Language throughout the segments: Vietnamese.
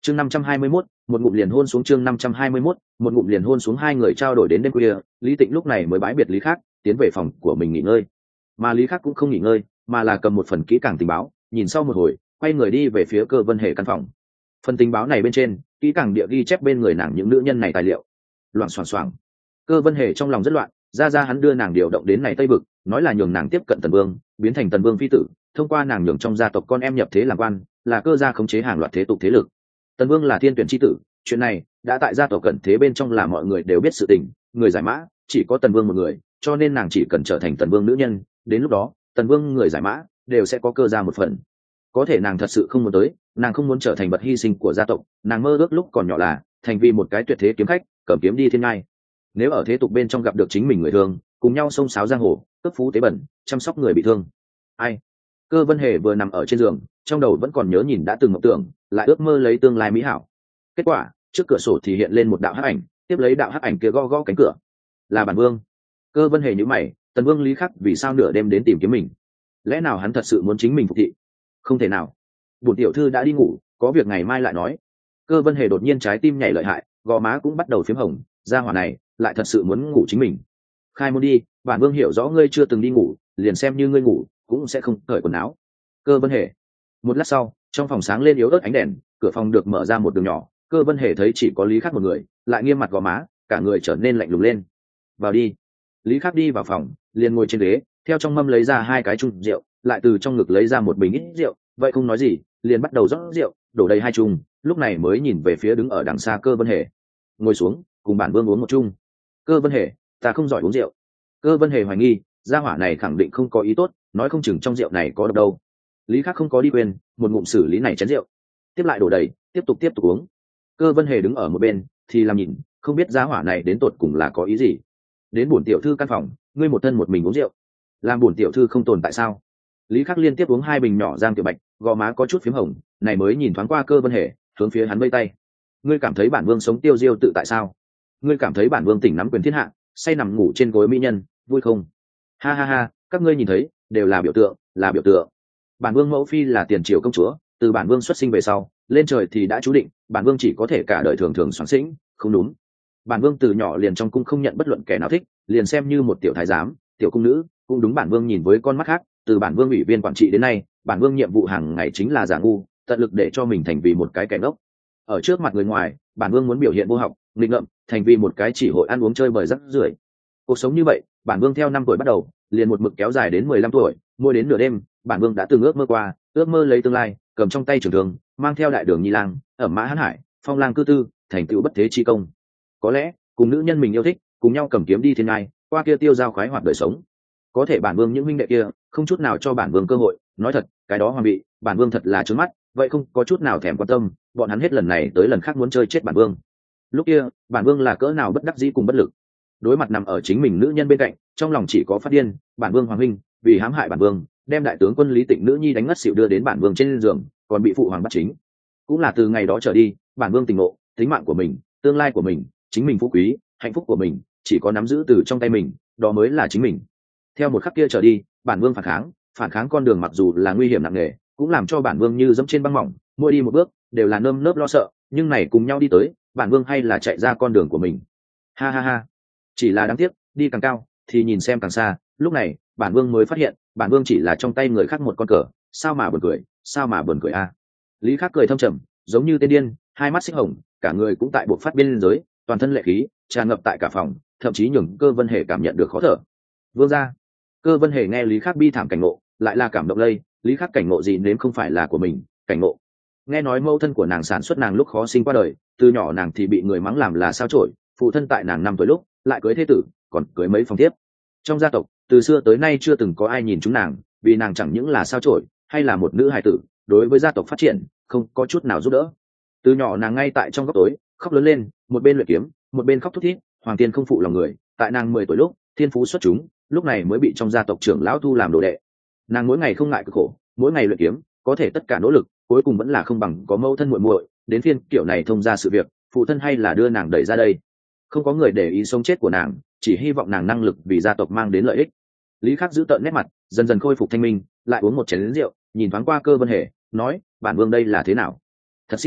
chương 521, một ngụm liền hôn xuống. Chương 521, một ngụm liền hôn xuống. Hai người trao đổi đến đêm khuya, Lý Tịnh lúc này mới bái biệt Lý Khắc, tiến về phòng của mình nghỉ ngơi. Mà Lý Khắc cũng không nghỉ ngơi, mà là cầm một phần kỹ càng tình báo, nhìn sau một hồi, quay người đi về phía Cơ Vân Hề căn phòng. Phần tình báo này bên trên, kỹ càng địa ghi chép bên người nàng những nữ nhân này tài liệu. Loạng xoảng xoảng. Cơ Vân Hề trong lòng rất loạn, ra hắn đưa nàng điều động đến này Tây vực, nói là nhường nàng tiếp cận Tần Vương, biến thành Tần Vương phi tử, thông qua nàng nhường trong gia tộc con em nhập thế làm quan, là cơ gia khống chế hàng loạt thế tục thế lực. Tần Vương là thiên tuyển chi tử, chuyện này đã tại gia tộc cận thế bên trong là mọi người đều biết sự tình, người giải mã chỉ có Tần Vương một người, cho nên nàng chỉ cần trở thành Tần Vương nữ nhân, đến lúc đó Tần Vương người giải mã đều sẽ có cơ gia một phần. Có thể nàng thật sự không muốn tới, nàng không muốn trở thành vật hy sinh của gia tộc, nàng mơ ước lúc còn nhỏ là thành vì một cái tuyệt thế kiếm khách, cầm kiếm đi thiên ngai. Nếu ở thế tục bên trong gặp được chính mình người thương, cùng nhau xông xáo giang hồ, cướp phú tế bẩn, chăm sóc người bị thương. Ai? Cơ Vân Hề vừa nằm ở trên giường, trong đầu vẫn còn nhớ nhìn đã từng mộng tưởng, lại ước mơ lấy tương lai mỹ hảo. Kết quả, trước cửa sổ thì hiện lên một đạo hắc ảnh, tiếp lấy đạo hắc ảnh kia gõ gõ cánh cửa. Là bản vương. Cơ Vân Hề nhíu mày, Tần Vương Lý Khắc vì sao nửa đêm đến tìm kiếm mình? Lẽ nào hắn thật sự muốn chính mình phục thị? Không thể nào. Bổn tiểu thư đã đi ngủ, có việc ngày mai lại nói. Cơ Vân Hề đột nhiên trái tim nhảy lợi hại, gò má cũng bắt đầu phím hồng, gia hỏa này lại thật sự muốn ngủ chính mình. Khai môn đi, bản vương hiểu rõ ngươi chưa từng đi ngủ, liền xem như ngươi ngủ cũng sẽ không cởi quần áo. Cơ Vân Hề. Một lát sau, trong phòng sáng lên yếu ớt ánh đèn, cửa phòng được mở ra một đường nhỏ. Cơ Vân Hề thấy chỉ có Lý Khắc một người, lại nghiêm mặt gò má, cả người trở nên lạnh lùng lên. Vào đi. Lý Khắc đi vào phòng, liền ngồi trên ghế, theo trong mâm lấy ra hai cái chung rượu, lại từ trong ngực lấy ra một bình ít rượu, vậy không nói gì, liền bắt đầu rót rượu, đổ đầy hai chung, lúc này mới nhìn về phía đứng ở đằng xa Cơ Vân Hề. Ngồi xuống, cùng bản vương uống một chung. Cơ Vân Hề, ta không giỏi uống rượu. Cơ Vân Hề hoài nghi, gia hỏa này khẳng định không có ý tốt, nói không chừng trong rượu này có độc đâu. Lý Khắc không có đi quên, một ngụm xử lý này chén rượu, tiếp lại đổ đầy, tiếp tục uống. Cơ Vân Hề đứng ở một bên, thì làm nhìn, không biết gia hỏa này đến tột cùng là có ý gì. Đến bổn tiểu thư căn phòng, ngươi một thân một mình uống rượu, làm bổn tiểu thư không tồn tại sao? Lý Khắc liên tiếp uống hai bình nhỏ giang tiểu bạch, gò má có chút phím hồng, này mới nhìn thoáng qua Cơ Vân Hề, hướng phía hắn vây tay. Ngươi cảm thấy bản vương sống tiêu diêu tự tại sao? Ngươi cảm thấy bản vương tỉnh nắm quyền thiên hạ, say nằm ngủ trên gối mỹ nhân, vui không? Ha ha ha, các ngươi nhìn thấy, đều là biểu tượng, là biểu tượng. Bản vương mẫu phi là tiền triều công chúa, từ bản vương xuất sinh về sau, lên trời thì đã chú định, bản vương chỉ có thể cả đời thường thường soáng sĩnh, không đúng. Bản vương từ nhỏ liền trong cung không nhận bất luận kẻ nào thích, liền xem như một tiểu thái giám, tiểu cung nữ, cũng đúng bản vương nhìn với con mắt khác. Từ bản vương ủy viên quản trị đến nay, bản vương nhiệm vụ hàng ngày chính là giả ngu, tận lực để cho mình thành vì một cái kẻ ngốc. Ở trước mặt người ngoài, bản vương muốn biểu hiện vô học, nghịch ngợm, thành vì một cái chỉ hội ăn uống chơi bời rắc rưởi. Cuộc sống như vậy, bản vương theo 5 tuổi bắt đầu, liền một mực kéo dài đến 15 tuổi, mỗi đến nửa đêm, bản vương đã từng ước mơ qua, ước mơ lấy tương lai, cầm trong tay trường thương, mang theo đại đường nhi lang, ở mã hán hải, phong lang cư tư, thành tựu bất thế chi công. Có lẽ, cùng nữ nhân mình yêu thích, cùng nhau cầm kiếm đi thiên ngai, qua kia tiêu giao khoái hoạt đời sống. Có thể bản vương những huynh đệ kia, không chút nào cho bản vương cơ hội, nói thật, cái đó hoàng bị, bản vương thật là trướng mắt, vậy không có chút nào thèm quan tâm, bọn hắn hết lần này tới lần khác muốn chơi chết bản vương. Lúc kia, bản vương là cỡ nào bất đắc dĩ cùng bất lực. Đối mặt nằm ở chính mình nữ nhân bên cạnh, trong lòng chỉ có phát điên, bản vương hoàng huynh, vì hãm hại bản vương, đem đại tướng quân Lý Tịnh nữ nhi đánh ngất xỉu đưa đến bản vương trên giường, còn bị phụ hoàng bắt chính. Cũng là từ ngày đó trở đi, bản vương tỉnh ngộ, tính mạng của mình, tương lai của mình, chính mình phú quý, hạnh phúc của mình, chỉ có nắm giữ từ trong tay mình, đó mới là chính mình. Theo một khắc kia trở đi, bản vương phản kháng con đường mặc dù là nguy hiểm nặng nề, cũng làm cho bản vương như dẫm trên băng mỏng, mỗi đi một bước đều là nơm nớp lo sợ, nhưng này cùng nhau đi tới, bản vương hay là chạy ra con đường của mình. Ha ha ha, chỉ là đáng tiếc, đi càng cao thì nhìn xem càng xa, lúc này bản vương mới phát hiện, bản vương chỉ là trong tay người khác một con cờ, sao mà buồn cười a. Lý Khắc cười thâm trầm, giống như tên điên, hai mắt xích hồng, cả người cũng tại buộc phát biên giới, toàn thân lệ khí tràn ngập tại cả phòng, thậm chí nhường Cơ Vân Hề cảm nhận được khó thở. Vương gia. Cơ Vân Hề nghe Lý Khắc bi thảm cảnh ngộ, lại là cảm động lây. Lý Khắc cảnh ngộ gì nếm không phải là của mình, cảnh ngộ. Nghe nói mẫu thân của nàng sản xuất nàng lúc khó sinh qua đời, từ nhỏ nàng thì bị người mắng làm là sao chổi, phụ thân tại nàng 5 tuổi lúc lại cưới thế tử, còn cưới mấy phòng tiếp. Trong gia tộc, từ xưa tới nay chưa từng có ai nhìn chúng nàng, vì nàng chẳng những là sao chổi, hay là một nữ hài tử, đối với gia tộc phát triển không có chút nào giúp đỡ. Từ nhỏ nàng ngay tại trong góc tối khóc lớn lên, một bên luyện kiếm, một bên khóc thút thít. Hoàng tiên không phụ lòng người, tại nàng 10 tuổi lúc thiên phú xuất chúng, lúc này mới bị trong gia tộc trưởng lão thu làm đồ đệ. Nàng mỗi ngày không ngại cực khổ, mỗi ngày luyện kiếm, có thể tất cả nỗ lực cuối cùng vẫn là không bằng có mẫu thân muội muội. Đến phiên kiểu này thông ra sự việc, phụ thân hay là đưa nàng đẩy ra đây. Không có người để ý sống chết của nàng, chỉ hy vọng nàng năng lực vì gia tộc mang đến lợi ích. Lý Khắc giữ tợn nét mặt, dần dần khôi phục thanh minh, lại uống một chén rượu, nhìn thoáng qua Cơ Vân Hề, nói: bản vương đây là thế nào? Thật xin lỗi,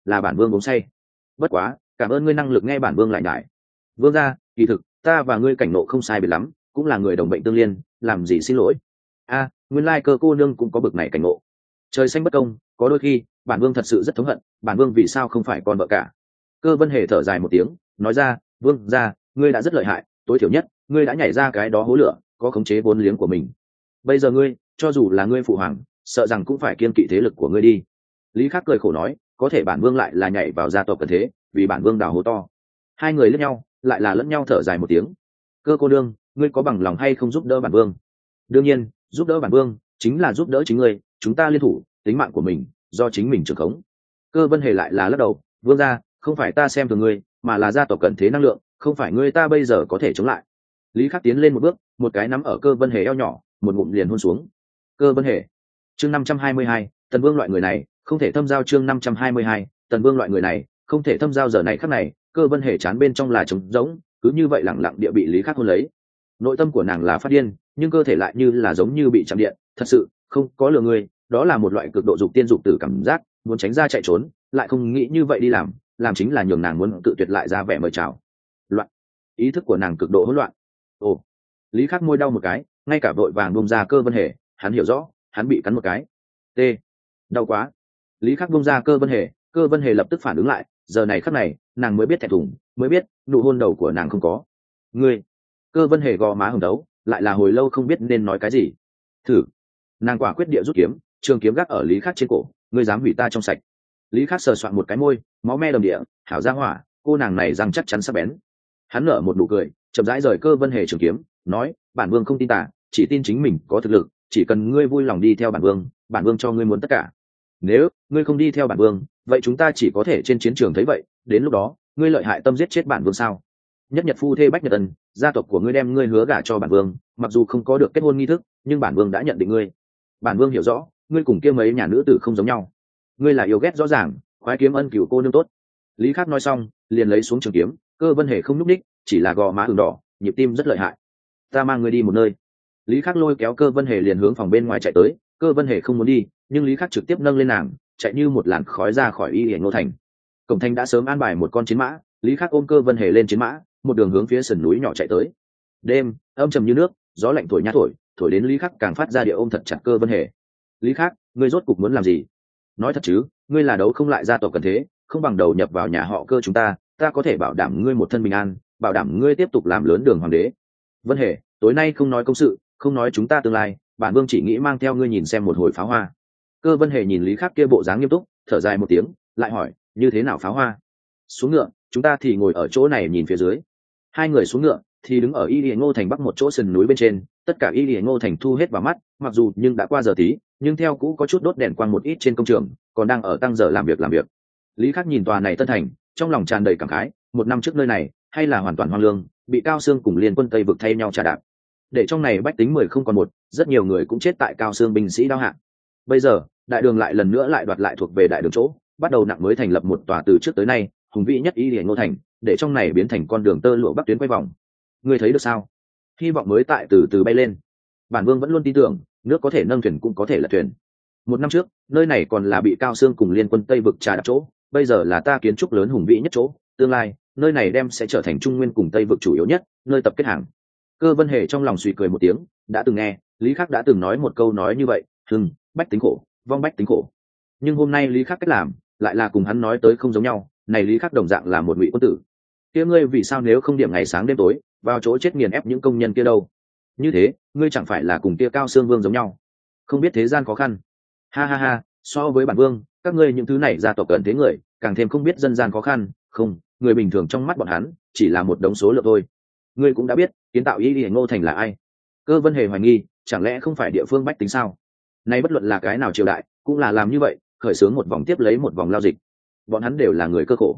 là bản vương uống say. Bất quá cảm ơn ngươi năng lực nghe bản vương lại nhải. Vương gia, kỳ thực ta và ngươi cảnh nộ không sai biệt lắm, cũng là người đồng bệnh tương liên, làm gì xin lỗi. A, nguyên lai cơ cô nương cũng có bực này cảnh ngộ. Trời xanh bất công, có đôi khi bản vương thật sự rất thống hận, bản vương vì sao không phải con vợ cả. Cơ Vân Hề thở dài một tiếng, nói ra, vương gia, ngươi đã rất lợi hại, tối thiểu nhất ngươi đã nhảy ra cái đó hố lửa, có khống chế vốn liếng của mình. Bây giờ ngươi, cho dù là ngươi phụ hoàng, sợ rằng cũng phải kiên kỵ thế lực của ngươi đi. Lý Khắc cười khổ nói, có thể bản vương lại là nhảy vào gia tộc cần thế, vì bản vương đào hố to. Hai người lẫn nhau, lại là lẫn nhau thở dài một tiếng. Cơ cô đương, ngươi có bằng lòng hay không giúp đỡ bản vương? Đương nhiên, giúp đỡ bản vương chính là giúp đỡ chính ngươi, chúng ta liên thủ, tính mạng của mình do chính mình trưởng khống. Cơ Vân Hề lại là lắc đầu, vương gia, không phải ta xem thường ngươi, mà là gia tộc cận thế năng lượng, không phải ngươi ta bây giờ có thể chống lại. Lý Khắc tiến lên một bước, một cái nắm ở Cơ Vân Hề eo nhỏ, một ngụm liền hôn xuống. Cơ Vân Hề, chương 522, Tần Vương loại người này không thể thâm giao. Chương 522, Tần Vương loại người này không thể thâm giao. Giờ này khắc này, Cơ Vân Hề chán bên trong là trống rỗng, cứ như vậy lẳng lặng địa bị Lý Khắc hôn lấy. Nội tâm của nàng là phát điên, nhưng cơ thể lại như là giống như bị chạm điện, thật sự không có lừa người, đó là một loại cực độ dục tiên dục tử cảm giác, muốn tránh ra chạy trốn, lại không nghĩ như vậy đi làm chính là nhường nàng muốn tự tuyệt lại ra vẻ mời chào. Loạn, ý thức của nàng cực độ hỗn loạn. Ồ, Lý Khắc môi đau một cái, ngay cả vội vàng buông ra Cơ Vân Hề, hắn hiểu rõ, hắn bị cắn một cái. T, đau quá. Lý Khắc buông ra Cơ Vân Hề, Cơ Vân Hề lập tức phản ứng lại, giờ này khắc này, nàng mới biết thẹn thùng, mới biết nụ hôn đầu của nàng không có. Ngươi, Cơ Vân Hề gò má hồng đấu, lại là hồi lâu không biết nên nói cái gì. Thử, nàng quả quyết địa rút kiếm, trường kiếm gác ở Lý Khắc trên cổ, ngươi dám hủy ta trong sạch. Lý Khắc sờ soạn một cái môi, máu me đầm địa, hảo ra hỏa, cô nàng này răng chắc chắn sắc bén. Hắn nở một nụ cười, chậm rãi rời Cơ Vân Hề trường kiếm, nói, bản vương không tin ta, chỉ tin chính mình có thực lực, chỉ cần ngươi vui lòng đi theo bản vương cho ngươi muốn tất cả. Nếu ngươi không đi theo bản vương, vậy chúng ta chỉ có thể trên chiến trường thấy vậy, đến lúc đó ngươi lợi hại tâm giết chết bản vương sao? Nhất nhật phu thê bách nhật ân, gia tộc của ngươi đem ngươi hứa gả cho bản vương, mặc dù không có được kết hôn nghi thức, nhưng bản vương đã nhận định ngươi. Bản vương hiểu rõ, ngươi cùng kia mấy nhà nữ tử không giống nhau, ngươi là yêu ghét rõ ràng, khoái kiếm ân cửu cô nương tốt. Lý Khắc nói xong, liền lấy xuống trường kiếm, Cơ Vân Hề không nhúc ních, chỉ là gò má ửng đỏ, nhịp tim rất lợi hại. Ta mang ngươi đi một nơi. Lý Khắc lôi kéo Cơ Vân Hề liền hướng phòng bên ngoài chạy tới, Cơ Vân Hề không muốn đi, nhưng Lý Khắc trực tiếp nâng lên nàng, chạy như một làn khói ra khỏi Y Hiển Ngô thành. Cổng thành đã sớm an bài một con chiến mã, Lý Khắc ôm Cơ Vân Hề lên chiến mã, một đường hướng phía sườn núi nhỏ chạy tới. Đêm âm trầm như nước, gió lạnh thổi nhát thổi đến Lý Khắc càng phát ra địa ôm thật chặt Cơ Vân Hề. Lý Khắc, ngươi rốt cục muốn làm gì? Nói thật chứ, ngươi là đấu không lại gia tộc cần thế, không bằng đầu nhập vào nhà họ Cơ chúng ta có thể bảo đảm ngươi một thân bình an, bảo đảm ngươi tiếp tục làm lớn đường hoàng đế. Vân Hề, tối nay không nói công sự, không nói chúng ta tương lai, bản vương chỉ nghĩ mang theo ngươi nhìn xem một hồi pháo hoa. Cơ Vân Hề nhìn Lý Khắc kia bộ dáng nghiêm túc, thở dài một tiếng, lại hỏi, như thế nào pháo hoa? Xuống ngựa, chúng ta thì ngồi ở chỗ này nhìn phía dưới. Hai người xuống ngựa thì đứng ở Y Điền Ngô thành bắc một chỗ sườn núi bên trên, tất cả Y Điền Ngô thành thu hết vào mắt, mặc dù nhưng đã qua giờ tí, nhưng theo cũ có chút đốt đèn quang một ít trên công trường, còn đang ở tăng giờ làm việc. Lý Khắc nhìn tòa này tân thành, trong lòng tràn đầy cảm khái, một năm trước nơi này hay là hoàn toàn hoang lương, bị Cao Xương cùng Liên quân Tây vực thay nhau trà đạp, để trong này bách tính 10 không còn một, rất nhiều người cũng chết tại Cao Xương binh sĩ đao hạ. Bây giờ đại đường lại lần nữa lại đoạt lại thuộc về đại đường chỗ, bắt đầu nặng mới thành lập một tòa từ trước tới nay hùng vĩ nhất Y Điền Ngô thành, để trong này biến thành con đường tơ lụa bắc tuyến quay vòng. Ngươi thấy được sao? Hy vọng mới tại từ từ bay lên. Bản vương vẫn luôn tin tưởng, nước có thể nâng thuyền cũng có thể lật thuyền. Một năm trước, nơi này còn là bị Cao Xương cùng Liên quân Tây vực trà đạp chỗ, bây giờ là ta kiến trúc lớn hùng vĩ nhất chỗ, tương lai nơi này đem sẽ trở thành Trung Nguyên cùng Tây vực chủ yếu nhất nơi tập kết hàng. Cơ Vân Hề trong lòng suy cười một tiếng, đã từng nghe Lý Khắc đã từng nói một câu nói như vậy, bách tính khổ, vong bách tính khổ. Nhưng hôm nay Lý Khắc cách làm lại là cùng hắn nói tới không giống nhau, này Lý Khắc đồng dạng là một ngụy quân tử. Kia ngươi vì sao nếu không điểm ngày sáng đêm tối vào chỗ chết nghiền ép những công nhân kia đâu? Như thế ngươi chẳng phải là cùng kia Cao Xương Vương giống nhau, không biết thế gian khó khăn. Ha ha ha, so với bản vương, các ngươi những thứ này gia tộc cận thế người càng thêm không biết dân gian khó khăn, không, người bình thường trong mắt bọn hắn chỉ là một đống số lượng thôi. Ngươi cũng đã biết kiến tạo Y Điền Ngô thành là ai. Cơ Vân Hề hoài nghi, chẳng lẽ không phải địa phương bách tính sao? Nay bất luận là cái nào triều đại cũng là làm như vậy, khởi xướng một vòng tiếp lấy một vòng lao dịch, bọn hắn đều là người cơ khổ.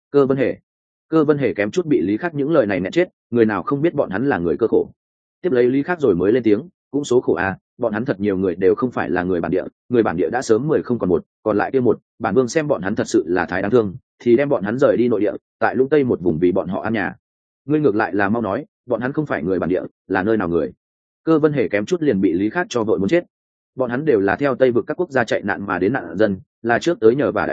Cơ Vân Hề kém chút bị Lý Khắc những lời này nẹt chết, người nào không biết bọn hắn là người cơ khổ. Tiếp lấy Lý Khắc rồi mới lên tiếng, cũng số khổ à, bọn hắn thật nhiều người đều không phải là người bản địa đã sớm 10 không còn một, còn lại kia một, bản vương xem bọn hắn thật sự là thái đáng thương, thì đem bọn hắn rời đi nội địa, tại lũng tây một vùng vì bọn họ ăn nhà. Ngươi ngược lại là mau nói, bọn hắn không phải người bản địa, là nơi nào người? Cơ Vân Hề kém chút liền bị Lý Khắc cho vội muốn chết. Bọn hắn đều là theo Tây vực các quốc gia chạy nạn mà đến nạn dân, là trước tới nhờ vả đại đường,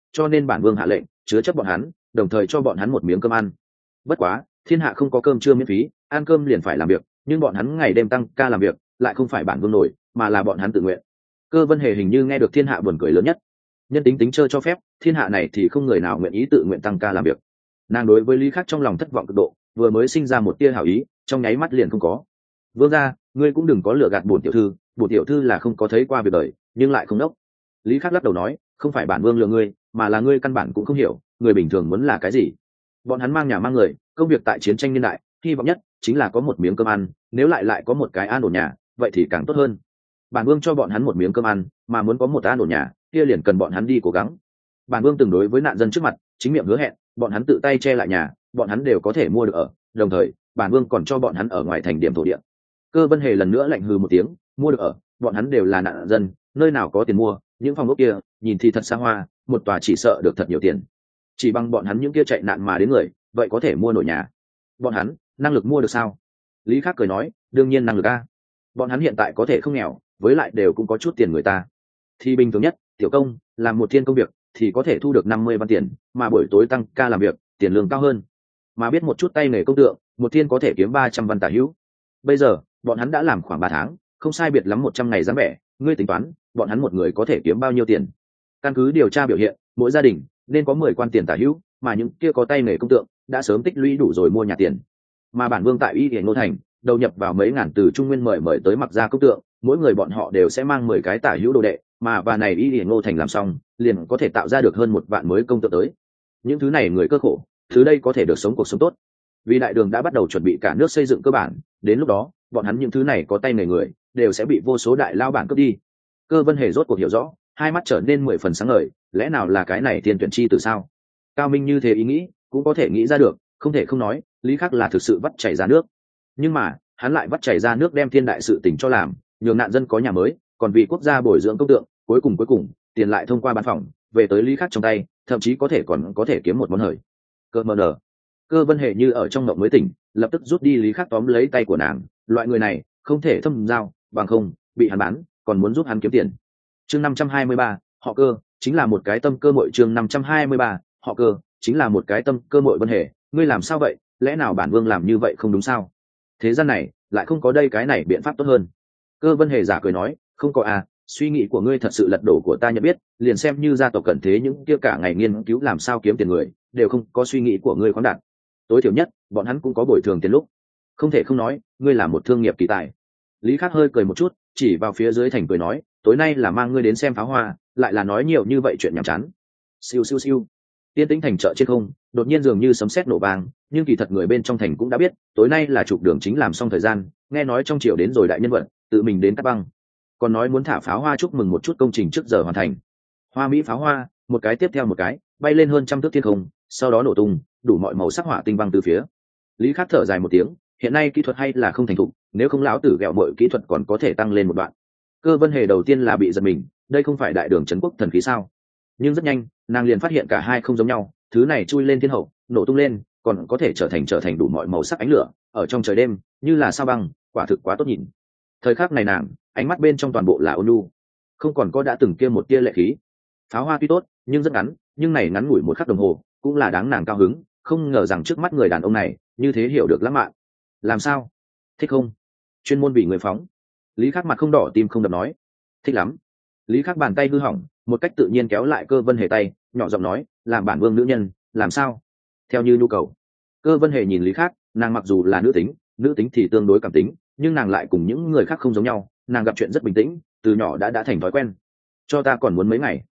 cho nên bản vương hạ lệnh chứa chấp bọn hắn, đồng thời cho bọn hắn một miếng cơm ăn. Bất quá thiên hạ không có cơm trưa miễn phí, ăn cơm liền phải làm việc, nhưng bọn hắn ngày đêm tăng ca làm việc lại không phải bản vương nổi, mà là bọn hắn tự nguyện. Cơ Vân Hề hình như nghe được thiên hạ buồn cười lớn nhất. Nhân tính tính chơi cho phép, thiên hạ này thì không người nào nguyện ý tự nguyện tăng ca làm việc. Nàng đối với Lý Khắc trong lòng thất vọng cực độ, vừa mới sinh ra một tia hảo ý, trong nháy mắt liền không có. Vương gia, ngươi cũng đừng có lừa gạt bổn tiểu thư là không có thấy qua việc đời, nhưng lại không đốc. Lý Khắc lắc đầu nói, không phải bản vương lừa ngươi, mà là ngươi căn bản cũng không hiểu người bình thường muốn là cái gì. Bọn hắn mang nhà mang người, công việc tại chiến tranh niên đại, hy vọng nhất chính là có một miếng cơm ăn, nếu lại có một cái an ổn nhà, vậy thì càng tốt hơn. Bản vương cho bọn hắn một miếng cơm ăn, mà muốn có một an ổn nhà, kia liền cần bọn hắn đi cố gắng. Bản vương từng đối với nạn dân trước mặt chính miệng hứa hẹn, bọn hắn tự tay che lại nhà, bọn hắn đều có thể mua được ở, đồng thời bản vương còn cho bọn hắn ở ngoài thành điểm thổ địa. Cơ Vân Hề lần nữa lạnh hừ một tiếng, mua được ở, bọn hắn đều là nạn dân, nơi nào có tiền mua, những phòng ốc kia nhìn thì thật xa hoa, một tòa chỉ sợ được thật nhiều tiền. Chỉ bằng bọn hắn những kia chạy nạn mà đến người, vậy có thể mua nổi nhà. Bọn hắn năng lực mua được sao? Lý Khắc cười nói, đương nhiên năng lực a. Bọn hắn hiện tại có thể không nghèo, với lại đều cũng có chút tiền người ta. Thì bình thường nhất, tiểu công làm một thiên công việc thì có thể thu được 50 văn tiền, mà buổi tối tăng ca làm việc, tiền lương cao hơn. Mà biết một chút tay nghề công tượng, một thiên có thể kiếm 300 văn tả hữu. Bây giờ, bọn hắn đã làm khoảng 3 tháng, không sai biệt lắm 100 ngày dáng vẻ, ngươi tính toán, bọn hắn một người có thể kiếm bao nhiêu tiền? Căn cứ điều tra biểu hiện, mỗi gia đình nên có 10 quan tiền tả hữu, mà những kia có tay nghề công tượng đã sớm tích lũy đủ rồi mua nhà tiền. Mà bản vương tại Y Điển Ngô Thành, đầu nhập vào mấy ngàn từ Trung Nguyên mời tới mặc gia công tượng, mỗi người bọn họ đều sẽ mang 10 cái tả hữu đồ đệ, mà và này Y Điển Ngô Thành làm xong, liền có thể tạo ra được hơn 1 vạn mới công tượng tới. Những thứ này người cơ khổ, thứ đây có thể được sống cuộc sống tốt. Vì đại đường đã bắt đầu chuẩn bị cả nước xây dựng cơ bản, đến lúc đó, bọn hắn những thứ này có tay nghề người, đều sẽ bị vô số đại lao bản cướp đi. Cơ Vân Hề rốt cuộc hiểu rõ, hai mắt trở nên 10 phần sáng ngời, lẽ nào là cái này tiền tuyển chi từ sao? Cao minh như thế ý nghĩ, cũng có thể nghĩ ra được, không thể không nói, Lý Khắc là thực sự vắt chảy ra nước. Nhưng mà, hắn lại vắt chảy ra nước đem thiên đại sự tình cho làm, nhường nạn dân có nhà mới, còn vì quốc gia bồi dưỡng công tượng, cuối cùng, tiền lại thông qua ban phòng, về tới Lý Khắc trong tay, thậm chí còn có thể kiếm một món hời. Cơ mờ nở. Cơ Vân Hề như ở trong mộng mới tỉnh, lập tức rút đi Lý Khắc tóm lấy tay của nàng, loại người này, không thể thâm giao, bằng không, bị hắn bán, còn muốn giúp hắn kiếm tiền. Chương 523, họ Cơ, chính là một cái tâm cơ muội. Chương 523, họ Cơ, chính là một cái tâm cơ muội. Vân Hề, ngươi làm sao vậy? Lẽ nào bản vương làm như vậy không đúng sao? Thế gian này, lại không có đây cái này biện pháp tốt hơn. Cơ Vân Hề giả cười nói, không có à, suy nghĩ của ngươi thật sự lật đổ của ta nhận biết, liền xem như gia tộc cận thế những kia cả ngày nghiên cứu làm sao kiếm tiền người, đều không có suy nghĩ của ngươi khoáng đạt. Tối thiểu nhất, bọn hắn cũng có bồi thường tiền lúc. Không thể không nói, ngươi là một thương nghiệp kỳ tài. Lý Khắc hơi cười một chút, chỉ vào phía dưới thành cười nói, tối nay là mang ngươi đến xem pháo hoa, lại là nói nhiều như vậy chuyện nhảm chán. Siêu siêu siêu. Tiên tĩnh thành chợ trên không, đột nhiên dường như sấm sét nổ vang, nhưng kỳ thật người bên trong thành cũng đã biết, tối nay là trục đường chính làm xong thời gian, nghe nói trong triều đến rồi đại nhân vật, tự mình đến cắt băng. Còn nói muốn thả pháo hoa chúc mừng một chút công trình trước giờ hoàn thành. Hoa mỹ pháo hoa, một cái tiếp theo một cái, bay lên hơn trăm thước thiên không, sau đó nổ tung, đủ mọi màu sắc hỏa tinh văng từ phía. Lý Khắc thở dài một tiếng, hiện nay kỹ thuật hay là không thành thục, nếu không lão tử gẹo mọi kỹ thuật còn có thể tăng lên một đoạn. Cơ Vân Hề đầu tiên là bị giật mình, đây không phải đại đường trấn quốc thần khí sao? Nhưng rất nhanh, nàng liền phát hiện cả hai không giống nhau, thứ này chui lên thiên hậu, nổ tung lên, còn có thể trở thành đủ mọi màu sắc ánh lửa, ở trong trời đêm, như là sao băng, quả thực quá tốt nhìn. Thời khắc này nàng, ánh mắt bên trong toàn bộ là ôn nhu, không còn có đã từng kia một tia lệ khí. Pháo hoa tuy tốt, nhưng rất ngắn, nhưng này ngắn ngủi một khắc đồng hồ, cũng là đáng nàng cao hứng, không ngờ rằng trước mắt người đàn ông này, như thế hiểu được lãng mạn. Làm sao? Thích không? Chuyên môn vì người phóng. Lý Khắc mặt không đỏ tim không đập nói, thích lắm. Lý Khắc bàn tay hư hỏng, một cách tự nhiên kéo lại Cơ Vân Hề tay, nhỏ giọng nói, làm bản vương nữ nhân, làm sao? Theo như nhu cầu. Cơ Vân Hề nhìn Lý Khắc, nàng mặc dù là nữ tính thì tương đối cảm tính, nhưng nàng lại cùng những người khác không giống nhau, nàng gặp chuyện rất bình tĩnh, từ nhỏ đã thành thói quen. Cho ta còn muốn mấy ngày.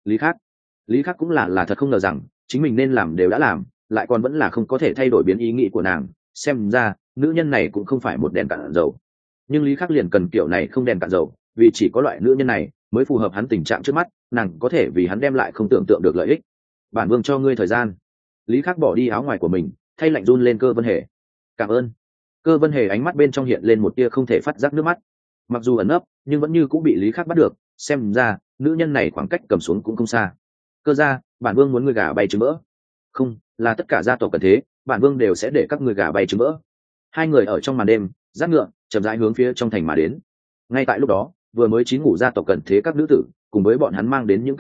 Lý Khắc cũng là thật không ngờ rằng chính mình nên làm đều đã làm, lại còn vẫn là không có thể thay đổi biến ý nghĩ của nàng, xem ra nữ nhân này cũng không phải một đèn cạn dầu. Nhưng Lý Khắc liền cần kiểu này không đèn cạn dầu, vì chỉ có loại nữ nhân này mới phù hợp hắn tình trạng trước mắt, nàng có thể vì hắn đem lại không tưởng tượng được lợi ích. Bản vương cho ngươi thời gian. Lý Khắc bỏ đi áo ngoài của mình, thay lạnh run lên Cơ Vân Hề. Cảm ơn. Cơ Vân Hề ánh mắt bên trong hiện lên một tia không thể phát giác nước mắt, mặc dù ẩn nấp nhưng vẫn như cũng bị Lý Khắc bắt được, xem ra nữ nhân này khoảng cách cầm xuống cũng không xa. Cơ gia, bản vương muốn ngươi gà bay trứng mỡ. Không, là tất cả gia tộc cần thế, bản vương đều sẽ để các ngươi gà bay trứng mỡ. Hai người ở trong màn đêm dắt ngựa chậm rãi hướng phía trong thành mà đến. Ngay tại lúc đó, vừa mới chín ngủ gia tộc cần thế các nữ tử cùng với bọn hắn mang đến những cao thủ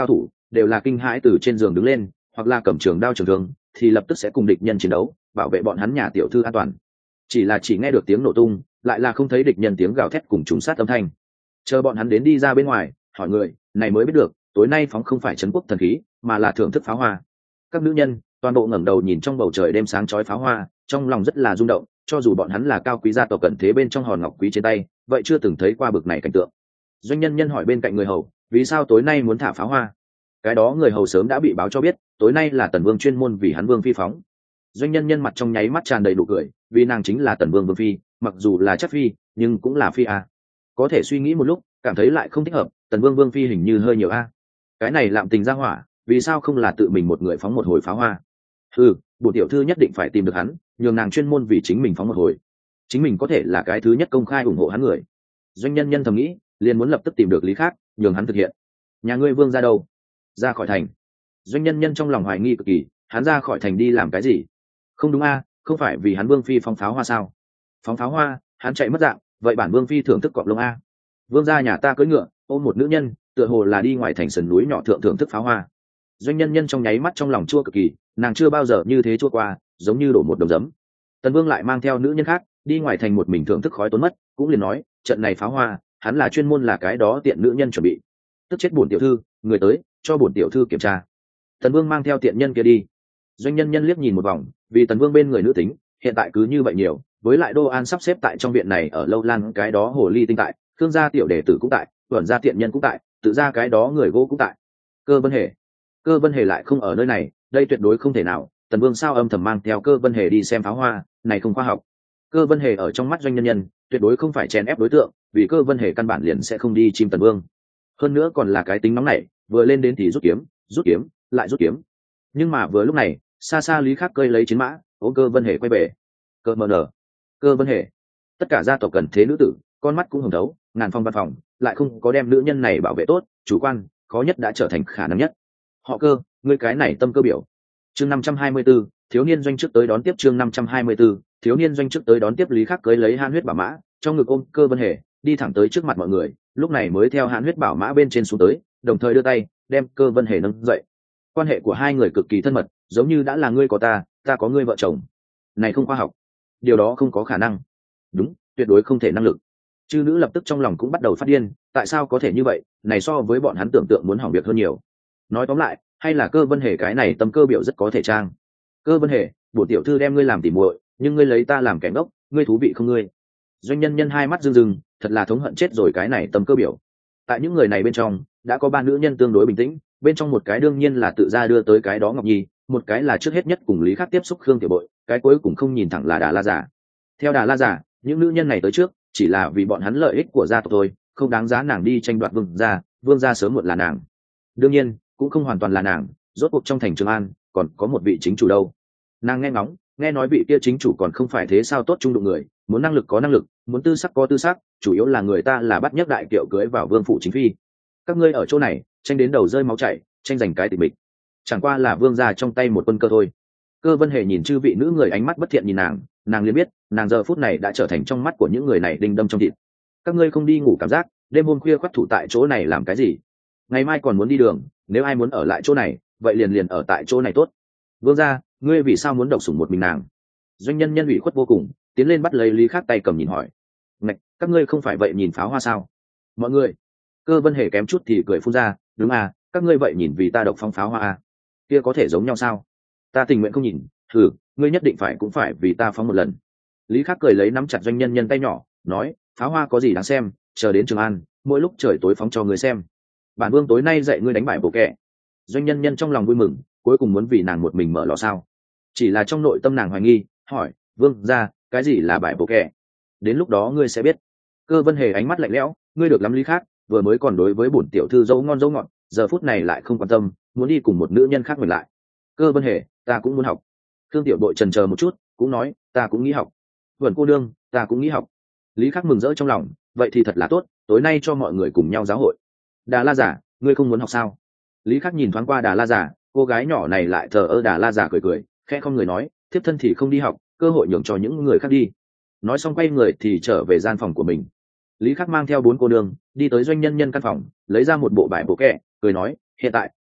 đều là kinh hãi từ trên giường đứng lên, hoặc là cầm trường đao trường thương thì lập tức sẽ cùng địch nhân chiến đấu, bảo vệ bọn hắn nhà tiểu thư an toàn. Chỉ là chỉ nghe được tiếng nổ tung, lại là không thấy địch nhân tiếng gào thét cùng trùng sát âm thanh. Chờ bọn hắn đến đi ra bên ngoài, hỏi người này mới biết được tối nay phóng không phải trấn quốc thần khí, mà là thưởng thức pháo hoa. Các nữ nhân toàn bộ ngẩng đầu nhìn trong bầu trời đêm sáng chói pháo hoa, trong lòng rất là rung động, cho dù bọn hắn là cao quý gia tộc cận thế bên trong hòn ngọc quý trên tay, vậy chưa từng thấy qua bực này cảnh tượng. Doanh nhân nhân hỏi bên cạnh người hầu, vì sao tối nay muốn thả pháo hoa? Cái đó người hầu sớm đã bị báo cho biết, tối nay là Tần Vương chuyên môn vì hắn vương phi phóng. Doanh nhân nhân mặt trong nháy mắt tràn đầy nụ cười, vì nàng chính là Tần Vương vương phi, mặc dù là chất phi, nhưng cũng là phi a. Có thể suy nghĩ một lúc, cảm thấy lại không thích hợp, Tần Vương vương phi hình như hơi nhiều a. Cái này lạm tình ra hỏa, vì sao không là tự mình một người phóng một hồi pháo hoa? Bổn tiểu thư nhất định phải tìm được hắn, nhường nàng chuyên môn vì chính mình phóng một hồi. Chính mình có thể là cái thứ nhất công khai ủng hộ hắn người. Doanh nhân nhân thầm nghĩ, liền muốn lập tức tìm được lý khác, nhường hắn thực hiện. Nhà ngươi vương ra đâu? Ra khỏi thành. Doanh nhân nhân trong lòng hoài nghi cực kỳ, hắn ra khỏi thành đi làm cái gì? Không đúng a, không phải vì hắn vương phi phóng pháo hoa sao? Phóng pháo hoa, hắn chạy mất dạng, vậy bản vương phi thưởng thức cọp lông a. Vương gia nhà ta cưỡi ngựa, ôm một nữ nhân, tựa hồ là đi ngoài thành sườn núi nhỏ thưởng thức pháo hoa. Doanh nhân nhân trong nháy mắt trong lòng chua cực kỳ, nàng chưa bao giờ như thế chua qua, giống như đổ một đồng giấm. Tần Vương lại mang theo nữ nhân khác đi ngoài thành một mình thưởng thức khói tốn mất, cũng liền nói trận này pháo hoa hắn là chuyên môn là cái đó tiện nữ nhân chuẩn bị. Tức chết bổn tiểu thư, người tới cho bổn tiểu thư kiểm tra. Tần Vương mang theo tiện nhân kia đi. Doanh nhân nhân liếc nhìn một vòng, vì Tần Vương bên người nữ tính hiện tại cứ như vậy nhiều, với lại Đô An sắp xếp tại trong viện này ở lâu lan cái đó hồ ly tinh tại, Khương gia tiểu đệ tử cũng tại, Tuẩn gia tiện nhân cũng tại, tự ra cái đó người gỗ cũng tại. Cơ Vân Hề lại không ở nơi này, đây tuyệt đối không thể nào. Tần Vương sao âm thầm mang theo Cơ Vân Hề đi xem pháo hoa, này không khoa học. Cơ Vân Hề ở trong mắt doanh nhân nhân tuyệt đối không phải chèn ép đối tượng, vì Cơ Vân Hề căn bản liền sẽ không đi chim Tần Vương. Hơn nữa còn là cái tính nóng này, vừa lên đến thì rút kiếm lại rút kiếm. Nhưng mà vừa lúc này, xa xa Lý Khắc cơi lấy chiến mã, ôm Cơ Vân Hề quay về. Cơ Vân Hề. Tất cả gia tộc cần thế nữ tử, con mắt cũng hồng thấu, ngàn phong văn phòng, lại không có đem nữ nhân này bảo vệ tốt, chủ quan, khó nhất đã trở thành khả năng nhất. Họ Cơ, ngươi cái này tâm cơ biểu. Chương 524, thiếu niên doanh trước tới đón tiếp. Chương 524, thiếu niên doanh trước tới đón tiếp. Lý Khắc cưới lấy han huyết bảo mã, trong ngực ôm Cơ Vân Hề, đi thẳng tới trước mặt mọi người, lúc này mới theo han huyết bảo mã bên trên xuống tới, đồng thời đưa tay đem Cơ Vân Hề nâng dậy. Quan hệ của hai người cực kỳ thân mật, giống như đã là ngươi có ta, ta có ngươi vợ chồng. Này không khoa học, điều đó không có khả năng. Đúng, tuyệt đối không thể năng lực. Chư nữ lập tức trong lòng cũng bắt đầu phát điên, tại sao có thể như vậy, này so với bọn hắn tưởng tượng muốn hỏng việc hơn nhiều. Nói tóm lại, hay là Cơ Vân Hề cái này tâm cơ biểu rất có thể trang. Cơ Vân Hề, bổn tiểu thư đem ngươi làm tỉ muội, nhưng ngươi lấy ta làm kẻ ngốc, ngươi thú vị không ngươi? Doanh nhân nhân hai mắt rưng rưng, thật là thống hận chết rồi cái này tâm cơ biểu. Tại những người này bên trong, đã có ba nữ nhân tương đối bình tĩnh, bên trong một cái đương nhiên là tự ra đưa tới cái đó Ngọc Nhi, một cái là trước hết nhất cùng Lý Khắc tiếp xúc Khương Tiểu Bội, cái cuối cùng không nhìn thẳng là Đà La Giả. Theo Đà La Giả, những nữ nhân này tới trước, chỉ là vì bọn hắn lợi ích của gia tộc thôi, không đáng giá nàng đi tranh đoạt vương gia sớm muộn là nàng. Đương nhiên, cũng không hoàn toàn là nàng, rốt cuộc trong thành Trường An còn có một vị chính chủ đâu. Nàng nghe ngóng, nghe nói vị kia chính chủ còn không phải thế sao tốt trung đụng người, muốn năng lực có năng lực, muốn tư sắc có tư sắc, chủ yếu là người ta là bắt nhấc đại kiệu cưới vào vương phủ chính phi. Các ngươi ở chỗ này tranh đến đầu rơi máu chảy, tranh giành cái tình mình, chẳng qua là vương gia trong tay một quân cơ thôi. Cơ Vân Hề nhìn chư vị nữ người ánh mắt bất thiện nhìn nàng liền biết nàng giờ phút này đã trở thành trong mắt của những người này đinh đâm trong thịt. Các ngươi không đi ngủ cảm giác đêm hôm khuya khoắt thủ tại chỗ này làm cái gì? Ngày mai còn muốn đi đường, nếu ai muốn ở lại chỗ này vậy liền ở tại chỗ này tốt. Vương gia, ngươi vì sao muốn độc sủng một mình nàng? Doanh nhân nhân ủy khuất vô cùng, tiến lên bắt lấy Lý Khắc tay cầm nhìn hỏi. Ngạch, các ngươi không phải vậy nhìn pháo hoa sao? Mọi người. Cơ Vân Hề kém chút thì cười phun ra, đúng à, các ngươi vậy nhìn vì ta độc phong pháo hoa à? Kia có thể giống nhau sao? Ta tình nguyện không nhìn, ngươi nhất định phải cũng phải vì ta phóng một lần. Lý Khắc cười lấy nắm chặt doanh nhân nhân tay nhỏ, nói, pháo hoa có gì đáng xem, chờ đến Trường An, mỗi lúc trời tối phóng cho người xem. Bản vương tối nay dạy ngươi đánh bại bộ kẻ. Doanh nhân nhân trong lòng vui mừng, cuối cùng muốn vì nàng một mình mở lò sao? Chỉ là trong nội tâm nàng hoài nghi, hỏi, vương gia, cái gì là bại bộ kẻ? Đến lúc đó ngươi sẽ biết. Cơ Vân Hề ánh mắt lạnh lẽo, ngươi được lắm Lý Khắc, vừa mới còn đối với bổn tiểu thư dâu ngon dâu ngọt, giờ phút này lại không quan tâm, muốn đi cùng một nữ nhân khác mình lại. Cơ Vân Hề, ta cũng muốn học. Thương Tiểu Bội chần chờ một chút, cũng nói, ta cũng nghĩ học. Vườn cô đương, ta cũng nghĩ học. Lý Khắc mừng rỡ trong lòng, vậy thì thật là tốt, tối nay cho mọi người cùng nhau giáo hội. Đà La Giả, ngươi không muốn học sao? Lý Khắc nhìn thoáng qua Đà La Giả, cô gái nhỏ này lại thờ ơ. Đà La Giả cười cười, khẽ không người nói, thiếp thân thì không đi học, cơ hội nhường cho những người khác đi. Nói xong quay người thì trở về gian phòng của mình. Lý Khắc mang theo bốn cô nương đi tới doanh nhân nhân căn phòng, lấy ra một bộ bài bộ kẹ, cười nói, hiện tại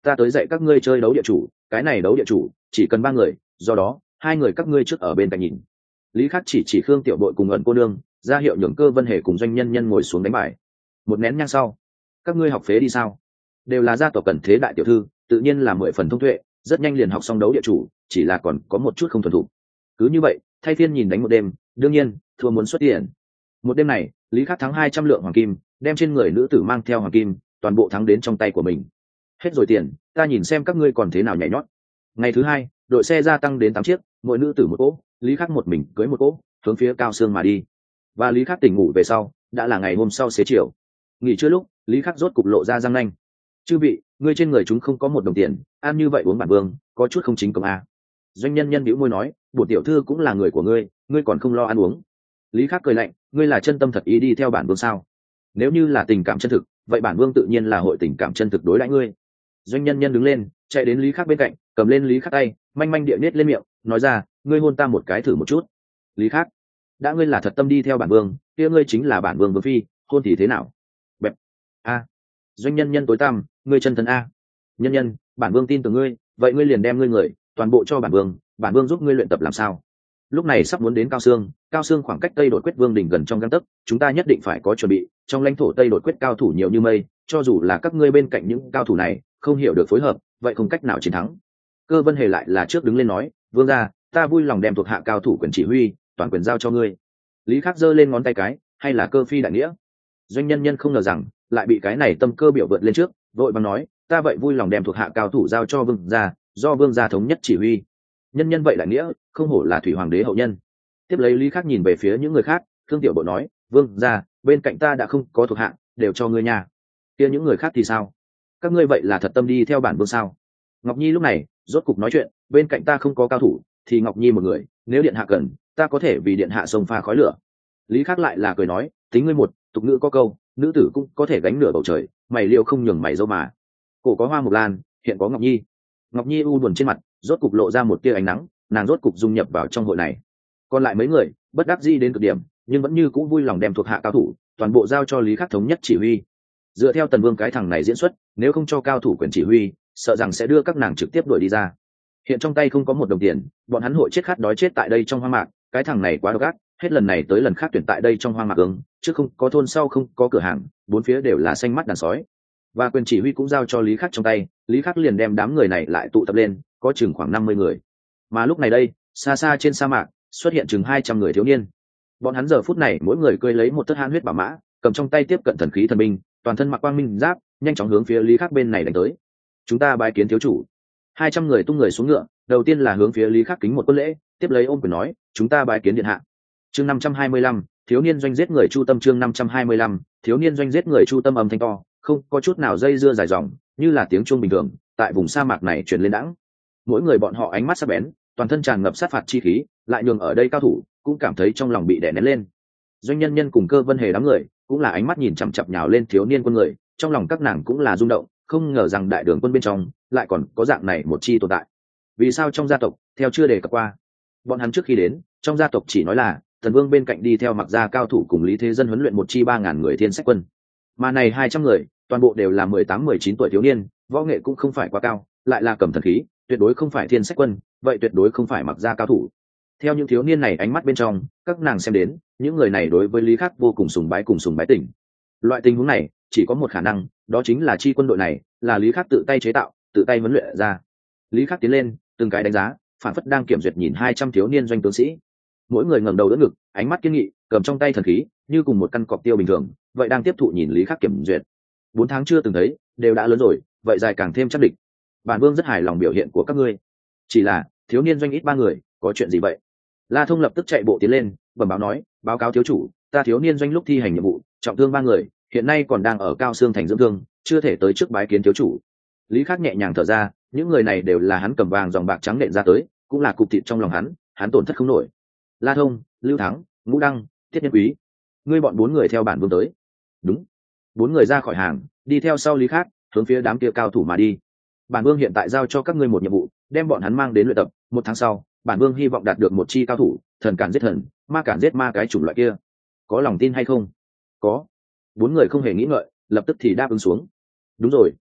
ta tới dạy các ngươi chơi đấu địa chủ, cái này đấu địa chủ chỉ cần 3 người, do đó 2 người các ngươi trước ở bên cạnh nhìn. Lý Khắc chỉ Khương Tiểu Bội cùng ẩn cô nương, ra hiệu nhường Cơ Vân Hề cùng Doanh Nhân Nhân ngồi xuống đánh bài. Một nén nhang sau, các ngươi học phế đi sao? Đều là gia tộc cẩn thế đại tiểu thư, tự nhiên là 10 phần thông tuệ, rất nhanh liền học xong đấu địa chủ, chỉ là còn có một chút không thuần thục. Cứ như vậy, thay phiên nhìn đánh một đêm, đương nhiên thua muốn xuất tiền. Một đêm này, Lý Khắc thắng 200 lượng hoàng kim, đem trên người nữ tử mang theo hoàng kim toàn bộ thắng đến trong tay của mình. Hết rồi tiền, ta nhìn xem các ngươi còn thế nào nhảy nhót. Ngày thứ hai, đội xe gia tăng đến 8 chiếc, mỗi nữ tử một cỗ, Lý Khắc một mình cưới một cỗ, hướng phía Cao Sương mà đi. Và Lý Khắc tỉnh ngủ về sau, đã là ngày hôm sau xế chiều. Nghỉ trưa lúc, Lý Khắc rốt cục lộ ra răng nanh. Chư vị, ngươi trên người chúng không có một đồng tiền, ăn như vậy uống bản vương, có chút không chính công a. Doanh Nhân Nhân bĩu môi nói, bổn tiểu thư cũng là người của ngươi, ngươi còn không lo ăn uống. Lý Khắc cười lạnh, ngươi là chân tâm thật ý đi theo bản vương sao? Nếu như là tình cảm chân thực, vậy bản vương tự nhiên là hội tình cảm chân thực đối đãi ngươi. Doanh Nhân Nhân đứng lên, chạy đến Lý Khắc bên cạnh, cầm lên Lý Khắc tay, manh manh địa nết lên miệng, nói ra, ngươi hôn ta một cái thử một chút. Lý Khắc, đã ngươi là thật tâm đi theo bản vương, kia ngươi chính là bản vương vương phi, hôn thì thế nào? Bẹp. A. Doanh Nhân Nhân tối tăm, ngươi chân thần a. Nhân Nhân, bản vương tin tưởng ngươi, vậy ngươi liền đem ngươi người toàn bộ cho bản vương giúp ngươi luyện tập làm sao? Lúc này sắp muốn đến Cao Sương khoảng cách Tây Đột Quyết Vương đỉnh gần trong gang tấc, chúng ta nhất định phải có chuẩn bị, trong lãnh thổ Tây Đột Quyết cao thủ nhiều như mây, cho dù là các ngươi bên cạnh những cao thủ này, không hiểu được phối hợp, vậy không cách nào chiến thắng. Cơ Vân Hề lại là trước đứng lên nói, vương gia, ta vui lòng đem thuộc hạ cao thủ quyền chỉ huy, toàn quyền giao cho ngươi. Lý Khắc giơ lên ngón tay cái, hay là Cơ phi đại nghĩa. Doanh Nhân Nhân không ngờ rằng lại bị cái này tâm cơ biểu vượt lên trước, vội vàng nói, ta vậy vui lòng đem thuộc hạ cao thủ giao cho vương gia, do vương gia thống nhất chỉ huy. Nhân Nhân vậy đại nghĩa, không hổ là thủy hoàng đế hậu nhân. Tiếp lấy Lý Khắc nhìn về phía những người khác, Khương Tiểu Bội nói, vương gia, bên cạnh ta đã không có thuộc hạ, đều cho ngươi nhà. Kia những người khác thì sao? Các ngươi vậy là thật tâm đi theo bản vương sao? Ngọc Nhi lúc này rốt cục nói chuyện, bên cạnh ta không có cao thủ, thì Ngọc Nhi một người, nếu điện hạ cần, ta có thể vì điện hạ xông pha khói lửa. Lý Khắc lại là cười nói, tính ngươi một, tục ngữ có câu, nữ tử cũng có thể gánh nửa bầu trời, mày liêu không nhường mày dâu mà. Cổ có hoa mộc lan, hiện có Ngọc Nhi. Ngọc Nhi u buồn trên mặt, rốt cục lộ ra một tia ánh nắng, nàng rốt cục dung nhập vào trong hội này. Còn lại mấy người bất đắc dĩ đến cực điểm, nhưng vẫn như cũng vui lòng đem thuộc hạ cao thủ toàn bộ giao cho Lý Khắc thống nhất chỉ huy. Dựa theo Tần Vương cái thằng này diễn xuất, nếu không cho cao thủ quyền chỉ huy, sợ rằng sẽ đưa các nàng trực tiếp đuổi đi ra. Hiện trong tay không có một đồng tiền, bọn hắn hội chết khát đói chết tại đây trong hoang mạc, cái thằng này quá độc ác, hết lần này tới lần khác tuyển tại đây trong hoang mạc ứng, chứ không có thôn sau không có cửa hàng, bốn phía đều là xanh mắt đàn sói. Và quyền chỉ huy cũng giao cho Lý Khắc trong tay, Lý Khắc liền đem đám người này lại tụ tập lên, có chừng khoảng 50 người. Mà lúc này đây, xa xa trên sa mạc xuất hiện chừng 200 người thiếu niên. Bọn hắn giờ phút này mỗi người cưỡi lấy một thất hãn huyết bảo mã, cầm trong tay tiếp cận thần khí thần binh, toàn thân mặc quang minh giáp, nhanh chóng hướng phía Lý Khắc bên này đánh tới. Chúng ta bái kiến thiếu chủ. 200 người tung người xuống ngựa, đầu tiên là hướng phía Lý Khắc kính một quân lễ, tiếp lấy ôm quyền nói, chúng ta bái kiến điện hạ. Chương 525, thiếu niên doanh giết người chu tâm. Chương 525, thiếu niên doanh giết người chu tâm, âm thanh to, không có chút nào dây dưa dài dòng, như là tiếng chuông bình thường, tại vùng sa mạc này truyền lên đãng. Mỗi người bọn họ ánh mắt sắc bén, toàn thân tràn ngập sát phạt chi khí, lại nhường ở đây cao thủ cũng cảm thấy trong lòng bị đè nén lên. Doanh Nhân Nhân cùng Cơ Vân Hề đám người cũng là ánh mắt nhìn chằm chằm nhào lên thiếu niên quân người, trong lòng các nàng cũng là rung động, không ngờ rằng đại đường quân bên trong lại còn có dạng này một chi tồn tại. Vì sao trong gia tộc theo chưa đề cập qua? Bọn hắn trước khi đến, trong gia tộc chỉ nói là Thần Vương bên cạnh đi theo Mặc gia cao thủ cùng Lý Thế Dân huấn luyện một chi 3000 người thiên sách quân, mà này 200 người toàn bộ đều là 18-19 tuổi thiếu niên, võ nghệ cũng không phải quá cao, lại là cầm thần khí, tuyệt đối không phải thiên sách quân, vậy tuyệt đối không phải Mặc gia cao thủ. Theo những thiếu niên này ánh mắt bên trong, các nàng xem đến những người này đối với Lý Khắc vô cùng sùng bái tỉnh. Loại tình huống này chỉ có một khả năng, đó chính là chi quân đội này là Lý Khắc tự tay chế tạo, tự tay huấn luyện ra. Lý Khắc tiến lên, từng cái đánh giá, phản phất đang kiểm duyệt nhìn 200 thiếu niên doanh tướng sĩ. Mỗi người ngẩng đầu đỡ ngực, ánh mắt kiên nghị, cầm trong tay thần khí, như cùng một căn cọp tiêu bình thường, vậy đang tiếp thụ nhìn Lý Khắc kiểm duyệt. 4 tháng chưa từng thấy, đều đã lớn rồi, vậy dài càng thêm chắc địch. Bản vương rất hài lòng biểu hiện của các ngươi. Chỉ là thiếu niên doanh ít 3 người, có chuyện gì vậy? La Thông lập tức chạy bộ tiến lên, bẩm báo nói, báo cáo thiếu chủ, ta thiếu niên doanh lúc thi hành nhiệm vụ, trọng thương 3 người, hiện nay còn đang ở Cao Sương thành dưỡng thương, chưa thể tới trước bái kiến thiếu chủ. Lý Khắc nhẹ nhàng thở ra, những người này đều là hắn cầm vàng dòng bạc trắng nện ra tới, cũng là cục thịt trong lòng hắn tổn thất không nổi. La Thông, Lưu Thắng, Ngũ Đăng, Tiết Nhân Quý, ngươi bọn 4 người theo bản vương tới. Đúng. 4 người ra khỏi hàng, đi theo sau Lý Khắc, hướng phía đám kia cao thủ mà đi. Bản vương hiện tại giao cho các ngươi một nhiệm vụ, đem bọn hắn mang đến luyện tập, 1 tháng sau, bản vương hy vọng đạt được một chi cao thủ, thần cản giết thần, ma cản giết ma, cái chủng loại kia. Có lòng tin hay không? Có. 4 người không hề nghĩ ngợi, lập tức thì đáp ứng xuống. Đúng rồi,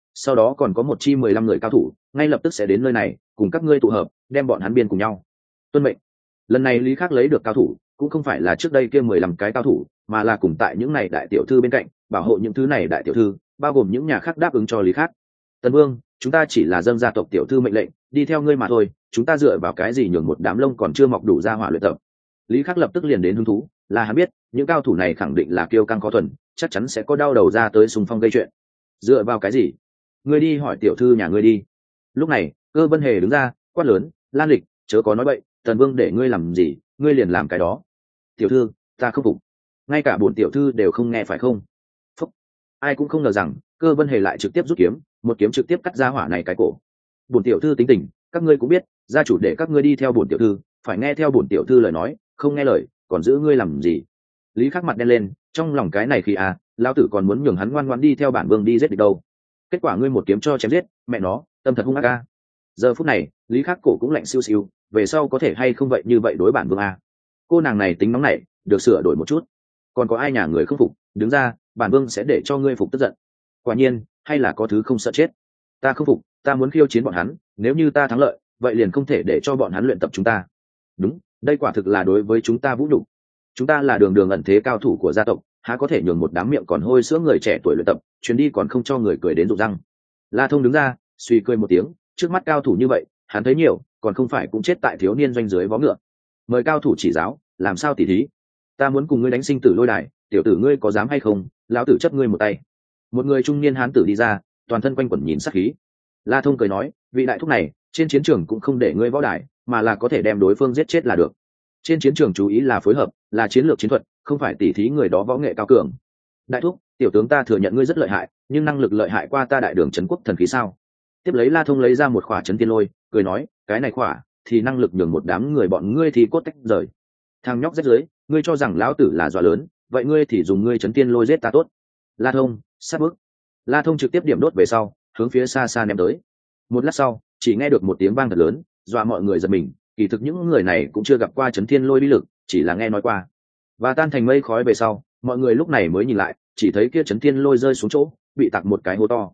sau đó còn có một chi 15 người cao thủ ngay lập tức sẽ đến nơi này cùng các ngươi tụ hợp đem bọn hắn biên cùng nhau. Tuân mệnh. Lần này Lý Khắc lấy được cao thủ cũng không phải là trước đây kia 15 cái cao thủ, mà là cùng tại những này đại tiểu thư bên cạnh bảo hộ những thứ này đại tiểu thư, bao gồm những nhà khác đáp ứng cho Lý Khắc. Tần Vương, chúng ta chỉ là dâng gia tộc tiểu thư mệnh lệnh đi theo ngươi mà thôi, chúng ta dựa vào cái gì nhường một đám lông còn chưa mọc đủ ra hỏa luyện tập. Lý Khắc lập tức liền đến hứng thú, là hắn biết những cao thủ này khẳng định là kiêu căng khó thuần, chắc chắn sẽ có đau đầu ra tới xung phong gây chuyện. Dựa vào cái gì? Ngươi đi hỏi tiểu thư nhà ngươi đi. Lúc này Cơ Vân Hề đứng ra quát lớn, Lan Lịch, chớ có nói bậy, Tần Vương để ngươi làm gì ngươi liền làm cái đó. Tiểu thư, ta không phục. Ngay cả bổn tiểu thư đều không nghe phải không? Phúc. Ai cũng không ngờ rằng Cơ Vân Hề lại trực tiếp rút kiếm, một kiếm trực tiếp cắt ra hỏa này cái cổ. Bổn tiểu thư tính tình các ngươi cũng biết, gia chủ để các ngươi đi theo bổn tiểu thư phải nghe theo bổn tiểu thư lời nói, không nghe lời còn giữ ngươi làm gì? Lý Khắc mặt đen lên, trong lòng cái này khi lão tử còn muốn nhường hắn ngoan ngoãn đi theo bản vương đi giết địch đâu, kết quả ngươi một kiếm cho chém giết, mẹ nó tâm thật hung ác. Giờ phút này Lý Khắc cổ cũng lạnh siêu siêu, về sau có thể hay không vậy như vậy đối bản vương cô nàng này tính nóng này được sửa đổi một chút. Còn có ai nhà người không phục, đứng ra, bản vương sẽ để cho ngươi phục tức giận. Quả nhiên hay là có thứ không sợ chết. Ta không phục, ta muốn khiêu chiến bọn hắn, nếu như ta thắng lợi vậy liền không thể để cho bọn hắn luyện tập chúng ta. Đúng, đây quả thực là đối với chúng ta vũ nhục. Chúng ta là đường đường ẩn thế cao thủ của gia tộc, há có thể nhường một đám miệng còn hôi sữa người trẻ tuổi luyện tập, chuyến đi còn không cho người cười đến rụng răng. La Thông đứng ra suy cười một tiếng, trước mắt cao thủ như vậy hắn thấy nhiều, còn không phải cũng chết tại thiếu niên doanh dưới vó ngựa. Mời cao thủ chỉ giáo, làm sao tỉ thí? Ta muốn cùng ngươi đánh sinh tử lôi đài, tiểu tử ngươi có dám hay không? Lão tử chấp ngươi một tay. Một người trung niên hán tử đi ra, toàn thân quanh quẩn nhìn sát khí. La Thông cười nói, vị đại thúc này trên chiến trường cũng không để ngươi võ đài, mà là có thể đem đối phương giết chết là được. Trên chiến trường chú ý là phối hợp, là chiến lược chiến thuật, không phải tỉ thí người đó võ nghệ cao cường. Đại thúc, tiểu tướng ta thừa nhận ngươi rất lợi hại, nhưng năng lực lợi hại qua ta đại đường trấn quốc thần khí sao? Tiếp lấy La Thông lấy ra một khỏa trấn tiên lôi, cười nói, cái này khỏa thì năng lực nhường một đám người bọn ngươi thì cốt tách rời. Thằng nhóc rách dưới, ngươi cho rằng lão tử là dọa lớn, vậy ngươi thì dùng ngươi trấn tiên lôi giết ta tốt. La Thông sát bước. La Thông trực tiếp điểm đốt về sau, hướng phía xa xa ném tới. Một lát sau chỉ nghe được một tiếng vang thật lớn, dọa mọi người giật mình. Kỳ thực những người này cũng chưa gặp qua trấn thiên lôi bí lực, chỉ là nghe nói qua. Và tan thành mây khói về sau, mọi người lúc này mới nhìn lại, chỉ thấy kia trấn thiên lôi rơi xuống chỗ, bị tạc một cái hố to.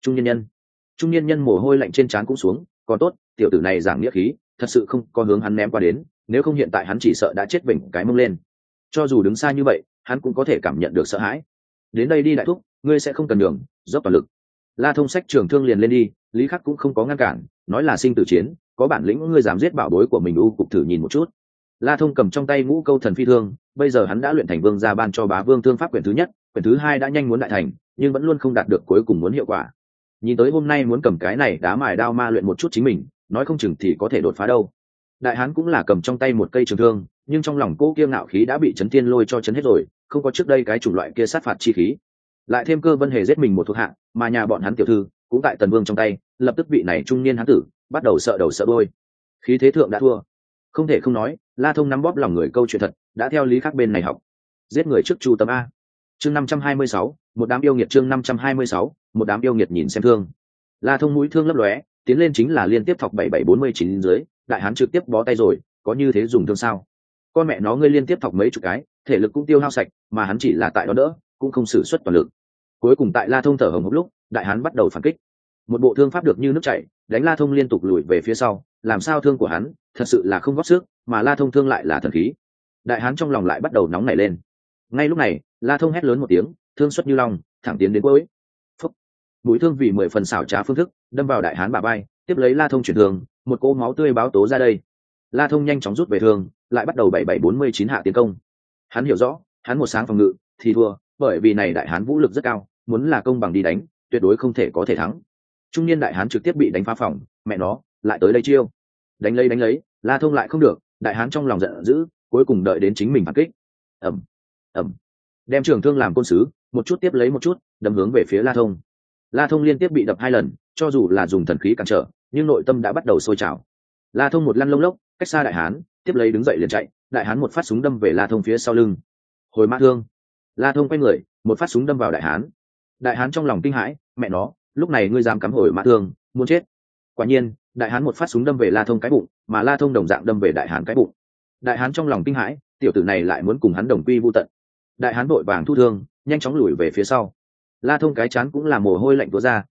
Trung niên nhân mồ hôi lạnh trên trán cũng xuống, còn tốt tiểu tử này giảng nghĩa khí, thật sự không có hướng hắn ném qua đến, nếu không hiện tại hắn chỉ sợ đã chết vểnh cái mông lên. Cho dù đứng xa như vậy hắn cũng có thể cảm nhận được sợ hãi. Đến đây đi đại thúc, ngươi sẽ không cần đường, dốc toàn lực. La Thông sách trường thương liền lên đi, Lý Khắc cũng không có ngăn cản, nói là sinh tử chiến, có bản lĩnh ngươi dám giết bảo bối của mình u cục thử nhìn một chút. La Thông cầm trong tay ngũ câu thần phi thương, bây giờ hắn đã luyện thành vương gia ban cho bá vương thương pháp quyển thứ nhất, quyển thứ hai đã nhanh muốn đại thành, nhưng vẫn luôn không đạt được cuối cùng muốn hiệu quả. Nhìn tới hôm nay muốn cầm cái này đá mài đao ma luyện một chút chính mình, nói không chừng thì có thể đột phá đâu. Đại hán cũng là cầm trong tay một cây trường thương, nhưng trong lòng cô kia ngạo khí đã bị chấn thiên lôi cho chấn hết rồi, không có trước đây cái chủng loại kia sát phạt chi khí. Lại thêm Cơ Vân Hề giết mình một thuộc hạ, mà nhà bọn hắn tiểu thư cũng tại Tần Vương trong tay, lập tức vị này trung niên hán tử bắt đầu sợ đầu sợ đuôi. Khí thế thượng đã thua. Không thể không nói, La Thông nắm bóp lòng người câu chuyện thật, đã theo Lý Khắc bên này học. Giết người trước Chu Tâm A. Chương 526, một đám yêu nghiệt. Chương 526, một đám yêu nghiệt nhìn xem thương. La Thông mũi thương lấp lóe, tiến lên chính là liên tiếp thọc 7749 dưới, đại hán trực tiếp bó tay rồi, có như thế dùng thương sao? Con mẹ nó ngươi liên tiếp thọc mấy chục cái, thể lực cũng tiêu hao sạch, mà hắn chỉ là tại đó đỡ, cũng không sử xuất toàn lực. Cuối cùng tại La Thông thở hổn hển lúc, đại hán bắt đầu phản kích. Một bộ thương pháp được như nước chảy, đánh La Thông liên tục lùi về phía sau, làm sao thương của hắn thật sự là không góp sức, mà La Thông thương lại là thần khí. Đại hán trong lòng lại bắt đầu nóng nảy lên. Ngay lúc này, La Thông hét lớn một tiếng, thương xuất như long, thẳng tiến đến cuối. Phúc. Mũi thương vì 10 phần xảo trá phương thức, đâm vào đại hán bả vai, tiếp lấy La Thông chuyển thương, một cỗ máu tươi báo tố ra đây. La Thông nhanh chóng rút về thương, lại bắt đầu 7749 hạ tiến công. Hắn hiểu rõ, hắn một sáng phòng ngự thì thua, bởi vì này đại hán vũ lực rất cao, muốn là công bằng đi đánh, tuyệt đối không thể có thể thắng. Trung niên đại hán trực tiếp bị đánh phá phòng, mẹ nó, lại tới đây chiêu. Đánh lấy, La Thông lại không được, đại hán trong lòng giận dữ, cuối cùng đợi đến chính mình phản kích. Ầm, ầm. Đem trường thương làm côn sứ, một chút tiếp lấy một chút, đâm hướng về phía La Thông. La Thông liên tiếp bị đập 2 lần, cho dù là dùng thần khí cản trở, nhưng nội tâm đã bắt đầu sôi trào. La Thông một lăn lông lốc, cách xa đại hán, tiếp lấy đứng dậy liền chạy, đại hán một phát súng đâm về La Thông phía sau lưng. Hồi mã thương. La Thông quay người, một phát súng đâm vào đại hán. Đại hán trong lòng kinh hãi, mẹ nó, lúc này ngươi dám cắm hồi mã thương, muốn chết. Quả nhiên, đại hán một phát súng đâm về La Thông cái bụng, mà La Thông đồng dạng đâm về đại hán cái bụng. Đại hán trong lòng kinh hãi, tiểu tử này lại muốn cùng hắn đồng quy vu tận. Đại hán vội vàng thu thương, nhanh chóng lùi về phía sau. La Thông cái chán cũng là mồ hôi lạnh túa ra,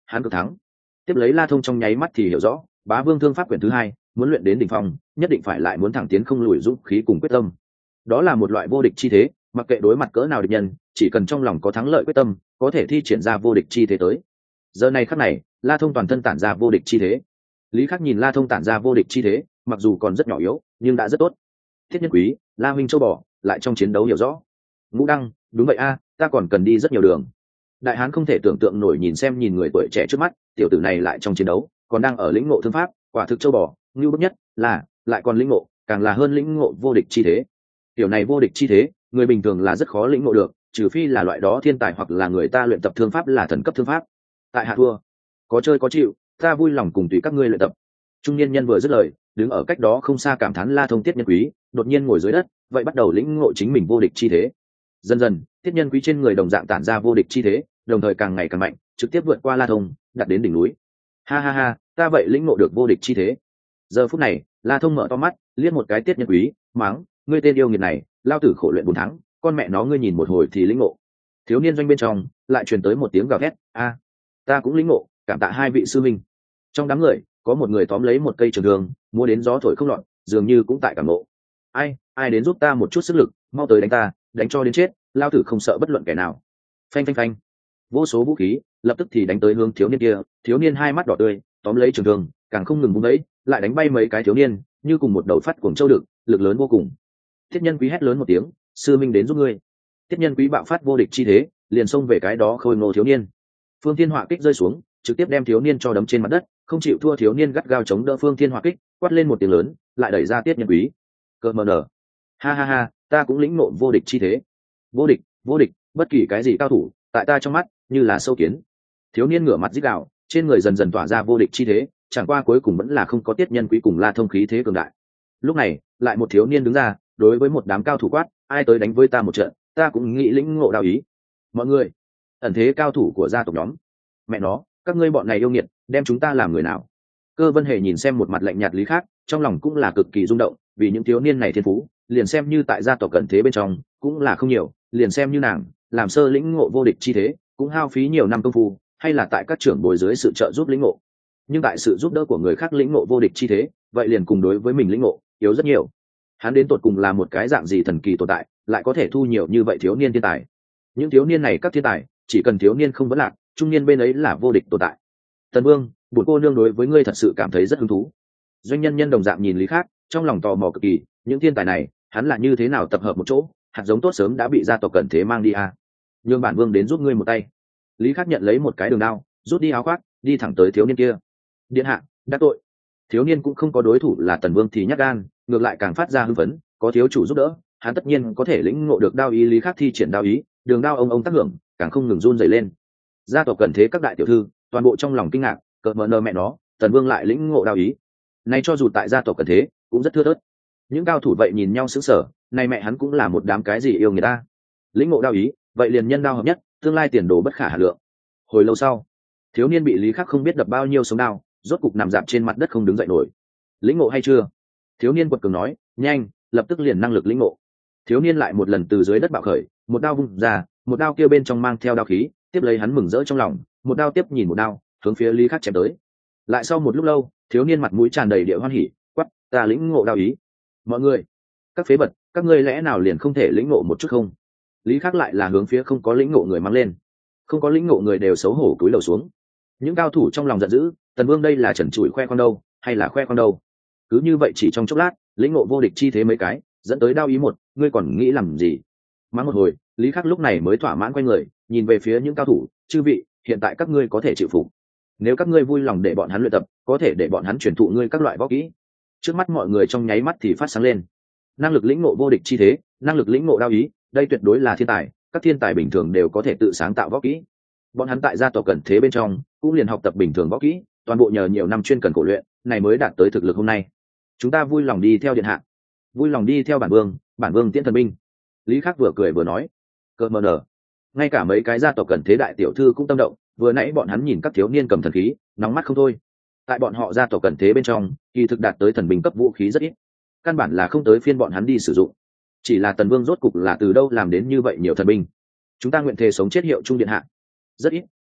hắn cực thắng. Tiếp lấy La Thông trong nháy mắt thì hiểu rõ, Bá Vương Thương Pháp quyển thứ hai, muốn luyện đến đỉnh phong, nhất định phải lại muốn thẳng tiến không lùi dũng khí cùng quyết tâm. Đó là một loại vô địch chi thế, mặc kệ đối mặt cỡ nào địch nhân, chỉ cần trong lòng có thắng lợi quyết tâm, có thể thi triển ra vô địch chi thế tới. Giờ này khắc này, La Thông toàn thân tản ra vô địch chi thế. Lý Khắc nhìn La Thông tản ra vô địch chi thế, mặc dù còn rất nhỏ yếu, nhưng đã rất tốt. Thiết Nhân Quý, La huynh châu bò, lại trong chiến đấu hiểu rõ. Ngũ Đăng, đúng vậy a, ta còn cần đi rất nhiều đường. Đại hán không thể tưởng tượng nổi nhìn người tuổi trẻ trước mắt, tiểu tử này lại trong chiến đấu, còn đang ở lĩnh ngộ thương pháp, quả thực châu bò, ngưu bức nhất là lại còn lĩnh ngộ, càng là hơn lĩnh ngộ vô địch chi thế. Tiểu này vô địch chi thế, người bình thường là rất khó lĩnh ngộ được, trừ phi là loại đó thiên tài hoặc là người ta luyện tập thương pháp là thần cấp thương pháp. Tại hạ thua, có chơi có chịu, ta vui lòng cùng tùy các ngươi luyện tập. Trung niên nhân vừa dứt lời, đứng ở cách đó không xa cảm thán La Thông Tiết Nhân Quý đột nhiên ngồi dưới đất, vậy bắt đầu lĩnh ngộ chính mình vô địch chi thế. Dần dần, Tiết Nhân Quý trên người đồng dạng tản ra vô địch chi thế, đồng thời càng ngày càng mạnh, trực tiếp vượt qua La Thông, đặt đến đỉnh núi. Ha ha ha, ta vậy lĩnh ngộ được vô địch chi thế. Giờ phút này, La Thông mở to mắt, liếc một cái Tiết Nhân Quý, mắng, ngươi tên yêu nghiệt này, lao tử khổ luyện 4 tháng, con mẹ nó ngươi nhìn một hồi thì lĩnh ngộ. Thiếu niên doanh bên trong lại truyền tới một tiếng gào thét, a, ta cũng lĩnh ngộ, cảm tạ hai vị sư minh. Trong đám người, có một người tóm lấy một cây trường thương, mua đến gió thổi không lọt, dường như cũng tại cảm ngộ. Ai đến giúp ta một chút sức lực, mau tới đánh ta, đánh cho đến chết, lao tử không sợ bất luận kẻ nào. Phanh phanh phanh, vô số vũ khí lập tức thì đánh tới hướng thiếu niên kia. Thiếu niên hai mắt đỏ tươi, tóm lấy trường thương, càng không ngừng vung ấy, lại đánh bay mấy cái thiếu niên, như cùng một đầu phát cuồng châu đực, lực lớn vô cùng. Thiết Nhân Quý hét lớn một tiếng, sư minh đến giúp ngươi. Thiết Nhân Quý bạo phát vô địch chi thế, liền xông về cái đó khôi ngô thiếu niên. Phương Thiên Họa kích rơi xuống, trực tiếp đem thiếu niên cho đấm trên mặt đất, không chịu thua thiếu niên gắt gao chống đỡ Phương Thiên Họa kích, quát lên một tiếng lớn, lại đẩy ra Tiết Nhân Quý. Cơ mờ nở, ha ha ha, ta cũng lĩnh ngộ vô địch chi thế. Vô địch, bất kỳ cái gì cao thủ, tại ta trong mắt như là sâu kiến. Thiếu niên ngửa mặt rít gào, trên người dần dần tỏa ra vô địch chi thế, chẳng qua cuối cùng vẫn là không có Tiết Nhân Quý cùng La Thông khí thế cường đại. Lúc này, lại một thiếu niên đứng ra, đối với một đám cao thủ quát, ai tới đánh với ta một trận, ta cũng nghĩ lĩnh ngộ đạo ý. Mọi người, ẩn thế cao thủ của gia tộc nhóm, mẹ nó, các ngươi bọn này yêu nghiệt, đem chúng ta làm người nào? Cơ Vân Hề nhìn xem một mặt lạnh nhạt Lý Khắc, trong lòng cũng là cực kỳ rung động, vì những thiếu niên này thiên phú, liền xem như tại gia tộc cận thế bên trong, cũng là không nhiều, liền xem như nàng, làm sơ lĩnh ngộ vô địch chi thế, cũng hao phí nhiều năm công phu, hay là tại các trưởng bồi dưới sự trợ giúp lĩnh ngộ. Nhưng tại sự giúp đỡ của người khác lĩnh ngộ vô địch chi thế, vậy liền cùng đối với mình lĩnh ngộ, yếu rất nhiều. Hắn đến tột cùng là một cái dạng gì thần kỳ tồn tại, lại có thể thu nhiều như vậy thiếu niên thiên tài. Những thiếu niên này các thiên tài, chỉ cần thiếu niên không vấn lạc, trung niên bên ấy là vô địch tồn tại. Tần Vương, bổn cô nương đối với ngươi thật sự cảm thấy rất hứng thú. Doanh nhân nhân đồng dạng nhìn Lý Khắc, trong lòng tò mò cực kỳ, những thiên tài này, hắn là như thế nào tập hợp một chỗ, hạt giống tốt sớm đã bị gia tộc cận thế mang đi à. Nhưng bản vương đến giúp ngươi một tay. Lý Khắc nhận lấy một cái đường đao, rút đi áo khoác, đi thẳng tới thiếu niên kia. Điện hạ, đã tội. Thiếu niên cũng không có đối thủ là Tần Vương thì nhát gan, ngược lại càng phát ra hưng phấn, có thiếu chủ giúp đỡ, hắn tất nhiên có thể lĩnh ngộ được đao ý. Lý Khắc thi triển đao ý, đường đao ông tác hưởng, càng không ngừng run rẩy lên. Gia tộc cận thế các đại tiểu thư, toàn bộ trong lòng kinh ngạc, cợt mờ nơ mẹ nó, Tần Vương lại lĩnh ngộ đao ý. Nay cho dù tại gia tộc cận thế, cũng rất thưa thớt. Những cao thủ vậy nhìn nhau sững sờ, này mẹ hắn cũng là một đám cái gì yêu người ta. Lĩnh ngộ đao ý, vậy liền nhân đao hợp nhất, tương lai tiền đồ bất khả hà lượng. Hồi lâu sau, thiếu niên bị Lý Khắc không biết đập bao nhiêu sống đao, rốt cục nằm dạp trên mặt đất không đứng dậy nổi. Lĩnh ngộ hay chưa? Thiếu niên quật cường nói, nhanh, lập tức liền năng lực lĩnh ngộ. Thiếu niên lại một lần từ dưới đất bạo khởi, một đao vung ra, một đao kia bên trong mang theo đao khí, tiếp lấy hắn mừng rỡ trong lòng, một đao tiếp nhìn một đao, hướng phía Lý Khắc chém tới. Lại sau một lúc lâu, thiếu niên mặt mũi tràn đầy địa hoan hỉ, quát, ta lĩnh ngộ đao ý. Mọi người, các phế vật, các ngươi lẽ nào liền không thể lĩnh ngộ một chút không? Lý Khắc lại là hướng phía không có lĩnh ngộ người mang lên. Không có lĩnh ngộ người đều xấu hổ cúi đầu xuống. Những cao thủ trong lòng giận dữ, Tần Vương đây là trần trụi khoe khoang đâu, hay là khoe khoang đâu? Cứ như vậy chỉ trong chốc lát, lĩnh ngộ vô địch chi thế mấy cái, dẫn tới đao ý một, ngươi còn nghĩ làm gì? Mắng một hồi, Lý Khắc lúc này mới thỏa mãn quay người, nhìn về phía những cao thủ, chư vị, hiện tại các ngươi có thể chịu phục. Nếu các ngươi vui lòng để bọn hắn luyện tập, có thể để bọn hắn truyền thụ ngươi các loại võ kỹ. Trước mắt mọi người trong nháy mắt thì phát sáng lên. Năng lực lĩnh ngộ vô địch chi thế, năng lực lĩnh ngộ đao ý, đây tuyệt đối là thiên tài, các thiên tài bình thường đều có thể tự sáng tạo võ kỹ. Bọn hắn tại gia tộc cận thế bên trong, cũng liền học tập bình thường võ kỹ, toàn bộ nhờ nhiều năm chuyên cần khổ luyện, này mới đạt tới thực lực hôm nay. Chúng ta vui lòng đi theo điện hạ, vui lòng đi theo bản vương tiễn thần binh. Lý Khắc vừa cười vừa nói, cợt mờ nở. Ngay cả mấy cái gia tộc cận thế đại tiểu thư cũng tâm động, vừa nãy bọn hắn nhìn các thiếu niên cầm thần khí, nóng mắt không thôi. Tại bọn họ gia tộc cận thế bên trong, kỳ thực đạt tới thần binh cấp vũ khí rất ít, căn bản là không tới phiên bọn hắn đi sử dụng. Chỉ là Tần Vương rốt cục là từ đâu làm đến như vậy nhiều thần binh. Chúng ta nguyện thề sống chết hiệu trung điện hạ. Rất ít,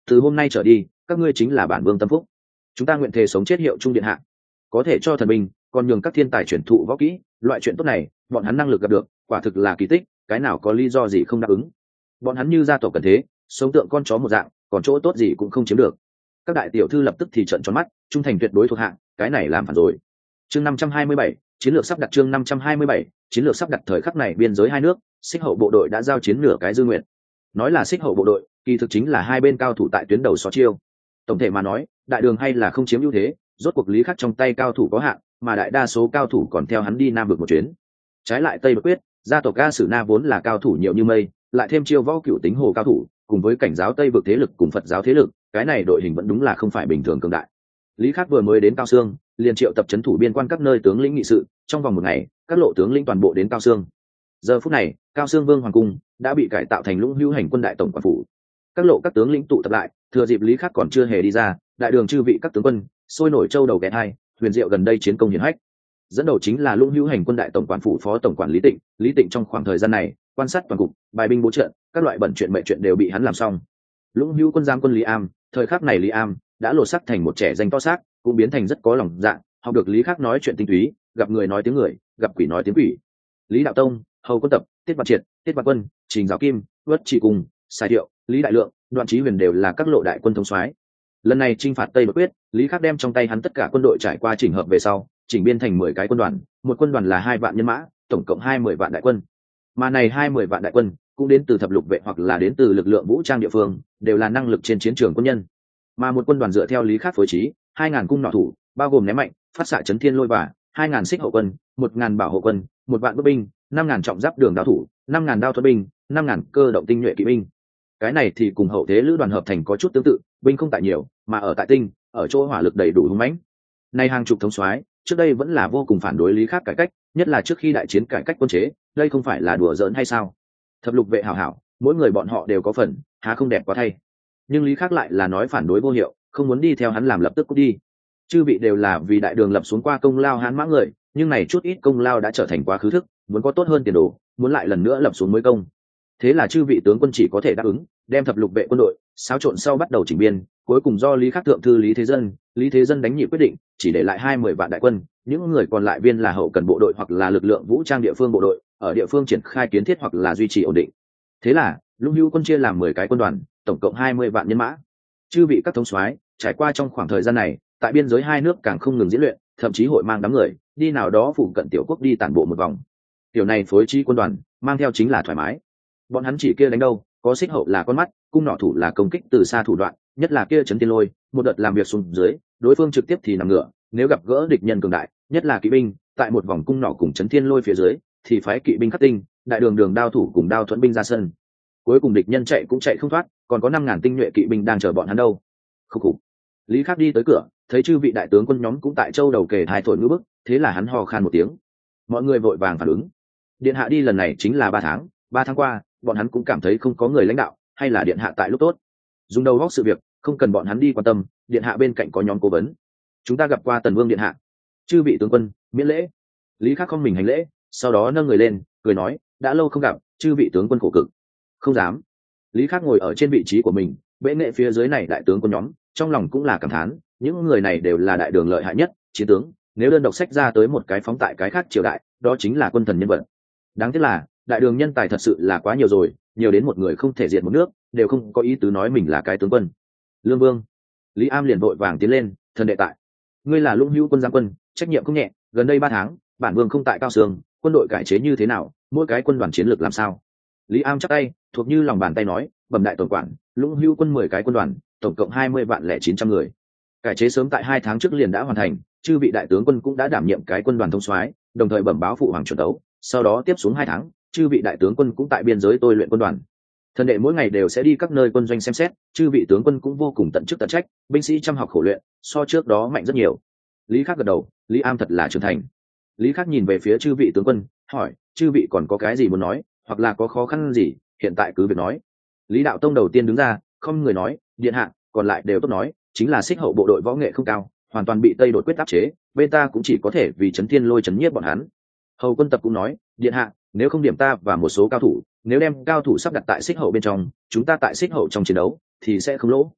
từ hôm nay trở đi các ngươi chính là bản vương tâm phúc, chúng ta nguyện thề sống chết hiệu trung điện hạ. Có thể cho thần binh còn nhường các thiên tài chuyển thụ võ kỹ, loại chuyện tốt này bọn hắn năng lực gặp được quả thực là kỳ tích, cái nào có lý do gì không đáp ứng. Bọn hắn như gia tộc cần thế, sống tượng con chó một dạng, còn chỗ tốt gì cũng không chiếm được. Các đại tiểu thư lập tức thì trợn tròn mắt, trung thành tuyệt đối thuộc hạng, cái này làm phản rồi. Chương 527, chiến lược sắp đặt. Chương 527, chiến lược sắp đặt. Thời khắc này biên giới hai nước, Xích Hậu bộ đội đã giao chiến nửa cái dư nguyện. Nói là Xích Hậu bộ đội, kỳ thực chính là hai bên cao thủ tại tuyến đầu xó chiêu. Tổng thể mà nói, đại đường hay là không chiếm ưu thế, rốt cuộc Lý Khắc trong tay cao thủ có hạn, mà đại đa số cao thủ còn theo hắn đi Nam vực một chuyến. Trái lại Tây Bắc quyết, gia tộc A Sử Na vốn là cao thủ nhiều như mây, lại thêm chiêu võ cửu tính hồ cao thủ, cùng với cảnh giáo Tây vực thế lực cùng Phật giáo thế lực, cái này đội hình vẫn đúng là không phải bình thường cường đại. Lý Khắc vừa mới đến Cao Xương, liền triệu tập trấn thủ biên quan các nơi tướng lĩnh nghị sự, trong vòng một ngày, các lộ tướng lĩnh toàn bộ đến Cao Xương. Giờ phút này, Cao Xương Vương hoàng cung đã bị cải tạo thành Lũng Hữu hành quân đại tổng quản phủ. Các lộ các tướng lĩnh tụ tập lại, thừa dịp Lý Khắc còn chưa hề đi ra, đại đường chư vị các tướng quân sôi nổi châu đầu ghé thai, huyền diệu gần đây chiến công hiển hách. Dẫn đầu chính là Lũng Hữu hành quân đại tổng quản phủ phó tổng quản Lý Tịnh. Lý Tịnh trong khoảng thời gian này quan sát toàn cục, bài binh bố trận, các loại bẩn chuyện mệnh chuyện đều bị hắn làm xong. Lũng Hữu quân giám quân Lý Am, thời khắc này Lý Am đã lột sắc thành một trẻ danh to xác, cũng biến thành rất có lòng dạ, học được Lý Khắc nói chuyện tinh túy, gặp người nói tiếng người, gặp quỷ nói tiếng quỷ. Lý Đạo Tông, Hầu Quân Tập, Tiết Văn Triệt, Tiết Văn Quân, Trình Giáo Kim, Uất Chỉ Cùng, Sai Thiệu, Lý Đại Lượng, Đoạn Chí Huyền đều là các lộ đại quân thống soái. Lần này chinh phạt Tây Bắc quyết, Lý Khắc đem trong tay hắn tất cả quân đội trải qua chỉnh hợp về sau, chỉnh biên thành 10 cái quân đoàn, một quân đoàn là 2 vạn nhân mã, tổng cộng 20 vạn đại quân. Mà này 20 vạn đại quân cũng đến từ thập lục vệ hoặc là đến từ lực lượng vũ trang địa phương, đều là năng lực trên chiến trường quân nhân. Mà một quân đoàn dựa theo Lý Khắc phối trí, 2000 cung nỏ thủ, bao gồm ném mạnh, phát xạ chấn thiên lôi và 2000 xích hậu quân, 1000 bảo hộ quân, 1 vạn bước binh, 5000 trọng giáp đường đao thủ, 5000 đao thuật binh, 5000 cơ động tinh nhuệ kỵ binh. Cái này thì cùng hậu thế lữ đoàn hợp thành có chút tương tự, binh không tại nhiều, mà ở tại tinh, ở chỗ hỏa lực đầy đủ hùng mãnh. Nay hàng chục thống soái, trước đây vẫn là vô cùng phản đối Lý Khắc cải cách, nhất là trước khi đại chiến cải cách quân chế, đây không phải là đùa giỡn hay sao? Thập lục vệ hảo hảo, mỗi người bọn họ đều có phần, há không đẹp quá thay. Nhưng Lý Khắc lại là nói phản đối vô hiệu, không muốn đi theo hắn làm lập tức cút đi. Chư vị đều là vì đại đường lập xuống qua công lao hán mã người, nhưng này chút ít công lao đã trở thành quá khứ thức, muốn có tốt hơn tiền đồ, muốn lại lần nữa lập xuống mới công. Thế là chư vị tướng quân chỉ có thể đáp ứng, đem thập lục vệ quân đội xáo trộn sau bắt đầu chỉnh biên, cuối cùng do Lý Khắc thượng thư Lý Thế Dân đánh nhị quyết định, chỉ để lại 20 vạn đại quân, những người còn lại viên là hậu cần bộ đội hoặc là lực lượng vũ trang địa phương bộ đội, ở địa phương triển khai kiến thiết hoặc là duy trì ổn định. Thế là, Lũng Hữu quân chia làm 10 cái quân đoàn, tổng cộng 20 vạn nhân mã. Chư vị các thống soái, trải qua trong khoảng thời gian này, tại biên giới hai nước càng không ngừng diễn luyện, thậm chí hội mang đám người đi nào đó phụ cận tiểu quốc đi tản bộ một vòng. Tiểu này phối trí quân đoàn, mang theo chính là thoải mái. Bọn hắn chỉ kia đánh đâu, có xích hậu là con mắt, cung nỏ thủ là công kích từ xa thủ đoạn, nhất là kia chấn tiên lôi, một đợt làm việc xuống dưới, đối phương trực tiếp thì nằm ngửa, nếu gặp gỡ địch nhân cường đại, nhất là kỵ binh, tại một vòng cung nỏ cùng chấn thiên lôi phía dưới, thì phái kỵ binh khắc tinh, đại đường đường đao thủ cùng đao thuẫn binh ra sân. Cuối cùng địch nhân chạy cũng chạy không thoát, còn có 5000 tinh nhuệ kỵ binh đang chờ bọn hắn đâu. Khục khục. Lý Khắc đi tới cửa, thấy chư vị đại tướng quân nhóm cũng tại châu đầu kề hai thổi ngữ bức, thế là hắn hò khan một tiếng. Mọi người vội vàng phản ứng. Điện hạ đi lần này chính là 3 tháng qua, bọn hắn cũng cảm thấy không có người lãnh đạo, hay là điện hạ tại lúc tốt. Dùng đầu góc sự việc, không cần bọn hắn đi quan tâm, điện hạ bên cạnh có nhóm cố vấn. Chúng ta gặp qua Tần Vương điện hạ. Chư vị tướng quân, miễn lễ. Lý Khắc không mình hành lễ, sau đó nâng người lên, cười nói, đã lâu không gặp, chư vị tướng quân khổ cực. Không dám. Lý Khắc ngồi ở trên vị trí của mình, bệ nghệ phía dưới này đại tướng quân nhóm, trong lòng cũng là cảm thán, những người này đều là đại đường lợi hại nhất chiến tướng, nếu đơn độc sách ra tới một cái phóng tại cái khác triều đại, đó chính là quân thần nhân vật. Đáng tiếc là đại đường nhân tài thật sự là quá nhiều rồi, nhiều đến một người không thể diệt một nước, đều không có ý tứ nói mình là cái tướng quân. Lương Vương. Lý Am liền vội vàng tiến lên, thần đệ tại. Ngươi là Lũng Hữu quân giám quân, trách nhiệm không nhẹ, gần đây 3 tháng, bản vương không tại Cao Xương, quân đội cải chế như thế nào, mỗi cái quân đoàn chiến lược làm sao? Lý Am chắp tay, thuộc như lòng bàn tay nói, bẩm đại tổng quản, Lũng Hữu quân 10 cái quân đoàn, tổng cộng 20 vạn lẻ 900 người. Cải chế sớm tại 2 tháng trước liền đã hoàn thành, chư vị đại tướng quân cũng đã đảm nhiệm cái quân đoàn thống soái, đồng thời bẩm báo phụ hoàng chuẩn tấu, sau đó tiếp xuống 2 tháng, chư vị đại tướng quân cũng tại biên giới tôi luyện quân đoàn. Thần đệ mỗi ngày đều sẽ đi các nơi quân doanh xem xét, chư vị tướng quân cũng vô cùng tận chức tận trách, binh sĩ chăm học khổ luyện, so trước đó mạnh rất nhiều. Lý Khắc gật đầu, Lý Am thật là trưởng thành. Lý Khắc nhìn về phía chư vị tướng quân, hỏi, chư vị còn có cái gì muốn nói, hoặc là có khó khăn gì, hiện tại cứ việc nói. Lý Đạo Tông đầu tiên đứng ra, không người nói, điện hạ, còn lại đều tốt nói, chính là xích hậu bộ đội võ nghệ không cao, hoàn toàn bị Tây đột quyết áp chế, bên ta cũng chỉ có thể vì chấn thiên lôi chấn nhiếp bọn hắn. Hầu Quân Tập cũng nói, điện hạ, nếu không điểm ta và một số cao thủ, nếu đem cao thủ sắp đặt tại xích hậu bên trong, chúng ta tại xích hậu trong chiến đấu thì sẽ không lỗ.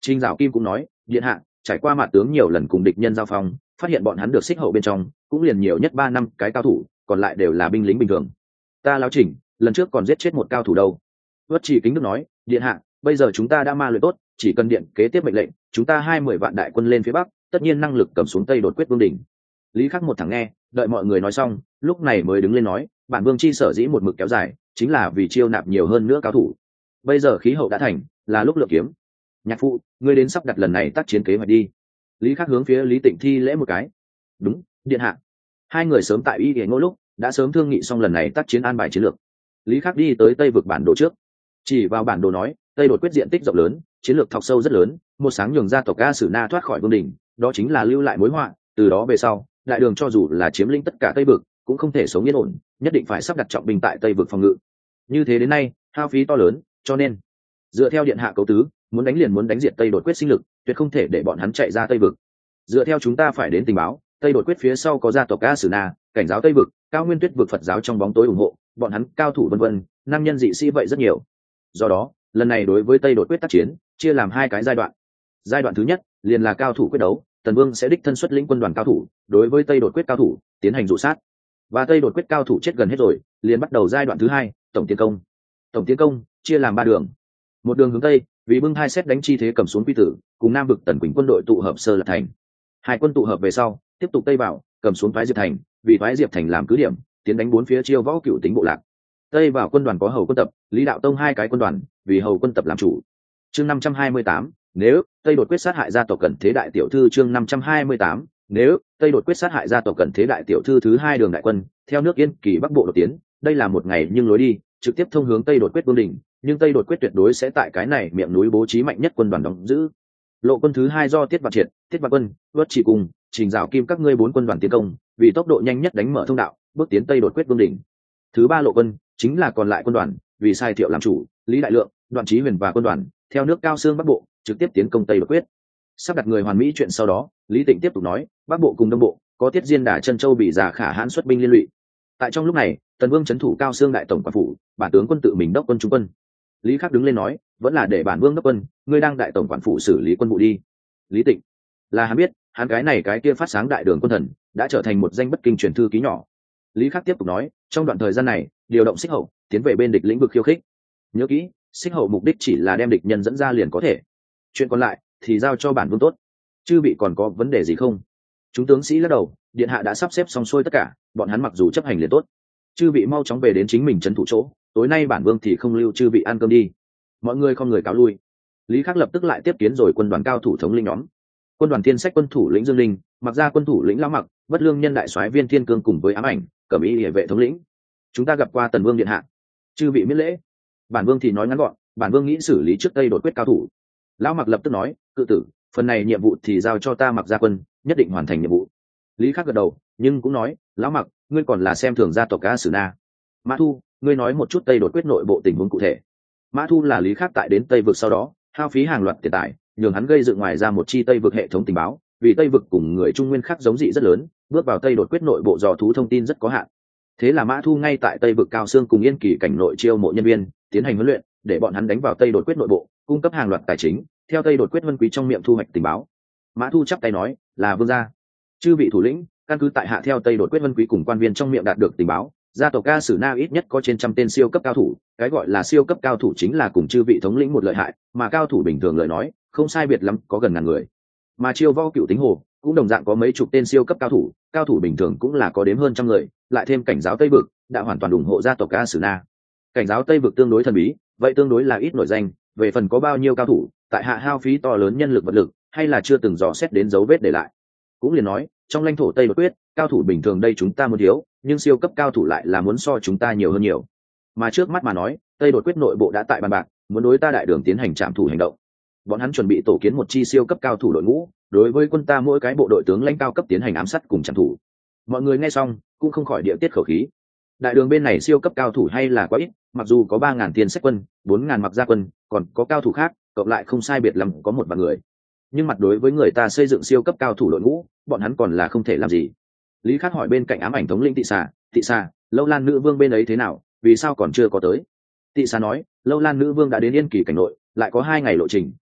Trình Dạo Kim cũng nói, điện hạ, trải qua mạt tướng nhiều lần cùng địch nhân giao phong, phát hiện bọn hắn được xích hậu bên trong cũng liền nhiều nhất 3 năm cái cao thủ, còn lại đều là binh lính bình thường. Ta lão Trình, lần trước còn giết chết một cao thủ đâu. Vất Chỉ Kính Đức nói, điện hạ, bây giờ chúng ta đã ma luyện tốt, chỉ cần điện kế tiếp mệnh lệnh, chúng ta 20 vạn đại quân lên phía bắc, tất nhiên năng lực cầm xuống Tây đột quyết vương đỉnh. Lý Khắc một thằng nghe, đợi mọi người nói xong, lúc này mới đứng lên nói, bản vương chi sở dĩ một mực kéo dài, chính là vì chiêu nạp nhiều hơn nữa cao thủ. Bây giờ khí hậu đã thành, là lúc lựa kiếm. Nhạc phụ, ngươi đến sắp đặt lần này tác chiến kế hoạch đi. Lý Khắc hướng phía Lý Tịnh thi lễ một cái. Đúng, điện hạ. Hai người sớm tại Y Điển Ngô lúc đã sớm thương nghị xong lần này tác chiến an bài chiến lược. Lý Khắc đi tới Tây vực bản đồ trước, chỉ vào bản đồ nói, Tây đột quyết diện tích rộng lớn, chiến lược thọc sâu rất lớn, một sáng nhường gia tộc A Sử Na thoát khỏi vương đỉnh, đó chính là lưu lại mối họa. Từ đó về sau, đại đường cho dù là chiếm lĩnh tất cả Tây vực, cũng không thể sống yên ổn, nhất định phải sắp đặt trọng binh tại Tây vực phòng ngự. Như thế đến nay, hao phí to lớn, cho nên dựa theo điện hạ cấu tứ, muốn đánh liền muốn đánh diệt Tây đột quyết sinh lực, tuyệt không thể để bọn hắn chạy ra Tây vực. Dựa theo chúng ta phải đến tình báo, Tây đột quyết phía sau có gia tộc A Sử Na, cảnh giáo Tây vực, Cao Nguyên Tuyết vực Phật giáo trong bóng tối ủng hộ, bọn hắn cao thủ vân vân, nam nhân dị sĩ vậy rất nhiều. Do đó, lần này đối với Tây đột quyết tác chiến, chia làm 2 cái giai đoạn. Giai đoạn thứ nhất, liền là cao thủ quyết đấu, Tần Vương sẽ đích thân xuất lĩnh quân đoàn cao thủ, đối với Tây đột quyết cao thủ tiến hành dụ sát. Và Tây đột quyết cao thủ chết gần hết rồi, liền bắt đầu giai đoạn thứ 2, tổng tiến công. Tổng tiến công chia làm 3 đường. Một đường hướng tây, vì bưng 2 xét đánh chi thế cầm xuống quy tử, cùng Nam vực Tần Quỳnh quân đội tụ hợp Sơ Lạc thành. 2 quân tụ hợp về sau, tiếp tục tây vào, cầm xuống Thoái Diệp thành, vì Thoái Diệp thành làm cứ điểm, tiến đánh 4 phía chiêu võ cựu tính bộ lạc. Tây vào quân đoàn có Hầu quân tập, Lý Đạo Tông 2 cái quân đoàn, vì Hầu quân tập làm chủ. Chương 528, nếu Tây đột quyết sát hại gia tộc Cẩn Thế đại tiểu thư. Chương 528, nếu Tây đột quyết sát hại gia tộc Cẩn Thế đại tiểu thư thứ 2 đường đại quân, theo nước Yên Kỳ bắc bộ đột tiến, đây là một ngày nhưng lối đi, trực tiếp thông hướng Tây đột quyết vương đỉnh, nhưng Tây đột quyết tuyệt đối sẽ tại cái này miệng núi bố trí mạnh nhất quân đoàn đóng giữ. Lộ quân thứ 2 do Tiết Vạn Triệt, Tiết Vạn Quân, Vất Chỉ cùng Trình Dạo Kim các ngươi 4 quân đoàn tiến công, vì tốc độ nhanh nhất đánh mở thông đạo, bước tiến Tây đột quyết vương đỉnh. Thứ 3 lộ quân chính là còn lại quân đoàn, vì Sai Thiệu làm chủ, Lý Đại Lượng, Đoạn Chí Huyền và quân đoàn theo nước Cao Xương bắc bộ, trực tiếp tiến công Tây đột quyết. Sắp đặt người hoàn mỹ chuyện sau đó, Lý Tịnh tiếp tục nói, bắc bộ cùng đông bộ có Tiết Diên Đả Chân Châu bị giả khả hãn xuất binh liên lụy. Tại trong lúc này, Tần Vương trấn thủ Cao Xương đại tổng quản phủ, bản tướng quân tự mình đốc quân trung quân. Lý Khắc đứng lên nói, vẫn là để bản vương đốc quân, ngươi đang đại tổng quản phủ xử lý quân vụ đi. Lý Tịnh là hắn biết, hắn cái này cái kia phát sáng đại đường quân thần đã trở thành một danh bất kinh truyền thư ký nhỏ. Lý Khắc tiếp tục nói, trong đoạn thời gian này, điều động Xích Hậu tiến về bên địch lĩnh vực khiêu khích. Nhớ kỹ, Xích Hậu mục đích chỉ là đem địch nhân dẫn ra liền có thể, chuyện còn lại thì giao cho bản vương tốt. Chư vị còn có vấn đề gì không? Chúng tướng sĩ lắc đầu, điện hạ đã sắp xếp xong xuôi tất cả, bọn hắn mặc dù chấp hành liền tốt. Chư vị mau chóng về đến chính mình trấn thủ chỗ, tối nay bản vương thì không lưu chư vị ăn cơm đi. Mọi người không người cáo lui. Lý Khắc lập tức lại tiếp kiến rồi quân đoàn cao thủ thống lĩnh nhóm. Quân đoàn Thiên Sách quân thủ lĩnh Dương Linh, Mặc Gia quân thủ lĩnh Lão Mặc, Bất Lương nhân đại soái Viên Thiên Cương cùng với Ám Ảnh, Cẩm Y Liễu vệ thống lĩnh. Chúng ta gặp qua Tần Vương điện hạ. Chư vị miễn lễ. Bản vương thì nói ngắn gọn, bản vương nghĩ xử lý trước Tây đột quyết cao thủ. Lão Mặc lập tức nói, cự tử, phần này nhiệm vụ thì giao cho ta Mặc Gia quân, nhất định hoàn thành nhiệm vụ. Lý Khắc gật đầu, nhưng cũng nói, Lão Mặc, ngươi còn là xem thường gia tộc A Sử Na. Mã Thu, ngươi nói một chút Tây đột quyết nội bộ tình huống cụ thể. Mã Thu là Lý Khắc tại đến Tây vực sau đó, hao phí hàng loạt tiền tài, nhường hắn gây dựng ngoài ra một chi Tây vực hệ thống tình báo, vì Tây vực cùng người Trung Nguyên khác giống dị rất lớn, bước vào Tây đột quyết nội bộ dò thú thông tin rất có hạn. Thế là Mã Thu ngay tại Tây vực Cao Xương cùng Yên Kỳ cảnh nội chiêu mộ nhân viên, tiến hành huấn luyện, để bọn hắn đánh vào Tây đột quyết nội bộ, cung cấp hàng loạt tài chính, theo Tây đột quyết vân quý trong miệng thu hoạch tình báo. Mã Thu chắp tay nói, là vương gia. Chư vị thủ lĩnh, căn cứ tại hạ theo Tây đột quyết vân quý cùng quan viên trong miệng đạt được tình báo, gia tộc A Sử Na ít nhất có trên 100 tên siêu cấp cao thủ, cái gọi là siêu cấp cao thủ chính là cùng chư vị thống lĩnh một lợi hại, mà cao thủ bình thường lời nói, không sai biệt lắm có gần ngàn người. Mà chiêu võ cựu tính hồ cũng đồng dạng có mấy chục tên siêu cấp cao thủ bình thường cũng là có đếm hơn trăm người, lại thêm cảnh giáo Tây vực đã hoàn toàn ủng hộ gia tộc A Sử Na. Cảnh giáo Tây vực tương đối thần bí, vậy tương đối là ít nổi danh, về phần có bao nhiêu cao thủ, tại hạ hao phí to lớn nhân lực vật lực, hay là chưa từng dò xét đến dấu vết để lại. Cũng liền nói, trong lãnh thổ Tây đột quyết, cao thủ bình thường đây chúng ta muốn thiếu, nhưng siêu cấp cao thủ lại là muốn so chúng ta nhiều hơn nhiều. Mà trước mắt mà nói, Tây đột quyết nội bộ đã tại bàn bạc, muốn đối ta đại đường tiến hành trạm thủ hành động. Bọn hắn chuẩn bị tổ kiến một chi siêu cấp cao thủ đội ngũ, đối với quân ta mỗi cái bộ đội tướng lãnh cao cấp tiến hành ám sát cùng trạm thủ. Mọi người nghe xong cũng không khỏi địa tiết khẩu khí. Đại đường bên này siêu cấp cao thủ hay là quá ít, mặc dù có 3.000 Thiên Sách quân, 4.000 Mặc Gia quân, còn có cao thủ khác, cộng lại không sai biệt lắm có 1 vạn người. Nhưng mặt đối với người ta xây dựng siêu cấp cao thủ đội ngũ, bọn hắn còn là không thể làm gì. Lý Khắc hỏi bên cạnh Ám Ảnh thống lĩnh Tị Xà, Lâu Lan nữ vương bên ấy thế nào, vì sao còn chưa có tới? Tị Xà nói, Lâu Lan nữ vương đã đến Yên Kỳ cảnh nội, lại có 2 ngày lộ trình,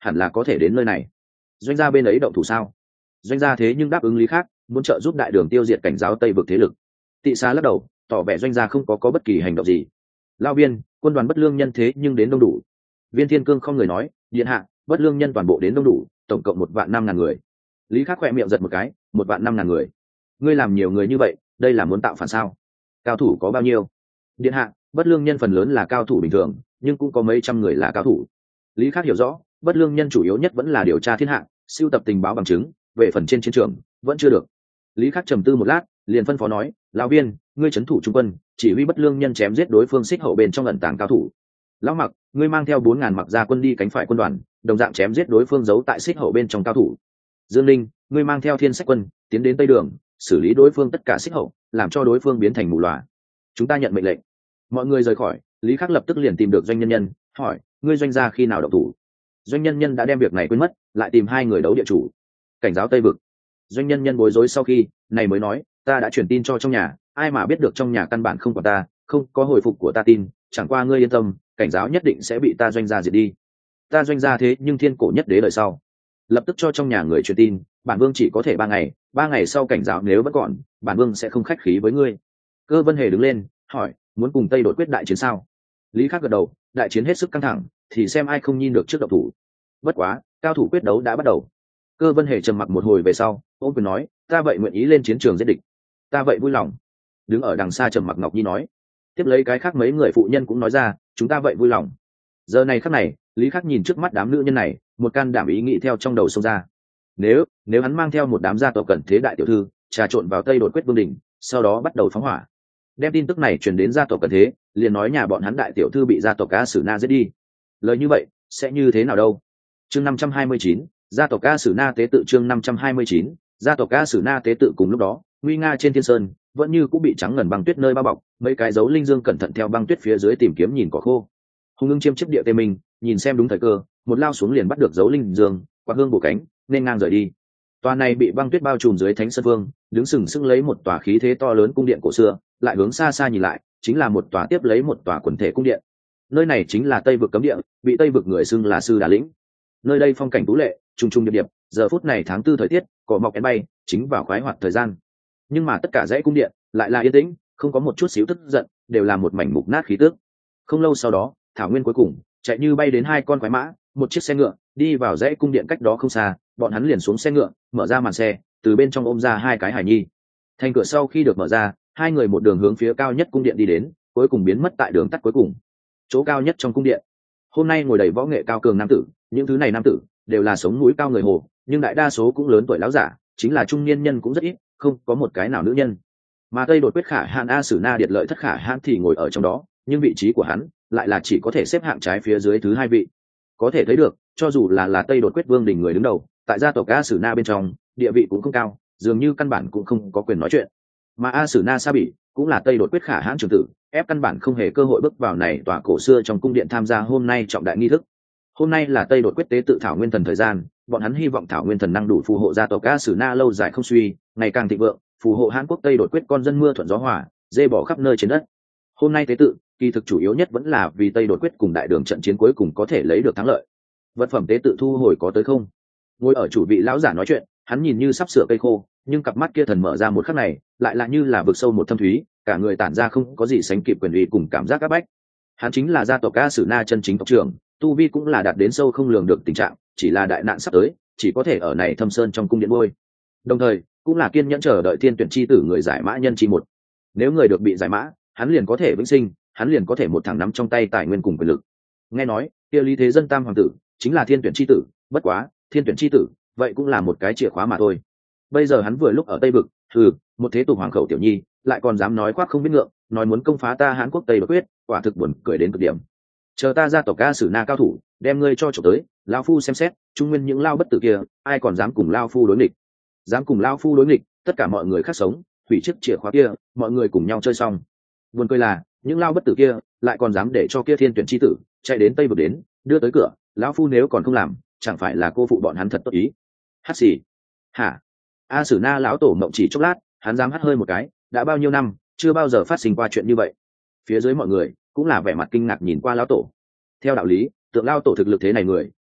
hẳn là có thể đến nơi này. Doanh gia bên ấy động thủ sao? Doanh gia thế nhưng đáp ứng lý khác, muốn trợ giúp đại đường tiêu diệt cảnh giáo tây vực thế lực. Tị xá lắc đầu, tỏ vẻ doanh gia không có bất kỳ hành động gì. Lao viên, quân đoàn bất lương nhân thế nhưng đến đông đủ. Viên Thiên Cương không người nói, điện hạ, bất lương nhân toàn bộ đến đông đủ, tổng cộng 1.500.000 người. Lý khắc khỏe miệng giật một cái, 1.500.000 người. Ngươi làm nhiều người như vậy, đây là muốn tạo phản sao? Cao thủ có bao nhiêu? Điện hạ, bất lương nhân phần lớn là cao thủ bình thường, nhưng cũng có mấy trăm người là cao thủ. Lý khắc hiểu rõ, bất lương nhân chủ yếu nhất vẫn là điều tra thiên hạ, sưu tập tình báo bằng chứng, về phần trên chiến trường vẫn chưa được. Lý khắc trầm tư một lát, liền phân phó nói, lão viên, ngươi trấn thủ trung quân, chỉ huy bất lương nhân chém giết đối phương xích hậu bên trong ẩn tàng cao thủ. Lão Mặc, ngươi mang theo 4.000 mặc gia quân đi cánh phải quân đoàn, đồng dạng chém giết đối phương giấu tại xích hậu bên trong cao thủ. Dương Linh, ngươi mang theo thiên sách quân, tiến đến tây đường, xử lý đối phương tất cả xích hậu, làm cho đối phương biến thành mù lòa. Chúng ta nhận mệnh lệnh. Mọi người rời khỏi, Lý khắc lập tức liền tìm được Doanh Nhân Nhân, hỏi, ngươi doanh gia khi nào động thủ? Doanh Nhân Nhân đã đem việc này quên mất, lại tìm hai người đấu địa chủ. Cảnh giáo tây vực. Doanh Nhân Nhân bối rối sau khi này mới nói, ta đã truyền tin cho trong nhà, ai mà biết được trong nhà căn bản không có ta, không có hồi phục của ta tin, chẳng qua ngươi yên tâm, cảnh giáo nhất định sẽ bị ta doanh gia diệt đi. Ta doanh gia thế nhưng thiên cổ nhất đế đời sau. Lập tức cho trong nhà người truyền tin, bản vương chỉ có thể 3 ngày sau cảnh giáo nếu vẫn còn, bản vương sẽ không khách khí với ngươi. Cơ Vân Hề đứng lên, hỏi, muốn cùng Tây đội quyết đại chiến sao? Lý khắc gật đầu, đại chiến hết sức căng thẳng, thì xem ai không nhìn được trước động thủ. Bất quá, cao thủ quyết đấu đã bắt đầu. Cơ Vân Hề trầm mặc một hồi về sau, ôm quyền nói, ta vậy nguyện ý lên chiến trường giết địch, ta vậy vui lòng. Đứng ở đằng xa trầm mặc Ngọc Nhi nói, tiếp lấy cái khác mấy người phụ nhân cũng nói ra, chúng ta vậy vui lòng. Giờ này khắc này, Lý khắc nhìn trước mắt đám nữ nhân này, một can đảm ý nghĩ theo trong đầu xông ra. Nếu hắn mang theo một đám gia tộc cận thế đại tiểu thư trà trộn vào Tây đột quyết vương đình, sau đó bắt đầu phóng hỏa, đem tin tức này truyền đến gia tộc cận thế, liền nói nhà bọn hắn đại tiểu thư bị gia tộc A Sử Na giết đi, lời như vậy sẽ như thế nào đâu? Chương 529, gia tộc A Sử Na tế tự. Chương 529, gia tộc A Sử Na tế tự. Cùng lúc đó, nguy nga trên thiên sơn vẫn như cũng bị trắng ngần băng tuyết nơi bao bọc, mấy cái dấu linh dương cẩn thận theo băng tuyết phía dưới tìm kiếm nhìn cỏ khô. Hùng Ưng chiêm chiếc địa tê mình, nhìn xem đúng thời cơ, một lao xuống liền bắt được dấu linh dương, quạt hương bổ cánh, nên ngang rời đi. Tòa này bị băng tuyết bao trùm dưới thánh sơn vương, đứng sừng sững lấy một tòa khí thế to lớn cung điện cổ xưa, lại hướng xa xa nhìn lại, chính là một tòa tiếp lấy một tòa quần thể cung điện. Nơi này chính là Tây vực cấm địa, bị Tây vực người xưng là Sư Đà Lĩnh. Nơi đây phong cảnh tú lệ, trùng trùng điệp điệp, giờ phút này tháng tư thời tiết, cỏ mọc én bay, chính vào khoái hoạt thời gian. Nhưng mà tất cả dãy cung điện lại là yên tĩnh, không có một chút xíu tức giận, đều là một mảnh mục nát khí tức. Không lâu sau đó, thảo nguyên cuối cùng chạy như bay đến hai con quái mã, một chiếc xe ngựa đi vào dãy cung điện cách đó không xa, bọn hắn liền xuống xe ngựa, mở ra màn xe, từ bên trong ôm ra hai cái hài nhi. Thành cửa sau khi được mở ra, hai người một đường hướng phía cao nhất cung điện đi đến, cuối cùng biến mất tại đường tắt cuối cùng. Chỗ cao nhất trong cung điện, hôm nay ngồi đầy võ nghệ cao cường nam tử, những thứ này nam tử đều là sống mũi cao người hồ, nhưng đại đa số cũng lớn tuổi lão giả, chính là trung niên nhân cũng rất ít, không có một cái nào nữ nhân. Mà Tây đột quyết khả hãn A Sử Na Điệt Lợi Thất khả hãn thì ngồi ở trong đó, nhưng vị trí của hắn lại là chỉ có thể xếp hạng trái phía dưới thứ hai vị. Có thể thấy được, cho dù là Tây đột quyết vương đình người đứng đầu, tại gia tộc A Sử Na bên trong, địa vị cũng không cao, dường như căn bản cũng không có quyền nói chuyện. Mà A Sử Na Sa Bỉ cũng là Tây đột quyết khả hãn trưởng tử, ép căn bản không hề cơ hội bước vào này tòa cổ xưa trong cung điện tham gia hôm nay trọng đại nghi thức. Hôm nay là Tây đột quyết tế tự Thảo Nguyên Thần thời gian, bọn hắn hy vọng Thảo Nguyên Thần năng đủ phù hộ gia tộc A Sử Na lâu dài không suy, ngày càng thịnh vượng, phù hộ Hán quốc Tây đột quyết con dân mưa thuận gió hòa, dê bỏ khắp nơi trên đất. Hôm nay tế tự kỳ thực chủ yếu nhất vẫn là vì Tây đột quyết cùng đại đường trận chiến cuối cùng có thể lấy được thắng lợi. Vật phẩm tế tự thu hồi có tới không? Ngồi ở chủ vị lão giả nói chuyện, hắn nhìn như sắp sửa cây khô, nhưng cặp mắt kia thần mở ra một khắc này, lại là như là vực sâu một thâm thúy, cả người tản ra không có gì sánh kịp quyền uy cùng cảm giác áp bách. Hắn chính là gia tộc A Sử Na chân chính tộc trưởng, tu vi cũng là đạt đến sâu không lường được tình trạng, chỉ là đại nạn sắp tới, chỉ có thể ở này thâm sơn trong cung điện bôi. Đồng thời, cũng là kiên nhẫn chờ đợi thiên tuyển chi tử người giải mã nhân chi một. Nếu người được bị giải mã, hắn liền có thể vĩnh sinh, hắn liền có thể một thằng nắm trong tay tài nguyên cùng quyền lực. Nghe nói, kia Lý Thế Dân tam hoàng tử chính là thiên tuyển chi tử, bất quá, thiên tuyển chi tử, vậy cũng là một cái chìa khóa mà thôi. Bây giờ hắn vừa lúc ở Tây vực, một thế tục hoàng khẩu tiểu nhi, lại còn dám nói khoác không biết ngượng, nói muốn công phá ta Hán quốc Tây đột quyết, quả thực buồn cười đến cực điểm. Chờ ta gia tộc A Sử Na cao thủ, đem ngươi cho trộm tới, lão phu xem xét, trung nguyên những lao bất tử kia, ai còn dám cùng lão phu đối nghịch? Dám cùng lão phu đối nghịch, tất cả mọi người khác sống, hủy chiếc chìa khóa kia, mọi người cùng nhau chơi xong. Buồn cười là, những lao bất tử kia, lại còn dám để cho kia thiên tuyển chi tử chạy đến Tây vực đến, đưa tới cửa, lão phu nếu còn không làm, chẳng phải là cô phụ bọn hắn thật tốt ý. Hát xì. Hả? A Sử Na lão tổ mộng chỉ chốc lát, hắn dám hắt hơi một cái, đã bao nhiêu năm, chưa bao giờ phát sinh qua chuyện như vậy. Phía dưới mọi người cũng là vẻ mặt kinh ngạc nhìn qua lão tổ. Theo đạo lý, tượng lao tổ thực lực thế này người,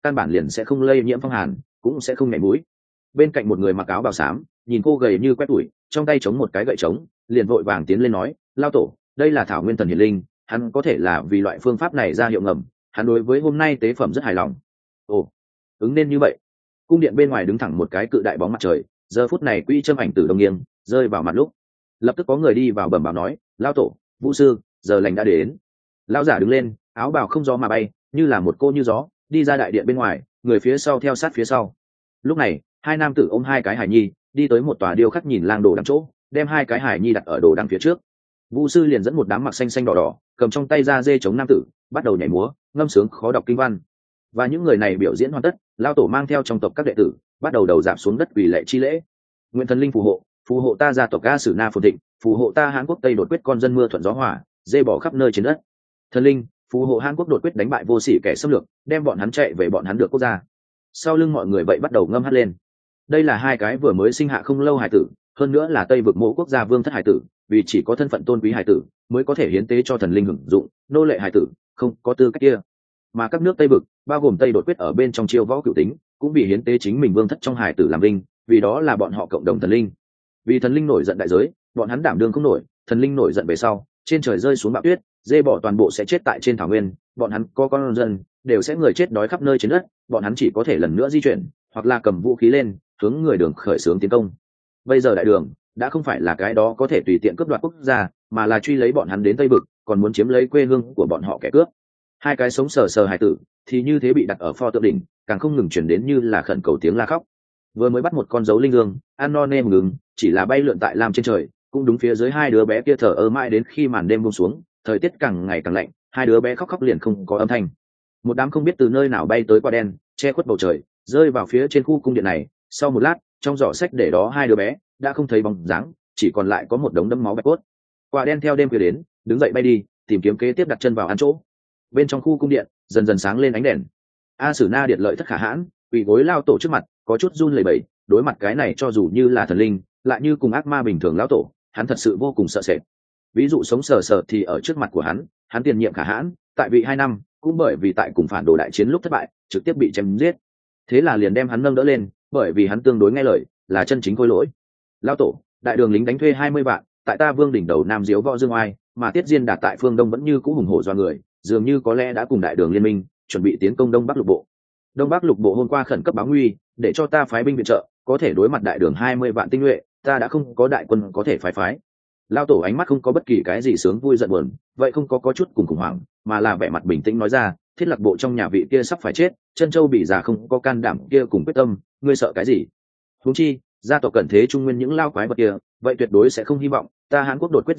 căn bản liền sẽ không lây nhiễm phong hàn, cũng sẽ không nhảy mũi. Bên cạnh một người mặc áo bào xám, nhìn cô gầy như quét tuổi, trong tay chống một cái gậy trống, liền vội vàng tiến lên nói, lao tổ, đây là thảo nguyên thần hiển linh, hắn có thể là vì loại phương pháp này ra hiệu ngầm, hắn đối với hôm nay tế phẩm rất hài lòng. Ồ, ứng nên như vậy. Cung điện bên ngoài đứng thẳng một cái cự đại bóng mặt trời, giờ phút này quỹ châm ảnh tử đông nghiêng rơi vào mặt lúc, lập tức có người đi vào bẩm báo nói, lao tổ, vũ sư, giờ lành đã đến. Lão giả đứng lên, áo bào không gió mà bay, như là một cô như gió, đi ra đại điện bên ngoài, người phía sau theo sát phía sau. Lúc này, hai nam tử ôm hai cái hải nhi, đi tới một tòa điêu khắc nhìn lang đồ đằng chỗ, đem hai cái hải nhi đặt ở đồ đằng phía trước. Vũ sư liền dẫn một đám mặc xanh xanh đỏ đỏ, cầm trong tay ra dê chống nam tử, bắt đầu nhảy múa, ngâm sướng khó đọc kinh văn. Và những người này biểu diễn hoàn tất, lao tổ mang theo trong tộc các đệ tử, bắt đầu đầu dạp xuống đất quỳ lệ chi lễ. Nguyện thần linh phù hộ ta gia tộc A Sử Na phồn thịnh, phù hộ ta Hán Quốc Tây đột quyết con dân mưa thuận gió hòa, dê bỏ khắp nơi trên đất. Thần linh phù hộ Hán Quốc đột quyết đánh bại vô sỉ kẻ xâm lược, đem bọn hắn chạy về bọn hắn được quốc gia. Sau lưng mọi người vậy bắt đầu ngâm hát lên. Đây là hai cái vừa mới sinh hạ không lâu hải tử, hơn nữa là Tây vực mộ quốc gia vương thất hải tử, vì chỉ có thân phận tôn quý hải tử mới có thể hiến tế cho thần linh hưởng dụng, nô lệ hải tử không có tư cách kia. Mà các nước Tây vực, bao gồm Tây đột quyết ở bên trong chiêu võ cửu tính, cũng vì hiến tế chính mình vương thất trong hải tử làm linh, vì đó là bọn họ cộng đồng thần linh. Vì thần linh nổi giận đại giới, bọn hắn đảm đương không nổi, thần linh nổi giận về sau, trên trời rơi xuống bão tuyết, dê bỏ toàn bộ sẽ chết tại trên thảo nguyên, bọn hắn có con dân đều sẽ người chết đói khắp nơi trên đất, bọn hắn chỉ có thể lần nữa di chuyển, hoặc là cầm vũ khí lên, hướng người đường khởi xướng tiến công. Bây giờ đại đường đã không phải là cái đó có thể tùy tiện cướp đoạt quốc gia, mà là truy lấy bọn hắn đến Tây vực, còn muốn chiếm lấy quê hương của bọn họ kẻ cướp. Hai cái sống sờ sờ hài tử thì như thế bị đặt ở pho tượng đỉnh, càng không ngừng chuyển đến như là khẩn cầu tiếng la khóc. Vừa mới bắt một con dấu linh hương, ăn no nê ngừng, chỉ là bay lượn tại lam trên trời, cũng đúng phía dưới hai đứa bé kia thở ơ mãi đến khi màn đêm buông xuống, thời tiết càng ngày càng lạnh, hai đứa bé khóc khóc liền không có âm thanh. Một đám không biết từ nơi nào bay tới quả đen, che khuất bầu trời, rơi vào phía trên khu cung điện này. Sau một lát, trong giỏ sách để đó hai đứa bé đã không thấy bóng dáng, chỉ còn lại có một đống đẫm máu bạch cốt. Quả đen theo đêm khuya đến, đứng dậy bay đi, tìm kiếm kế tiếp đặt chân vào ăn chỗ. Bên trong khu cung điện dần dần sáng lên ánh đèn. A Sử Na Điện Lợi Thất Khả Hãn quỳ gối lao tổ trước mặt, có chút run lẩy bẩy, đối mặt cái này cho dù như là thần linh, lại như cùng ác ma bình thường lão tổ, hắn thật sự vô cùng sợ sệt. Ví dụ sống sờ sờ thì ở trước mặt của hắn tiền nhiệm Khả Hãn, tại vị 2 năm, cũng bởi vì tại cùng phản đồ đại chiến lúc thất bại, trực tiếp bị chém giết. Thế là liền đem hắn nâng đỡ lên, bởi vì hắn tương đối nghe lời, là chân chính khôi lỗi. Lão tổ, đại đường lính đánh thuê 20 vạn, tại ta Vương đỉnh đầu Nam Diếu võ dương oai, mà Tiết Diên Đạt tại phương Đông vẫn như cũ hùng hổ do người, dường như có lẽ đã cùng đại đường liên minh, chuẩn bị tiến công Đông Bắc lục bộ. Đông Bắc lục bộ hôm qua khẩn cấp báo nguy, để cho ta phái binh viện trợ, có thể đối mặt đại đường 20 vạn tinh nhuệ, ta đã không có đại quân có thể phái. Lao tổ ánh mắt không có bất kỳ cái gì sướng vui giận buồn, vậy không có chút cùng khủng hoảng, mà là vẻ mặt bình tĩnh nói ra, Thiết Lập bộ trong nhà vị kia sắp phải chết, Chân Châu bị già không có can đảm kia cùng quyết tâm, ngươi sợ cái gì? Huống chi, gia tộc Cẩn Thế Trung Nguyên những lao quái vật kia, vậy tuyệt đối sẽ không hy vọng ta Hán Quốc đột quyết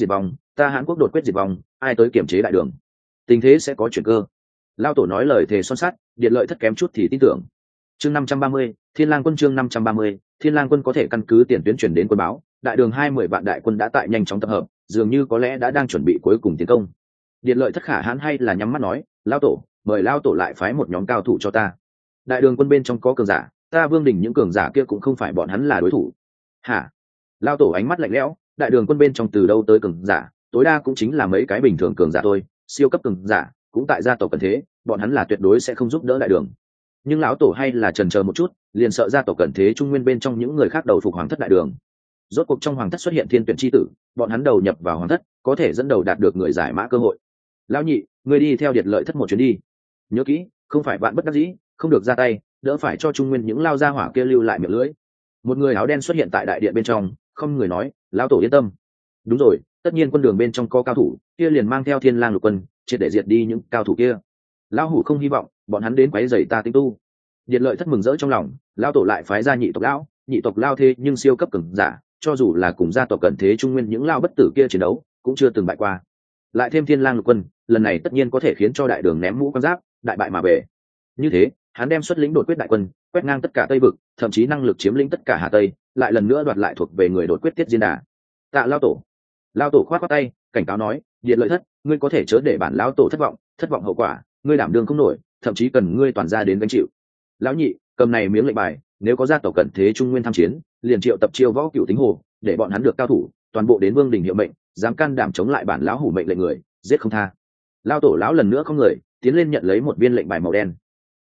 diệt vong, ai tới kiểm chế đại đường, tình thế sẽ có chuyển cơ. Lao tổ nói lời thề son sắt, Điện Lợi Thất kém chút thì tin tưởng. Chương 530, Thiên Lang quân chương 530, Thiên Lang quân có thể căn cứ tiền tuyến truyền đến quân báo, đại đường 20 vạn đại quân đã tại nhanh chóng tập hợp, dường như có lẽ đã đang chuẩn bị cuối cùng tiến công. Điện Lợi Thất Khả Hãn hay là nhắm mắt nói, lao tổ, mời lao tổ lại phái một nhóm cao thủ cho ta. Đại đường quân bên trong có cường giả, ta Vương đỉnh những cường giả kia cũng không phải bọn hắn là đối thủ. Hả? Lao tổ ánh mắt lạnh lẽo, đại đường quân bên trong từ đâu tới cường giả, tối đa cũng chính là mấy cái bình thường cường giả thôi, siêu cấp cường giả cũng tại gia tộc Cẩn Thế, bọn hắn là tuyệt đối sẽ không giúp đỡ đại đường. Nhưng lão tổ hay là chần chờ một chút, liền sợ gia tộc Cẩn Thế Trung Nguyên bên trong những người khác đầu phục hoàng thất đại đường. Rốt cuộc trong hoàng thất xuất hiện thiên tuyển chi tử, bọn hắn đầu nhập vào hoàng thất, có thể dẫn đầu đạt được người giải mã cơ hội. Lão nhị, ngươi đi theo Điện Lợi Thất một chuyến đi. Nhớ kỹ, không phải bạn bất đắc dĩ, không được ra tay, đỡ phải cho Trung Nguyên những lao gia hỏa kia lưu lại miệng lưỡi. Một người áo đen xuất hiện tại đại điện bên trong, không người nói, lão tổ yên tâm. Đúng rồi, tất nhiên quân đường bên trong có cao thủ, kia liền mang theo Thiên Lang lục quân, triệt để diệt đi những cao thủ kia. Lão hủ không hy vọng bọn hắn đến quấy rầy ta tinh tu. Điện Lợi Thất mừng rỡ trong lòng, lão tổ lại phái ra nhị tộc lao thế nhưng siêu cấp cường giả, cho dù là cùng gia tộc Cẩn Thế Trung Nguyên những lao bất tử kia chiến đấu, cũng chưa từng bại qua. Lại thêm Thiên Lang lục quân, lần này tất nhiên có thể khiến cho đại đường ném mũ quan giáp, đại bại mà về. Như thế, hắn đem xuất lĩnh đột quyết đại quân, quét ngang tất cả Tây vực, thậm chí năng lực chiếm lĩnh tất cả Hà Tây, lại lần nữa đoạt lại thuộc về người đột quyết Tiết Diên Đà. Tạ lao tổ. Lao tổ khoát tay, cảnh cáo nói, Điện Lợi Thất, ngươi có thể chớ để bản lão tổ thất vọng hậu quả, ngươi đảm đương không nổi, thậm chí cần ngươi toàn ra đến gánh chịu. Lão nhị, cầm này miếng lệnh bài, nếu có gia tộc Cẩn Thế Trung Nguyên tham chiến, liền triệu tập chiêu võ cửu tính hồ, để bọn hắn được cao thủ, toàn bộ đến Vương đỉnh hiệu mệnh, dám can đảm chống lại bản lão hủ mệnh lệnh người, giết không tha. Lao tổ lão lần nữa không người tiến lên nhận lấy một viên lệnh bài màu đen.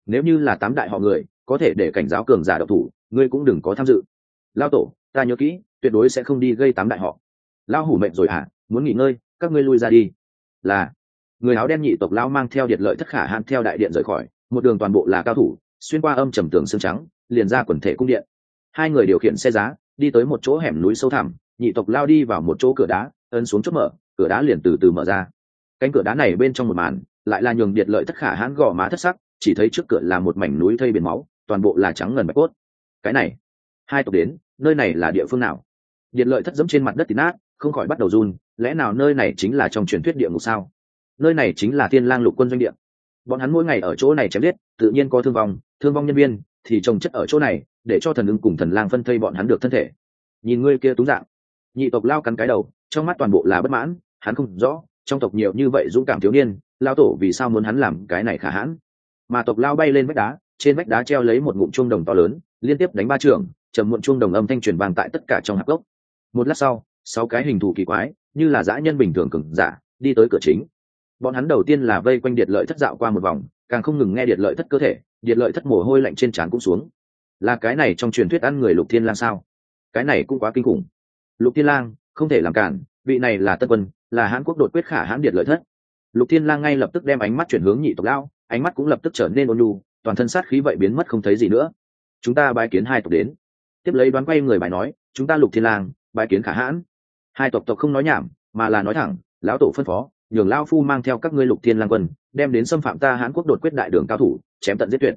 nếu như là 8 đại họ người có thể để cảnh giáo cường giả độc thủ, ngươi cũng đừng có tham dự. Lao tổ, ta nhớ kỹ, tuyệt đối sẽ không đi gây 8 đại họ. Lao hủ mệt rồi à, muốn nghỉ ngơi, các ngươi lui ra đi. Là. Người áo đen nhị tộc Lao mang theo Điệt Lợi Thất Khả Hãn theo đại điện rời khỏi, một đường toàn bộ là cao thủ, xuyên qua âm trầm tường xương trắng, liền ra quần thể cung điện. Hai người điều khiển xe giá, đi tới một chỗ hẻm núi sâu thẳm, nhị tộc Lao đi vào một chỗ cửa đá, ấn xuống chốt mở, cửa đá liền từ từ mở ra. Cánh cửa đá này bên trong một màn, lại là nhường Điệt Lợi Thất Khả Hãn gò má thất sắc, chỉ thấy trước cửa là một mảnh núi thây biển máu, toàn bộ là trắng ngần bạch cốt. Cái này, hai tộc đến, nơi này là địa phương nào? Điệt Lợi Thất dẫm trên mặt đất thịt nát, không khỏi bắt đầu run, lẽ nào nơi này chính là trong truyền thuyết địa ngục sao? Nơi này chính là Thiên Lang Lục Quân doanh địa. Bọn hắn mỗi ngày ở chỗ này chém giết, tự nhiên có thương vong nhân viên thì trồng chất ở chỗ này, để cho thần ưng cùng thần lang phân thây bọn hắn được thân thể. Nhìn ngươi kia túng dạng, nhị tộc Lao cắn cái đầu, trong mắt toàn bộ là bất mãn, hắn không rõ, trong tộc nhiều như vậy dũng cảm thiếu niên, Lao tổ vì sao muốn hắn làm cái này khả hãn? Mà tộc Lao bay lên vách đá, trên vách đá treo lấy một ngụm chuông đồng to lớn, liên tiếp đánh 3 trường, trầm muộn chuông đồng âm thanh truyền vang tại tất cả trong hạp gốc. Một lát sau, 6 cái hình thù kỳ quái, như là dã nhân bình thường cường giả, đi tới cửa chính. Bọn hắn đầu tiên là vây quanh Điệt Lợi Thất dạo qua một vòng, càng không ngừng nghe Điệt Lợi Thất cơ thể, Điệt Lợi Thất mồ hôi lạnh trên trán cũng xuống. Là cái này trong truyền thuyết ăn người Lục Thiên Lang sao? Cái này cũng quá kinh khủng. Lục Thiên Lang, không thể làm cản, vị này là tân quân, là Hán Quốc đột quyết khả hãn Điệt Lợi Thất. Lục Thiên Lang ngay lập tức đem ánh mắt chuyển hướng nhị tộc Lao, ánh mắt cũng lập tức trở nên ôn nhu, toàn thân sát khí vậy biến mất không thấy gì nữa. Chúng ta bái kiến hai tộc đến. Tiếp lấy đoán quay người bài nói, chúng ta Lục Thiên Lang bái kiến khả hãn. Hai tộc không nói nhảm, mà là nói thẳng, lão tổ phân phó, nhường lão phu mang theo các ngươi Lục Thiên Lang quân, đem đến xâm phạm ta Hán Quốc đột quyết đại đường cao thủ, chém tận giết tuyệt.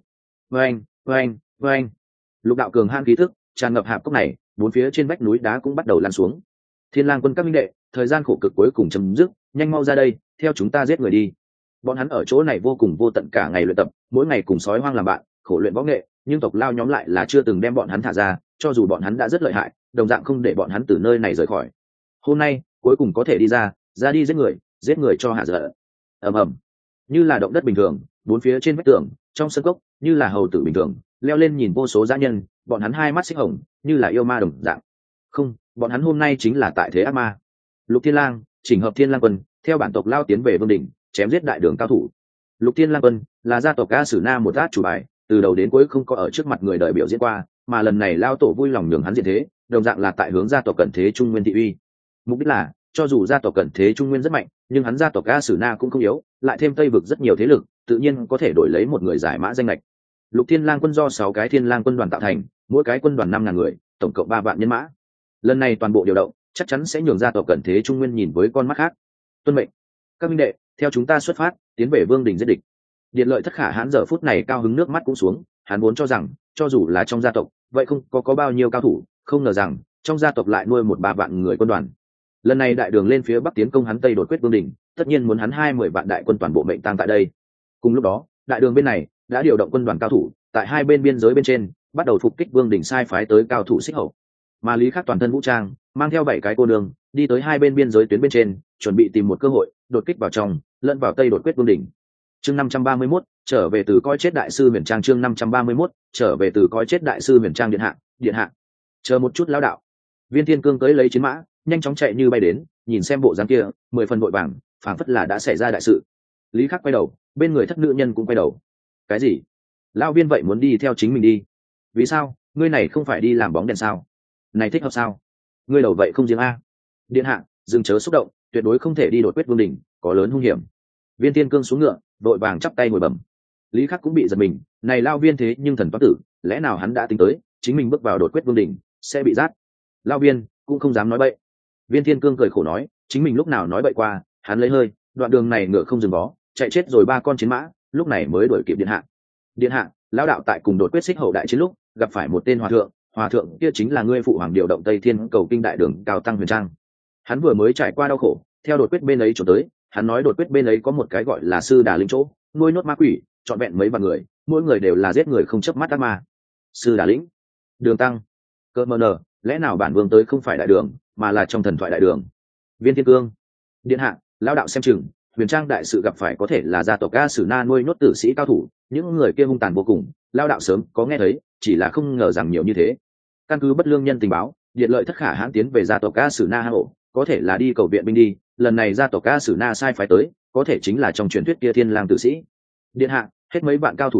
Vâng. Lục đạo cường hãn khí tức tràn ngập hạp cốc này, bốn phía trên vách núi đá cũng bắt đầu lan xuống. Thiên Lang quân các minh đệ, thời gian khổ cực cuối cùng chấm dứt, nhanh mau ra đây, theo chúng ta giết người đi. Bọn hắn ở chỗ này vô cùng vô tận cả ngày luyện tập, mỗi ngày cùng sói hoang làm bạn, khổ luyện võ nghệ, nhưng tộc Lao nhóm lại là chưa từng đem bọn hắn thả ra, cho dù bọn hắn đã rất lợi hại, đồng dạng không để bọn hắn từ nơi này rời khỏi. Hôm nay cuối cùng có thể đi ra đi giết người cho hạ giận. Ầm, như là động đất bình thường, bốn phía trên vách tường, trong sân cốc, như là hầu tử bình thường, leo lên nhìn vô số dã nhân, bọn hắn hai mắt xích hồng, như là yêu ma đồng dạng. Không, bọn hắn hôm nay chính là tại thế ác ma. Lục Thiên Lang, chỉnh hợp Thiên Lang quân, theo bản tộc Lao tiến về vương đỉnh, chém giết đại đường cao thủ. Lục Thiên Lang quân là gia tộc A Sử Na một át chủ bài, từ đầu đến cuối không có ở trước mặt người đời biểu diễn qua, mà lần này Lao tổ vui lòng nhường hắn diện thế, đồng dạng là tại hướng gia tộc Cẩn Thế Trung Nguyên thị uy. Mục đích là, cho dù gia tộc Cẩn Thế Trung Nguyên rất mạnh, nhưng hắn gia tộc A Sử Na cũng không yếu, lại thêm Tây vực rất nhiều thế lực, tự nhiên có thể đổi lấy một người giải mã danh lệch. Lục Thiên Lang quân do 6 cái Thiên Lang quân đoàn tạo thành, mỗi cái quân đoàn 5.000 người, tổng cộng 3 vạn nhân mã. Lần này toàn bộ điều động, chắc chắn sẽ nhường gia tộc Cẩn Thế Trung Nguyên nhìn với con mắt khác. Tuân mệnh, các minh đệ, theo chúng ta xuất phát, tiến về vương đình giết địch. Điệt Lợi Thất khả hãn giờ phút này cao hứng nước mắt cũng xuống, hắn vốn cho rằng, cho dù là trong gia tộc, vậy không có bao nhiêu cao thủ, không ngờ rằng trong gia tộc lại nuôi 1-3 vạn người quân đoàn. Lần này đại đường lên phía bắc tiến công hắn Tây đột quyết vương đình, tất nhiên muốn hắn 20 vạn đại quân toàn bộ mệnh tang tại đây. Cùng lúc đó, đại đường bên này đã điều động quân đoàn cao thủ, tại hai bên biên giới bên trên, bắt đầu phục kích vương đình sai phái tới cao thủ xích hậu. Mà Lý Khắc toàn thân vũ trang, mang theo 7 cái cô nương, đi tới hai bên biên giới tuyến bên trên, chuẩn bị tìm một cơ hội đột kích vào trong, lẫn vào Tây đột quyết vương đỉnh. Chương 531, trở về từ coi chết đại sư Huyền Trang. Chương 531, trở về từ coi chết đại sư Huyền Trang. Điện hạ, chờ một chút lão đạo. Viên Thiên Cương tới lấy chiến mã, nhanh chóng chạy như bay đến, nhìn xem bộ dáng kia, 10 phần vội vàng, phảng phất là đã xảy ra đại sự. Lý Khắc quay đầu, bên người thất nữ nhân cũng quay đầu. Cái gì? Lão Viên vậy muốn đi theo chính mình đi? Vì sao? Ngươi này không phải đi làm bóng đèn sao? Này thích hợp sao? Ngươi đầu vậy không riêng a. Điện hạ, dừng chớ xúc động, tuyệt đối không thể đi đột quyết vương đỉnh, có lớn hung hiểm. Viên Thiên Cương xuống ngựa, đội vàng chắp tay ngồi bẩm. Lý Khắc cũng bị giật mình, này Lao Viên thế nhưng thần toán tử, lẽ nào hắn đã tính tới chính mình bước vào đột quyết vương đỉnh sẽ bị giết? Lao Viên cũng không dám nói bậy. Viên Thiên Cương cười khổ nói, chính mình lúc nào nói bậy qua? Hắn lấy hơi, đoạn đường này ngựa không dừng vó, chạy chết rồi 3 con chiến mã, lúc này mới đuổi kịp điện hạ. Điện hạ, lão đạo tại cùng đột quyết xích hậu đại chiến lúc gặp phải một tên hòa thượng kia chính là ngươi phụ hoàng điều động Tây Thiên cầu kinh đại đường Cao Tăng Huyền Trang. Hắn vừa mới trải qua đau khổ, theo đột quyết bên ấy trốn tới, hắn nói đột quyết bên ấy có một cái gọi là sư đà linh chỗ, nuôi nhốt ma quỷ, trọn vẹn mấy vạn người, mỗi người đều là giết người không chớp mắt ác ma. Sư đà lĩnh, đường tăng, cơ mờ nờ, lẽ nào bản vương tới không phải đại đường, mà là trong thần thoại đại đường? Viên Thiên Cương, điện hạ, lão đạo xem chừng Huyền Trang đại sự gặp phải có thể là gia tộc A Sử Na nuôi nhốt tử sĩ cao thủ, những người kia hung tàn vô cùng, lão đạo sớm có nghe thấy, chỉ là không ngờ rằng nhiều như thế. Căn cứ bất lương nhân tình báo, Điệt Lợi Thất khả hãn tiến về gia tộc A Sử Na hộ, có thể là đi cầu viện binh đi, lần này gia tộc A Sử Na sai phái tới, có thể chính là trong truyền thuyết kia Thiên Lang tử sĩ. Điện hạ, hết mấy bạn cao thủ đâu,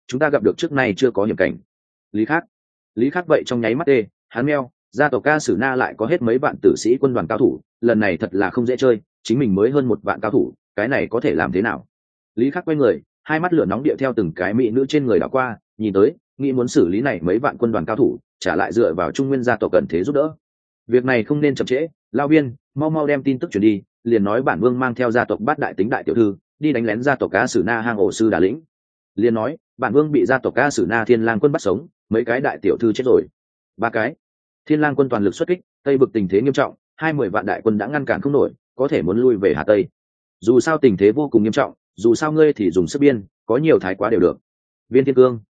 chúng ta gặp được trước nay chưa có hiểm cảnh. Lý Khắc vậy trong nháy mắt tê, hắn meo, gia tộc Ca Sử Na lại có hết mấy vạn tử sĩ quân đoàn cao thủ, lần này thật là không dễ chơi, chính mình mới hơn 1 vạn cao thủ, cái này có thể làm thế nào? Lý Khắc quay người, hai mắt lửa nóng địa theo từng cái mỹ nữ trên người đảo qua, nhìn tới, nghĩ muốn xử lý này mấy vạn quân đoàn cao thủ, trả lại dựa vào Trung Nguyên gia tộc cần thế giúp đỡ. Việc này không nên chậm trễ, Lao Biên, mau mau đem tin tức truyền đi, liền nói bản vương mang theo gia tộc Bát Đại Tính đại tiểu thư, đi đánh lén gia tộc Ca Sử Na hang ổ sư Đà Lĩnh. Liền nói, bản vương bị gia tộc Ca Sử Na Thiên Lang quân bắt sống, mấy cái đại tiểu thư chết rồi. 3 cái. Thiên Lang quân toàn lực xuất kích, Tây vực tình thế nghiêm trọng, 20 vạn đại quân đã ngăn cản không nổi, có thể muốn lui về Hà Tây. Dù sao tình thế vô cùng nghiêm trọng, dù sao ngươi thì dùng sức biên, có nhiều thái quá đều được. Viên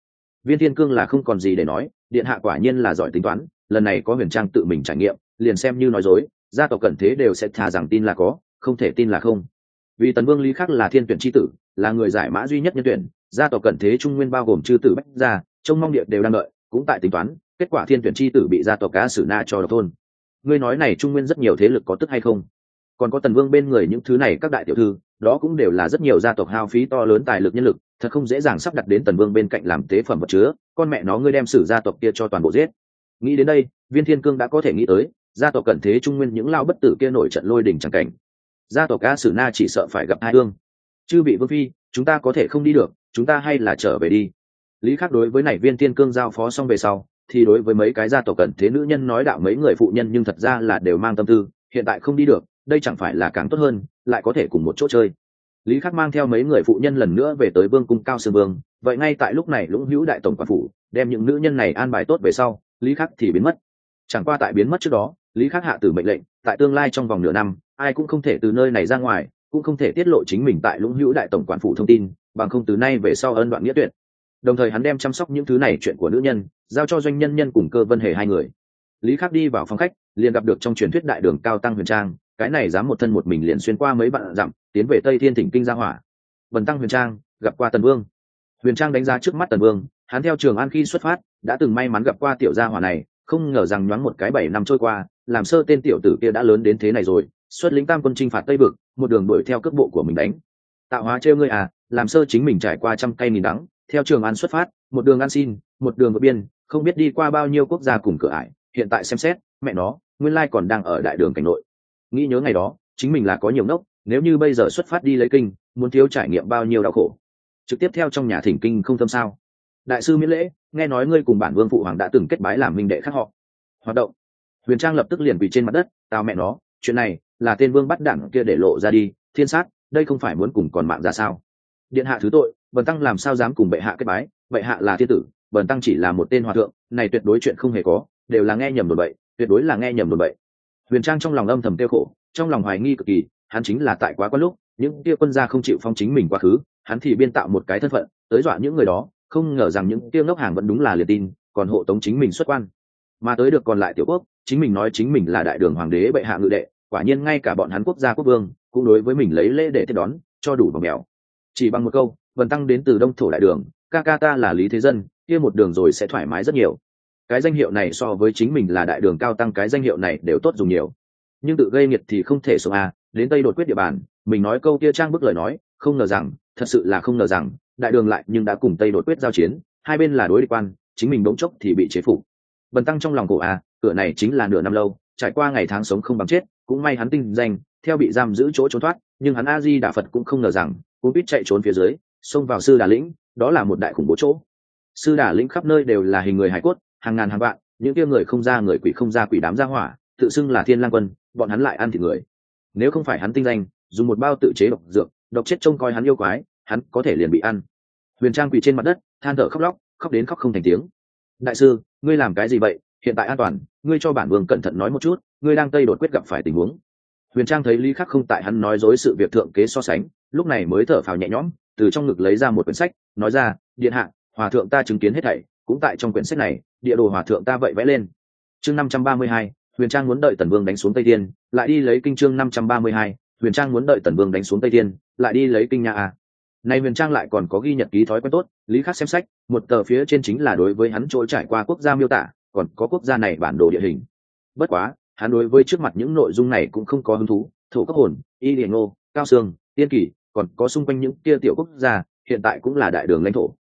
Thiên Cương là không còn gì để nói, điện hạ quả nhiên là giỏi tính toán, lần này có Huyền Trang tự mình trải nghiệm, liền xem như nói dối, gia tộc Cẩn Thế đều sẽ thà rằng tin là có, không thể tin là không. Vì Tần Vương Lý Khắc là thiên tuyển chi tử, là người giải mã duy nhất nhân tuyển, gia tộc Cẩn Thế Trung Nguyên bao gồm chư tử Bách gia, trông mong địa đều đang đợi, cũng tại tính toán, kết quả thiên tuyển chi tử bị gia tộc Cá Sử Na cho độc thôn. Ngươi nói này Trung Nguyên rất nhiều thế lực có tức hay không? Còn có Tần Vương bên người những thứ này các đại tiểu thư, đó cũng đều là rất nhiều gia tộc hao phí to lớn tài lực nhân lực, thật không dễ dàng sắp đặt đến Tần Vương bên cạnh làm tế phẩm vật chứa, con mẹ nó ngươi đem Sử gia tộc kia cho toàn bộ giết. Nghĩ đến đây, Viên Thiên Cương đã có thể nghĩ tới, gia tộc Cẩn Thế Trung Nguyên những lao bất tử kia nổi trận lôi đình chẳng cảnh. Gia tộc Cá Sử Na chỉ sợ phải gặp hai ương. Chư vị vương phi, chúng ta có thể không đi được, chúng ta hay là trở về đi. Lý Khắc đối với này Viên Thiên Cương giao phó xong về sau, thì đối với mấy cái gia tộc Cẩn Thế nữ nhân nói đạo mấy người phụ nhân nhưng thật ra là đều mang tâm tư, hiện tại không đi được, đây chẳng phải là càng tốt hơn, lại có thể cùng một chỗ chơi. Lý Khắc mang theo mấy người phụ nhân lần nữa về tới Vương cung Cao Sương Vương, vậy ngay tại lúc này Lũng Hữu đại tổng quản phủ, đem những nữ nhân này an bài tốt về sau, Lý Khắc thì biến mất. Chẳng qua tại biến mất trước đó, Lý Khắc hạ tử mệnh lệnh, tại tương lai trong vòng nửa năm, ai cũng không thể từ nơi này ra ngoài, cũng không thể tiết lộ chính mình tại Lũng Hữu đại tổng quản phủ thông tin, bằng không từ nay về sau ân đoạn nghĩa tuyệt. Đồng thời hắn đem chăm sóc những thứ này chuyện của nữ nhân, giao cho Doanh Nhân Nhân cùng Cơ Vân Hề hai người. Lý Khắc đi vào phòng khách, liền gặp được trong truyền thuyết đại đường cao tăng Huyền Trang, cái này dám một thân một mình liền xuyên qua mấy vạn dặm, tiến về Tây Thiên Thỉnh Kinh gia hỏa. Bần tăng Huyền Trang gặp qua Tần Vương. Huyền Trang đánh giá trước mắt Tần Vương, hắn theo Trường An khi xuất phát, đã từng may mắn gặp qua tiểu gia hỏa này, không ngờ rằng nhoáng một cái 7 năm trôi qua, làm sơ tên tiểu tử kia đã lớn đến thế này rồi, xuất lĩnh tam quân chinh phạt Tây vực, một đường đuổi theo cước bộ của mình đánh. Tạo hóa trêu ngươi à, làm sơ chính mình trải qua trăm cây nghìn đắng, theo Trường An xuất phát, một đường ăn xin, một đường vượt biên, không biết đi qua bao nhiêu quốc gia cùng cửa ải, hiện tại xem xét, mẹ nó, nguyên lai còn đang ở đại đường cảnh nội. Nghĩ nhớ ngày đó, chính mình là có nhiều nốc, nếu như bây giờ xuất phát đi lấy kinh, muốn thiếu trải nghiệm bao nhiêu đau khổ. Trực tiếp theo trong nhà thỉnh kinh không thâm sao? Đại sư miễn lễ, nghe nói ngươi cùng bản vương phụ hoàng đã từng kết bái làm minh đệ khác họ. Hoạt động. Huyền Trang lập tức liền quỳ trên mặt đất, tao mẹ nó, chuyện này là tên vương bắt đảng kia để lộ ra đi, thiên sát, đây không phải muốn cùng còn mạng ra sao? Điện hạ thứ tội, bần tăng làm sao dám cùng bệ hạ kết bái, bệ hạ là thiên tử, bần tăng chỉ là một tên hòa thượng, này tuyệt đối chuyện không hề có, đều là nghe nhầm đồn bậy, tuyệt đối là nghe nhầm đồn bậy. Huyền Trang trong lòng âm thầm tiêu khổ, trong lòng hoài nghi cực kỳ, hắn chính là tại quá lúc, những kia quân gia không chịu phong chính mình quá khứ, hắn thì biên tạo một cái thân phận, tới dọa những người đó, không ngờ rằng những kia ngốc hàng vẫn đúng là liền tin, còn hộ tống chính mình xuất quan. Mà tới được còn lại tiểu quốc, chính mình nói chính mình là đại đường hoàng đế bệ hạ ngự đệ, quả nhiên ngay cả bọn hắn quốc gia quốc vương cũng đối với mình lấy lễ để tiếp đón, cho đủ bằng mèo. Chỉ bằng một câu, bần tăng đến từ Đông thổ đại đường, ca ca ta là Lý Thế Dân, kia một đường rồi sẽ thoải mái rất nhiều. Cái danh hiệu này so với chính mình là đại đường cao tăng cái danh hiệu này đều tốt dùng nhiều. Nhưng tự gây nghiệt thì không thể sống à, đến Tây đột quyết địa bàn, mình nói câu kia trang bức lời nói, không ngờ rằng, thật sự là không ngờ rằng, đại đường lại nhưng đã cùng Tây đột quyết giao chiến, hai bên là đối địch quan, chính mình đống chốc thì bị chế phục. Bần tăng trong lòng cổ à, cửa này chính là nửa năm lâu, trải qua ngày tháng sống không bằng chết, cũng may hắn tinh danh, theo bị giam giữ chỗ trốn thoát, nhưng hắn A Di Đà Phật cũng không ngờ rằng, cũng biết chạy trốn phía dưới, xông vào Sư Đà Lĩnh, đó là một đại khủng bố chỗ. Sư Đà Lĩnh khắp nơi đều là hình người hài cốt, hàng ngàn hàng vạn, những kia người không ra người quỷ không ra quỷ đám ra hỏa, tự xưng là Thiên Lang quân, bọn hắn lại ăn thịt người. Nếu không phải hắn tinh danh, dùng một bao tự chế độc dược, độc chết trông coi hắn yêu quái, hắn có thể liền bị ăn. Huyền Trang quỳ trên mặt đất, than thở khóc lóc, khóc đến khóc không thành tiếng. Đại sư, ngươi làm cái gì vậy? Hiện tại an toàn, ngươi cho bản vương cẩn thận nói một chút, ngươi đang Tây đột quyết gặp phải tình huống. Huyền Trang thấy Lý Khắc không tại hắn nói dối sự việc thượng kế so sánh, lúc này mới thở phào nhẹ nhõm, từ trong ngực lấy ra một quyển sách, nói ra, điện hạ, hòa thượng ta chứng kiến hết thảy, cũng tại trong quyển sách này, địa đồ hòa thượng ta vậy vẽ lên. Chương 532, Huyền Trang muốn đợi Tần Vương đánh xuống Tây Thiên, lại đi lấy kinh. Chương 532, Huyền Trang muốn đợi Tần Vương đánh xuống Tây Thiên, lại đi lấy kinh nha a. Này Huyền Trang lại còn có ghi nhật ký thói quen tốt, Lý Khắc xem sách, một tờ phía trên chính là đối với hắn trôi trải qua quốc gia miêu tả, còn có quốc gia này bản đồ địa hình. Bất quá, hắn đối với trước mặt những nội dung này cũng không có hứng thú, Thổ Cấp Hồn, Y Điền Ngô, Cao Sương, Tiên Kỳ, còn có xung quanh những kia tiểu quốc gia, hiện tại cũng là đại đường lãnh thổ.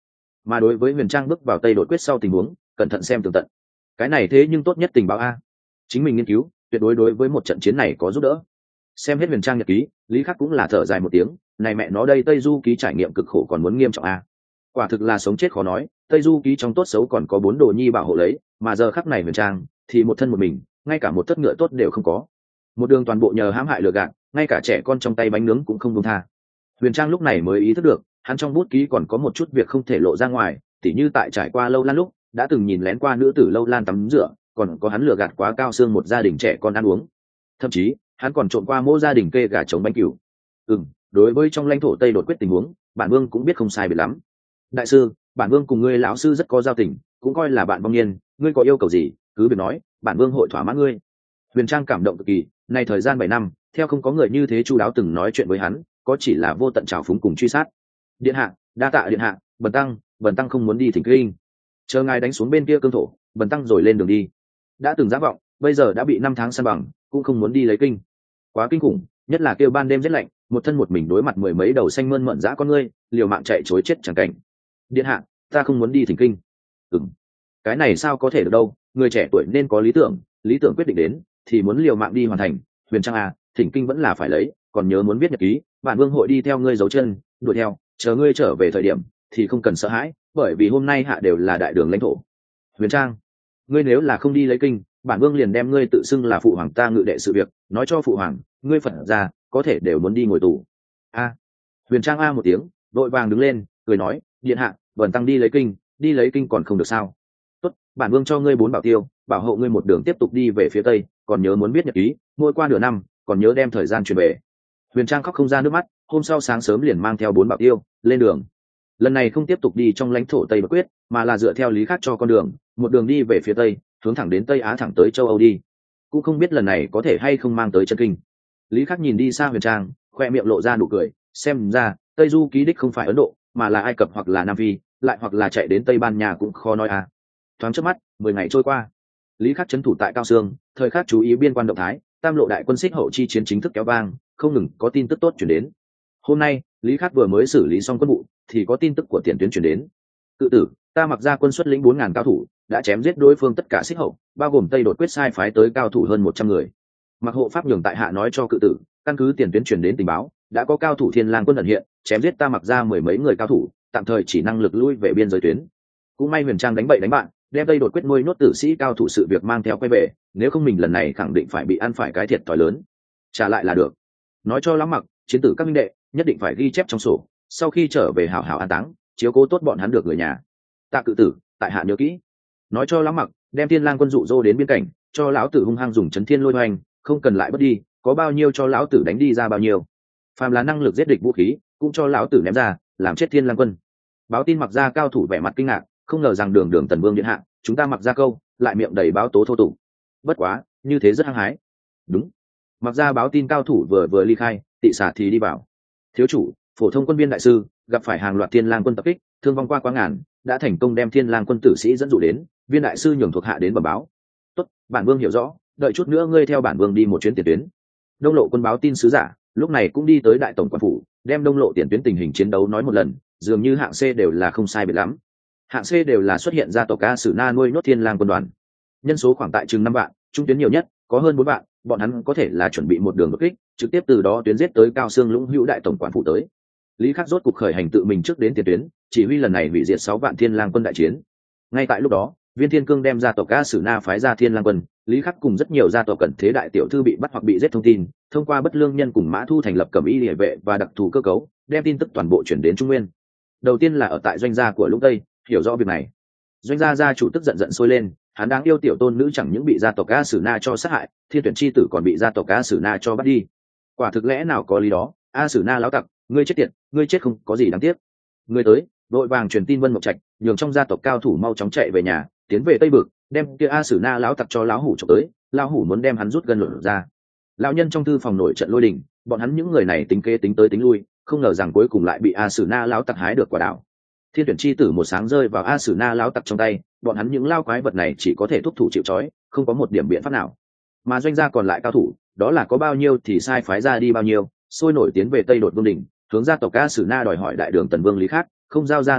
mà đối với Huyền Trang bước vào Tây Đột quyết sau tình huống cẩn thận xem tường tận. Cái này thế nhưng tốt nhất tình báo a, chính mình nghiên cứu tuyệt đối đối với một trận chiến này có giúp đỡ. Xem hết Huyền Trang nhật ký, Lý Khắc cũng là thở dài một tiếng, này mẹ nó đây Tây Du ký trải nghiệm cực khổ còn muốn nghiêm trọng a. Quả thực là sống chết khó nói, Tây Du ký trong tốt xấu còn có 4 đồ nhi bảo hộ lấy, mà giờ khắc này Huyền Trang thì một thân một mình, ngay cả một tất ngựa tốt đều không có. Một đường toàn bộ nhờ hãm hại lừa gạt, ngay cả trẻ con trong tay bánh nướng cũng không buông tha. Huyền Trang lúc này mới ý thức được, hắn trong bút ký còn có một chút việc không thể lộ ra ngoài, tỉ như tại trải qua Lâu Lan lúc, đã từng nhìn lén qua nữ tử Lâu Lan tắm rửa, còn có hắn lừa gạt quá Cao Xương một gia đình trẻ con ăn uống. Thậm chí, hắn còn trộn qua mỗi gia đình kê gà trống bánh cừu. Đối với trong lãnh thổ Tây Đột quyết tình huống, bản vương cũng biết không sai biệt lắm. Đại sư, bản vương cùng ngươi lão sư rất có giao tình, cũng coi là bạn vong niên, ngươi có yêu cầu gì, cứ việc nói, bản vương hội thỏa mãn ngươi. Huyền Trang cảm động cực kỳ, nay thời gian 7 năm, theo không có người như thế chu đáo từng nói chuyện với hắn, có chỉ là vô tận trào phúng cùng truy sát. Điện hạ, đa tạ điện hạ, bần tăng không muốn đi Thỉnh Kinh. Chờ ngài đánh xuống bên kia cương thổ, bần tăng rồi lên đường đi. Đã từng giả vọng, bây giờ đã bị 5 tháng săn bằng, cũng không muốn đi lấy kinh. Quá kinh khủng, nhất là kêu ban đêm rét lạnh, một thân một mình đối mặt mười mấy đầu xanh mơn mởn dã con ngươi, liều mạng chạy trối chết chẳng cảnh. Điện hạ, ta không muốn đi Thỉnh Kinh. Cái này sao có thể được đâu, người trẻ tuổi nên có lý tưởng quyết định đến thì muốn liều mạng đi hoàn thành. Huyền Trang à, Thỉnh Kinh vẫn là phải lấy, còn nhớ muốn viết nhật ký, bản vương hội đi theo ngươi dấu chân, đuổi theo, chờ ngươi trở về thời điểm thì không cần sợ hãi, bởi vì hôm nay hạ đều là đại đường lãnh thổ. Huyền Trang, ngươi nếu là không đi lấy kinh, bản vương liền đem ngươi tự xưng là phụ hoàng ta ngự đệ sự việc nói cho phụ hoàng, ngươi Phật ra có thể đều muốn đi ngồi tù. Huyền Trang a một tiếng, vội vàng đứng lên, cười nói, điện hạ, bần tăng đi lấy kinh còn không được sao? Tốt, bản vương cho ngươi 4 bảo tiêu, bảo hộ ngươi một đường tiếp tục đi về phía tây, còn nhớ muốn viết nhật ký, mỗi qua nửa năm, còn nhớ đem thời gian chuyển về. Huyền Trang khóc không ra nước mắt, hôm sau sáng sớm liền mang theo 4 bảo tiêu lên đường. Lần này không tiếp tục đi trong lãnh thổ Tây Đột quyết, mà là dựa theo Lý Khắc cho con đường, một đường đi về phía tây, hướng thẳng đến Tây Á, thẳng tới châu Âu đi. Cũng không biết lần này có thể hay không mang tới chân kinh. Lý Khắc nhìn đi xa Huyền Trang, khoe miệng lộ ra nụ cười, xem ra Tây Du ký đích không phải Ấn Độ, mà là Ai Cập hoặc là Nam Phi, lại hoặc là chạy đến Tây Ban Nha cũng khó nói à. Thoáng chớp mắt, 10 ngày trôi qua. Lý Khắc trấn thủ tại Cao Xương, thời khắc chú ý biên quan động thái, Tam lộ đại quân xích hậu chi chiến chính thức kéo vang, không ngừng có tin tức tốt chuyển đến. Hôm nay, Lý Khắc vừa mới xử lý xong quân vụ, thì có tin tức của tiền tuyến chuyển đến. Cự tử, ta Mặc Gia quân xuất lĩnh 4000 cao thủ, đã chém giết đối phương tất cả xích hậu, bao gồm Tây Đột quyết sai phái tới cao thủ hơn 100 người. Mặc hộ pháp nhường tại hạ nói cho cự tử, căn cứ tiền tuyến chuyển đến tình báo, đã có cao thủ Thiên Lang quân ẩn hiện, chém giết ta Mặc Gia 10 mấy người cao thủ, tạm thời chỉ năng lực lui về biên giới tuyến. Cũng may Huyền Trang đánh bậy đánh bạn, đem Tây Đột quyết nuôi nhốt tử sĩ cao thủ sự việc mang theo quay về, nếu không mình lần này khẳng định phải bị ăn phải cái thiệt thòi lớn. Trả lại là được. Nói cho Lão Mặc, chiến tử các minh đệ, nhất định phải ghi chép trong sổ, sau khi trở về hảo hảo an táng, chiếu cố tốt bọn hắn được người nhà. Tạ cự tử, tại hạ nhớ kỹ. Nói cho Lão Mặc, đem Thiên Lang quân dụ dỗ đến biên cảnh, cho lão tử hung hăng dùng chấn thiên lôi hoành, không cần lại bất đi, có bao nhiêu cho lão tử đánh đi ra bao nhiêu. Phàm là năng lực giết địch vũ khí, cũng cho lão tử ném ra, làm chết Thiên Lang quân. Báo tin Mặc Gia cao thủ vẻ mặt kinh ngạc, không ngờ rằng đường Tần Vương điện hạ, chúng ta Mặc Gia câu, lại miệng đầy báo tố thô tục. Bất quá, như thế rất hăng hái. Đúng. Mặc Gia báo tin cao thủ vừa ly khai, tị xả thì đi vào. Thiếu chủ, phổ thông quân viên đại sư gặp phải hàng loạt Thiên Lang quân tập kích, thương vong qua quá ngàn, đã thành công đem Thiên Lang quân tử sĩ dẫn dụ đến, viên đại sư nhường thuộc hạ đến bẩm báo. Tốt, bản vương hiểu rõ, đợi chút nữa ngươi theo bản vương đi một chuyến tiền tuyến. Đông lộ quân báo tin sứ giả lúc này cũng đi tới đại tổng quản phủ, đem đông lộ tiền tuyến tình hình chiến đấu nói một lần, dường như hạng C đều là không sai biệt lắm. Hạng C đều là xuất hiện ra tộc A Sử Na nuôi nhốt Thiên Lang quân đoàn, nhân số khoảng tại chừng 5 vạn, trung tuyến nhiều nhất có hơn 4 vạn, bọn hắn có thể là chuẩn bị một đường đột kích, trực tiếp từ đó tuyến giết tới Cao Xương Lũng Hữu đại tổng quản phủ tới. Lý Khắc rốt cục khởi hành tự mình trước đến tiền tuyến, chỉ huy lần này hủy diệt 6 vạn Thiên Lang quân đại chiến. Ngay tại lúc đó, Viên Thiên Cương đem ra tộc A Sử Na phái ra Thiên Lang quân, Lý Khắc cùng rất nhiều gia tộc cận thế đại tiểu thư bị bắt hoặc bị giết thông tin, thông qua bất lương nhân cùng Mã Thu thành lập cẩm y liề vệ và đặc thù cơ cấu, đem tin tức toàn bộ chuyển đến Trung Nguyên. Đầu tiên là ở tại doanh gia của Lũng Tây, hiểu rõ việc này. Doanh gia gia chủ tức giận sôi lên, hắn đáng yêu tiểu tôn nữ chẳng những bị gia tộc A Sử Na cho sát hại, Thiên tuyển chi tử còn bị gia tộc A Sử Na cho bắt đi. Quả thực lẽ nào có lý đó, A Sử Na láo tặc, ngươi chết tiệt, ngươi chết không có gì đáng tiếc. Ngươi tới, đội vàng truyền tin Vân Mộng Trạch, nhường trong gia tộc cao thủ mau chóng chạy về nhà, tiến về Tây Vực, đem kia A Sử Na láo tặc cho lão hủ chụp tới, lão hủ muốn đem hắn rút gân luận ra. Lão nhân trong thư phòng nổi trận lôi đình, bọn hắn những người này tính kế tính tới tính lui, không ngờ rằng cuối cùng lại bị A Sử Na láo tặc hái được quả đảo. Thiên tuyển chi tử một sáng rơi vào A Sử Na láo tặc trong tay, bọn hắn những lao quái vật này chỉ có thể thúc thủ chịu trói, không có một điểm biện pháp nào. Mà doanh gia còn lại cao thủ, đó là có bao nhiêu thì sai phái ra đi bao nhiêu, sôi nổi tiến về Tây Đột Vương đỉnh, hướng gia tộc A Sử Na đòi hỏi đại đường Tần Vương Lý Khắc, không giao ra Lý Khắc,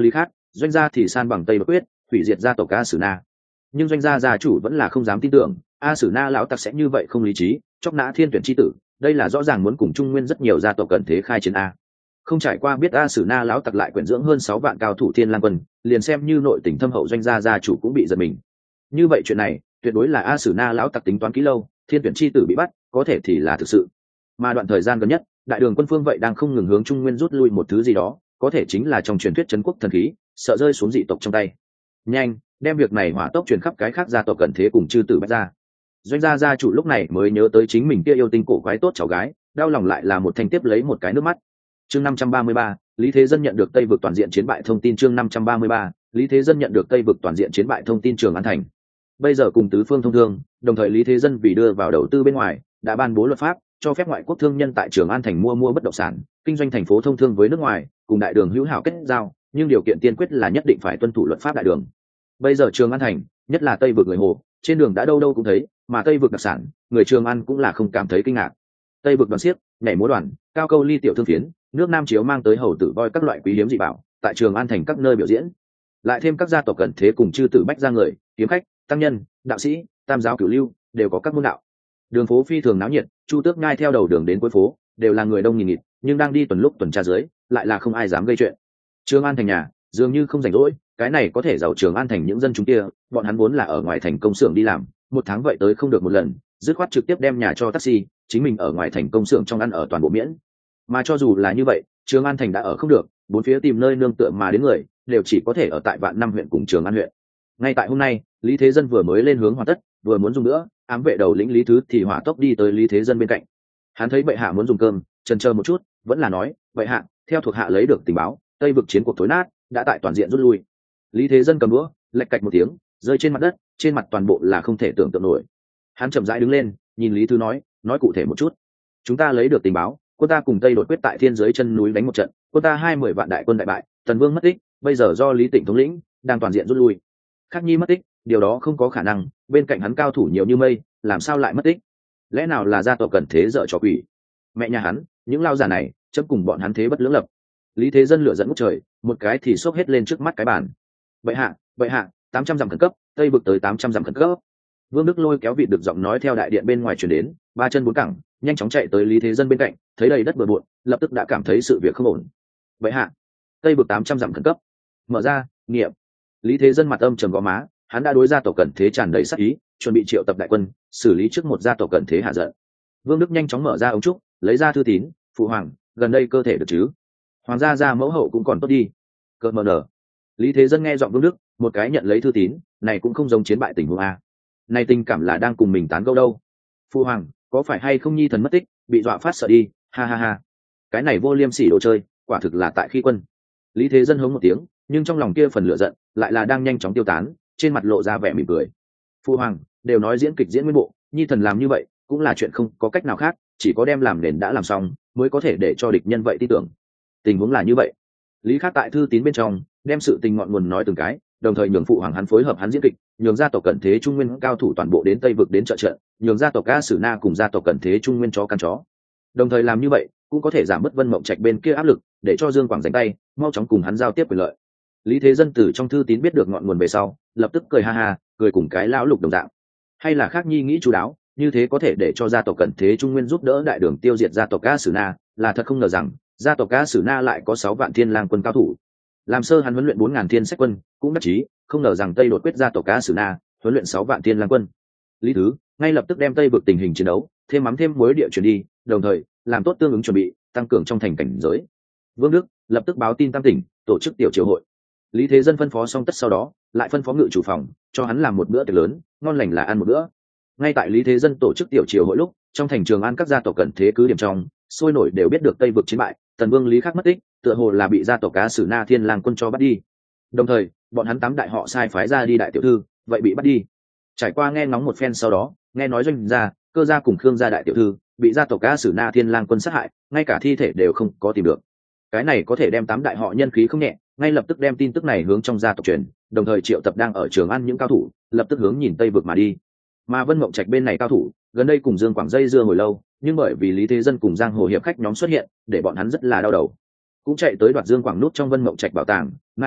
Doanh gia thì san bằng Tây Bắc quyết, hủy diệt gia tộc A Sử Na. Nhưng Doanh gia gia chủ vẫn là không dám tin tưởng A Sử Na lão tặc sẽ như vậy không lý trí, chóc nã thiên tuyển chi tử. Đây là rõ ràng muốn cùng Trung Nguyên rất nhiều gia tộc cận thế khai chiến A. Không trải qua biết A Sử Na lão tặc lại quyển dưỡng hơn 6 vạn cao thủ Thiên Lang quân, liền xem như nội tình thâm hậu Doanh gia gia chủ cũng bị giật mình. Như vậy chuyện này tuyệt đối là A Sử Na lão tặc tính toán kỹ lâu, thiên tuyển chi tử bị bắt có thể thì là thực sự. Mà đoạn thời gian gần nhất đại đường quân phương vậy đang không ngừng hướng Trung Nguyên rút lui một thứ gì đó, có thể chính là trong truyền thuyết trấn quốc thần khí, sợ rơi xuống dị tộc trong tay. Nhanh đem việc này hỏa tốc truyền khắp cái khác gia tộc cận thế cùng chư tử bách gia. Doanh gia gia chủ lúc này mới nhớ tới chính mình kia yêu tinh cổ quái tốt cháu gái, đau lòng lại là một thanh tiếp lấy một cái nước mắt. Chương 533, Lý Thế Dân nhận được Tây vực toàn diện chiến bại thông tin. Chương 533, Lý Thế Dân nhận được Tây vực toàn diện chiến bại thông tin. Trường An thành bây giờ cùng tứ phương thông thương, đồng thời Lý Thế Dân vì đưa vào đầu tư bên ngoài đã ban bố luật pháp cho phép ngoại quốc thương nhân tại Trường An thành mua bất động sản, kinh doanh thành phố thông thương với nước ngoài, cùng đại đường hữu hảo kết giao, nhưng điều kiện tiên quyết là nhất định phải tuân thủ luật pháp đại đường. Bây giờ Trường An thành, nhất là Tây vực người Hồ, trên đường đã đâu đâu cũng thấy, mà Tây vực đặc sản, người Trường An cũng là không cảm thấy kinh ngạc. Tây vực đoàn xiếc, nhảy múa đoàn, cao câu ly tiểu thương phiến, nước Nam chiếu mang tới hầu tử voi các loại quý hiếm dị bảo, tại Trường An thành các nơi biểu diễn. Lại thêm các gia tộc cận thế cùng chư tử bách gia người, kiếm khách, tăng nhân, đạo sĩ, tam giáo cửu lưu, đều có các môn đạo. Đường phố phi thường náo nhiệt, Chu Tước Nhai theo đầu đường đến cuối phố, đều là người đông nghìn nghịt, nhưng đang đi tuần lúc tuần tra dưới, lại là không ai dám gây chuyện. Trường An thành nhà, dường như không rảnh rỗi, cái này có thể giàu Trường An thành những dân chúng kia, bọn hắn vốn là ở ngoài thành công xưởng đi làm, một tháng vậy tới không được một lần, dứt khoát trực tiếp đem nhà cho taxi, chính mình ở ngoài thành công xưởng trong ăn ở toàn bộ miễn. Mà cho dù là như vậy, Trường An thành đã ở không được, bốn phía tìm nơi nương tựa mà đến người, đều chỉ có thể ở tại Vạn Năm huyện cùng Trường An huyện. Ngay tại hôm nay, Lý Thế Dân vừa mới lên hướng hoàn tất, vừa muốn dùng nữa, ám vệ đầu lĩnh Lý Thứ thì hỏa tốc đi tới Lý Thế Dân bên cạnh. Hắn thấy bệ hạ muốn dùng cơm, chần chờ một chút, vẫn là nói, bệ hạ, theo thuộc hạ lấy được tình báo, Tây vực chiến cuộc thối nát, đã tại toàn diện rút lui. Lý Thế Dân cầm đũa, lạch cạch một tiếng, rơi trên mặt đất, trên mặt toàn bộ là không thể tưởng tượng nổi. Hắn chậm rãi đứng lên, nhìn Lý Thứ nói cụ thể một chút. Chúng ta lấy được tình báo, quân ta cùng Tây đột quyết tại thiên giới chân núi đánh một trận, quân ta 20 vạn đại quân đại bại, Tần Vương mất tích, bây giờ do Lý Tịnh thống lĩnh, đang toàn diện rút lui. Khắc Nhi mất tích, điều đó không có khả năng, bên cạnh hắn cao thủ nhiều như mây, làm sao lại mất tích? Lẽ nào là gia tộc cận thế dở trò quỷ? Mẹ nhà hắn, những lao giả này, chấm cùng bọn hắn thế bất lưỡng lập. Lý Thế Dân lửa giận ngút trời, một cái thì xốc hết lên trước mắt cái bàn. Bệ hạ, 800 dặm khẩn cấp, Tây vực tới 800 dặm khẩn cấp. Vương Đức Lôi kéo vịt được giọng nói theo đại điện bên ngoài truyền đến, ba chân bốn cẳng, nhanh chóng chạy tới Lý Thế Dân bên cạnh, thấy đầy đất bừa bộn, lập tức đã cảm thấy sự việc không ổn. Bệ hạ, Tây vực 800 dặm khẩn cấp. Mở ra, nghiệm. Lý Thế Dân mặt âm trầm gò má, hắn đã đối gia tộc cận thế tràn đầy sát ý, chuẩn bị triệu tập đại quân, xử lý trước một gia tộc cận thế hạ giận. Vương Đức nhanh chóng mở ra ống trúc, lấy ra thư tín, phụ hoàng, gần đây cơ thể được chứ? Hoàng gia gia mẫu hậu cũng còn tốt đi. Cợt mờ nở. Lý Thế Dân nghe giọng Vương Đức, một cái nhận lấy thư tín, này cũng không giống chiến bại tình huống a. Này tình cảm là đang cùng mình tán gẫu đâu. Phụ hoàng, có phải hay không nhi thần mất tích, bị dọa phát sợ đi, ha ha ha. Cái này vô liêm sỉ đồ chơi, quả thực là tại khi quân. Lý Thế Dân hống một tiếng, nhưng trong lòng kia phần lửa giận lại là đang nhanh chóng tiêu tán, trên mặt lộ ra vẻ mỉm cười. Phu hoàng, đều nói diễn kịch diễn nguyên bộ, nhi thần làm như vậy cũng là chuyện không có cách nào khác, chỉ có đem làm nền đã làm xong mới có thể để cho địch nhân vậy tin tưởng. Tình huống là như vậy. Lý Khắc tại thư tín bên trong đem sự tình ngọn nguồn nói từng cái, đồng thời nhường phụ hoàng hắn phối hợp hắn diễn kịch, nhường gia tộc cận thế Trung Nguyên cao thủ toàn bộ đến Tây vực đến trợ trận, nhường gia tộc A Sử Na cùng gia tộc cận thế Trung Nguyên chó căn chó. Đồng thời làm như vậy cũng có thể giảm bớt Vân Mộng Trạch bên kia áp lực, để cho Dương Quảng giành tay, mau chóng cùng hắn giao tiếp quyền lợi. Lý Thế Dân từ trong thư tín biết được ngọn nguồn về sau, lập tức cười ha ha, cười cùng cái lão lục đồng dạng. Hay là Khắc Nhi nghĩ chú đáo, như thế có thể để cho gia tộc cận thế Trung Nguyên giúp đỡ đại đường tiêu diệt gia tộc A Sử Na, là thật không ngờ rằng gia tộc A Sử Na lại có 6 vạn Thiên Lang quân cao thủ. Làm sơ hắn huấn luyện 4000 thiên sách quân, cũng đắc chí, không ngờ rằng Tây đột quyết gia tộc A Sử Na huấn luyện 6 vạn Thiên Lang quân. Lý Thứ ngay lập tức đem Tây vực tình hình chiến đấu, thêm mắm thêm muối địa chuyển đi, đồng thời làm tốt tương ứng chuẩn bị, tăng cường trong thành cảnh giới. Vương Đức lập tức báo tin Tam tỉnh, tổ chức tiểu triều hội. Lý Thế Dân phân phó xong tất sau đó, lại phân phó ngự chủ phòng, cho hắn làm một bữa tiệc lớn, ngon lành là ăn một bữa. Ngay tại Lý Thế Dân tổ chức tiểu triều hội lúc, trong thành Trường An các gia tộc cận thế cứ điểm trong, sôi nổi đều biết được Tây vực chiến bại, Tần Vương Lý Khắc mất tích, tựa hồ là bị gia tộc Á Sử Na Thiên Lang quân cho bắt đi. Đồng thời, bọn hắn 8 đại họ sai phái ra đi đại tiểu thư, vậy bị bắt đi. Trải qua nghe ngóng một phen sau đó, nghe nói Doanh gia, Cơ gia cùng Khương gia đại tiểu thư bị gia tộc Á Sử Na Thiên Lang quân sát hại, ngay cả thi thể đều không có tìm được. Cái này có thể đem 8 đại họ nhân khí không nhẹ, ngay lập tức đem tin tức này hướng trong gia tộc truyền, đồng thời triệu tập đang ở Trường An những cao thủ, lập tức hướng nhìn Tây vực mà đi. Mà Vân Mộng Trạch bên này cao thủ, gần đây cùng Dương Quảng dây dưa hồi lâu, nhưng bởi vì Lý Thế Dân cùng giang hồ hiệp khách nhóm xuất hiện, để bọn hắn rất là đau đầu, cũng chạy tới đoạt Dương Quảng nút trong Vân Mộng Trạch bảo tàng. Mãi mãi,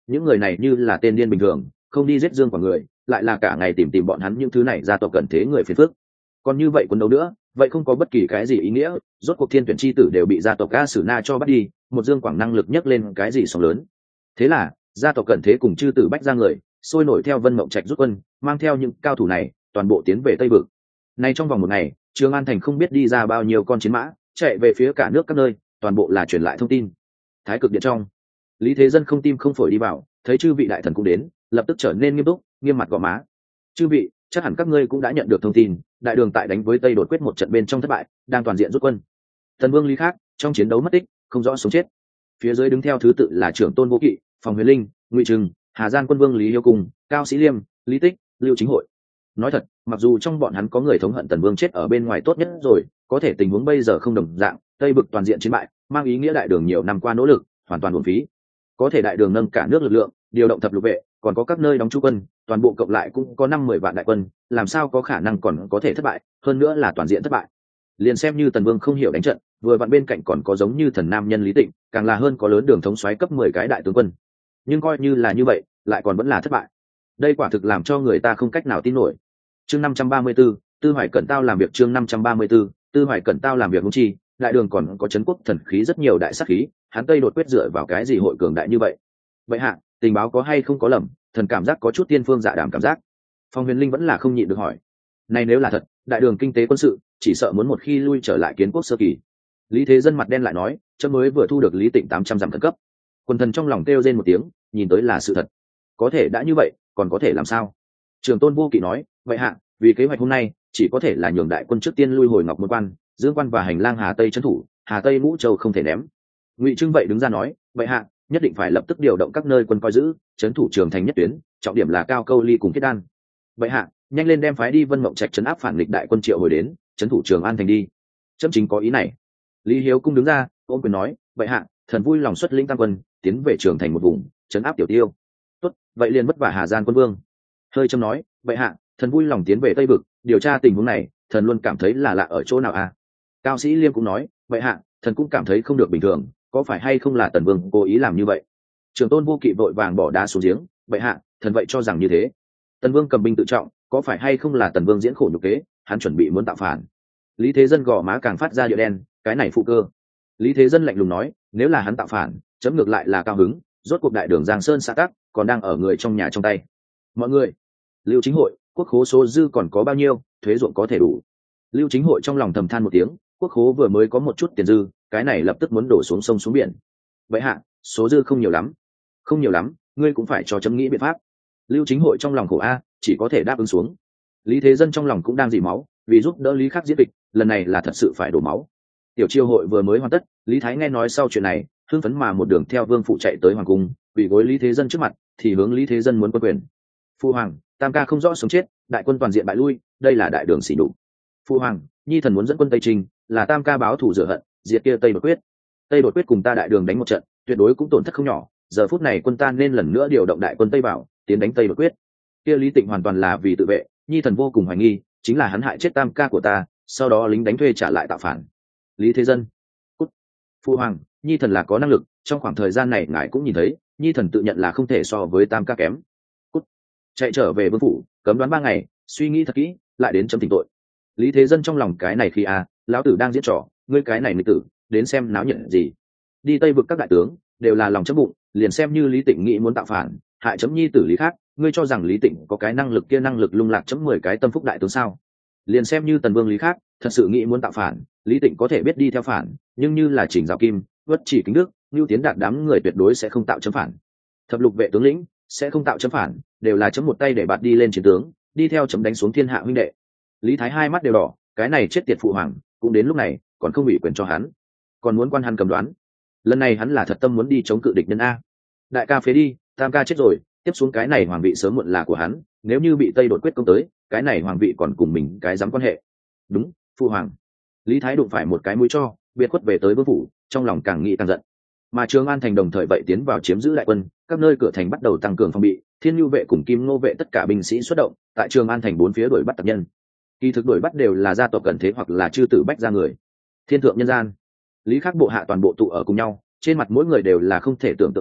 những người này như là tên điên bình thường, không đi giết dương quả người, lại là cả ngày tìm bọn hắn những thứ này gia tộc cận thế người phiền phức. Còn như vậy quân đấu nữa, vậy không có bất kỳ cái gì ý nghĩa, rốt cuộc thiên tuyển chi tử đều bị gia tộc A Sử Na cho bắt đi, một dương quảng năng lực nhấc lên cái gì sóng lớn. Thế là gia tộc cận thế cùng chư tử bách ra người sôi nổi theo Vân Mộng Trạch rút quân, mang theo những cao thủ này toàn bộ tiến về Tây Vực. Nay trong vòng một ngày, Trường An thành không biết đi ra bao nhiêu con chiến mã, chạy về phía cả nước các nơi, toàn bộ là truyền lại thông tin. Thái Cực điện trong, Lý Thế Dân không tim không phổi đi vào, thấy chư vị đại thần cũng đến, lập tức trở nên nghiêm túc, nghiêm mặt gò má. Chư vị, chắc hẳn các ngươi cũng đã nhận được thông tin, đại đường tại đánh với Tây đột quyết một trận bên trong thất bại, đang toàn diện rút quân. Tần Vương Lý Khác trong chiến đấu mất tích, không rõ sống chết. Phía dưới đứng theo thứ tự là trưởng tôn Vô Kỵ, Phòng Huyền Linh, Ngụy Trừng, Hà Giang quân vương Lý Hiếu Cung, Cao Sĩ Liêm, Lý Tích, Lưu Chính Hội. Nói thật, mặc dù trong bọn hắn có người thống hận Tần Vương chết ở bên ngoài tốt nhất rồi, có thể tình huống bây giờ không đồng dạng, Tây Vực toàn diện chiến bại, mang ý nghĩa đại đường nhiều năm qua nỗ lực hoàn toàn uổng phí. Có thể đại đường nâng cả nước lực lượng, điều động thập lục vệ, còn có các nơi đóng trú quân, toàn bộ cộng lại cũng có 5-10 vạn đại quân, làm sao có khả năng còn có thể thất bại, hơn nữa là toàn diện thất bại. Liền xem như Tần Vương không hiểu đánh trận, vừa vặn bên cạnh còn có giống như thần nam nhân Lý Tịnh, càng là hơn có lớn đường thống soái cấp 10 cái đại tướng quân. Nhưng coi như là như vậy, lại còn vẫn là thất bại. Đây quả thực làm cho người ta không cách nào tin nổi. Chương 534, Tư Hoài Cẩn Tao làm việc. Chương 534, Tư Hoài Cẩn Tao làm việc. Huống chi, đại đường còn có trấn quốc thần khí rất nhiều đại sát khí, hắn Tây đột quyết dựa vào cái gì hội cường đại như vậy? Vậy hạ, tình báo có hay không có lầm, thần cảm giác có chút tiên phương dạ đàm cảm giác. Phong Huyền Linh vẫn là không nhịn được hỏi. Này nếu là thật, đại đường kinh tế quân sự chỉ sợ muốn một khi lui trở lại kiến quốc sơ kỳ. Lý Thế Dân mặt đen lại nói, chấm mới vừa thu được Lý Tịnh 800 dặm khẩn cấp. Quân thần trong lòng kêu rên một tiếng, nhìn tới là sự thật. Có thể đã như vậy, còn có thể làm sao? Trường tôn Vô Kỵ nói, vậy hạ, vì kế hoạch hôm nay chỉ có thể là nhường đại quân trước tiên lui hồi Ngọc Môn Quan, Dương Quan và hành lang Hà Tây trấn thủ, Hà Tây Ngũ Châu không thể ném. Ngụy Trưng vậy đứng ra nói, vậy hạ, nhất định phải lập tức điều động các nơi quân coi giữ, trấn thủ Trường Thành nhất tuyến, trọng điểm là Cao Câu Ly cùng Kết Đan. Vậy hạ, nhanh lên đem phái đi Vân Mộng Trạch trấn áp phản nghịch đại quân Triệu hồi đến, trấn thủ Trường An thành đi. Chấm chính có ý này. Lý Hiếu Cung đứng ra, ôm quyền nói, vậy hạ, thần vui lòng xuất lĩnh tam quân tiến về Trường Thành một vùng, trấn áp Tiểu Tiêu. Tốt, vậy liền vất vả Hà Giang quân vương. Hơi Trâm nói, vậy hạ, thần vui lòng tiến về Tây Vực, điều tra tình huống này, thần luôn cảm thấy là lạ ở chỗ nào à? Cao Sĩ Liêm cũng nói, vậy hạ, thần cũng cảm thấy không được bình thường, có phải hay không là Tần Vương cố ý làm như vậy? Trường tôn Vô Kỵ vội vàng bỏ đá xuống giếng, vậy hạ, thần vậy cho rằng như thế. Tần Vương cầm binh tự trọng, có phải hay không là Tần Vương diễn khổ nhục kế, hắn chuẩn bị muốn tạo phản? Lý Thế Dân gò má càng phát ra địa đen, cái này phụ cơ. Lý Thế Dân lạnh lùng nói, nếu là hắn tạo phản, chấm ngược lại là cao hứng, rốt cuộc đại đường Giang Sơn xã tắc còn đang ở người trong nhà trong tay. Mọi người, Lưu Chính Hội, quốc khố số dư còn có bao nhiêu, thuế ruộng có thể đủ. Lưu Chính Hội trong lòng thầm than một tiếng, quốc khố vừa mới có một chút tiền dư, cái này lập tức muốn đổ xuống sông xuống biển. Vậy hạ, số dư không nhiều lắm. Không nhiều lắm, ngươi cũng phải cho chấm nghĩ biện pháp. Lưu Chính Hội trong lòng khổ a, chỉ có thể đáp ứng xuống. Lý Thế Dân trong lòng cũng đang dỉ máu, vì giúp đỡ Lý Khắc diễn kịch, lần này là thật sự phải đổ máu. Tiểu Chiêu hội vừa mới hoàn tất, Lý Thái nghe nói sau chuyện này, hưng phấn mà một đường theo vương phụ chạy tới hoàng cung, quỳ gối Lý Thế Dân trước mặt, thì hướng Lý Thế Dân muốn quân quyền. Phu hoàng, tam ca không rõ sống chết, đại quân toàn diện bại lui, đây là đại đường xỉ nhục. Phu hoàng, nhi thần muốn dẫn quân Tây Trình, là tam ca báo thù rửa hận, diệt kia Tây đột quyết. Tây đột quyết cùng ta đại đường đánh một trận, tuyệt đối cũng tổn thất không nhỏ, giờ phút này quân ta nên lần nữa điều động đại quân Tây Bảo, tiến đánh Tây đột quyết. Kia Lý Tịnh hoàn toàn là vì tự vệ, nhi thần vô cùng hoài nghi, chính là hắn hại chết tam ca của ta, sau đó lính đánh thuê trả lại tạo phản. Lý Thế Dân, cút. Phu hoàng, nhi thần là có năng lực, trong khoảng thời gian này ngài cũng nhìn thấy, nhi thần tự nhận là không thể so với tam ca kém. Cút. Chạy trở về vương phủ, cấm đoán 3 ngày, suy nghĩ thật kỹ, lại đến chấm tỉnh tội. Lý Thế Dân trong lòng cái này khi lão tử đang diễn trò, ngươi cái này nghịch tử, đến xem náo nhiệt gì. Đi Tây Vực các đại tướng đều là lòng chấm bụng, liền xem như Lý Tịnh nghĩ muốn tạo phản, hại chấm nhi tử Lý Khác, ngươi cho rằng Lý Tịnh có cái năng lực kia năng lực lung lạc chấm 10 cái tâm phúc đại tướng sao? Liền xem như Tần Vương Lý Khác thật sự nghĩ muốn tạo phản, Lý Tịnh có thể biết đi theo phản, nhưng như là Chỉnh Giáo Kim, Vất Chỉ Kính Đức, Nưu Tiến Đạt đám người tuyệt đối sẽ không tạo chấm phản. Thập lục vệ tướng lĩnh sẽ không tạo chấm phản, đều là chấm một tay để bạt đi lên chiến tướng, đi theo chấm đánh xuống thiên hạ huynh đệ. Lý Thái hai mắt đều đỏ, cái này chết tiệt phụ hoàng, cũng đến lúc này còn không ủy quyền cho hắn, còn muốn quan hắn cầm đoán. Lần này hắn là thật tâm muốn đi chống cự địch nhân a. Đại ca phế đi, tam ca chết rồi, tiếp xuống cái này hoàng vị sớm muộn là của hắn, nếu như bị Tây đột quyết công tới, cái này hoàng vị còn cùng mình cái dám quan hệ. Đúng, phụ hoàng. Lý Thái đụng phải một cái mũi cho, biệt khuất về tới vương phủ, trong lòng càng nghĩ càng giận. Mà Trường An thành đồng thời vậy tiến vào chiếm giữ đại quân, các nơi cửa thành bắt đầu tăng cường phòng bị, Thiên Nhu vệ cùng Kim Ngô vệ tất cả binh sĩ xuất động, tại Trường An thành 4 phía đuổi bắt tặc nhân. Kỳ thực đuổi bắt đều là gia tộc cận thế hoặc là chư tử bách gia người. Thiên thượng nhân gian, Lý Khắc bộ hạ toàn bộ tụ ở cùng nhau, trên mặt mỗi người đều là không thể tưởng tượng nổi,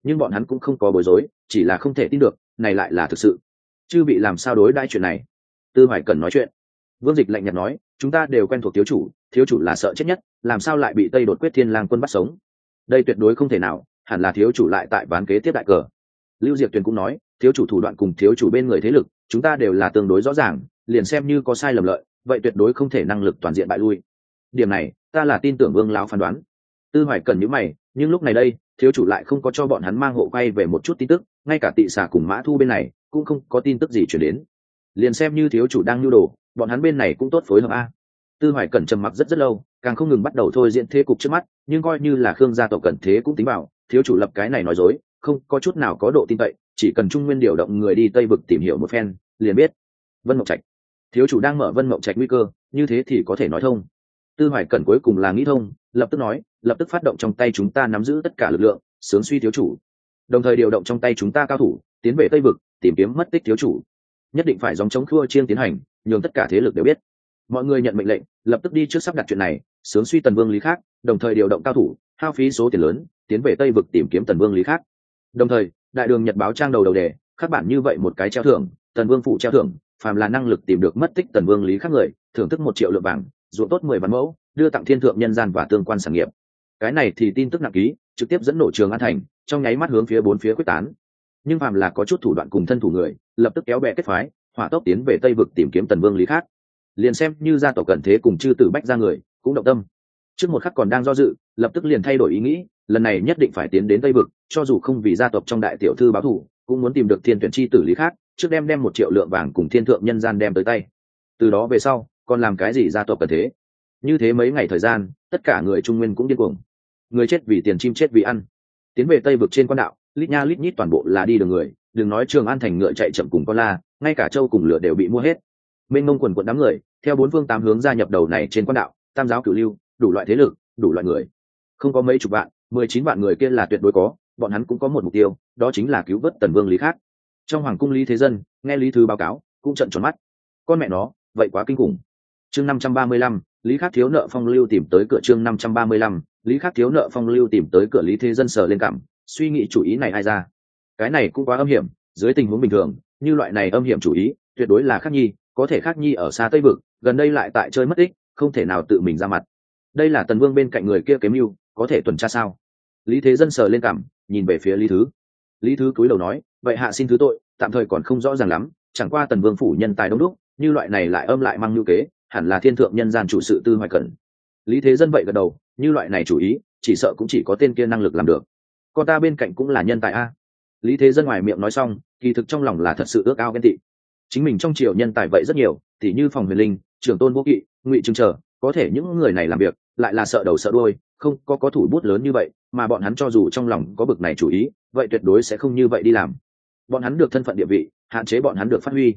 nhưng bọn hắn cũng không có bối rối, chỉ là không thể tin được này lại là thực sự. Chư bị làm sao đối đãi chuyện này? Tư Hoài Cẩn nói chuyện. Vương Dịch lạnh nhạt nói, chúng ta đều quen thuộc thiếu chủ là sợ chết nhất, làm sao lại bị Tây Đột Quyết Thiên Lang quân bắt sống? Đây tuyệt đối không thể nào, hẳn là thiếu chủ lại tại ván kế tiếp đại cờ. Lưu Diệp Tuyền cũng nói, thiếu chủ thủ đoạn cùng thiếu chủ bên người thế lực, chúng ta đều là tương đối rõ ràng, liền xem như có sai lầm lợi, vậy tuyệt đối không thể năng lực toàn diện bại lui. Điểm này, ta là tin tưởng Vương lão phán đoán. Tư Hoài Cẩn nhíu mày, nhưng lúc này đây, thiếu chủ lại không có cho bọn hắn mang hộ quay về một chút tin tức, ngay cả Tị Xà cùng Mã Thu bên này cũng không có tin tức gì chuyển đến. Liền xem như thiếu chủ đang nhu đồ, bọn hắn bên này cũng tốt phối hợp a. Tư Hoài Cẩn trầm mặc rất lâu, càng không ngừng bắt đầu thôi diễn thế cục trước mắt, nhưng coi như là Khương gia tộc Cẩn thế cũng tính bảo, thiếu chủ lập cái này nói dối, không có chút nào có độ tin cậy, chỉ cần Trung Nguyên điều động người đi Tây vực tìm hiểu một phen, liền biết. Vân Mộng Trạch, thiếu chủ đang mở Vân Mộng Trạch nguy cơ, như thế thì có thể nói thông. Tư Hoài Cẩn cuối cùng là nghĩ thông, lập tức nói, lập tức phát động trong tay chúng ta nắm giữ tất cả lực lượng, sướng suy thiếu chủ. Đồng thời điều động trong tay chúng ta cao thủ, tiến về Tây vực, tìm kiếm mất tích thiếu chủ. Nhất định phải dòng chống khua chiêng tiến hành, nhường tất cả thế lực đều biết. Mọi người nhận mệnh lệnh, lập tức đi trước sắp đặt chuyện này, sướng suy Tần Vương Lý Khác, đồng thời điều động cao thủ, hao phí số tiền lớn, tiến về Tây vực tìm kiếm Tần Vương Lý Khác. Đồng thời, Đại Đường Nhật báo trang đầu đề, khắc bản như vậy một cái treo thưởng, Tần Vương phụ treo thưởng, phàm là năng lực tìm được mất tích Tần Vương Lý Khác người, thưởng thức 1 triệu lượng vàng, ruộng tốt 10 vạn mẫu, đưa tặng thiên thượng nhân gian và tương quan sản nghiệp. Cái này thì tin tức nặng ký, trực tiếp dẫn nổ Trường An thành, trong nháy mắt hướng phía 4 phía quyết tán. Nhưng phàm là có chút thủ đoạn cùng thân thủ người, lập tức kéo bè kết phái, hỏa tốc tiến về Tây vực tìm kiếm Tần Vương Lý Khác. Liền xem như gia tộc Cẩn thế cùng chư tử bách ra người cũng động tâm, trước một khắc còn đang do dự, lập tức liền thay đổi ý nghĩ, lần này nhất định phải tiến đến Tây vực, cho dù không vì gia tộc trong đại tiểu thư báo thù, cũng muốn tìm được thiên tuyển chi tử Lý Khác, trước đem 1 triệu lượng vàng cùng thiên thượng nhân gian đem tới tay. Từ đó về sau, còn làm cái gì gia tộc Cẩn thế? Như thế mấy ngày thời gian, tất cả người Trung Nguyên cũng điên cuồng. Người chết vì tiền, chim chết vì ăn. Tiến về Tây vực trên quan đạo, lít nha lít nhít toàn bộ là đi đường người, đừng nói Trường An thành ngựa chạy chậm cùng con la, ngay cả châu cùng lửa đều bị mua hết. Mênh mông quần quần đám người, theo 4 phương 8 hướng gia nhập đầu này trên quan đạo, tam giáo cửu lưu, đủ loại thế lực, đủ loại người. Không có mấy chục vạn, 19 vạn người kia là tuyệt đối có, bọn hắn cũng có một mục tiêu, đó chính là cứu vớt Tần Vương Lý Khác. Trong hoàng cung Lý Thế Dân, nghe Lý Thứ báo cáo, cũng trợn tròn mắt. Con mẹ nó, vậy quá kinh khủng. Chương 535, Lý Khác thiếu nợ phong lưu tìm tới cửa. Chương 535, Lý Khác thiếu nợ phong lưu tìm tới cửa. Lý Thế Dân sờ lên cằm, suy nghĩ chủ ý này ai ra? Cái này cũng quá âm hiểm, dưới tình huống bình thường, như loại này âm hiểm chủ ý, tuyệt đối là Khắc Nhi, có thể Khắc Nhi ở xa Tây vực, gần đây lại tại chơi mất tích, không thể nào tự mình ra mặt. Đây là Tần Vương bên cạnh người kia kế mưu, có thể tuần tra sao? Lý Thế Dân sờ lên cằm, nhìn về phía Lý Thứ. Lý Thứ cúi đầu nói, vậy hạ xin thứ tội, tạm thời còn không rõ ràng lắm, chẳng qua Tần Vương phủ nhân tài đông đúc, như loại này lại âm lại mang lưu kế, hẳn là thiên thượng nhân gian chủ sự Tư Hoài Cẩn. Lý Thế Dân vậy gật đầu, như loại này chủ ý, chỉ sợ cũng chỉ có tên kia năng lực làm được. Con ta bên cạnh cũng là nhân tài a. Lý Thế Dân ngoài miệng nói xong, kỳ thực trong lòng là thật sự ước ao ghen tị. Chính mình trong triều nhân tài vậy rất nhiều, tỉ như Phòng Huyền Linh, Trưởng Tôn Vô Kỵ, Ngụy Trừng chờ, có thể những người này làm việc lại là sợ đầu sợ đuôi, không có thủ bút lớn như vậy, mà bọn hắn cho dù trong lòng có bực này chủ ý, vậy tuyệt đối sẽ không như vậy đi làm. Bọn hắn được thân phận địa vị, hạn chế bọn hắn được phát huy.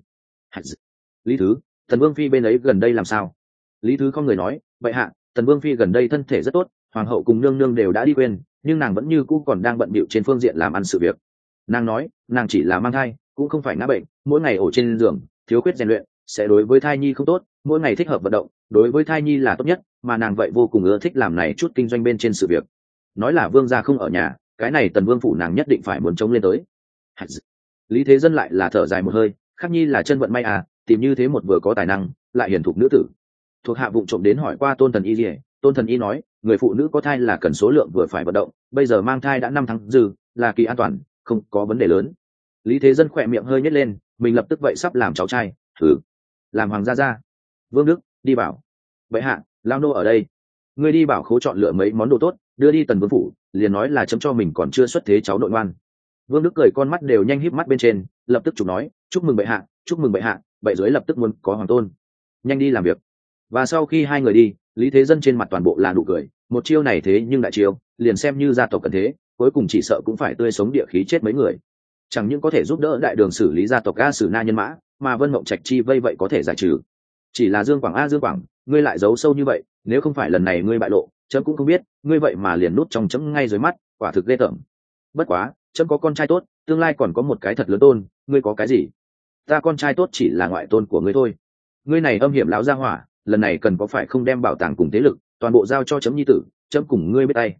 Lý Thứ, Tần Vương phi bên ấy gần đây làm sao? Lý Thứ không người nói, vậy hạ, Tần Vương phi gần đây thân thể rất tốt, hoàng hậu cùng nương nương đều đã đi quên, nhưng nàng vẫn như cũ còn đang bận bịu trên phương diện làm ăn sự việc. Nàng nói, nàng chỉ là mang thai, cũng không phải ngã bệnh, mỗi ngày ổ trên giường, thiếu khuyết rèn luyện, sẽ đối với thai nhi không tốt, mỗi ngày thích hợp vận động, đối với thai nhi là tốt nhất, mà nàng vậy vô cùng ưa thích làm này chút kinh doanh bên trên sự việc. Nói là vương gia không ở nhà, cái này Tần Vương phủ nàng nhất định phải muốn chống lên tới. Lý Thế Dân lại là thở dài một hơi, Khắc Nhi là chân vận may à, tìm như thế một vừa có tài năng, lại hiền thục nữ tử. Thuộc hạ vụng trộm đến hỏi qua Tôn Thần Y Liễu, Tôn Thần Y nói, người phụ nữ có thai là cần số lượng vừa phải vận động, bây giờ mang thai đã 5 tháng dư, là kỳ an toàn, không có vấn đề lớn. Lý Thế Dân khỏe miệng hơi nhếch lên, mình lập tức vậy sắp làm cháu trai, thử làm hoàng gia gia. Vương Đức, đi bảo. Vậy hạ, lao nô ở đây. Ngươi đi bảo khố chọn lựa mấy món đồ tốt, đưa đi Tần Vương phủ, liền nói là chấm cho mình còn chưa xuất thế cháu nội ngoan. Vương Đức cười con mắt đều nhanh híp mắt bên trên, lập tức chụp nói, chúc mừng bệ hạ, chúc mừng bệ hạ, bệ dưới lập tức muốn có hoàng tôn. Nhanh đi làm việc. Và sau khi hai người đi, Lý Thế Dân trên mặt toàn bộ là nụ cười, một chiêu này thế nhưng đại chiêu, liền xem như gia tộc cần thế, cuối cùng chỉ sợ cũng phải tươi sống địa khí chết mấy người. Chẳng những có thể giúp đỡ Đại Đường xử lý gia tộc A Sử Na nhân mã, mà Vân Mộng Trạch chi vây vậy có thể giải trừ. Chỉ là Dương Quảng A Dương Quảng, ngươi lại giấu sâu như vậy, nếu không phải lần này ngươi bại lộ, chấm cũng không biết, ngươi vậy mà liền nút trong chấm ngay dưới mắt, quả thực ghê tởm. Bất quá, chấm có con trai tốt, tương lai còn có một cái thật lớn tôn, ngươi có cái gì? Ta con trai tốt chỉ là ngoại tôn của ngươi thôi. Ngươi này âm hiểm lão gia hỏa, lần này cần có phải không đem bảo tàng cùng thế lực, toàn bộ giao cho chấm nhi tử, chấm cùng ngươi biết tay.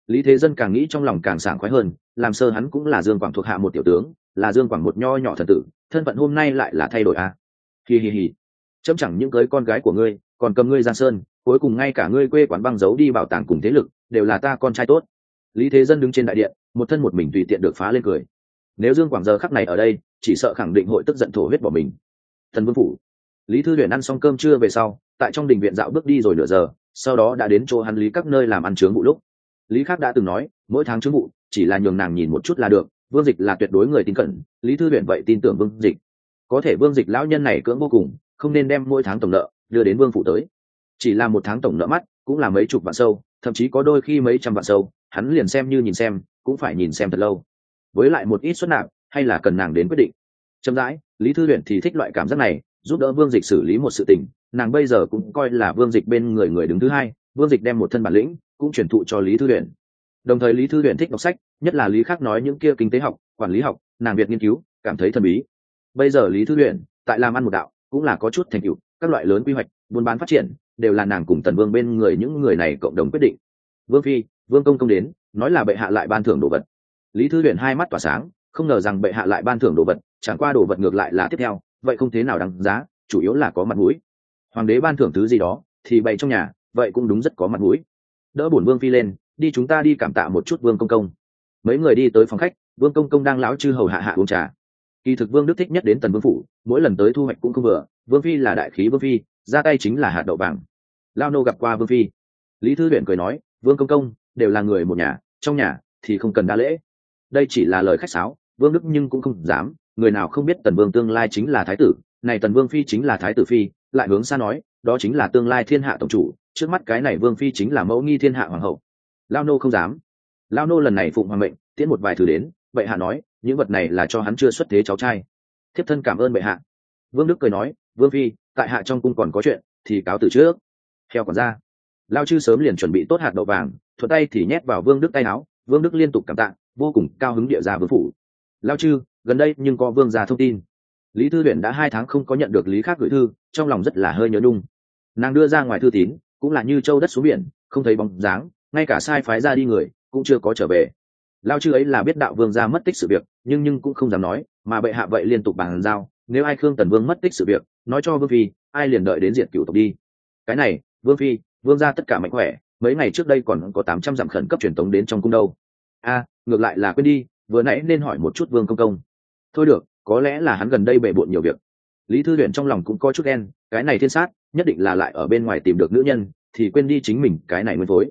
Lý Thế Dân càng nghĩ trong lòng càng sảng khoái hơn, làm sơ hắn cũng là Dương Quảng thuộc hạ một tiểu tướng, là Dương Quảng một nho nhỏ thần tử, thân phận hôm nay lại là thay đổi à? Hi. Chấm chẳng những cưới con gái của ngươi, còn cầm ngươi Giang Sơn, cuối cùng ngay cả ngươi quê quán băng giấu đi bảo tàng cùng thế lực, đều là ta con trai tốt. Lý Thế Dân đứng trên đại điện, một thân một mình tùy tiện được phá lên cười. Nếu Dương Quảng giờ khắc này ở đây, chỉ sợ khẳng định hội tức giận thổ huyết bỏ mình. Thần Vương phủ. Lý Thư Huyền ăn xong cơm trưa về sau, tại trong đình viện dạo bước đi rồi nửa giờ, sau đó đã đến chỗ hắn Lý các nơi làm ăn chướng vụ lúc. Lý Khắc đã từng nói, mỗi tháng chướng vụ chỉ là nhường nàng nhìn một chút là được, Vương Dịch là tuyệt đối người tin cẩn, Lý Thư Huyền vậy tin tưởng Vương Dịch. Có thể Vương Dịch lão nhân này cưỡng vô cùng, không nên đem mỗi tháng tổng nợ đưa đến Vương phủ tới. Chỉ là một tháng tổng nợ mắt, cũng là mấy chục vạn sâu, thậm chí có đôi khi mấy trăm vạn sâu, hắn liền xem như nhìn xem, cũng phải nhìn xem thật lâu. Với lại một ít xuất nạp, hay là cần nàng đến quyết định. Chậm rãi, Lý Thư Huyền thì thích loại cảm giác này, giúp đỡ Vương Dịch xử lý một sự tình, nàng bây giờ cũng coi là Vương Dịch bên người người đứng thứ hai, Vương Dịch đem một thân bản lĩnh cũng truyền thụ cho Lý Thư Huyền. Đồng thời Lý Thư Huyền thích đọc sách, nhất là Lý Khắc nói những kia kinh tế học, quản lý học, nàng Việt nghiên cứu, cảm thấy thần bí. Bây giờ Lý Thư Huyền tại làm ăn một đạo, cũng là có chút thành tựu, các loại lớn quy hoạch, buôn bán phát triển, đều là nàng cùng Tần Vương bên người những người này cộng đồng quyết định. Vương phi, Vương công công đến, nói là bệ hạ lại ban thưởng đồ vật. Lý Thư Huyền hai mắt tỏa sáng, không ngờ rằng bệ hạ lại ban thưởng đồ vật, chẳng qua đồ vật ngược lại là tiếp theo, vậy không thế nào đáng giá, chủ yếu là có mặt mũi. Hoàng đế ban thưởng thứ gì đó, thì bày trong nhà, vậy cũng đúng rất có mặt mũi. Đỡ bổn Vương phi lên, đi chúng ta đi cảm tạ một chút Vương công công. Mấy người đi tới phòng khách, Vương công công đang lão chư hầu hạ uống trà. Kỳ thực Vương Đức thích nhất đến Tần Vương phủ, mỗi lần tới thu hoạch cũng không vừa, Vương phi là đại khí Vương phi, ra tay chính là hạt đậu vàng. Lao nô gặp qua Vương phi. Lý Thư Huyền cười nói, Vương công công đều là người một nhà, trong nhà thì không cần đa lễ. Đây chỉ là lời khách sáo, Vương Đức nhưng cũng không dám, người nào không biết Tần Vương tương lai chính là thái tử, này Tần Vương phi chính là thái tử phi, lại hướng xa nói, đó chính là tương lai thiên hạ tổng chủ, trước mắt cái này Vương phi chính là mẫu nghi thiên hạ hoàng hậu. Lao nô không dám. Lao nô lần này phụng hoàng mệnh, tiễn một vài thứ đến, bệ hạ nói, những vật này là cho hắn chưa xuất thế cháu trai. Thiếp thân cảm ơn bệ hạ. Vương Đức cười nói, Vương phi, tại hạ trong cung còn có chuyện, thì cáo từ trước. Theo quản gia, Lao chư sớm liền chuẩn bị tốt hạt đậu vàng, thuận tay thì nhét vào Vương Đức tay áo, Vương Đức liên tục cảm tạ, vô cùng cao hứng địa ra vương phủ. Lao chư, gần đây nhưng có vương gia thông tin. Lý Thư Huyền đã 2 tháng không có nhận được Lý Khắc gửi thư, trong lòng rất là hơi nhớ nhung. Nàng đưa ra ngoài thư tín, cũng là như châu đất xuống biển, không thấy bóng dáng, ngay cả sai phái ra đi người cũng chưa có trở về. Lao chư ấy là biết đạo vương gia mất tích sự việc, nhưng cũng không dám nói, mà bệ hạ vậy liên tục bàn giao, nếu ai Khương Tần Vương mất tích sự việc, nói cho vương phi, ai liền đợi đến diệt cửu tộc đi. Cái này, vương phi, vương gia tất cả mạnh khỏe, mấy ngày trước đây còn có 800 dặm khẩn cấp truyền tống đến trong cung đâu. Ngược lại là quên đi, vừa nãy nên hỏi một chút Vương công công. Thôi được, có lẽ là hắn gần đây bề bộn nhiều việc. Lý Thư Huyền trong lòng cũng có chút ghen, cái này thiên sát nhất định là lại ở bên ngoài tìm được nữ nhân, thì quên đi chính mình cái này nguyên phối.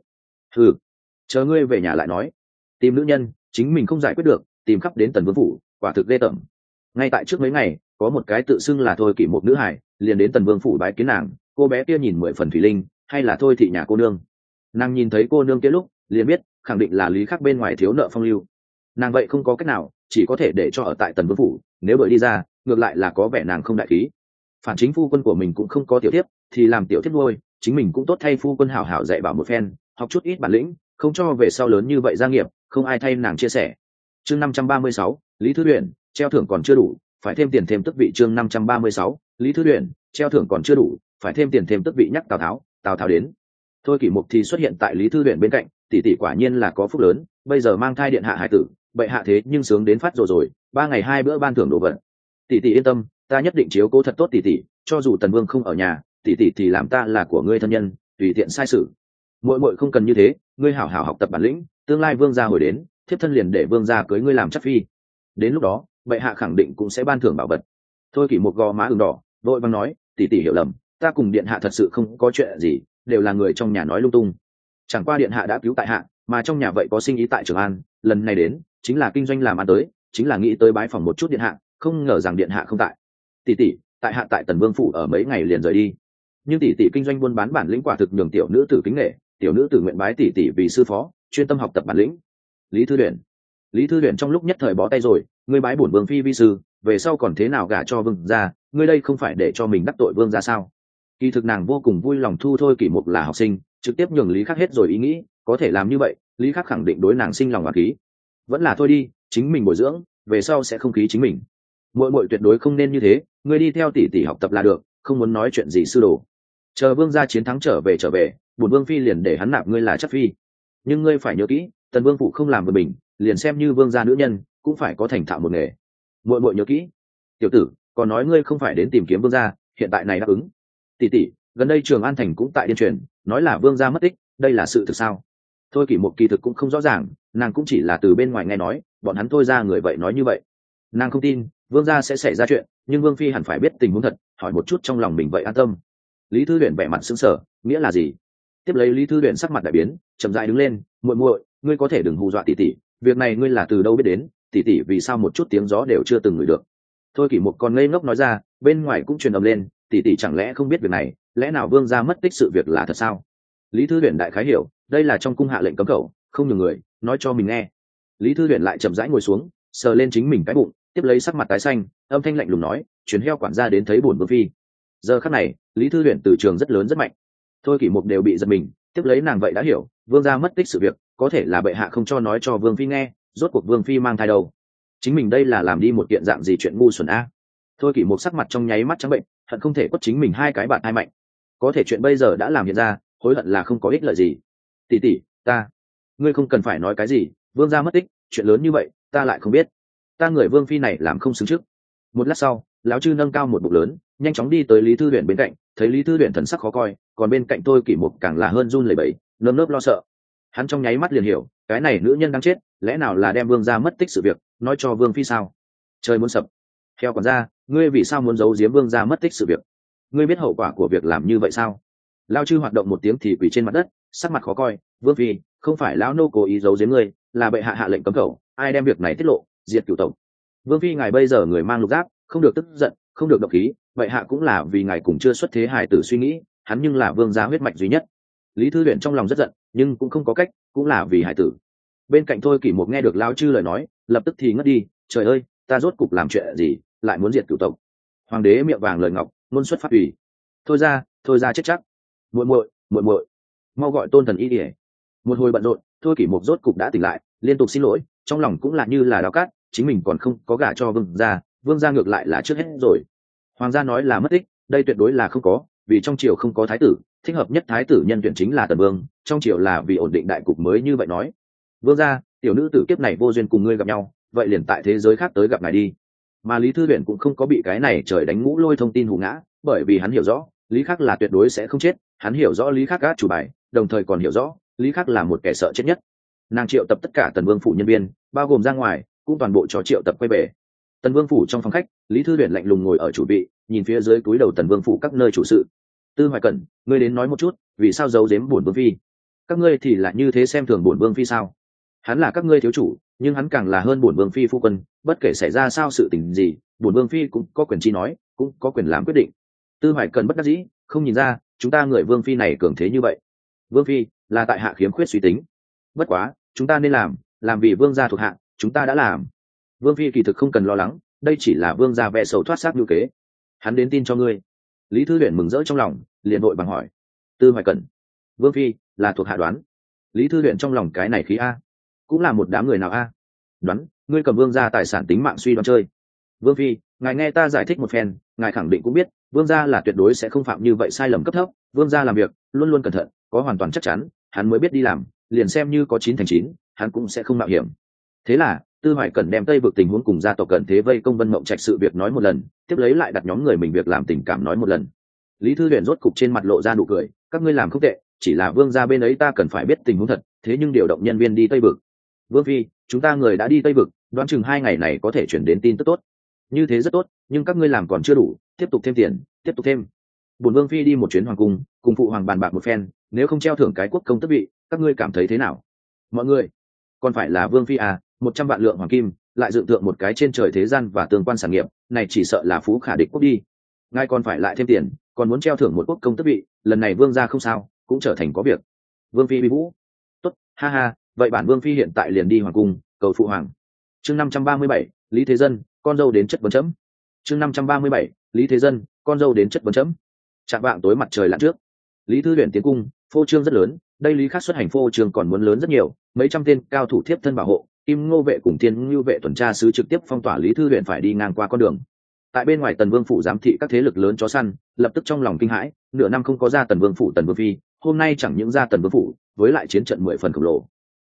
Chờ ngươi về nhà lại nói. Tìm nữ nhân chính mình không giải quyết được, tìm khắp đến Tần Vương phủ, quả thực ghê tởm. Ngay tại trước mấy ngày, có một cái tự xưng là Thôi Kỷ một nữ hải liền đến Tần Vương phủ bái kiến nàng, cô bé kia nhìn 10 phần thủy linh, hay là Thôi thị nhà cô nương. Nàng nhìn thấy cô nương kia lúc liền biết khẳng định là Lý Khắc bên ngoài thiếu nợ phong lưu. Nàng vậy không có cách nào, chỉ có thể để cho ở tại Tần Vương phủ, nếu bởi đi ra ngược lại là có vẻ nàng không đại khí. Phản chính phu quân của mình cũng không có tiểu thiếp, thì làm tiểu thiếp nuôi, chính mình cũng tốt thay phu quân hảo hảo dạy bảo một phen, học chút ít bản lĩnh, không cho về sau lớn như vậy gia nghiệp không ai thay nàng chia sẻ. Chương 536, Lý Thư Huyền, treo thưởng còn chưa đủ, phải thêm tiền thêm tức vị. Chương 536, Lý Thư Huyền, treo thưởng còn chưa đủ, phải thêm tiền thêm tức vị. Nhắc Tào Tháo đến. Thôi Kỷ Mục thì xuất hiện tại Lý Thư Huyền bên cạnh, tỷ tỷ quả nhiên là có phúc lớn, bây giờ mang thai điện hạ hải tử, bệ hạ thế nhưng sướng đến phát rồi, 3 ngày 2 bữa ban thưởng đồ vật. Tỷ tỷ yên tâm, ta nhất định chiếu cố thật tốt tỷ tỷ, cho dù Tần Vương không ở nhà, tỷ tỷ thì làm ta là của ngươi thân nhân, tùy tiện sai sự. Muội không cần như thế, ngươi hảo hảo học tập bản lĩnh, tương lai vương gia hồi đến, thiếp thân liền để vương gia cưới ngươi làm chắc phi. Đến lúc đó, bệ hạ khẳng định cũng sẽ ban thưởng bảo vật. Thôi Kỷ Một gò má ửng đỏ, vội vàng nói, tỷ tỷ hiểu lầm, ta cùng điện hạ thật sự không có chuyện gì, đều là người trong nhà nói lung tung. Chẳng qua điện hạ đã cứu tại hạ, mà trong nhà vậy có sinh ý tại Trường An, lần này đến chính là kinh doanh làm ăn tới, chính là nghĩ tới bái phòng một chút điện hạ, không ngờ rằng điện hạ không tại. Tỷ tỷ, tại hạ tại Tần Vương phủ ở mấy ngày liền rời đi, nhưng tỷ tỷ kinh doanh buôn bán bản lĩnh quả thực nhường tiểu nữ tử kính nể, tiểu nữ tử nguyện bái tỷ tỷ vì sư phó, chuyên tâm học tập bản lĩnh. Lý Thư Huyền trong lúc nhất thời bó tay rồi, ngươi bái bổn vương phi vi sư, về sau còn thế nào gả cho vương gia, ngươi đây không phải để cho mình đắc tội vương gia sao? Kỳ thực nàng vô cùng vui lòng thu Thôi Kỷ Mục là học sinh, trực tiếp nhường Lý Khắc hết rồi ý nghĩ, có thể làm như vậy, Lý Khắc khẳng định đối nàng sinh lòng hòa khí. Vẫn là thôi đi, chính mình bồi dưỡng, về sau sẽ không khí chính mình. Muội tuyệt đối không nên như thế, ngươi đi theo tỷ tỷ học tập là được, không muốn nói chuyện gì sư đồ. Chờ vương gia chiến thắng trở về, bổn vương phi liền để hắn nạp ngươi là chắc phi. Nhưng ngươi phải nhớ kỹ, Tần vương phụ không làm một mình, liền xem như vương gia nữ nhân cũng phải có thành thạo một nghề. Muội muội nhớ kỹ. Tiểu tử, còn nói ngươi không phải đến tìm kiếm vương gia, hiện tại này đáp ứng. Tỷ tỷ, gần đây Trường An thành cũng tại điên truyền, nói là vương gia mất tích, đây là sự thực sao? Thôi Kỷ Một kỳ thực cũng không rõ ràng, nàng cũng chỉ là từ bên ngoài nghe nói, bọn hắn thôi ra người vậy nói như vậy. Nàng không tin vương gia sẽ xảy ra chuyện, nhưng vương phi hẳn phải biết tình huống thật, hỏi một chút trong lòng mình vậy an tâm. Lý Thư Huyền vẻ mặt sững sờ, nghĩa là gì? Tiếp lấy Lý Thư Huyền sắc mặt đại biến, chậm rãi đứng lên, muội muội, ngươi có thể đừng hù dọa tỷ tỷ, việc này ngươi là từ đâu biết đến, tỷ tỷ vì sao một chút tiếng gió đều chưa từng ngửi được. Thôi Kỷ Một còn ngây ngốc nói ra, bên ngoài cũng truyền ầm lên, tỷ tỷ chẳng lẽ không biết việc này, lẽ nào vương gia mất tích sự việc là thật sao? Lý Thư Huyền đại khái hiểu, đây là trong cung hạ lệnh cấm khẩu, không nhường người nói cho mình nghe. Lý Thư Huyền lại chậm rãi ngồi xuống, sờ lên chính mình cái bụng, tiếp lấy sắc mặt tái xanh, âm thanh lạnh lùng nói, chuyến heo quản gia đến thấy bổn vương phi. Giờ khắc này Lý Thư Huyền từ trường rất lớn rất mạnh. Thôi Kỷ Mục đều bị giật mình, tiếp lấy nàng vậy đã hiểu, vương gia mất tích sự việc có thể là bệ hạ không cho nói cho vương phi nghe, rốt cuộc vương phi mang thai đâu. Chính mình đây là làm đi một kiện dạng gì chuyện ngu xuẩn a. Thôi Kỷ Mục sắc mặt trong nháy mắt trắng bệnh, hận không thể quất chính mình hai cái bạn hai mạnh. Có thể chuyện bây giờ đã làm hiện ra, hối hận là không có ích lợi gì. Tỷ tỷ, ngươi không cần phải nói cái gì, vương gia mất tích, chuyện lớn như vậy ta lại không biết, ta người vương phi này làm không xứng trước. Một lát sau lão chư nâng cao một bụng lớn, nhanh chóng đi tới Lý Thư Huyền bên cạnh, thấy Lý Thư Huyền thần sắc khó coi, còn bên cạnh Thôi Kỷ Mục càng là hơn run lẩy bẩy, nơm nớp lo sợ. Hắn trong nháy mắt liền hiểu, cái này nữ nhân đang chết, lẽ nào là đem vương gia mất tích sự việc nói cho vương phi sao? Trời muốn sập. Theo quản gia, ngươi vì sao muốn giấu giếm vương gia mất tích sự việc? Ngươi biết hậu quả của việc làm như vậy sao? Lão chư hoạt động một tiếng thì quỳ trên mặt đất, sắc mặt khó coi, vương phi, không phải lão nô cố ý giấu giếm ngươi, là bệ hạ hạ lệnh cấm khẩu, ai đem việc này tiết lộ, diệt cửu tộc. Vương phi ngài bây giờ người mang lục giáp, không được tức giận, không được động khí, bệ hạ cũng là vì ngài cùng chưa xuất thế hài tử suy nghĩ, hắn nhưng là vương gia huyết mạch duy nhất. Lý Thư Huyền trong lòng rất giận, nhưng cũng không có cách, cũng là vì hài tử. Bên cạnh Thôi Kỷ Mục nghe được lão chư lời nói, lập tức thì ngất đi, trời ơi, ta rốt cục làm chuyện gì, lại muốn diệt cửu tộc. Hoàng đế miệng vàng lời ngọc, ngôn xuất pháp ủy. Thôi ra chết chắc. Muội muội, mau gọi Tôn Thần y đi. Một hồi bận rộn, Thôi Kỷ Mục rốt cục đã tỉnh lại, liên tục xin lỗi, trong lòng cũng là như là đào cát, chính mình còn không có gả cho vương gia ngược lại là trước hết rồi. Hoàng gia nói là mất tích, đây tuyệt đối là không có, vì trong triều không có thái tử, thích hợp nhất thái tử nhân tuyển chính là Tần Vương, trong triều là vì ổn định đại cục mới như vậy nói. Vương gia, tiểu nữ tử kiếp này vô duyên cùng ngươi gặp nhau, vậy liền tại thế giới khác tới gặp ngài đi. Mà Lý Thư Huyền cũng không có bị cái này trời đánh ngũ lôi thông tin hù ngã, bởi vì hắn hiểu rõ Lý Khắc là tuyệt đối sẽ không chết, hắn hiểu rõ Lý Khắc gác chủ bài, đồng thời còn hiểu rõ Lý Khắc là một kẻ sợ chết nhất. Nàng triệu tập tất cả Tần Vương phủ nhân viên, bao gồm ra ngoài, cũng toàn bộ cho triệu tập quay về. Tần Vương phủ trong phòng khách, Lý Thư Huyền lạnh lùng ngồi ở chủ vị, nhìn phía dưới túi đầu Tần Vương phủ các nơi chủ sự. Tư Hoài Cẩn, ngươi đến nói một chút, vì sao giấu giếm bổn vương phi? Các ngươi thì là như thế xem thường bổn vương phi sao? Hắn là các ngươi thiếu chủ, nhưng hắn càng là hơn bổn vương phi phu quân, bất kể xảy ra sao sự tình gì, bổn vương phi cũng có quyền chi nói, cũng có quyền làm quyết định. Tư Hoài Cẩn bất đắc dĩ, không nhìn ra chúng ta người vương phi này cường thế như vậy. Vương phi là tại hạ khiếm khuyết suy tính, bất quá chúng ta nên làm vì vương gia thuộc hạ, chúng ta đã làm. Vương phi kỳ thực không cần lo lắng, đây chỉ là vương gia vẽ sầu thoát xác lưu kế. Hắn đến tin cho ngươi. Lý Thư Huyền mừng rỡ trong lòng, liền vội bằng hỏi. Tư Hoài Cẩn, vương phi là thuộc hạ đoán. Lý Thư Huyền trong lòng cái này khí a, cũng là một đám người nào a? Đoán, ngươi cầm vương gia tài sản tính mạng suy đoán chơi. Vương phi, ngài nghe ta giải thích một phen, ngài khẳng định cũng biết vương gia là tuyệt đối sẽ không phạm như vậy sai lầm cấp thấp, vương gia làm việc luôn luôn cẩn thận, có hoàn toàn chắc chắn, hắn mới biết đi làm, liền xem như có 9/9, hắn cũng sẽ không mạo hiểm. Thế là Tư Hoài Cẩn đem Tây vực tình huống cùng gia tộc Cẩn Thế vây công Vân Mộng Trạch sự việc nói một lần, tiếp lấy lại đặt nhóm người mình việc làm tình cảm nói một lần. Lý Thư Huyền rốt cục trên mặt lộ ra nụ cười, các ngươi làm không tệ, chỉ là vương gia bên ấy ta cần phải biết tình huống thật, thế nhưng điều động nhân viên đi Tây vực. Vương phi, chúng ta người đã đi Tây vực, đoán chừng 2 ngày này có thể chuyển đến tin tức tốt. Như thế rất tốt, nhưng các ngươi làm còn chưa đủ, tiếp tục thêm tiền, tiếp tục thêm. Bổn vương phi đi một chuyến hoàng cung, cùng phụ hoàng bàn bạc một phen, nếu không treo thưởng cái quốc công tước vị, các ngươi cảm thấy thế nào? Mọi người, còn phải là vương phi à, 100 vạn lượng hoàng kim, lại dựng tượng một cái trên trời thế gian và tương quan sản nghiệp, này chỉ sợ là phú khả địch quốc đi. Ngài còn phải lại thêm tiền, còn muốn treo thưởng một quốc công tước vị, lần này vương gia không sao, cũng trở thành có việc. Vương phi uy vũ. Tốt, ha ha, vậy bản vương phi hiện tại liền đi hoàng cung, cầu phụ hoàng. Chương 537, Lý Thế Dân, con dâu đến chất vấn chấm. Chương 537, Lý Thế Dân, con dâu đến chất vấn chấm. Chạm vạng tối mặt trời lặn trước, Lý Thư Huyền tiến cung, phô trương rất lớn, đây Lý Khắc xuất hành phô trương còn muốn lớn rất nhiều, mấy trăm tên cao thủ thiếp thân bảo hộ, Kim Ngô vệ cùng Thiên Ngưu vệ tuần tra sứ trực tiếp phong tỏa Lý Thư Huyền phải đi ngang qua con đường. Tại bên ngoài Tần Vương phủ giám thị các thế lực lớn chó săn, lập tức trong lòng kinh hãi, nửa năm không có ra Tần Vương phủ Tần Vương phi, hôm nay chẳng những ra Tần Vương phủ, với lại chiến trận 10 phần khổng lồ.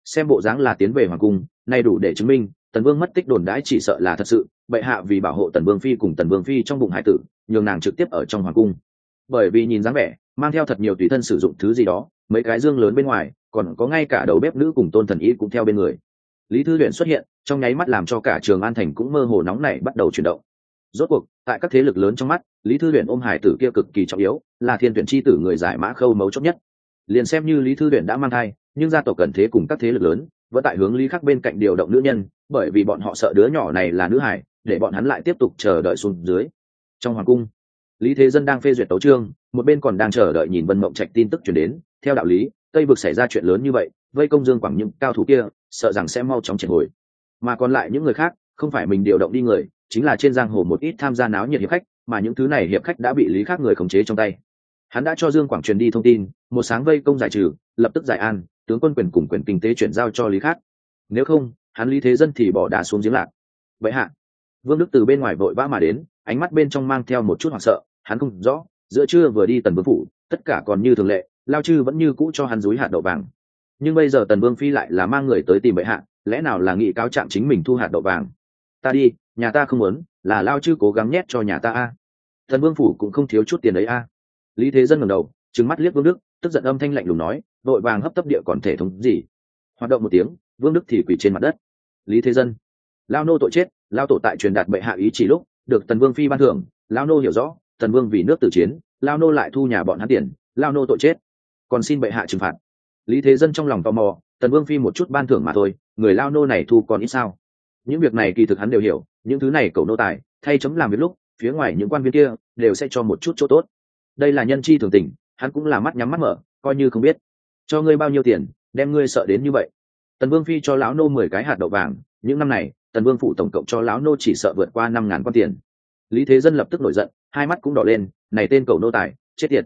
xem bộ dáng là tiến về hoàng cung, nay đủ để chứng minh tần vương mất tích đồn đãi chỉ sợ là thật sự. Bệ hạ vì bảo hộ tần vương phi cùng tần vương phi trong bụng hải tử, nhường nàng trực tiếp ở trong hoàng cung. Bởi vì nhìn dáng vẻ mang theo thật nhiều tùy thân sử dụng thứ gì đó, mấy cái dương lớn bên ngoài, còn có ngay cả đầu bếp nữ cùng tôn thần ý cũng theo bên người. Lý Thư Huyền xuất hiện trong nháy mắt làm cho cả Trường An thành cũng mơ hồ nóng nảy bắt đầu chuyển động. Rốt cuộc tại các thế lực lớn trong mắt, Lý Thư Huyền ôm hải tử kia cực kỳ trọng yếu, là thiên tuyển chi tử người giải mã khâu mấu chốt nhất. Liền xem như Lý Thư Huyền đã mang thai, nhưng gia tộc cần thế cùng các thế lực lớn vẫn tại hướng Lý Khắc bên cạnh điều động nữ nhân, bởi vì bọn họ sợ đứa nhỏ này là nữ hải, để bọn hắn lại tiếp tục chờ đợi xuống dưới. Trong hoàng cung, Lý Thế Dân đang phê duyệt tấu chương, một bên còn đang chờ đợi nhìn Vân Mộng Trạch tin tức truyền đến. Theo đạo lý, Tây vực xảy ra chuyện lớn như vậy, vây công Dương Quảng những cao thủ kia, sợ rằng sẽ mau chóng triệt hồi. Mà còn lại những người khác, không phải mình điều động đi người, chính là trên giang hồ một ít tham gia náo nhiệt hiệp khách, mà những thứ này hiệp khách đã bị Lý Khắc người khống chế trong tay. Hắn đã cho Dương Quảng truyền đi thông tin, một sáng vây công giải trừ, lập tức giải an, tướng quân quyền cùng quyền kinh tế chuyển giao cho Lý Khắc. Nếu không, hắn Lý Thế Dân thì bỏ đá xuống giếng lạc. Vậy hạ, Vương Đức từ bên ngoài vội vã mà đến, ánh mắt bên trong mang theo một chút hoảng sợ. Hắn không rõ, giữa trưa vừa đi Tần Vương phủ, tất cả còn như thường lệ, Lao Chư vẫn như cũ cho hắn dúi hạt đậu vàng. Nhưng bây giờ Tần Vương phi lại là mang người tới tìm bệ hạ, lẽ nào là nghị cáo trạng chính mình thu hạt đậu vàng? Ta đi, nhà ta không muốn, là Lao Chư cố gắng nhét cho nhà ta a. Tần Vương phủ cũng không thiếu chút tiền đấy a. Lý Thế Dân ngẩng đầu, trừng mắt liếc Vương Đức, tức giận âm thanh lạnh lùng nói, vội vàng hấp tấp địa còn thể thống gì? Hoạt động một tiếng, Vương Đức thì quỳ trên mặt đất. Lý Thế Dân, Lao nô tội chết, Lao tổ tại truyền đạt bệ hạ ý chỉ lúc, được Tần Vương phi ban thưởng, Lao nô hiểu rõ, Tần Vương vì nước tử chiến, Lao nô lại thu nhà bọn hắn tiền, Lao nô tội chết, còn xin bệ hạ trừng phạt. Lý Thế Dân trong lòng tò mò, Tần Vương phi một chút ban thưởng mà thôi, người Lao nô này thu còn ít sao? Những việc này kỳ thực hắn đều hiểu, những thứ này cậu nô tài thay chấm làm việc lúc, phía ngoài những quan viên kia đều sẽ cho một chút chỗ tốt. Đây là nhân chi thường tình, hắn cũng là mắt nhắm mắt mở, coi như không biết. Cho ngươi bao nhiêu tiền, đem ngươi sợ đến như vậy? Tần Vương phi cho lão nô 10 cái hạt đậu vàng, những năm này Tần Vương phủ tổng cộng cho lão nô chỉ sợ vượt qua 5.000 quan tiền. Lý Thế Dân lập tức nổi giận, hai mắt cũng đỏ lên, này tên cậu nô tài, chết tiệt.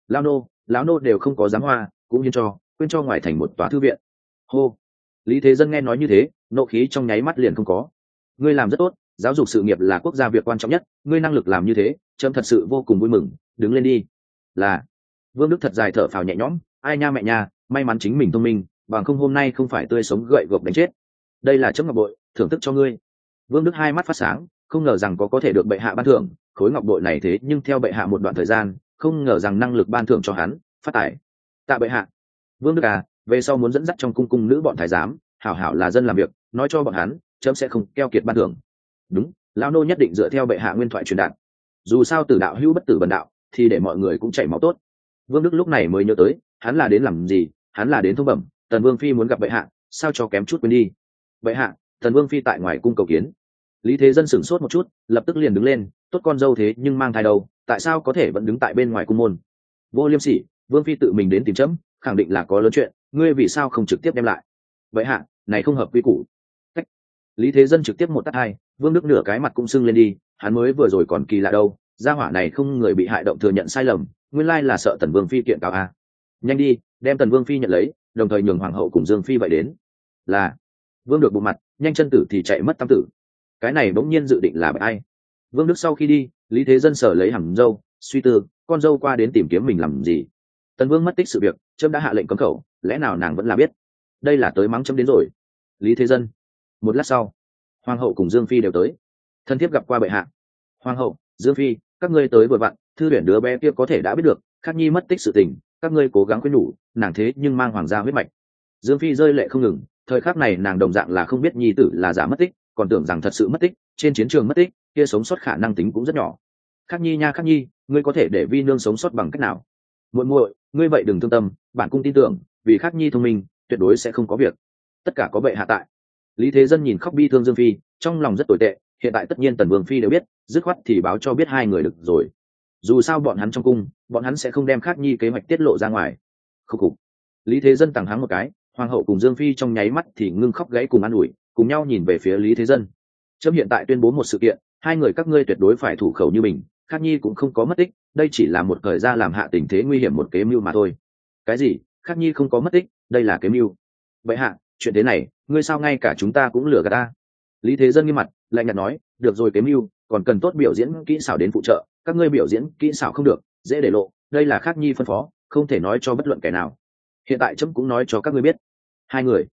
Lão nô đều không có dám hoa, cũng hiến cho, quên cho ngoài thành một tòa thư viện. Hô. Lý Thế Dân nghe nói như thế, nộ khí trong nháy mắt liền không có. Ngươi làm rất tốt, giáo dục sự nghiệp là quốc gia việc quan trọng nhất, ngươi năng lực làm như thế, trẫm thật sự vô cùng vui mừng, đứng lên đi. Là. Vương Đức thật dài thở phào nhẹ nhõm, ai nha mẹ nha, may mắn chính mình thông minh, bằng không hôm nay không phải tươi sống gậy gộc đánh chết. Đây là chấm ngọc bội, thưởng thức cho ngươi. Vương Đức hai mắt phát sáng, không ngờ rằng có thể được bệ hạ ban thưởng, khối ngọc bội này thế nhưng theo bệ hạ một đoạn thời gian, không ngờ rằng năng lực ban thưởng cho hắn, phát tài. Tạ bệ hạ. Vương Đức à, về sau muốn dẫn dắt trong cung nữ bọn thái giám, hảo hảo là dân làm việc, nói cho bọn hắn, chấm sẽ không keo kiệt ban thưởng. Đúng, lão nô nhất định dựa theo bệ hạ nguyên thoại truyền đạt. Dù sao tử đạo hữu bất tử bần đạo, thì để mọi người cũng chảy máu tốt. Vương Đức lúc này mới nhớ tới, hắn là đến làm gì? Hắn là đến thông bẩm, Tần Vương phi muốn gặp bệ hạ, sao cho kém chút quên đi. Bệ hạ, Tần Vương phi tại ngoài cung cầu kiến. Lý Thế Dân sửng sốt một chút, lập tức liền đứng lên, tốt con dâu thế nhưng mang thai đâu, tại sao có thể vẫn đứng tại bên ngoài cung môn? Vô liêm sỉ, Vương phi tự mình đến tìm chấm, khẳng định là có lớn chuyện, ngươi vì sao không trực tiếp đem lại? Bệ hạ, này không hợp quy củ. Cách. Lý Thế Dân trực tiếp một tát hai, Vương Đức nửa cái mặt cũng sưng lên đi, hắn mới vừa rồi còn kỳ lạ đâu, gia hỏa này không người bị hại động thừa nhận sai lầm, nguyên lai là sợ Tần Vương phi kiện cáo a. Nhanh đi, đem Tần Vương phi nhận lấy, đồng thời nhường hoàng hậu cùng Dương phi vậy đến. Là. Vương được bộ mặt, nhanh chân tử thì chạy mất tam tử. Cái này bỗng nhiên dự định là bởi ai? Vương Đức sau khi đi, Lý Thế Dân sở lấy hẳn dâu, suy tư, con dâu qua đến tìm kiếm mình làm gì? Tần Vương mất tích sự việc, trẫm đã hạ lệnh cấm khẩu, lẽ nào nàng vẫn là biết? Đây là tới mắng chấm đến rồi. Lý Thế Dân. Một lát sau, hoàng hậu cùng Dương phi đều tới. Thân thiếp gặp qua bệ hạ. Hoàng hậu, Dương phi, các ngươi tới vừa vặn, thư tuyển đứa bé kia có thể đã biết được, Khắc Nhi mất tích sự tình, các ngươi cố gắng khuyên nhủ, nàng thế nhưng mang hoàng gia huyết mạch. Dương phi rơi lệ không ngừng, thời khắc này nàng đồng dạng là không biết nhi tử là giả mất tích, còn tưởng rằng thật sự mất tích, trên chiến trường mất tích, kia sống sót khả năng tính cũng rất nhỏ. Khắc Nhi nha Khắc Nhi, ngươi có thể để vi nương sống sót bằng cách nào? Muội muội, ngươi vậy đừng thương tâm, bản cung tin tưởng, vì Khắc Nhi thông minh, tuyệt đối sẽ không có việc. Tất cả có bệ hạ tại. Lý Thế Dân nhìn khóc bi thương Dương phi, trong lòng rất tồi tệ, hiện tại tất nhiên Tần Vương phi đều biết, dứt khoát thì báo cho biết hai người được rồi. Dù sao bọn hắn trong cung, bọn hắn sẽ không đem Khắc Nhi kế hoạch tiết lộ ra ngoài. Khúc khục. Lý Thế Dân tằng hắng một cái, hoàng hậu cùng Dương phi trong nháy mắt thì ngưng khóc gãy cùng an ủi, cùng nhau nhìn về phía Lý Thế Dân. Chấm hiện tại tuyên bố một sự kiện, hai người các ngươi tuyệt đối phải thủ khẩu như mình, Khắc Nhi cũng không có mất tích, đây chỉ là một thời gian làm hạ tình thế nguy hiểm một kế mưu mà thôi. Cái gì? Khắc Nhi không có mất tích, đây là kế mưu? Vậy hạ, chuyện thế này, ngươi sao ngay cả chúng ta cũng lừa gạt ta? Lý Thế Dân nghiêm mặt, lạnh nhạt nói, được rồi kế mưu, còn cần tốt biểu diễn kỹ xảo đến phụ trợ, các ngươi biểu diễn kỹ xảo không được, dễ để lộ, đây là Khắc Nhi phân phó, không thể nói cho bất luận kẻ nào. Hiện tại chấm cũng nói cho các ngươi biết, hai người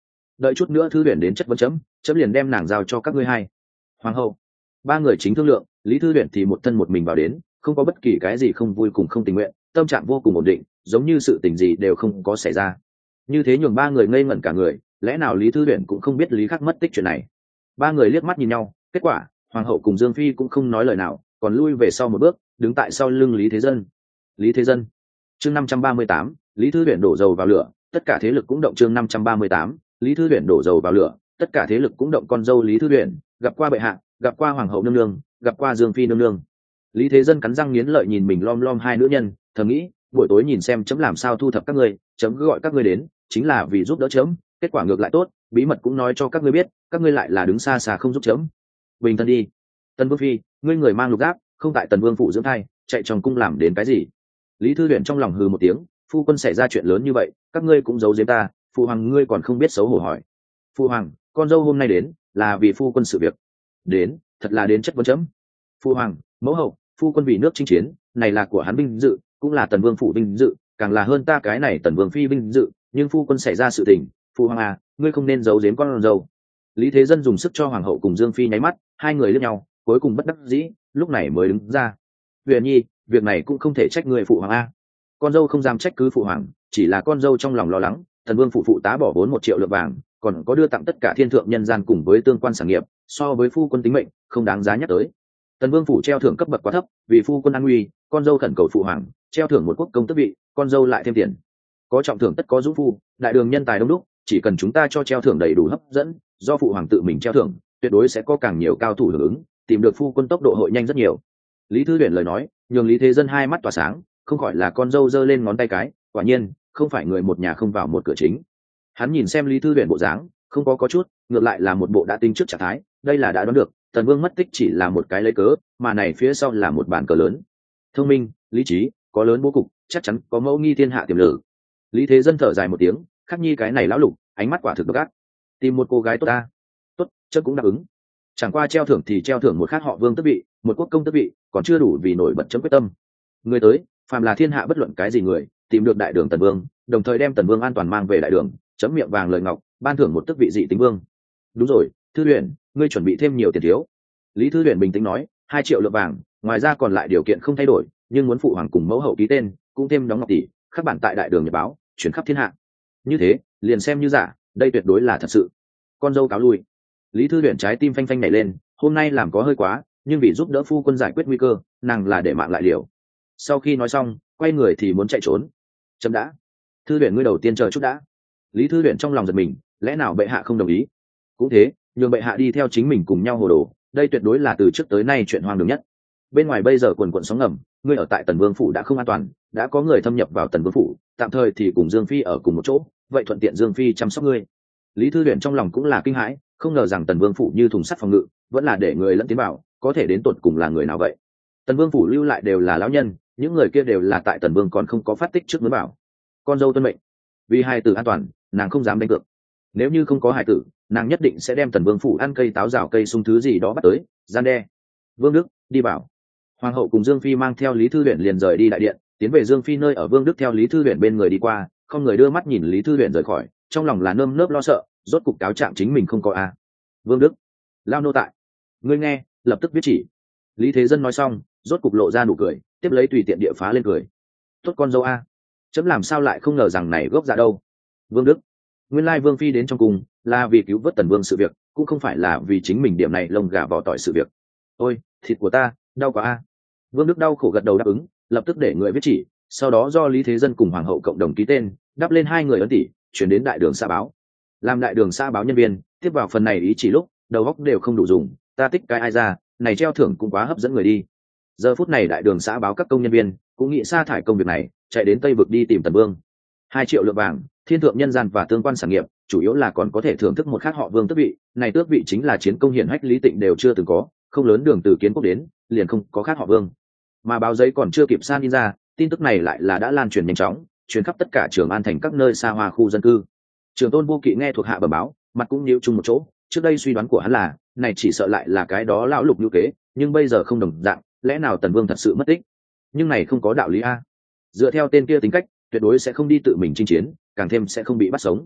đợi chút nữa thư huyền đến chất vấn chấm liền đem nàng giao cho các ngươi hai. Hoàng hậu. Ba người chính thương lượng, Lý Thư Huyền thì một thân một mình vào đến, không có bất kỳ cái gì không vui cùng không tình nguyện, tâm trạng vô cùng ổn định, giống như sự tình gì đều không có xảy ra. Như thế nhường ba người ngây ngẩn cả người, lẽ nào Lý Thư Huyền cũng không biết Lý Khắc mất tích chuyện này? Ba người liếc mắt nhìn nhau, kết quả hoàng hậu cùng Dương Phi cũng không nói lời nào, còn lui về sau một bước, đứng tại sau lưng Lý Thế Dân. Lý Thế Dân. Chương 538, Lý Thư Huyền đổ dầu vào lửa, tất cả thế lực cũng động. Chương 538, Lý Thư Huyền đổ dầu vào lửa, tất cả thế lực cũng động. Con dâu Lý Thư Huyền gặp qua bệ hạ, gặp qua hoàng hậu nương nương, gặp qua Dương Phi nương nương. Lý Thế Dân cắn răng nghiến lợi nhìn mình lom lom hai nữ nhân, thầm nghĩ, buổi tối nhìn xem chấm làm sao thu thập các ngươi, chấm cứ gọi các ngươi đến chính là vì giúp đỡ chấm, kết quả ngược lại tốt, bí mật cũng nói cho các ngươi biết, các ngươi lại là đứng xa xa không giúp chấm. Bình thân đi. Tần Vương Phi, ngươi người mang lục giáp, không tại Tần Vương phủ dưỡng thai, chạy trong cung làm đến cái gì? Lý Thư Huyền trong lòng hừ một tiếng, phu quân xảy ra chuyện lớn như vậy, các ngươi cũng giấu giếm ta, phụ hoàng ngươi còn không biết xấu hổ hỏi. Phụ hoàng, con dâu hôm nay đến là vì phu quân sự việc. Đến, thật là đến chất vấn chấm. Phụ hoàng, mẫu hậu, phu quân vì nước chinh chiến, này là của hắn vinh dự, cũng là Tần Vương phủ vinh dự, càng là hơn ta cái này Tần Vương Phi vinh dự, nhưng phu quân xảy ra sự tình, phụ hoàng à, ngươi không nên giấu giếm con dâu. Lý Thế Dân dùng sức cho hoàng hậu cùng Dương Phi nháy mắt, hai người liếc nhau, cuối cùng bất đắc dĩ, lúc này mới đứng ra. Huyền Nhi, việc này cũng không thể trách người phụ hoàng a. Con dâu không dám trách cứ phụ hoàng, chỉ là con dâu trong lòng lo lắng, Tần Vương phụ tá bỏ vốn 1 triệu lượng vàng, còn có đưa tặng tất cả thiên thượng nhân gian cùng với tương quan sản nghiệp, so với phu quân tính mệnh, không đáng giá nhắc tới. Tần Vương phủ treo thưởng cấp bậc quá thấp, vì phu quân an nguy, con dâu khẩn cầu phụ hoàng, treo thưởng 1 quốc công tước vị, con dâu lại thêm tiền. Có trọng thưởng tất có dũng phu, đại đường nhân tài đông đúc, chỉ cần chúng ta cho treo thưởng đầy đủ hấp dẫn, do phụ hoàng tự mình treo thưởng, tuyệt đối sẽ có càng nhiều cao thủ hưởng ứng, tìm được phu quân tốc độ hội nhanh rất nhiều. Lý Thư Huyền lời nói nhường Lý Thế Dân hai mắt tỏa sáng, không khỏi là con dâu giơ lên ngón tay cái, quả nhiên không phải người một nhà không vào một cửa chính. Hắn nhìn xem Lý Thư Huyền bộ dáng, không có chút, ngược lại là một bộ đã tính trước trạng thái, đây là đã đoán được Tần Vương mất tích chỉ là một cái lấy cớ, mà này phía sau là một bàn cờ lớn. Thông minh, lý trí, có lớn bố cục, chắc chắn có mẫu nghi thiên hạ tiềm lực. Lý Thế Dân thở dài một tiếng, Khắc Nhi cái này lão lục, ánh mắt quả thực độc ác. Tìm một cô gái tốt ta. Tốt, chớ cũng đáp ứng. Chẳng qua treo thưởng thì treo thưởng một khác họ Vương tước vị, một quốc công tước vị, còn chưa đủ vì nổi bật chấm quyết tâm. Người tới, phàm là thiên hạ bất luận cái gì người, tìm được đại đường Tần Vương, đồng thời đem Tần Vương an toàn mang về đại đường, chấm miệng vàng lời ngọc, ban thưởng một tước vị dị tính vương. Đúng rồi, Thư Huyền, ngươi chuẩn bị thêm nhiều tiền thiếu. Lý Thư Huyền bình tĩnh nói, 2 triệu lượng vàng, ngoài ra còn lại điều kiện không thay đổi, nhưng muốn phụ hoàng cùng mẫu hậu ký tên, cũng thêm đóng ngọc tỷ, khắc bản tại đại đường nhật báo, chuyển khắp thiên hạ. Như thế, liền xem như giả, đây tuyệt đối là thật sự. Con dâu cáo lui. Lý Thư Huyền trái tim phanh phanh nhảy lên, hôm nay làm có hơi quá, nhưng vì giúp đỡ phu quân giải quyết nguy cơ, nàng là để mạng lại liều. Sau khi nói xong, quay người thì muốn chạy trốn. Chấm đã. Thư Huyền ngươi đầu tiên chờ chút đã. Lý Thư Huyền trong lòng giật mình, lẽ nào bệ hạ không đồng ý? Cũng thế, nhường bệ hạ đi theo chính mình cùng nhau hồ đồ, đây tuyệt đối là từ trước tới nay chuyện hoang đường nhất. Bên ngoài bây giờ quần quần sóng ngầm, ngươi ở tại Tần Vương phủ đã không an toàn, đã có người thâm nhập vào Tần Vương phủ, tạm thời thì cùng Dương Phi ở cùng một chỗ, vậy thuận tiện Dương Phi chăm sóc ngươi. Lý Thư Huyền trong lòng cũng là kinh hãi, không ngờ rằng Tần Vương phủ như thùng sắt phòng ngự, vẫn là để người lẫn tiến vào, có thể đến tột cùng là người nào vậy? Tần Vương phủ lưu lại đều là lão nhân, những người kia đều là tại Tần Vương còn không có phát tích trước mới bảo. Con dâu tuân mệnh, vì hai tử an toàn, nàng không dám đánh cược. Nếu như không có hài tử, nàng nhất định sẽ đem Tần Vương phủ ăn cây táo rào cây sung thứ gì đó bắt tới, gian đe. Vương Đức, đi bảo. Hoàng hậu cùng Dương Phi mang theo Lý Thư Huyền liền rời đi đại điện, tiến về Dương Phi nơi ở. Vương Đức theo Lý Thư Huyền bên người đi qua, không người đưa mắt nhìn Lý Thư Huyền rời khỏi, trong lòng là nơm nớp lo sợ, rốt cục cáo trạng chính mình không có a. Vương Đức, lao nô tại. Ngươi nghe, lập tức viết chỉ. Lý Thế Dân nói xong, rốt cục lộ ra nụ cười, tiếp lấy tùy tiện địa phá lên cười. Tốt con dâu a, chấm làm sao lại không ngờ rằng này gốc dạ đâu. Vương Đức, nguyên lai Vương Phi đến trong cung là vì cứu vớt Tần Vương sự việc, cũng không phải là vì chính mình điểm này lông gà vỏ tỏi sự việc. Ôi, thịt của ta, đau quá a. Vương Đức đau khổ gật đầu đáp ứng, lập tức để người viết chỉ, sau đó do Lý Thế Dân cùng Hoàng hậu cộng đồng ký tên, đắp lên 2 người ấn tỷ, chuyển đến đại đường xã báo. Làm đại đường xã báo nhân viên tiếp vào phần này ý chỉ lúc, đầu óc đều không đủ dùng, ta tích cái ai ra, này treo thưởng cũng quá hấp dẫn người đi. Giờ phút này đại đường xã báo các công nhân viên cũng nghĩ sa thải công việc này, chạy đến Tây vực đi tìm Tần Vương. 2 triệu lượng vàng, thiên thượng nhân gian và tương quan sản nghiệp, chủ yếu là còn có thể thưởng thức một khác họ Vương tước vị, này tước vị chính là chiến công hiển hách Lý Tịnh đều chưa từng có, không lớn đường từ kiến quốc đến, liền không có khác họ Vương. Mà báo giấy còn chưa kịp san in ra, tin tức này lại là đã lan truyền nhanh chóng, truyền khắp tất cả Trường An thành các nơi xa hoa khu dân cư. Trường Tôn Vô Kỵ nghe thuộc hạ bẩm báo, mặt cũng nhíu chung một chỗ, trước đây suy đoán của hắn là, này chỉ sợ lại là cái đó lão lục lưu kế, nhưng bây giờ không đồng dạng, lẽ nào Tần Vương thật sự mất tích? Nhưng này không có đạo lý a. Dựa theo tên kia tính cách, tuyệt đối sẽ không đi tự mình chinh chiến, càng thêm sẽ không bị bắt sống.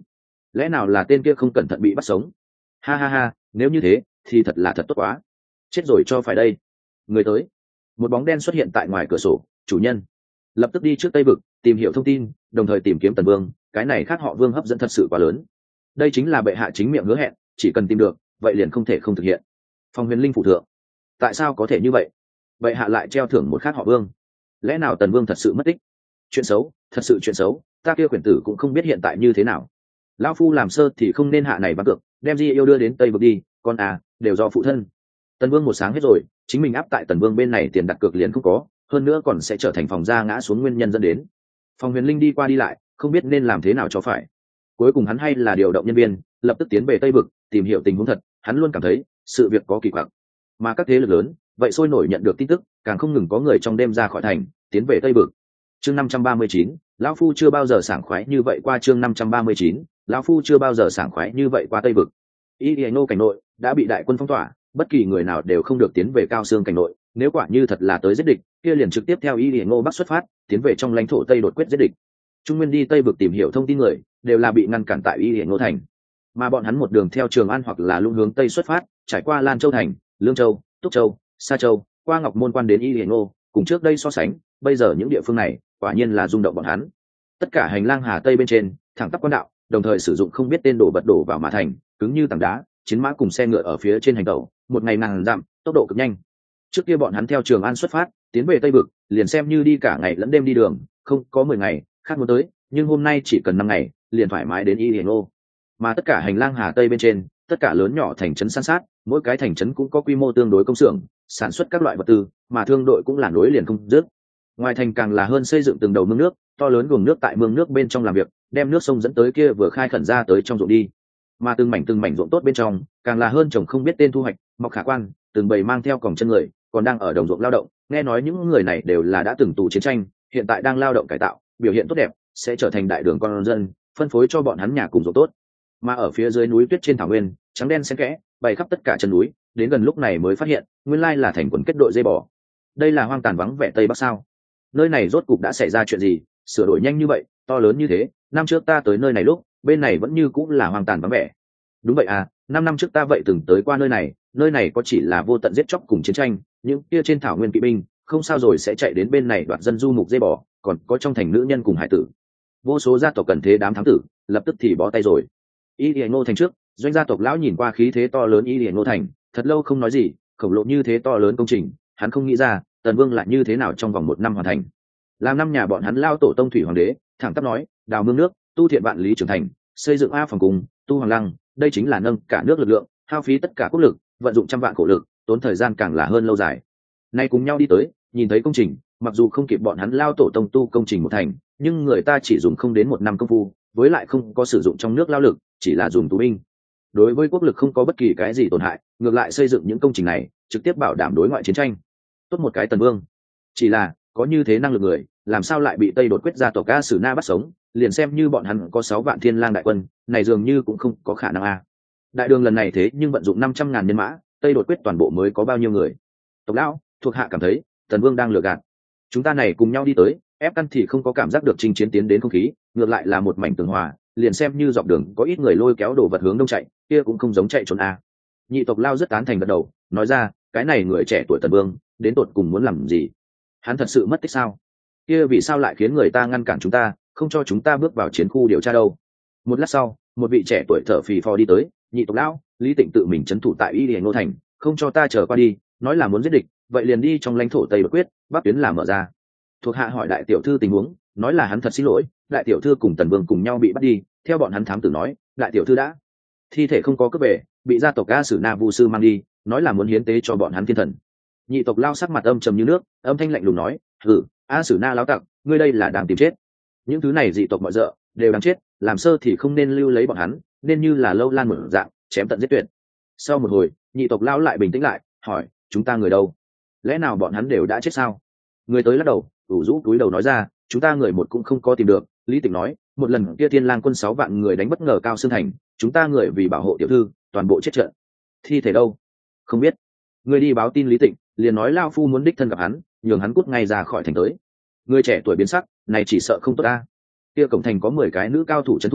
lẽ nào là tên kia không cẩn thận bị bắt sống? Ha ha ha, nếu như thế thì thật là thật tốt quá. Chết rồi cho phải đây. Người tới. Một bóng đen xuất hiện tại ngoài cửa sổ. Chủ nhân lập tức đi trước Tây Vực tìm hiểu thông tin, đồng thời tìm kiếm Tần Vương. Cái này khác họ Vương hấp dẫn thật sự quá lớn. Đây chính là bệ hạ chính miệng hứa hẹn, chỉ cần tìm được vậy liền không thể không thực hiện. Phong Huyền Linh phụ thượng. Tại sao có thể như vậy? Bệ hạ lại treo thưởng một khác họ Vương. Lẽ nào Tần Vương thật sự mất tích? Chuyện xấu, thật sự chuyện xấu. Ta kia quyển tử cũng không biết hiện tại như thế nào. Lão phu làm sơ thì không nên hạ này bắt cược, đem Di yêu đưa đến Tây Vực đi, con à, đều do phụ thân. Tần Vương một sáng hết rồi, chính mình áp tại Tần Vương bên này tiền đặt cược liền không có, hơn nữa còn sẽ trở thành phòng ra ngã xuống nguyên nhân dẫn đến. Phong Huyền Linh đi qua đi lại, không biết nên làm thế nào cho phải. Cuối cùng hắn hay là điều động nhân viên, lập tức tiến về Tây Vực tìm hiểu tình huống thật. Hắn luôn cảm thấy sự việc có kỳ quặc, mà các thế lực lớn vậy sôi nổi nhận được tin tức, càng không ngừng có người trong đêm ra khỏi thành tiến về Tây Vực. Chương 539, lão phu chưa bao giờ sảng khoái như vậy qua. Chương 539, lão phu chưa bao giờ sảng khoái như vậy qua Tây Vực. Y Nô cảnh nội đã bị đại quân phong tỏa, bất kỳ người nào đều không được tiến về Cao Xương cảnh nội. Nếu quả như thật là tới giết địch, kia liền trực tiếp theo Y Nô bắc xuất phát, tiến về trong lãnh thổ Tây đột quyết giết địch. Trung nguyên đi Tây Vực tìm hiểu thông tin người đều là bị ngăn cản tại Y Nô thành, mà bọn hắn một đường theo Trường An hoặc là Lũng hướng Tây xuất phát, trải qua Lan Châu thành, Lương Châu, Túc Châu, Sa Châu, qua Ngọc Môn quan đến Y Nô. Cùng trước đây so sánh, bây giờ những địa phương này quả nhiên là rung động bọn hắn. Tất cả hành lang Hà Tây bên trên thẳng tắp quan đạo, đồng thời sử dụng không biết tên đồ vật đổ vào mã thành, cứng như tảng đá, chiến mã cùng xe ngựa ở phía trên hành tẩu, một ngày ngàn dặm, tốc độ cực nhanh. Trước kia bọn hắn theo Trường An xuất phát, tiến về Tây Vực, liền xem như đi cả ngày lẫn đêm đi đường, không có 10 ngày, khác muốn tới, nhưng hôm nay chỉ cần 5 ngày, liền thoải mái đến Y Nô. Mà tất cả hành lang Hà Tây bên trên, tất cả lớn nhỏ thành trấn san sát, mỗi cái thành trấn cũng có quy mô tương đối công xưởng, sản xuất các loại vật tư, mà thương đội cũng là nối liền không dứt. Ngoài thành càng là hơn xây dựng từng đầu mương nước to lớn, gồm nước tại mương nước bên trong làm việc, đem nước sông dẫn tới kia vừa khai khẩn ra tới trong ruộng đi. Mà từng mảnh ruộng tốt bên trong càng là hơn trồng không biết tên thu hoạch, mọc khả quan, từng bầy mang theo còng chân người còn đang ở đồng ruộng lao động. Nghe nói những người này đều là đã từng tù chiến tranh, hiện tại đang lao động cải tạo, biểu hiện tốt đẹp, sẽ trở thành đại đường con dân, phân phối cho bọn hắn nhà cùng ruộng tốt. Mà ở phía dưới núi tuyết trên thảo nguyên trắng đen xen kẽ bày khắp tất cả chân núi, đến gần lúc này mới phát hiện nguyên lai là thành quần kết đội dây bò. Đây là hoang tàn vắng vẻ Tây Bắc sao? Nơi này rốt cục đã xảy ra chuyện gì, sửa đổi nhanh như vậy, to lớn như thế? Năm trước ta tới nơi này lúc bên này vẫn như cũng là hoang tàn vắng vẻ. Đúng vậy à, 5 năm trước ta vậy từng tới qua nơi này có chỉ là vô tận giết chóc cùng chiến tranh, những kia trên thảo nguyên kỵ binh không sao rồi sẽ chạy đến bên này đoạt dân du mục dây bò, còn có trong thành nữ nhân cùng hải tử. Vô số gia tộc cần thế đám thám tử lập tức thì bó tay rồi. Y Điền Ngô thành trước, doanh gia tộc lão nhìn qua khí thế to lớn Y Điền Ngô thành, thật lâu không nói gì. Khổng lồ như thế to lớn công trình, hắn không nghĩ ra Tần Vương lại như thế nào trong vòng 1 năm hoàn thành. Làm năm nhà bọn hắn lao tổ tông thủy hoàng đế thẳng tắp nói, đào mương nước, tu thiện vạn lý trưởng thành, xây dựng a phòng cung, tu hoàng lăng, đây chính là nâng cả nước lực lượng, hao phí tất cả quốc lực, vận dụng trăm vạn khổ lực, tốn thời gian càng là hơn lâu dài. Nay cùng nhau đi tới, nhìn thấy công trình, mặc dù không kịp bọn hắn lao tổ tông tu công trình một thành, nhưng người ta chỉ dùng không đến 1 năm công phu, với lại không có sử dụng trong nước lao lực, chỉ là dùng tù binh. Đối với quốc lực không có bất kỳ cái gì tổn hại, ngược lại xây dựng những công trình này trực tiếp bảo đảm đối ngoại chiến tranh. Tốt một cái Tần Vương, chỉ là có như thế năng lực người, làm sao lại bị Tây đột quyết gia tộc A Sử Na bắt sống? Liền xem như bọn hắn có 6 vạn thiên lang đại quân, này dường như cũng không có khả năng a. Đại đường lần này thế nhưng vận dụng 500.000 nhân mã, Tây đột quyết toàn bộ mới có bao nhiêu người? Tộc lão thuộc hạ cảm thấy Tần Vương đang lừa gạt. Chúng ta này cùng nhau đi tới, ép căn thì không có cảm giác được chinh chiến tiến đến không khí, ngược lại là một mảnh tường hòa, liền xem như dọc đường có ít người lôi kéo đồ vật hướng đông chạy, kia cũng không giống chạy trốn a. Nhị tộc lao rất tán thành gật đầu, nói ra, cái này người trẻ tuổi Tần Vương, đến tột cùng muốn làm gì? Hắn thật sự mất tích sao? Kia vì sao lại khiến người ta ngăn cản chúng ta, không cho chúng ta bước vào chiến khu điều tra đâu? Một lát sau, một vị trẻ tuổi thở phì phò đi tới, nhị tộc lão, Lý Tịnh tự mình trấn thủ tại Y Điền Ngô thành, không cho ta chờ qua đi, nói là muốn giết địch, vậy liền đi trong lãnh thổ Tây đột quyết, bắc tuyến làm mở ra. Thuộc hạ hỏi đại tiểu thư tình huống, nói là hắn thật xin lỗi, đại tiểu thư cùng Tần Vương cùng nhau bị bắt đi, theo bọn hắn thám tử nói, đại tiểu thư đã thi thể không có cướp về, bị gia tộc A Sử Na Vu sư mang đi, nói là muốn hiến tế cho bọn hắn thiên thần. Nhị tộc lao sắc mặt âm trầm như nước, âm thanh lạnh lùng nói, hừ, A Sử Na láo tặc, ngươi đây là đang tìm chết. Những thứ này dị tộc mọi dợ đều đáng chết, làm sơ thì không nên lưu lấy bọn hắn, nên như là lâu lan mở dạng chém tận giết tuyệt. Sau một hồi, nhị tộc lao lại bình tĩnh lại, hỏi, chúng ta người đâu? Lẽ nào bọn hắn đều đã chết sao? Người tới lắc đầu, ủ rũ túi đầu nói ra, chúng ta người một cũng không có tìm được. Lý Tịnh nói, một lần kia Thiên Lang quân 6 vạn người đánh bất ngờ Cao Xương thành, chúng ta người vì bảo hộ tiểu thư, toàn bộ chết trận. Thi thể đâu? Không biết. Người đi báo tin Lý Tịnh, liền nói lao phu muốn đích thân gặp hắn, nhường hắn cút ngay ra khỏi thành tới. Người trẻ tuổi biến sắc, này chỉ sợ không tốt ta. Kia cổng thành có 10 cái nữ cao thủ trấn thủ,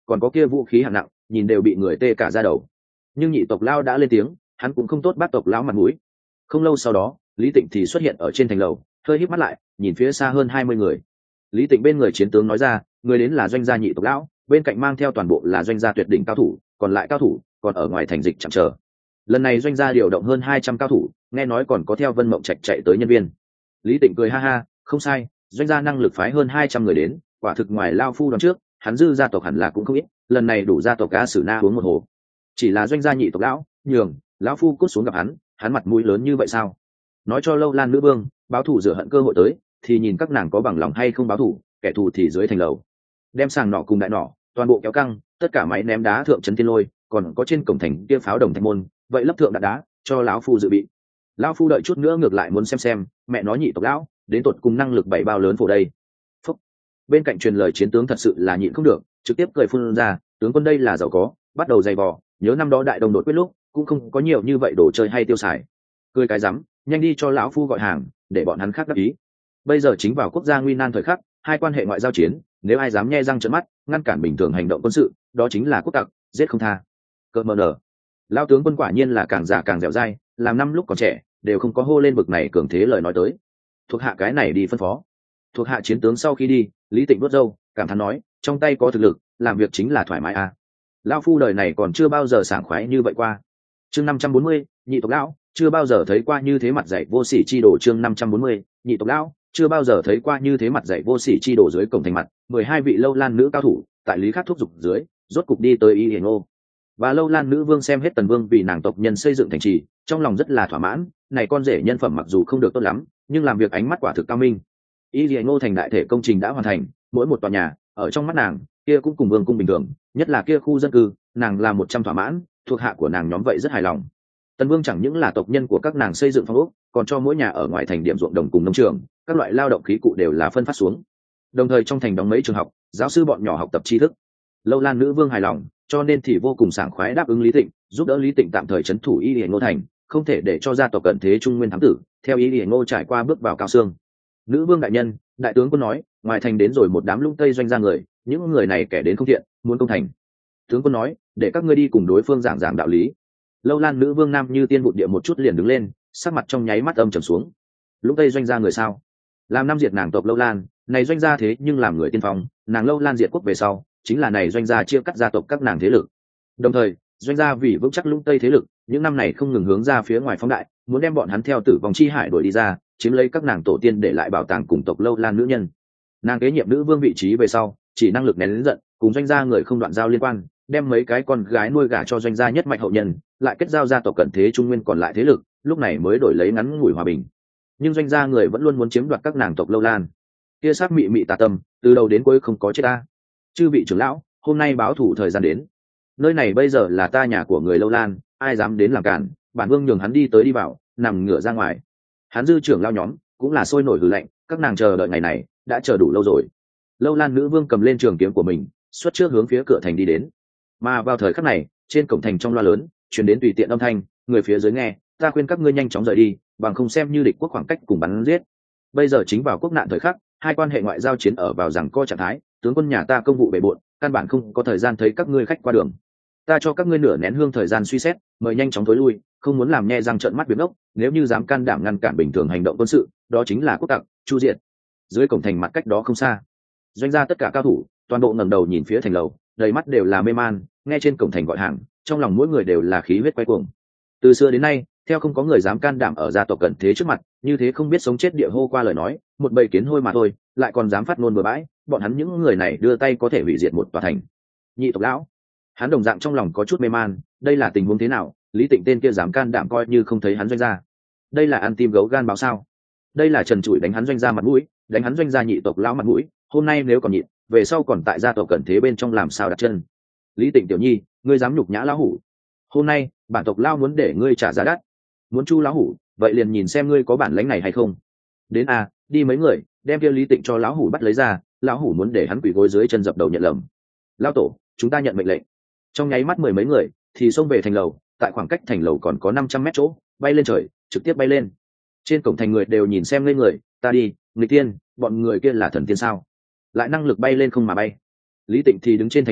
còn có kia vũ khí hạng nặng nhìn đều bị người tê cả ra đầu. Nhưng nhị tộc lão đã lên tiếng, hắn cũng không tốt bắt tộc lão mặt mũi. Không lâu sau đó Lý Tịnh thì xuất hiện ở trên thành lầu, hơi híp mắt lại nhìn phía xa hơn 20 người. Lý Tịnh bên người chiến tướng nói ra, người đến là doanh gia nhị tộc lão, bên cạnh mang theo toàn bộ là doanh gia tuyệt đỉnh cao thủ, còn lại cao thủ còn ở ngoài thành dịch chậm chờ. Lần này doanh gia điều động hơn 200 cao thủ, nghe nói còn có theo Vân Mộng Trạch chạy tới nhân viên. Lý Tịnh cười ha ha, không sai, doanh gia năng lực phái hơn 200 người đến, quả thực ngoài lao phu đoán trước, hắn dư gia tộc hẳn là cũng không ít, lần này đủ gia tộc cá Sử Na uống một hồ. Chỉ là doanh gia nhị tộc lão, nhường lão phu cút xuống gặp hắn mặt mũi lớn như vậy sao? Nói cho Lâu Lan nữ vương, báo thù rửa hận cơ hội tới, thì nhìn các nàng có bằng lòng hay không báo thù, kẻ thù thì dưới thành lầu. Đem sàng nỏ cùng đại nỏ, toàn bộ kéo căng, tất cả máy ném đá thượng trấn thiên lôi, còn có trên cổng thành kia pháo đồng thành môn, vậy lấp thượng đạn đá, cho lão phu dự bị. Lão phu đợi chút nữa ngược lại muốn xem, mẹ nói nhị tộc lão, đến tột cùng năng lực bảy bao lớn phổ đây. Phúc. Bên cạnh truyền lời chiến tướng thật sự là nhịn không được, trực tiếp cười phun ra, tướng quân đây là giàu có, bắt đầu dày vò, nhớ năm đó đại đồng đội quyết lúc, cũng không có nhiều như vậy đồ chơi hay tiêu xài. Cười cái rắm, nhanh đi cho lão phu gọi hàng, để bọn hắn khác đáp ý. Bây giờ chính vào quốc gia nguy nan thời khắc, hai quan hệ ngoại giao chiến, nếu ai dám nhe răng trợn mắt, ngăn cản bình thường hành động quân sự, đó chính là quốc tặc, giết không tha. Cợt mờ nở. Lão tướng quân quả nhiên là càng già càng dẻo dai, làm năm lúc còn trẻ, đều không có hô lên bực này cường thế lời nói tới. Thuộc hạ cái này đi phân phó. Thuộc hạ chiến tướng sau khi đi, Lý Tịnh vuốt râu, cảm thán nói, trong tay có thực lực, làm việc chính là thoải mái à. Lão phu đời này còn chưa bao giờ sảng khoái như vậy qua. Chương 540, nhị tộc lão, chưa bao giờ thấy qua như thế mặt dạy vô sỉ chi đồ. Chương 540, nhị tộc lão, chưa bao giờ thấy qua như thế mặt dạy vô sỉ chi đồ. Dưới cổng thành mặt 12 vị Lâu Lan nữ cao thủ tại Lý Khắc thúc giục dưới, rốt cục đi tới Y Hiển Ngô. Và Lâu Lan nữ vương xem hết Tần Vương vì nàng tộc nhân xây dựng thành trì, trong lòng rất là thỏa mãn. Này con rể nhân phẩm mặc dù không được tốt lắm, nhưng làm việc ánh mắt quả thực cao minh. Y Hiển Ngô thành đại thể công trình đã hoàn thành, mỗi một tòa nhà ở trong mắt nàng kia cũng cùng vương cung bình thường, nhất là kia khu dân cư, nàng là 100 thỏa mãn, thuộc hạ của nàng nhóm vậy rất hài lòng. Tần Vương chẳng những là tộc nhân của các nàng xây dựng phong ốc, còn cho mỗi nhà ở ngoài thành điểm ruộng đồng cùng nông trường, các loại lao động khí cụ đều là phân phát xuống. Đồng thời trong thành đóng mấy trường học, giáo sư bọn nhỏ học tập tri thức. Lâu Lan nữ vương hài lòng, cho nên thì vô cùng sảng khoái đáp ứng Lý Tịnh, giúp đỡ Lý Tịnh tạm thời trấn thủ Y Hiển Ngô thành, không thể để cho gia tộc cận thế Trung Nguyên thám tử theo Y Hiển Ngô trải qua bước vào cao xương. Nữ vương đại nhân, đại tướng quân nói, ngoài thành đến rồi một đám lũng tây doanh gia người, những người này kẻ đến không thiện, muốn công thành. Tướng quân nói, để các ngươi đi cùng đối phương giảng đạo lý. Lâu Lan nữ vương nam như tiên vụt địa một chút liền đứng lên, sắc mặt trong nháy mắt âm trầm xuống. Lũng tây doanh gia người sao? Làm năm diệt nàng tộc Lâu Lan, này doanh gia thế nhưng làm người tiên phong, nàng Lâu Lan diệt quốc về sau, chính là này doanh gia chia cắt gia tộc các nàng thế lực. Đồng thời, doanh gia vì vững chắc lũng tây thế lực, những năm này không ngừng hướng ra phía ngoài phóng đại, muốn đem bọn hắn theo tử vong chi hải đuổi đi ra, chiếm lấy các nàng tổ tiên để lại bảo tàng cùng tộc Lâu Lan nữ nhân. Nàng kế nhiệm nữ vương vị trí về sau, chỉ năng lực nén lớn giận, cùng doanh gia người không đoạn giao liên quan, đem mấy cái con gái nuôi gả cho doanh gia nhất mạnh hậu nhân, lại kết giao gia tộc cận thế Trung Nguyên còn lại thế lực, lúc này mới đổi lấy ngắn ngủi hòa bình. Nhưng doanh gia người vẫn luôn muốn chiếm đoạt các nàng tộc Lâu Lan. Kia sát mị mị tà tâm, từ đầu đến cuối không có chết ta. Chư vị trưởng lão, hôm nay báo thủ thời gian đến. Nơi này bây giờ là ta nhà của người Lâu Lan, ai dám đến làm cản, bản vương nhường hắn đi tới đi vào, nằm ngửa ra ngoài. Hắn dư trưởng lão nhóm cũng là sôi nổi hừ lạnh, các nàng chờ đợi ngày này đã chờ đủ lâu rồi. Lâu Lan nữ vương cầm lên trường kiếm của mình, xuất trước hướng phía cửa thành đi đến. Mà vào thời khắc này, trên cổng thành trong loa lớn truyền đến tùy tiện âm thanh, người phía dưới nghe, ta khuyên các ngươi nhanh chóng rời đi, bằng không xem như địch quốc khoảng cách cùng bắn giết. Bây giờ chính vào quốc nạn thời khắc, hai quan hệ ngoại giao chiến ở vào rằng co trạng thái, tướng quân nhà ta công vụ bề bộn, căn bản không có thời gian thấy các ngươi khách qua đường. Ta cho các ngươi nửa nén hương thời gian suy xét, mời nhanh chóng tối lui, không muốn làm nhe răng trợn mắt biếng ốc, nếu như dám can đảm ngăn cản bình thường hành động quân sự, đó chính là quốc tặc, chu diệt. Dưới cổng thành mặt cách đó không xa, doanh gia tất cả cao thủ toàn bộ ngẩng đầu nhìn phía thành lầu, đầy mắt đều là mê man, nghe trên cổng thành gọi hàng, trong lòng mỗi người đều là khí huyết quay cuồng. Từ xưa đến nay, theo không có người dám can đảm ở gia tộc cận thế trước mặt, như thế không biết sống chết địa hô qua lời nói, một bầy kiến hôi mà thôi, lại còn dám phát ngôn bừa bãi, bọn hắn những người này đưa tay có thể hủy diệt một tòa thành. Nhị tộc lão, hắn đồng dạng trong lòng có chút mê man, đây là tình huống thế nào? Lý Tịnh tên kia dám can đảm coi như không thấy hắn doanh gia, đây là ăn tim gấu gan báo sao? Đây là trần trụi đánh hắn doanh gia mặt mũi, đánh hắn doanh gia nhị tộc lão mặt mũi, hôm nay nếu còn nhịn, về sau còn tại gia tộc cận thế bên trong làm sao đặt chân? Lý Tịnh tiểu nhi, ngươi dám nhục nhã lão hủ, hôm nay bản tộc lao muốn để ngươi trả giá đắt. Muốn chu lão hủ, vậy liền nhìn xem ngươi có bản lĩnh này hay không. Đến đi mấy người, đem kia Lý Tịnh cho lão hủ bắt lấy ra, lão hủ muốn để hắn quỳ gối dưới chân dập đầu nhận lầm. Lão tổ, chúng ta nhận mệnh lệnh. Trong nháy mắt mười mấy người thì xông về thành lầu, tại khoảng cách thành lầu còn có 500 mét chỗ, bay lên trời, trực tiếp bay lên. Trên cổng thành người đều nhìn xem lên người, ta đi, người tiên, bọn người kia là thần tiên sao? Lại năng lực bay lên không mà bay. Lý Tịnh thì đứng trên thành lầu,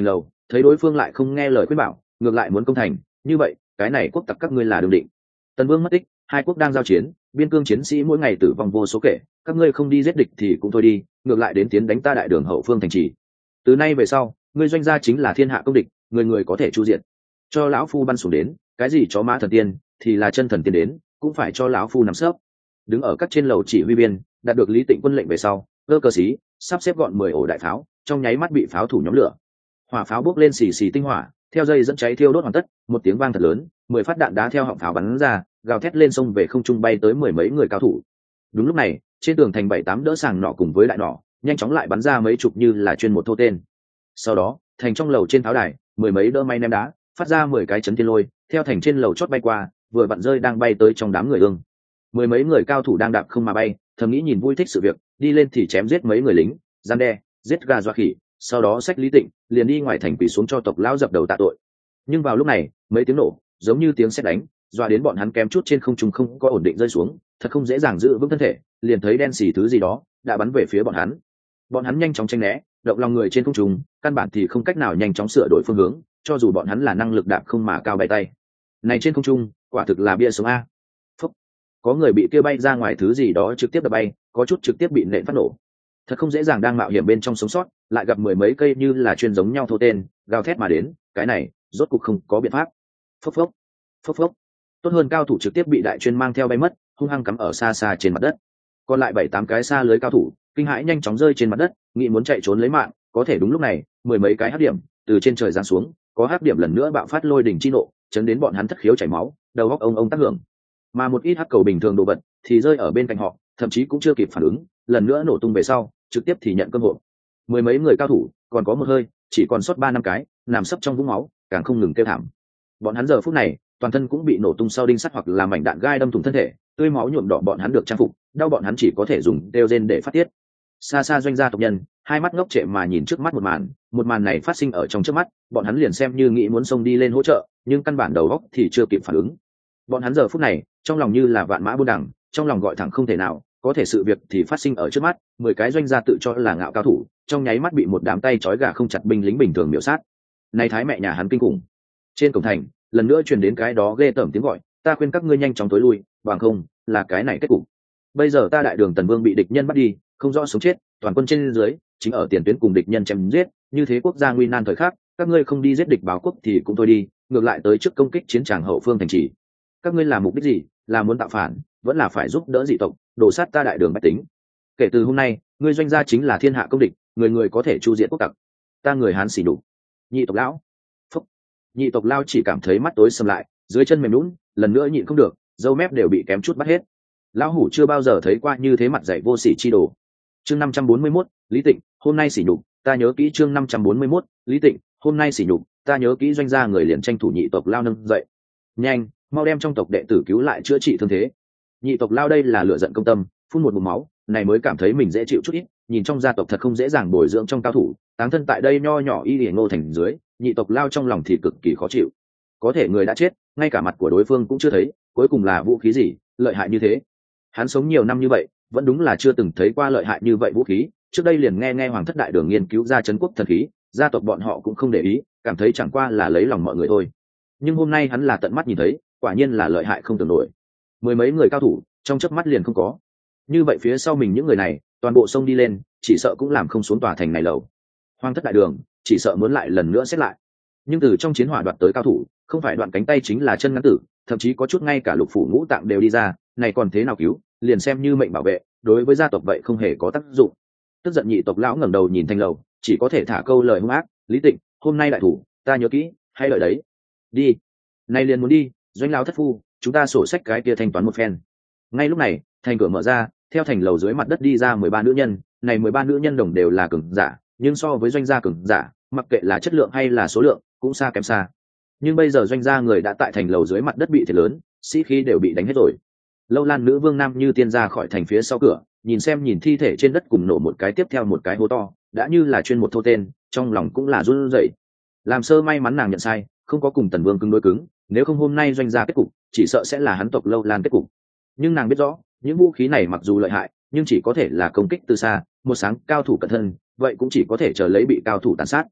thấy đối phương lại không nghe lời khuyên bảo, ngược lại muốn công thành, như vậy cái này quốc tặc các ngươi là đương định. Tần Vương mất tích, hai quốc đang giao chiến, biên cương chiến sĩ mỗi ngày tử vong vô số kể, các ngươi không đi giết địch thì cũng thôi đi, ngược lại đến tiến đánh ta đại đường hậu phương thành trì. Từ nay về sau, ngươi doanh gia chính là thiên hạ công địch, người người có thể chu diện. Cho lão phu bắn xuống đến, cái gì chó mã thần tiên thì là chân thần tiên đến, cũng phải cho lão phu nằm sấp. Đứng ở các trên lầu chỉ huy biên, đạt được Lý Tịnh quân lệnh về sau, cơ cờ sĩ sắp xếp gọn 10 ổ đại pháo, trong nháy mắt bị pháo thủ nhóm lửa. Hỏa pháo bốc lên xì xì tinh hỏa, theo dây dẫn cháy thiêu đốt hoàn tất, một tiếng vang thật lớn, 10 phát đạn đá theo họng pháo bắn ra, gào thét lên sông về không trung bay tới 10 mấy người cao thủ. Đúng lúc này, trên tường thành 7-8 đỡ sàng nỏ cùng với đại nỏ, nhanh chóng lại bắn ra mấy chục như là chuyên một thô tên. Sau đó, thành trong lầu trên pháo đài, 10 mấy đỡ may ném đá, phát ra 10 cái chấn thiên lôi, theo thành trên lầu chót bay qua, vừa vặn rơi đang bay tới trong đám người ương. 10 mấy người cao thủ đang đạp không mà bay, thầm nghĩ nhìn vui thích sự việc, đi lên thì chém giết mấy người lính, gian đe, giết gà dọa khỉ, sau đó xách Lý Tịnh liền đi ngoài thành quỳ xuống cho tộc lão dập đầu tạ tội. Nhưng vào lúc này, mấy tiếng nổ giống như tiếng sét đánh, dọa đến bọn hắn kém chút trên không trung không có ổn định rơi xuống, thật không dễ dàng giữ vững thân thể, liền thấy đen xì thứ gì đó đã bắn về phía bọn hắn. Bọn hắn nhanh chóng tránh né, động lòng người trên không trung, căn bản thì không cách nào nhanh chóng sửa đổi phương hướng, cho dù bọn hắn là năng lực đạp không mà cao bay tay. Này trên không trung, quả thực là bia sống a. Phúc. Có người bị kia bay ra ngoài thứ gì đó trực tiếp đập bay, có chút trực tiếp bị nện phát nổ. Thật không dễ dàng đang mạo hiểm bên trong sống sót, lại gặp 10 mấy cây như là chuyên giống nhau thô tên, gào thét mà đến, cái này rốt cục không có biện pháp. Phốc phốc, phốc phốc. Tốt hơn cao thủ trực tiếp bị đại chuyên mang theo bay mất, hung hăng cắm ở xa xa trên mặt đất. Còn lại 7-8 cái xa lưới cao thủ, kinh hãi nhanh chóng rơi trên mặt đất, nghĩ muốn chạy trốn lấy mạng, có thể đúng lúc này, 10 mấy cái hắc điểm từ trên trời giáng xuống, có hắc điểm lần nữa bạo phát lôi đỉnh chi nộ, chấn đến bọn hắn thất khiếu chảy máu, đầu óc ông tác hưởng. Mà một ít hắc cầu bình thường đồ vật thì rơi ở bên cạnh họ, thậm chí cũng chưa kịp phản ứng, lần nữa nổ tung về sau, trực tiếp thì nhận cơm hộ. 10 mấy người cao thủ, còn có một hơi, chỉ còn sót 3-5 cái, nằm sấp trong vũng máu, càng không ngừng kêu thảm. Bọn hắn giờ phút này, toàn thân cũng bị nổ tung sau đinh sắt hoặc là mảnh đạn gai đâm thủng thân thể, tươi máu nhuộm đỏ bọn hắn được trang phục, đau bọn hắn chỉ có thể dùng đeo rên để phát tiết. Xa xa doanh gia tộc nhân, hai mắt ngốc trệ mà nhìn trước mắt một màn này phát sinh ở trong trước mắt, bọn hắn liền xem như nghĩ muốn xông đi lên hỗ trợ, nhưng căn bản đầu óc thì chưa kịp phản ứng. Bọn hắn giờ phút này, trong lòng như là vạn mã buôn đằng, trong lòng gọi thẳng không thể nào, có thể sự việc thì phát sinh ở trước mắt, 10 cái doanh gia tự cho là ngạo cao thủ, trong nháy mắt bị một đám tay trói gà không chặt binh lính bình thường miểu sát. Này thái mẹ nhà hắn kinh khủng. Trên cổng thành, lần nữa truyền đến cái đó ghê tởm tiếng gọi, ta khuyên các ngươi nhanh chóng tối lui, bằng không, là cái này kết cục. Bây giờ ta đại đường Tần Vương bị địch nhân bắt đi, không rõ sống chết, toàn quân trên dưới chính ở tiền tuyến cùng địch nhân chém giết, như thế quốc gia nguy nan thời khắc, các ngươi không đi giết địch báo quốc thì cũng thôi đi, ngược lại tới trước công kích chiến tràng hậu phương thành trì. Các ngươi làm mục đích gì? Là muốn tạo phản, vẫn là phải giúp đỡ dị tộc, đổ sát ta đại đường bách tính. Kể từ hôm nay, ngươi doanh gia chính là thiên hạ công địch, người người có thể chu diệt quốc tặc. Ta người Hán xỉ nhục. Nhị tộc lão. Phúc. Nhị tộc lao chỉ cảm thấy mắt tối sầm lại, dưới chân mềm nhũn, lần nữa nhịn không được, râu mép đều bị kém chút bắt hết. Lão hủ chưa bao giờ thấy qua như thế mặt dạy vô sỉ chi đồ. Chương 541, Lý Tịnh, hôm nay sỉ nhục, ta nhớ kỹ chương 541, Lý Tịnh, hôm nay sỉ nhục, ta nhớ kỹ doanh gia người liền tranh thủ nhị tộc lao nâng dậy. Nhanh, mau đem trong tộc đệ tử cứu lại chữa trị thương thế. Nhị tộc lao đây là lửa giận công tâm, phun một ngụm máu, này mới cảm thấy mình dễ chịu chút ít, nhìn trong gia tộc thật không dễ dàng bồi dưỡng trong cao thủ, táng thân tại đây nho nhỏ y Ngô thành dưới, nhị tộc lao trong lòng thì cực kỳ khó chịu. Có thể người đã chết, ngay cả mặt của đối phương cũng chưa thấy, cuối cùng là vũ khí gì lợi hại như thế. Hắn sống nhiều năm như vậy, vẫn đúng là chưa từng thấy qua lợi hại như vậy vũ khí, trước đây liền nghe hoàng thất đại đường nghiên cứu ra trấn quốc thần khí, gia tộc bọn họ cũng không để ý, cảm thấy chẳng qua là lấy lòng mọi người thôi. Nhưng hôm nay hắn là tận mắt nhìn thấy, quả nhiên là lợi hại không tưởng nổi. 10 mấy người cao thủ, trong chớp mắt liền không có. Như vậy phía sau mình những người này, toàn bộ sông đi lên, chỉ sợ cũng làm không xuống tòa thành này lầu. Hoàng thất đại đường, chỉ sợ muốn lại lần nữa xét lại. Nhưng từ trong chiến hỏa đoạt tới cao thủ, không phải đoạn cánh tay chính là chân ngắn tử, thậm chí có chút ngay cả lục phủ ngũ tạng đều đi ra, này còn thế nào cứu, liền xem như mệnh bảo vệ, đối với gia tộc vậy không hề có tác dụng. Tức giận nhị tộc lão ngẩng đầu nhìn thành lầu, chỉ có thể thả câu lời hung ác, Lý Tịnh, hôm nay đại thủ, ta nhớ kỹ, hay đợi đấy. Đi. Nay liền muốn đi, doanh lão thất phu, chúng ta sổ sách cái kia thanh toán một phen. Ngay lúc này, thành cửa mở ra, theo thành lầu dưới mặt đất đi ra 13 nữ nhân, này 13 nữ nhân đồng đều là cường giả, nhưng so với doanh gia cường giả, mặc kệ là chất lượng hay là số lượng, cũng xa kém xa. Nhưng bây giờ doanh gia người đã tại thành lầu dưới mặt đất bị thiệt lớn, sĩ khí đều bị đánh hết rồi. Lâu Lan nữ vương nam như tiên ra khỏi thành phía sau cửa, nhìn thi thể trên đất cùng nổ một cái tiếp theo một cái hố to, đã như là chuyên một thô tên, trong lòng cũng là run rẩy. Làm sơ may mắn nàng nhận sai, không có cùng Tần Vương cứng đối cứng, nếu không hôm nay doanh gia kết cục, chỉ sợ sẽ là hắn tộc Lâu Lan kết cục. Nhưng nàng biết rõ, những vũ khí này mặc dù lợi hại, nhưng chỉ có thể là công kích từ xa, một sáng cao thủ cẩn thân, vậy cũng chỉ có thể chờ lấy bị cao thủ tàn sát.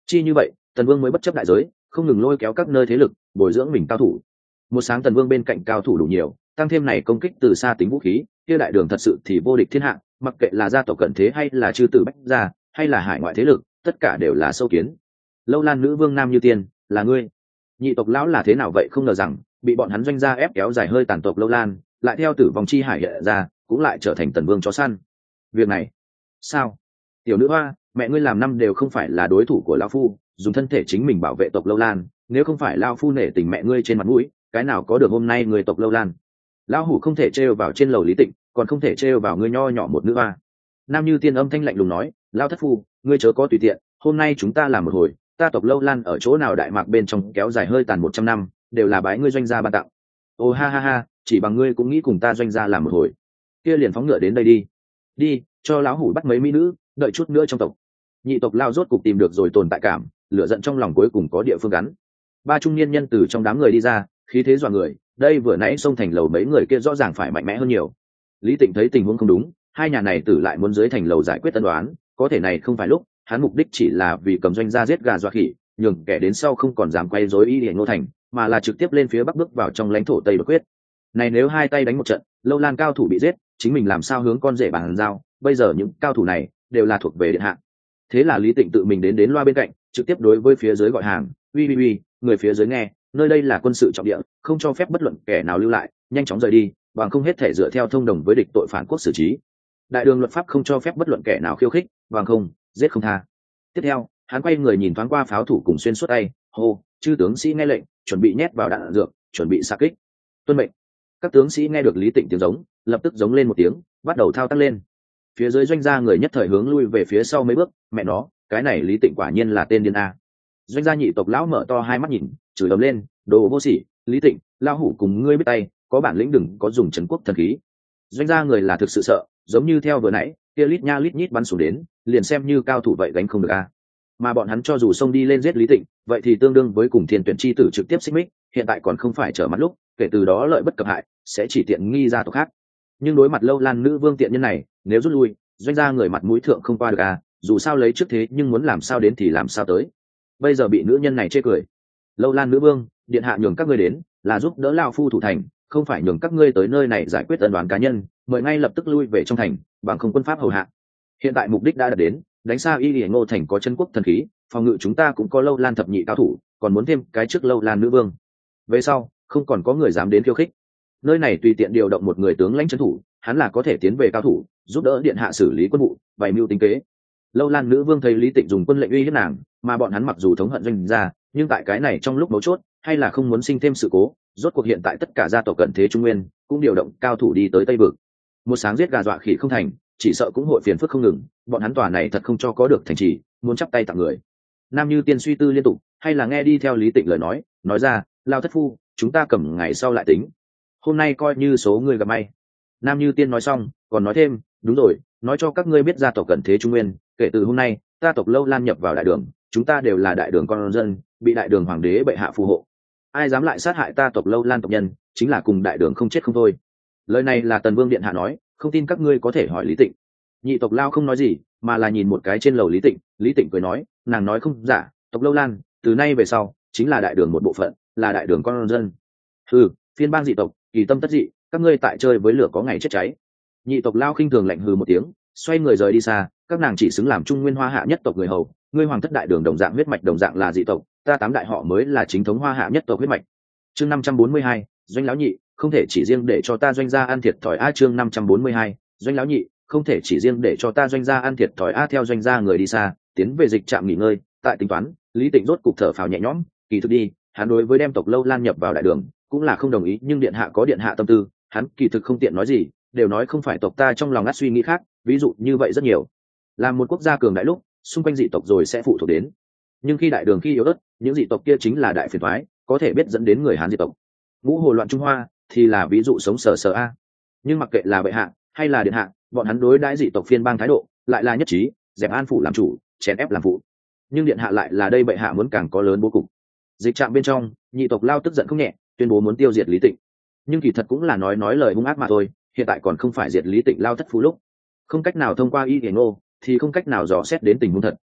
Chi như vậy Tần Vương mới bất chấp đại giới, không ngừng lôi kéo các nơi thế lực bồi dưỡng mình cao thủ. Một sáng Tần Vương bên cạnh cao thủ đủ nhiều, tăng thêm này công kích từ xa tính vũ khí, kia đại đường thật sự thì vô địch thiên hạ, mặc kệ là gia tộc cận thế hay là chư tử bách gia hay là hải ngoại thế lực, tất cả đều là sâu kiến. Lâu Lan nữ vương Nam Như Tiên, là ngươi. Nhị tộc lão là thế nào vậy, không ngờ rằng bị bọn hắn doanh gia ép kéo dài hơi tàn tộc Lâu Lan, lại theo tử vong chi hải hiện ra, cũng lại trở thành Tần Vương chó săn. Việc này, sao? Tiểu nữ hoa, mẹ ngươi làm năm đều không phải là đối thủ của lão phu, dùng thân thể chính mình bảo vệ tộc Lâu Lan, nếu không phải lão phu nể tình mẹ ngươi trên mặt mũi, cái nào có được hôm nay người tộc Lâu Lan. Lão hủ không thể trêu vào trên lầu Lý Tịnh, còn không thể trêu vào ngươi nho nhỏ một nữ hoa. Nam Như Tiên âm thanh lạnh lùng nói, lão thất phu, ngươi chớ có tùy tiện, hôm nay chúng ta làm một hồi, ta tộc Lâu Lan ở chỗ nào đại mạc bên trong kéo dài hơi tàn 100 năm, đều là bái ngươi doanh gia ban tặng. Ô ha ha ha, chỉ bằng ngươi cũng nghĩ cùng ta doanh gia làm một hồi. Kia liền phóng ngựa đến đây đi. Đi, cho lão hủ bắt mấy mỹ nữ, đợi chút nữa trong tộc. Nhị tộc Lao rốt cục tìm được rồi tồn tại cảm, lửa giận trong lòng cuối cùng có địa phương gắn. Ba trung niên nhân từ trong đám người đi ra, khí thế dọa người, đây vừa nãy xông thành lầu mấy người kia rõ ràng phải mạnh mẽ hơn nhiều. Lý Tịnh thấy tình huống không đúng, hai nhà này tử lại muốn dưới thành lầu giải quyết tân đoán, có thể này không phải lúc, hắn mục đích chỉ là vì cầm doanh gia giết gà dọa khỉ, nhường kẻ đến sau không còn dám quay rối ý để Ngô Thành, mà là trực tiếp lên phía bắc bước vào trong lãnh thổ Tây Bắc quyết. Này nếu hai tay đánh một trận, Lâu Lan cao thủ bị giết, chính mình làm sao hướng con rể bàn giao, bây giờ những cao thủ này đều là thuộc về điện hạ. Thế là Lý Tịnh tự mình đến loa bên cạnh, trực tiếp đối với phía dưới gọi hàng, uy, người phía dưới nghe, nơi đây là quân sự trọng địa, không cho phép bất luận kẻ nào lưu lại, nhanh chóng rời đi, bằng không hết thể dựa theo thông đồng với địch tội phản quốc xử trí. Đại đường luật pháp không cho phép bất luận kẻ nào khiêu khích, bằng không giết không tha. Tiếp theo hắn quay người nhìn thoáng qua pháo thủ cùng xuyên suốt tay, hô, chư tướng sĩ nghe lệnh, chuẩn bị nhét vào đạn dược, chuẩn bị xạ kích. Tuân mệnh. Các tướng sĩ nghe được Lý Tịnh tiếng giống, lập tức giống lên một tiếng, bắt đầu thao tác lên. Phía dưới doanh gia người nhất thời hướng lui về phía sau mấy bước, mẹ nó, cái này Lý Tịnh quả nhiên là tên điên a. Doanh gia nhị tộc lão mở to hai mắt nhìn, chửi ầm lên, đồ vô sỉ, Lý Tịnh, lão hủ cùng ngươi biết tay, có bản lĩnh đừng có dùng trấn quốc thần khí. Doanh gia người là thực sự sợ, giống như theo vừa nãy kia lít nha lít nhít bắn xuống đến, liền xem như cao thủ vậy gánh không được a. Mà bọn hắn cho dù xông đi lên giết Lý Tịnh, vậy thì tương đương với cùng Thiên Tuyển chi tử trực tiếp xích mích, hiện tại còn không phải trở mặt lúc, kể từ đó lợi bất cập hại, sẽ chỉ tiện nghi gia tộc khác. Nhưng đối mặt Lâu Lan nữ vương tiện nhân này, nếu rút lui, doanh gia người mặt mũi thượng không qua được a, dù sao lấy trước thế nhưng muốn làm sao đến thì làm sao tới. Bây giờ bị nữ nhân này chê cười. Lâu Lan nữ vương, điện hạ nhường các ngươi đến, là giúp đỡ lão phu thủ thành, không phải nhường các ngươi tới nơi này giải quyết ân oán cá nhân, mời ngay lập tức lui về trong thành, bằng không quân pháp hầu hạ. Hiện tại mục đích đã đạt đến, đánh xa y Ngô Thành có chân quốc thần khí, phòng ngự chúng ta cũng có Lâu Lan thập nhị cao thủ, còn muốn thêm cái trước Lâu Lan nữ vương. Về sau không còn có người dám đến khiêu khích. Nơi này tùy tiện điều động một người tướng lãnh trấn thủ, hắn là có thể tiến về cao thủ, giúp đỡ điện hạ xử lý quân vụ, bày mưu tính kế. Lâu Lan nữ vương thấy Lý Tịnh dùng quân lệnh uy hiếp nàng, mà bọn hắn mặc dù thống hận doanh gia, nhưng tại cái này trong lúc mấu chốt, hay là không muốn sinh thêm sự cố. Rốt cuộc hiện tại tất cả gia tộc cận thế Trung Nguyên cũng điều động cao thủ đi tới Tây vực. Một sáng giết gà dọa khỉ không thành, chỉ sợ cũng hội phiền phức không ngừng. Bọn hắn tòa này thật không cho có được thành trì, muốn chắp tay tặng người. Nam Như Tiên suy tư liên tục, hay là nghe đi theo Lý Tịnh lời nói ra, lao thất phu, chúng ta cầm ngày sau lại tính. Hôm nay coi như số người gặp may. Nam Như Tiên nói xong, còn nói thêm, đúng rồi, nói cho các ngươi biết gia tộc cận thế Trung Nguyên, kể từ hôm nay, ta tộc Lâu Lan nhập vào đại đường, chúng ta đều là đại đường con dân, bị đại đường hoàng đế bệ hạ phù hộ. Ai dám lại sát hại ta tộc Lâu Lan tộc nhân, chính là cùng đại đường không chết không thôi. Lời này là Tần Vương điện hạ nói, không tin các ngươi có thể hỏi Lý Tịnh. Nhị tộc Lao không nói gì, mà là nhìn một cái trên lầu Lý Tịnh. Lý Tịnh cười nói, nàng nói không giả, tộc Lâu Lan từ nay về sau chính là đại đường một bộ phận, là đại đường con dân. Hừ, phiên bang dị tộc, kỳ tâm tất dị, các ngươi tại chơi với lửa có ngày chết cháy. Nhị tộc Lao khinh thường lạnh hừ một tiếng, xoay người rời đi xa. Các nàng chỉ xứng làm Trung Nguyên Hoa Hạ nhất tộc người hầu, ngươi hoàng thất đại đường đồng dạng huyết mạch đồng dạng là dị tộc, ta tám đại họ mới là chính thống Hoa Hạ nhất tộc huyết mạch. Chương 542, doanh lão nhị, không thể chỉ riêng để cho ta doanh gia ăn thiệt thòi a. Chương 542, doanh lão nhị, không thể chỉ riêng để cho ta doanh gia ăn thiệt thòi a. Theo doanh gia người đi xa, tiến về dịch trạm nghỉ ngơi, tại tính toán, Lý Tịnh rốt cục thở phào nhẹ nhõm, kỳ thực đi, hắn đối với đem tộc Lâu Lan nhập vào đại đường, cũng là không đồng ý, nhưng điện hạ có điện hạ tâm tư, hắn kỳ thực không tiện nói gì, đều nói không phải tộc ta trong lòng ngắt suy nghĩ khác, ví dụ như vậy rất nhiều. Làm một quốc gia cường đại lúc, xung quanh dị tộc rồi sẽ phụ thuộc đến. Nhưng khi đại đường khi yếu ớt, những dị tộc kia chính là đại phiền toái, có thể biết dẫn đến người Hán dị tộc. Ngũ hồ loạn Trung Hoa thì là ví dụ sống sờ sờ a. Nhưng mặc kệ là bệ hạ hay là điện hạ, bọn hắn đối đãi dị tộc phiên bang thái độ lại là nhất trí, dẹp an phủ làm chủ, chèn ép làm phụ. Nhưng điện hạ lại là đây bệ hạ muốn càng có lớn bố cục. Dịch trạm bên trong, nhị tộc Lao tức giận không nhẹ, tuyên bố muốn tiêu diệt Lý Tịnh. Nhưng kỳ thật cũng là nói lời hung ác mà thôi, hiện tại còn không phải diệt Lý Tịnh Lao thất phú lúc. Không cách nào thông qua y Ngô, thì không cách nào dò xét đến tình huống thật.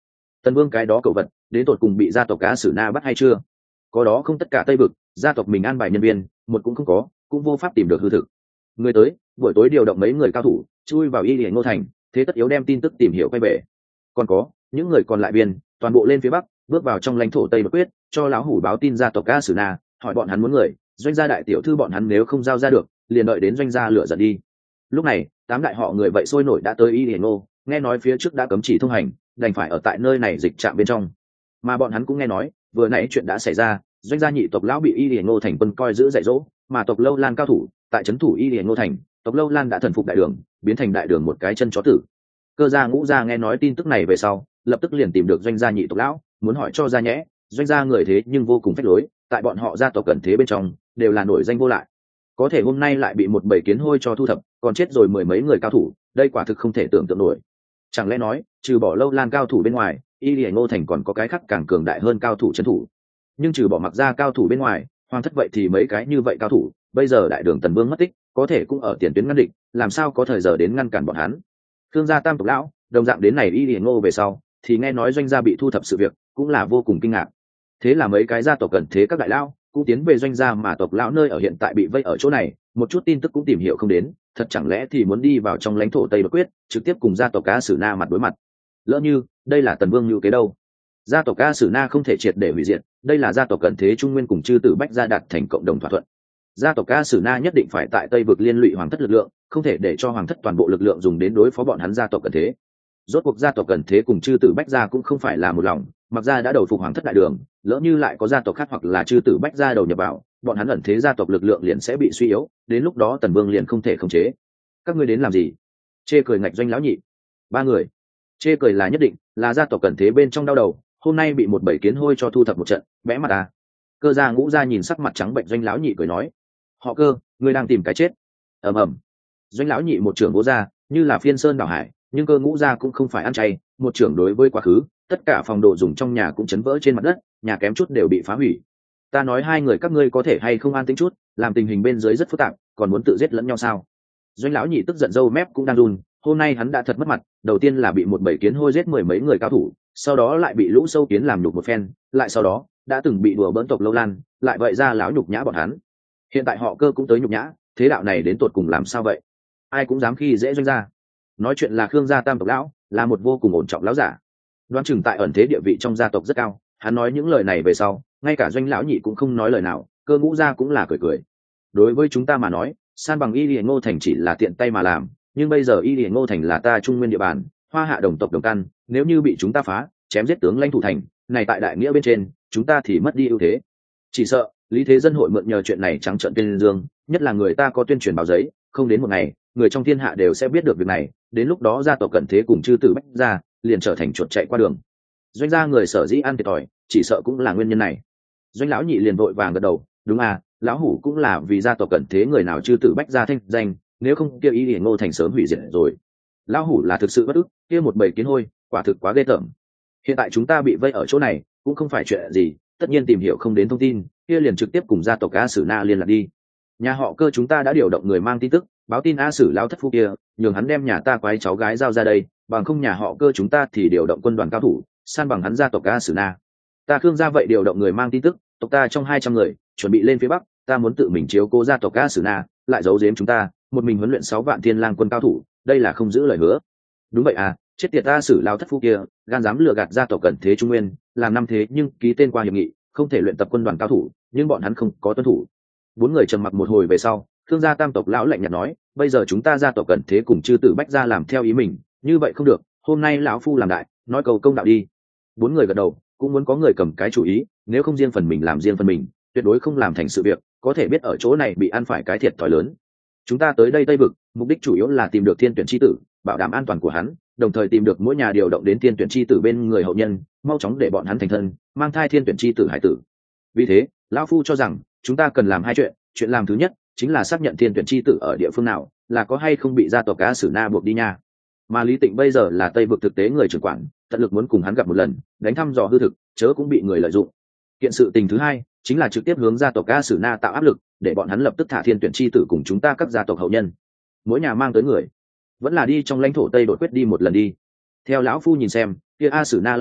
Tần Vương cái đó cậu vật đến tột cùng bị gia tộc Á Sử Na bắt hay chưa? Có đó không tất cả Tây vực, gia tộc mình an bài nhân viên, một cũng không có, cũng vô pháp tìm được hư thực. Người tới, buổi tối điều động mấy người cao thủ, chui vào Y Điển Ngô thành, thế tất yếu đem tin tức tìm hiểu quay về. Còn có, những người còn lại biên, toàn bộ lên phía bắc, bước vào trong lãnh thổ Tây Bắc Quyết, cho lão hủ báo tin gia tộc Á Sử Na, hỏi bọn hắn muốn người, doanh gia đại tiểu thư bọn hắn nếu không giao ra được, liền đợi đến doanh gia lựa giận đi. Lúc này, tám đại họ người vậy sôi nổi đã tới Y Điển Ngô, nghe nói phía trước đã cấm chỉ thông hành, đành phải ở tại nơi này dịch trạm bên trong. Mà bọn hắn cũng nghe nói, vừa nãy chuyện đã xảy ra, doanh gia nhị tộc lão bị Y Điển Ngô thành quân coi giữ dạy dỗ, mà tộc Lâu Lan cao thủ tại trấn thủ Y Điển Ngô thành, tộc Lâu Lan đã thần phục đại đường, biến thành đại đường một cái chân chó tử. Cơ gia Ngũ gia nghe nói tin tức này về sau, lập tức liền tìm được doanh gia nhị tộc lão, muốn hỏi cho ra nhẽ, doanh gia người thế nhưng vô cùng phách lối, tại bọn họ gia tộc cẩn thế bên trong đều là nổi danh vô lại, có thể hôm nay lại bị một bầy kiến hôi cho thu thập, còn chết rồi mười mấy người cao thủ, đây quả thực không thể tưởng tượng nổi. Chẳng lẽ nói, trừ bỏ Lâu Lan cao thủ bên ngoài, Y Điển Ngô thành còn có cái khác càng cường đại hơn cao thủ trấn thủ? Nhưng trừ bỏ mặc ra cao thủ bên ngoài, hoàng thất vậy thì mấy cái như vậy cao thủ, bây giờ đại đường Tần Vương mất tích, có thể cũng ở tiền tuyến ngăn địch, làm sao có thời giờ đến ngăn cản bọn hắn? Thương gia tam tộc lão đồng dạng đến này Y Điển Ngô về sau, thì nghe nói doanh gia bị thu thập sự việc, cũng là vô cùng kinh ngạc. Thế là mấy cái gia tộc gần thế các đại lão cũng tiến về doanh gia, mà tộc lão nơi ở hiện tại bị vây ở chỗ này, một chút tin tức cũng tìm hiểu không đến, thật chẳng lẽ thì muốn đi vào trong lãnh thổ Tây Bắc Quyết, trực tiếp cùng gia tộc Á Sử Na mặt đối mặt? Lỡ như đây là Tần Vương lưu kế đâu? Gia tộc Á Sử Na không thể triệt để hủy diệt, đây là gia tộc cận thế Trung Nguyên cùng chư tử Bách gia đạt thành cộng đồng thỏa thuận. Gia tộc Á Sử Na nhất định phải tại Tây vực liên lụy hoàng thất lực lượng, không thể để cho hoàng thất toàn bộ lực lượng dùng đến đối phó bọn hắn gia tộc cận thế. Rốt cuộc gia tộc cận thế cùng chư tử Bách gia cũng không phải là một lòng, mặc gia đã đầu phục hoàng thất đại đường, lỡ như lại có gia tộc khác hoặc là chư tử Bách gia đầu nhập vào, bọn hắn ẩn thế gia tộc lực lượng liền sẽ bị suy yếu, đến lúc đó Tần Vương liền không thể khống chế. Các ngươi đến làm gì? Chê cười ngạch doanh lão nhị. Ba người. Chê cười là nhất định, là gia tộc cận thế bên trong đau đầu, hôm nay bị một bầy kiến hôi cho thu thập một trận, bẽ mặt à. Cơ gia Ngũ gia nhìn sắc mặt trắng bệnh doanh lão nhị cười nói, họ Cơ, ngươi đang tìm cái chết. Ầm ầm. Doanh lão nhị một trưởng vỗ ra, như là phiên sơn đảo hải, nhưng Cơ Ngũ gia cũng không phải ăn chay, một trưởng đối với quá khứ, tất cả phòng đồ dùng trong nhà cũng chấn vỡ trên mặt đất, nhà kém chút đều bị phá hủy. Ta nói hai người các ngươi có thể hay không an tĩnh chút, làm tình hình bên dưới rất phức tạp, còn muốn tự giết lẫn nhau sao? Doanh lão nhị tức giận râu mép cũng đang run, hôm nay hắn đã thật mất mặt, đầu tiên là bị một bầy kiến hôi giết mười mấy người cao thủ, sau đó lại bị lũ sâu kiến làm nhục một phen, lại sau đó đã từng bị đùa bỡn tộc Lâu Lan, lại vậy ra lão nhục nhã bọn hắn. Hiện tại họ Cơ cũng tới nhục nhã, thế đạo này đến tột cùng làm sao vậy? Ai cũng dám khi dễ doanh gia. Nói chuyện là Khương gia tam tộc lão, là một vô cùng ổn trọng lão giả, đoán chừng tại ẩn thế địa vị trong gia tộc rất cao. Hắn nói những lời này về sau, ngay cả doanh lão nhị cũng không nói lời nào, Cơ Ngũ gia cũng là cười cười. Đối với chúng ta mà nói, san bằng Y Điển Ngô thành chỉ là tiện tay mà làm, nhưng bây giờ Y Điển Ngô thành là ta Trung Nguyên địa bàn, Hoa Hạ đồng tộc đồng căn, nếu như bị chúng ta phá, chém giết tướng lãnh thủ thành, này tại đại nghĩa bên trên, chúng ta thì mất đi ưu thế. Chỉ sợ lý thế dân hội mượn nhờ chuyện này trắng trợn tuyên dương, nhất là người ta có tuyên truyền báo giấy, không đến một ngày, người trong thiên hạ đều sẽ biết được việc này, đến lúc đó gia tộc cận thế cùng chư tử Bách gia liền trở thành chuột chạy qua đường. Doanh gia người sở dĩ ăn thiệt thòi, chỉ sợ cũng là nguyên nhân này. Doanh lão nhị liền vội vàng gật đầu, đúng à, lão hủ cũng là vì gia tộc cận thế người nào chư tử Bách gia thanh danh, nếu không kia Y Điển Ngô thành sớm hủy diệt rồi. Lão hủ là thực sự bất ức, kia một bầy kiến hôi, quả thực quá ghê tởm. Hiện tại chúng ta bị vây ở chỗ này, cũng không phải chuyện gì, tất nhiên tìm hiểu không đến thông tin, kia liền trực tiếp cùng gia tộc A Sử Na liên lạc đi. Nhà họ Cơ chúng ta đã điều động người mang tin tức, báo tin A Sử lão thất phu kia, nhường hắn đem nhà ta quái cháu gái giao ra đây, bằng không nhà họ Cơ chúng ta thì điều động quân đoàn cao thủ, san bằng hắn gia tộc A Sử Na. Ta Khương gia vậy điều động người mang tin tức, tộc ta trong 200 người, chuẩn bị lên phía bắc, ta muốn tự mình chiếu cố gia tộc A Sử Na, lại giấu giếm chúng ta, một mình huấn luyện 6 vạn thiên lang quân cao thủ, đây là không giữ lời hứa. Đúng vậy à, chết tiệt A Sử lão thất phu kia, gan dám lừa gạt gia tộc cận thế Trung Nguyên, làm năm thế nhưng ký tên qua hiệp nghị, không thể luyện tập quân đoàn cao thủ, nhưng bọn hắn không có tuân thủ. Bốn người trầm mặc một hồi về sau, Khương gia tam tộc lão lạnh nhạt nói, bây giờ chúng ta gia tộc cận thế cùng chư tử Bách gia làm theo ý mình, như vậy không được, hôm nay lão phu làm đại, nói cầu công đạo đi. Bốn người gật đầu, cũng muốn có người cầm cái chủ ý, nếu không riêng phần mình làm riêng phần mình, tuyệt đối không làm thành sự việc, có thể biết ở chỗ này bị ăn phải cái thiệt thòi lớn. Chúng ta tới đây Tây vực, mục đích chủ yếu là tìm được thiên tuyển chi tử, bảo đảm an toàn của hắn, đồng thời tìm được mỗi nhà điều động đến thiên tuyển chi tử bên người hậu nhân, mau chóng để bọn hắn thành thân, mang thai thiên tuyển chi tử hải tử. Vì thế, lão phu cho rằng chúng ta cần làm hai chuyện, chuyện làm thứ nhất chính là xác nhận thiên tuyển chi tử ở địa phương nào, là có hay không bị gia tộc Á Sử Na buộc đi nha. Mà Lý Tịnh bây giờ là Tây vực thực tế người trưởng quản, tận lực muốn cùng hắn gặp một lần, đánh thăm dò hư thực, chớ cũng bị người lợi dụng. Kiện sự tình thứ hai chính là trực tiếp hướng gia tộc Á Sử Na tạo áp lực, để bọn hắn lập tức thả thiên tuyển chi tử cùng chúng ta các gia tộc hậu nhân. Mỗi nhà mang tới người, vẫn là đi trong lãnh thổ Tây đột quyết đi một lần đi. Theo lão phu nhìn xem, kia A Sử Na lão tặc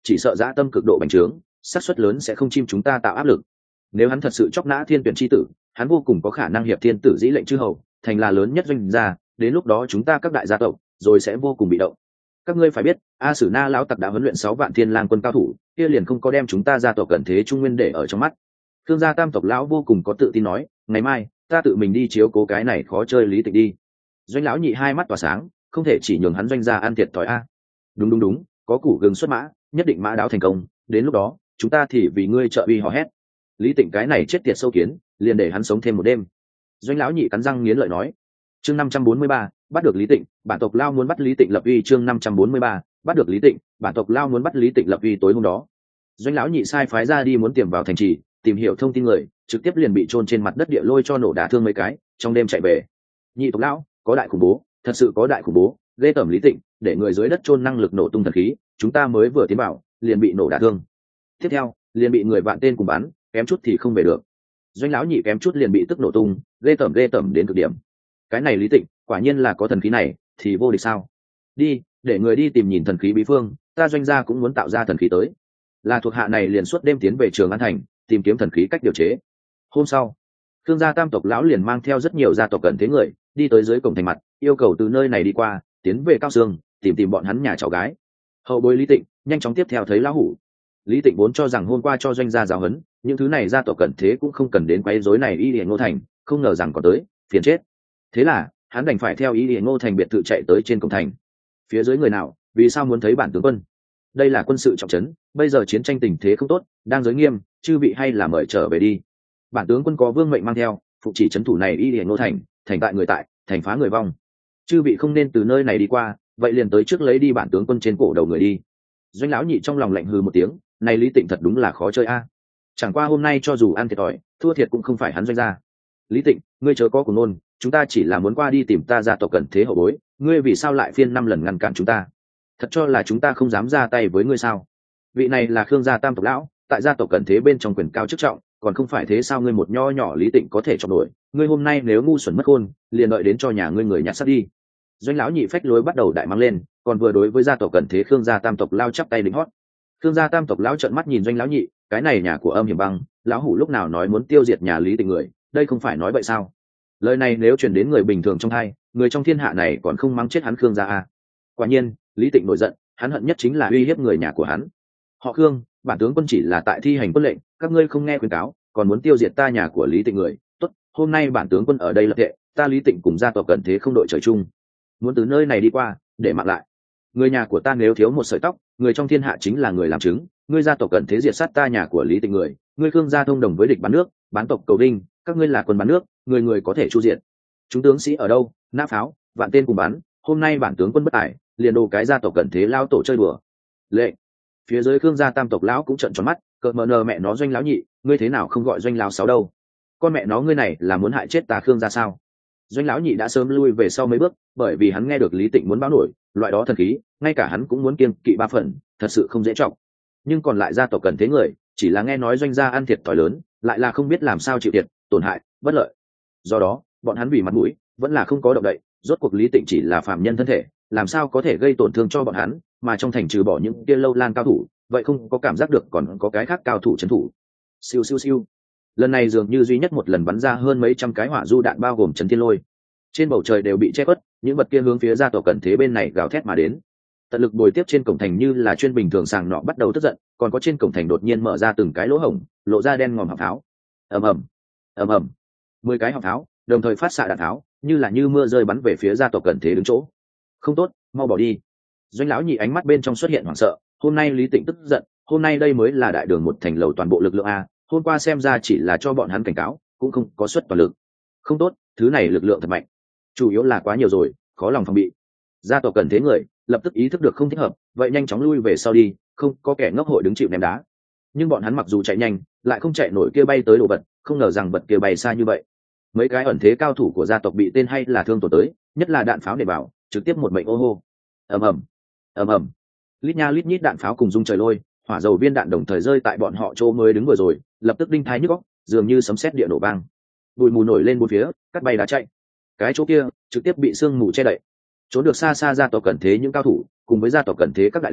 chỉ sợ dã tâm cực độ bành trướng, xác suất lớn sẽ không chim chúng ta tạo áp lực. Nếu hắn thật sự chọc nã thiên tuyển chi tử, hắn vô cùng có khả năng hiệp thiên tử dĩ lệnh chư hầu, thành là lớn nhất doanh gia, đến lúc đó chúng ta các đại gia tộc rồi sẽ vô cùng bị động. Các ngươi phải biết, A Sử Na lão tặc đã huấn luyện 6 vạn thiên lang quân cao thủ, kia liền không có đem chúng ta gia tộc cận thế trung nguyên để ở trong mắt. Khương gia tam tộc lão vô cùng có tự tin nói, ngày mai ta tự mình đi chiếu cố cái này khó chơi Lý Tịnh đi. Doanh lão nhị hai mắt tỏa sáng, không thể chỉ nhường hắn doanh gia ăn thiệt thòi a. Đúng, có củ gừng xuất mã, nhất định mã đáo thành công, đến lúc đó chúng ta thì vì ngươi trợ uy hò hét. Lý Tịnh cái này chết tiệt sâu kiến, liền để hắn sống thêm một đêm. Doanh lão nhị cắn răng nghiến lợi nói. Chương 543, bắt được Lý Tịnh, bản tộc lao muốn bắt Lý Tịnh lập uy. Chương 543, bắt được Lý Tịnh, bản tộc lao muốn bắt Lý Tịnh lập uy. Tối hôm đó, doanh lão nhị sai phái ra đi muốn tiềm vào thành trì, tìm hiểu thông tin người, trực tiếp liền bị chôn trên mặt đất địa lôi cho nổ đả thương mấy cái, trong đêm chạy về. Nhị tộc lão, có đại khủng bố, thật sự có đại khủng bố, ghê tởm Lý Tịnh, để người dưới đất chôn năng lực nổ tung thần khí, chúng ta mới vừa tiến vào, liền bị nổ đả thương. Tiếp theo, liền bị người vạn tên cùng bắn, kém chút thì không về được. Doanh lão nhị kém chút liền bị tức nổ tung, ghê tởm đến cực điểm. Cái này Lý Tịnh, quả nhiên là có thần khí này, thì vô địch sao? Đi, để người đi tìm nhìn thần khí bí phương, ta doanh gia cũng muốn tạo ra thần khí tới. Là thuộc hạ này liền suốt đêm tiến về Trường An thành, tìm kiếm thần khí cách điều chế. Hôm sau, Khương gia tam tộc lão liền mang theo rất nhiều gia tộc cận thế người, đi tới dưới cổng thành mặt, yêu cầu từ nơi này đi qua, tiến về Cao Sương, tìm bọn hắn nhà cháu gái. Hậu bối Lý Tịnh nhanh chóng tiếp theo thấy lão hủ. Lý Tịnh vốn cho rằng hôm qua cho doanh gia giáo huấn, những thứ này gia tộc cận thế cũng không cần đến quấy rối này y Điền Ngô thành, không ngờ rằng còn tới, phiền chết. Thế là hắn đành phải theo y Điền Ngô thành biệt thự chạy tới trên cổng thành. Phía dưới người nào, vì sao muốn thấy bản tướng quân? Đây là quân sự trọng trấn, bây giờ chiến tranh tình thế không tốt, đang giới nghiêm, chư vị hay là mời trở về đi. Bản tướng quân có vương mệnh mang theo, phụ chỉ trấn thủ này y Điền Ngô thành, thành tại người tại, thành phá người vong. Chư vị không nên từ nơi này đi qua, vậy liền tới trước lấy đi bản tướng quân trên cổ đầu người đi. Doanh lão nhị trong lòng lạnh hừ một tiếng, này Lý Tịnh thật đúng là khó chơi a. Chẳng qua hôm nay cho dù ăn thiệt thòi, thua thiệt cũng không phải hắn doanh gia. Lý Tịnh, ngươi chớ có cuồng ngôn, chúng ta chỉ là muốn qua đi tìm ta gia tộc cận thế hậu bối, ngươi vì sao lại phiên 5 lần ngăn cản chúng ta? Thật cho là chúng ta không dám ra tay với ngươi sao? Vị này là Khương gia tam tộc lão, tại gia tộc cận thế bên trong quyền cao chức trọng, còn không phải thế sao ngươi một nho nhỏ Lý Tịnh có thể chọc nổi? Ngươi hôm nay nếu ngu xuẩn mất khôn, liền đợi đến cho nhà ngươi người nhặt xác đi. Doanh lão nhị phách lối bắt đầu đại mang lên, còn vừa đối với gia tộc cận thế Khương gia tam tộc lao chắp tay đính hót. Khương gia tam tộc lão trợn mắt nhìn doanh lão nhị, cái này nhà của âm hiểm băng, lão hủ lúc nào nói muốn tiêu diệt nhà Lý Tịnh người, đây không phải nói vậy sao? Lời này nếu truyền đến người bình thường trong hai, người trong thiên hạ này còn không mắng chết hắn Khương gia à? Quả nhiên, Lý Tịnh nổi giận, hắn hận nhất chính là uy hiếp người nhà của hắn. Họ Khương, bản tướng quân chỉ là tại thi hành quân lệnh, các ngươi không nghe khuyên cáo, còn muốn tiêu diệt ta nhà của Lý Tịnh người. Tốt, hôm nay bản tướng quân ở đây lập thệ, ta Lý Tịnh cùng gia tộc cận thế không đội trời chung, muốn từ nơi này đi qua, để mạng lại. Người nhà của ta nếu thiếu một sợi tóc, người trong thiên hạ chính là người làm chứng. Ngươi gia tộc cận thế diệt sát ta nhà của Lý Tịnh người, ngươi Khương gia thông đồng với địch bán nước, bán tộc cầu đinh, các ngươi là quân bán nước, người người có thể chu diện. Chúng tướng sĩ ở đâu? Nã pháo, vạn tên cùng bắn. Hôm nay bản tướng quân bất tài, liền đồ cái gia tộc cận thế lao tổ chơi đùa. Lệ. Phía dưới Khương gia tam tộc lão cũng trợn tròn mắt, cợt mờ nờ mẹ nó doanh lão nhị, ngươi thế nào không gọi doanh lão sáu đâu? Con mẹ nó ngươi này là muốn hại chết ta Khương gia sao? Doanh lão nhị đã sớm lui về sau mấy bước, bởi vì hắn nghe được Lý Tịnh muốn báo nổi, loại đó thần khí, ngay cả hắn cũng muốn kiêng kỵ 3 phần, thật sự không dễ trọng. Nhưng còn lại gia tộc cần thế người, chỉ là nghe nói doanh gia ăn thiệt thòi lớn, lại là không biết làm sao chịu thiệt, tổn hại, bất lợi. Do đó, bọn hắn vì mặt mũi, vẫn là không có động đậy, rốt cuộc Lý Tịnh chỉ là phàm nhân thân thể, làm sao có thể gây tổn thương cho bọn hắn, mà trong thành trừ bỏ những kia lâu lan cao thủ, vậy không có cảm giác được còn có cái khác cao thủ trấn thủ. Siêu siêu siêu. Lần này dường như duy nhất một lần bắn ra hơn mấy trăm cái hỏa du đạn bao gồm chấn thiên lôi. Trên bầu trời đều bị che khuất, những vật kia hướng phía gia tộc cận thế bên này gào thét mà đến. Tận lực bồi tiếp trên cổng thành như là chuyên bình thường sàng nọ bắt đầu tức giận, còn có trên cổng thành đột nhiên mở ra từng cái lỗ hổng, lộ ra đen ngòm họng pháo. Ầm ầm, ầm ầm. 10 cái họng pháo, đồng thời phát xạ đạn tháo, như mưa rơi bắn về phía gia tộc cận thế đứng chỗ. Không tốt, mau bỏ đi. Doanh lão nhị ánh mắt bên trong xuất hiện hoảng sợ, hôm nay Lý Tịnh tức giận, hôm nay đây mới là đại đường một thành lầu toàn bộ lực lượng a, hôm qua xem ra chỉ là cho bọn hắn cảnh cáo, cũng không có xuất toàn lực. Không tốt, thứ này lực lượng thật mạnh, chủ yếu là quá nhiều rồi, khó lòng phòng bị. Gia tộc cần thế người lập tức ý thức được không thích hợp, vậy nhanh chóng lui về sau đi, không có kẻ ngốc hội đứng chịu ném đá. Nhưng bọn hắn mặc dù chạy nhanh, lại không chạy nổi kia bay tới đồ vật, không ngờ rằng vật kia bay xa như vậy. Mấy cái ẩn thế cao thủ của gia tộc bị tên hay là thương tổn tới, nhất là đạn pháo để bảo, trực tiếp một mệnh ô hô. Ầm ầm, ầm ầm. Lít nha lít nhít đạn pháo cùng dung trời lôi, hỏa dầu viên đạn đồng thời rơi tại bọn họ chỗ mới đứng vừa rồi, lập tức đinh thái nhức óc, dường như sấm sét địa nổ vang. Bụi mù nổi lên bốn phía, cắt bay đá chạy. Cái chỗ kia trực tiếp bị sương mù che đậy. Trốn được xa xa gia tộc cận thế những cao thủ, cùng với gia tộc cận thế các đại lão,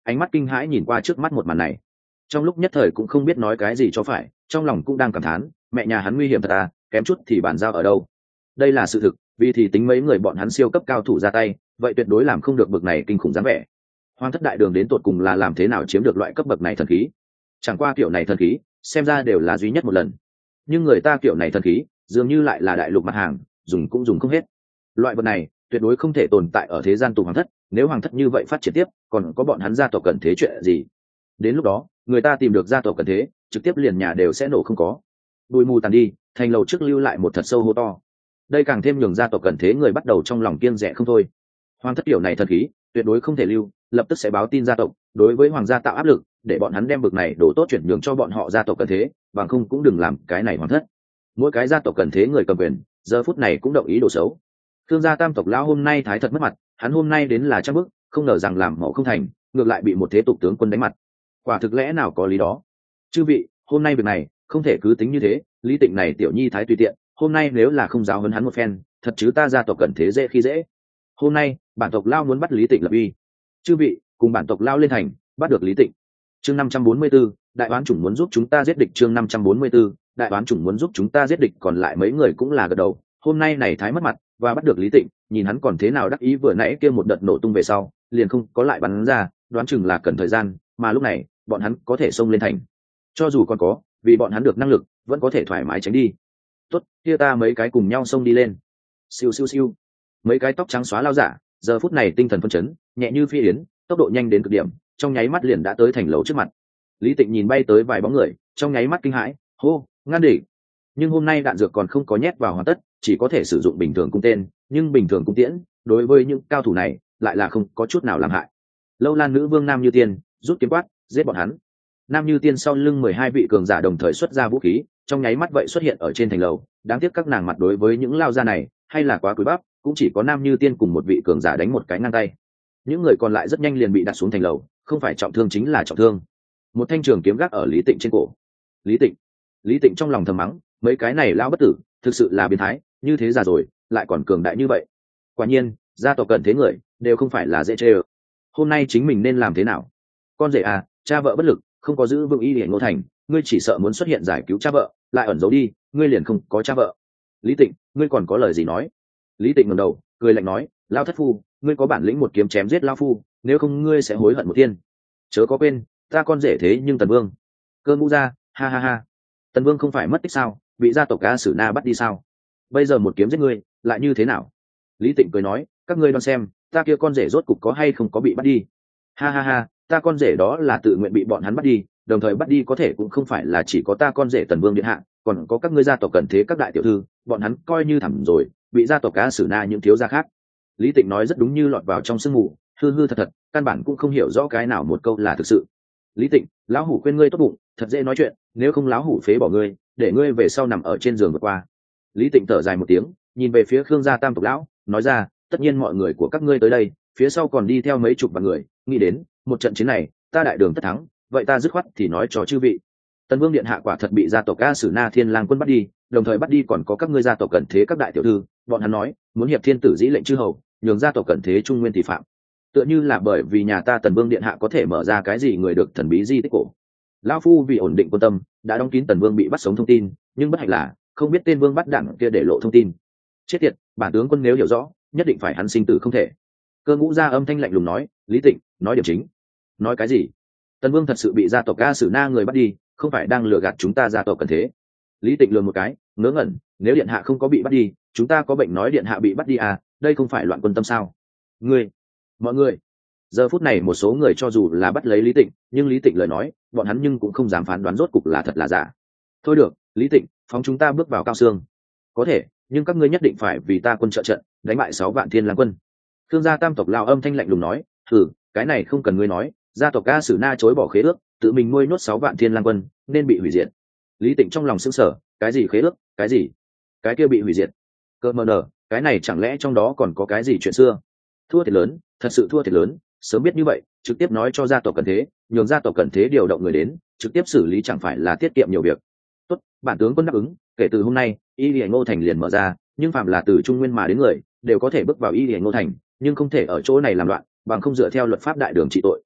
ánh mắt kinh hãi nhìn qua trước mắt một màn này, trong lúc nhất thời cũng không biết nói cái gì cho phải, trong lòng cũng đang cảm thán mẹ nhà hắn nguy hiểm thật à, kém chút thì bàn giao ở đâu. Đây là sự thực, vì thì tính mấy người bọn hắn siêu cấp cao thủ ra tay, vậy tuyệt đối làm không được bậc này kinh khủng dáng vẻ. Hoàng thất đại đường đến tột cùng là làm thế nào chiếm được loại cấp bậc này thần khí? Chẳng qua kiểu này thần khí xem ra đều là duy nhất một lần, nhưng người ta kiểu này thần khí dường như lại là đại lục mặt hàng, dùng cũng dùng không hết. Loại vật này tuyệt đối không thể tồn tại ở thế gian tùng hoàng thất, nếu hoàng thất như vậy phát triển tiếp còn có bọn hắn gia tộc cần thế chuyện gì? Đến lúc đó người ta tìm được gia tộc cần thế, trực tiếp liền nhà đều sẽ nổ không có. Bụi mù tàn đi, thành lầu trước lưu lại một thật sâu hô to. Đây càng thêm nhường gia tộc cần thế người bắt đầu trong lòng kiêng dè không thôi. Hoàng thất kiểu này thần khí tuyệt đối không thể lưu, lập tức sẽ báo tin gia tộc, đối với hoàng gia tạo áp lực, để bọn hắn đem bực này đổ tốt chuyển nhường cho bọn họ gia tộc cần thế, bằng không cũng đừng làm cái này hoàng thất. Mỗi cái gia tộc cần thế người cầm quyền giờ phút này cũng động ý đồ xấu. Thương gia tam tộc lão hôm nay thái thật mất mặt, hắn hôm nay đến là trăm bức, không ngờ rằng làm mẫu không thành, ngược lại bị một thế tục tướng quân đánh mặt. Quả thực lẽ nào có lý đó. Chư vị, hôm nay việc này không thể cứ tính như thế, Lý Tịnh này tiểu nhi thái tùy tiện, hôm nay nếu là không giáo huấn hắn một phen, thật chứ ta gia tộc cần thế dễ khi dễ. Hôm nay bản tộc lao muốn bắt Lý Tịnh lập uy. Chư vị cùng bản tộc lao lên thành, bắt được Lý Tịnh. Chương 544, đại oán chủng muốn giúp chúng ta giết địch. Chương 544, đại oán chủng muốn giúp chúng ta giết địch. Còn lại mấy người cũng là gật đầu, hôm nay này thái mất mặt và bắt được Lý Tịnh, nhìn hắn còn thế nào đắc ý, vừa nãy kia một đợt nổ tung về sau liền không có lại bắn ra, đoán chừng là cần thời gian, mà lúc này bọn hắn có thể xông lên thành. Cho dù còn có, vì bọn hắn được năng lực vẫn có thể thoải mái tránh đi. Tốt, kia ta mấy cái cùng nhau xông đi lên. Siêu siêu siêu, mấy cái tóc trắng xóa lao giả giờ phút này tinh thần phân chấn, nhẹ như phi yến, tốc độ nhanh đến cực điểm, trong nháy mắt liền đã tới thành lầu trước mặt. Lý Tịnh nhìn bay tới vài bóng người, trong nháy mắt kinh hãi, hô, ngăn địch. Nhưng hôm nay đạn dược còn không có nhét vào hoàn tất, chỉ có thể sử dụng bình thường cung tên, nhưng bình thường cung tiễn đối với những cao thủ này lại là không có chút nào làm hại. Lâu Lan nữ vương Nam Như Tiên rút kiếm quát, giết bọn hắn. Nam Như Tiên sau lưng 12 vị cường giả đồng thời xuất ra vũ khí, trong nháy mắt vậy xuất hiện ở trên thành lầu. Đáng tiếc các nàng mặt đối với những lao gia này hay là quá cúi bắp, cũng chỉ có Nam Như Tiên cùng một vị cường giả đánh một cái ngang tay. Những người còn lại rất nhanh liền bị đặt xuống thành lầu, không phải trọng thương chính là trọng thương. Một thanh trường kiếm gác ở Lý Tịnh trên cổ. Lý Tịnh trong lòng thầm mắng, mấy cái này lao bất tử thực sự là biến thái, như thế già rồi lại còn cường đại như vậy. Quả nhiên gia tộc cần thế người đều không phải là dễ chơi. Hôm nay chính mình nên làm thế nào? Con rể à, cha vợ bất lực, không có giữ vững ý để Ngô Thành, ngươi chỉ sợ muốn xuất hiện giải cứu cha vợ, lại ẩn giấu đi, ngươi liền không có cha vợ. Lý Tịnh, ngươi còn có lời gì nói? Lý Tịnh ngẩng đầu cười lạnh nói, lao thất phu, ngươi có bản lĩnh một kiếm chém giết lao phu, nếu không ngươi sẽ hối hận một thiên. Chớ có quên, ta con rể thế nhưng Tần Vương. Cơ Ngũ ra, ha ha ha. Tần Vương không phải mất tích sao, bị gia tộc A Sử Na bắt đi sao? Bây giờ một kiếm giết ngươi lại như thế nào? Lý Tịnh cười nói, các ngươi đoán xem, ta kia con rể rốt cục có hay không có bị bắt đi. Ha ha ha, ta con rể đó là tự nguyện bị bọn hắn bắt đi, đồng thời bắt đi có thể cũng không phải là chỉ có ta con rể Tần Vương điện hạ, còn có các ngươi gia tộc cần thế các đại tiểu thư, bọn hắn coi như thẳm rồi, bị gia tộc A Sử Na những thiếu gia khác. Lý Tịnh nói rất đúng như lọt vào trong sương mù, hư hư thật thật, căn bản cũng không hiểu rõ cái nào một câu là thực sự. Lý Tịnh, lão hủ khuyên ngươi tốt bụng, thật dễ nói chuyện, nếu không lão hủ phế bỏ ngươi, để ngươi về sau nằm ở trên giường vượt qua. Lý Tịnh thở dài một tiếng, nhìn về phía Khương gia tam tộc lão, nói ra, tất nhiên mọi người của các ngươi tới đây, phía sau còn đi theo mấy chục vạn người, nghĩ đến một trận chiến này ta đại đường tất thắng, vậy ta dứt khoát thì nói cho chư vị, Tần Vương điện hạ quả thật bị gia tộc A Sử Na Thiên Lang quân bắt đi, đồng thời bắt đi còn có các ngươi gia tộc cẩn thế các đại tiểu thư, bọn hắn nói muốn hiệp thiên tử dĩ lệnh chư hầu, nhường gia tộc cẩn thế trung nguyên thì phạm. Tựa như là bởi vì nhà ta Tần Vương điện hạ có thể mở ra cái gì người được thần bí di tích cổ. Lão phu vì ổn định quân tâm, đã đóng kín Tần Vương bị bắt sống thông tin, nhưng bất hạnh là không biết tên vương bắt đảng kia để lộ thông tin. Chết tiệt, bản tướng quân nếu hiểu rõ, nhất định phải hắn sinh tử không thể. Cơ Ngũ ra âm thanh lạnh lùng nói, Lý Tịnh, nói điểm chính. Nói cái gì? Tần Vương thật sự bị gia tộc A Sử Na người bắt đi, không phải đang lừa gạt chúng ta gia tộc cần thế. Lý Tịnh lườm một cái, ngớ ngẩn, nếu điện hạ không có bị bắt đi, chúng ta có bệnh nói điện hạ bị bắt đi à, đây không phải loạn quân tâm sao? Ngươi, mọi người. Giờ phút này một số người cho dù là bắt lấy Lý Tịnh, nhưng Lý Tịnh lời nói, bọn hắn nhưng cũng không dám phán đoán rốt cục là thật là giả. Thôi được, Lý Tịnh, phóng chúng ta bước vào cao xương. Có thể, nhưng các ngươi nhất định phải vì ta quân trợ trận, đánh bại 6 vạn Thiên Lang quân. Thương gia tam tộc lao âm thanh lạnh lùng nói, thử, cái này không cần ngươi nói, gia tộc A Sử Na chối bỏ khế ước, tự mình nuôi nuốt 6 vạn Thiên Lang quân, nên bị hủy diệt. Lý Tịnh trong lòng sững sờ, cái gì khế ước, cái gì? Cái kia bị hủy diệt? Cơ mờ nở, cái này chẳng lẽ trong đó còn có cái gì chuyện xưa? Thua thiệt lớn, thật sự thua thiệt lớn, sớm biết như vậy, trực tiếp nói cho gia tộc cần thế, nhường gia tộc cần thế điều động người đến, trực tiếp xử lý chẳng phải là tiết kiệm nhiều việc. Tốt, bản tướng quân đáp ứng, kể từ hôm nay, Y Lì Ngô Thành liền mở ra, nhưng phạm là từ Trung Nguyên mà đến người, đều có thể bước vào Y Lì Ngô Thành, nhưng không thể ở chỗ này làm loạn, bằng không dựa theo luật pháp đại đường trị tội.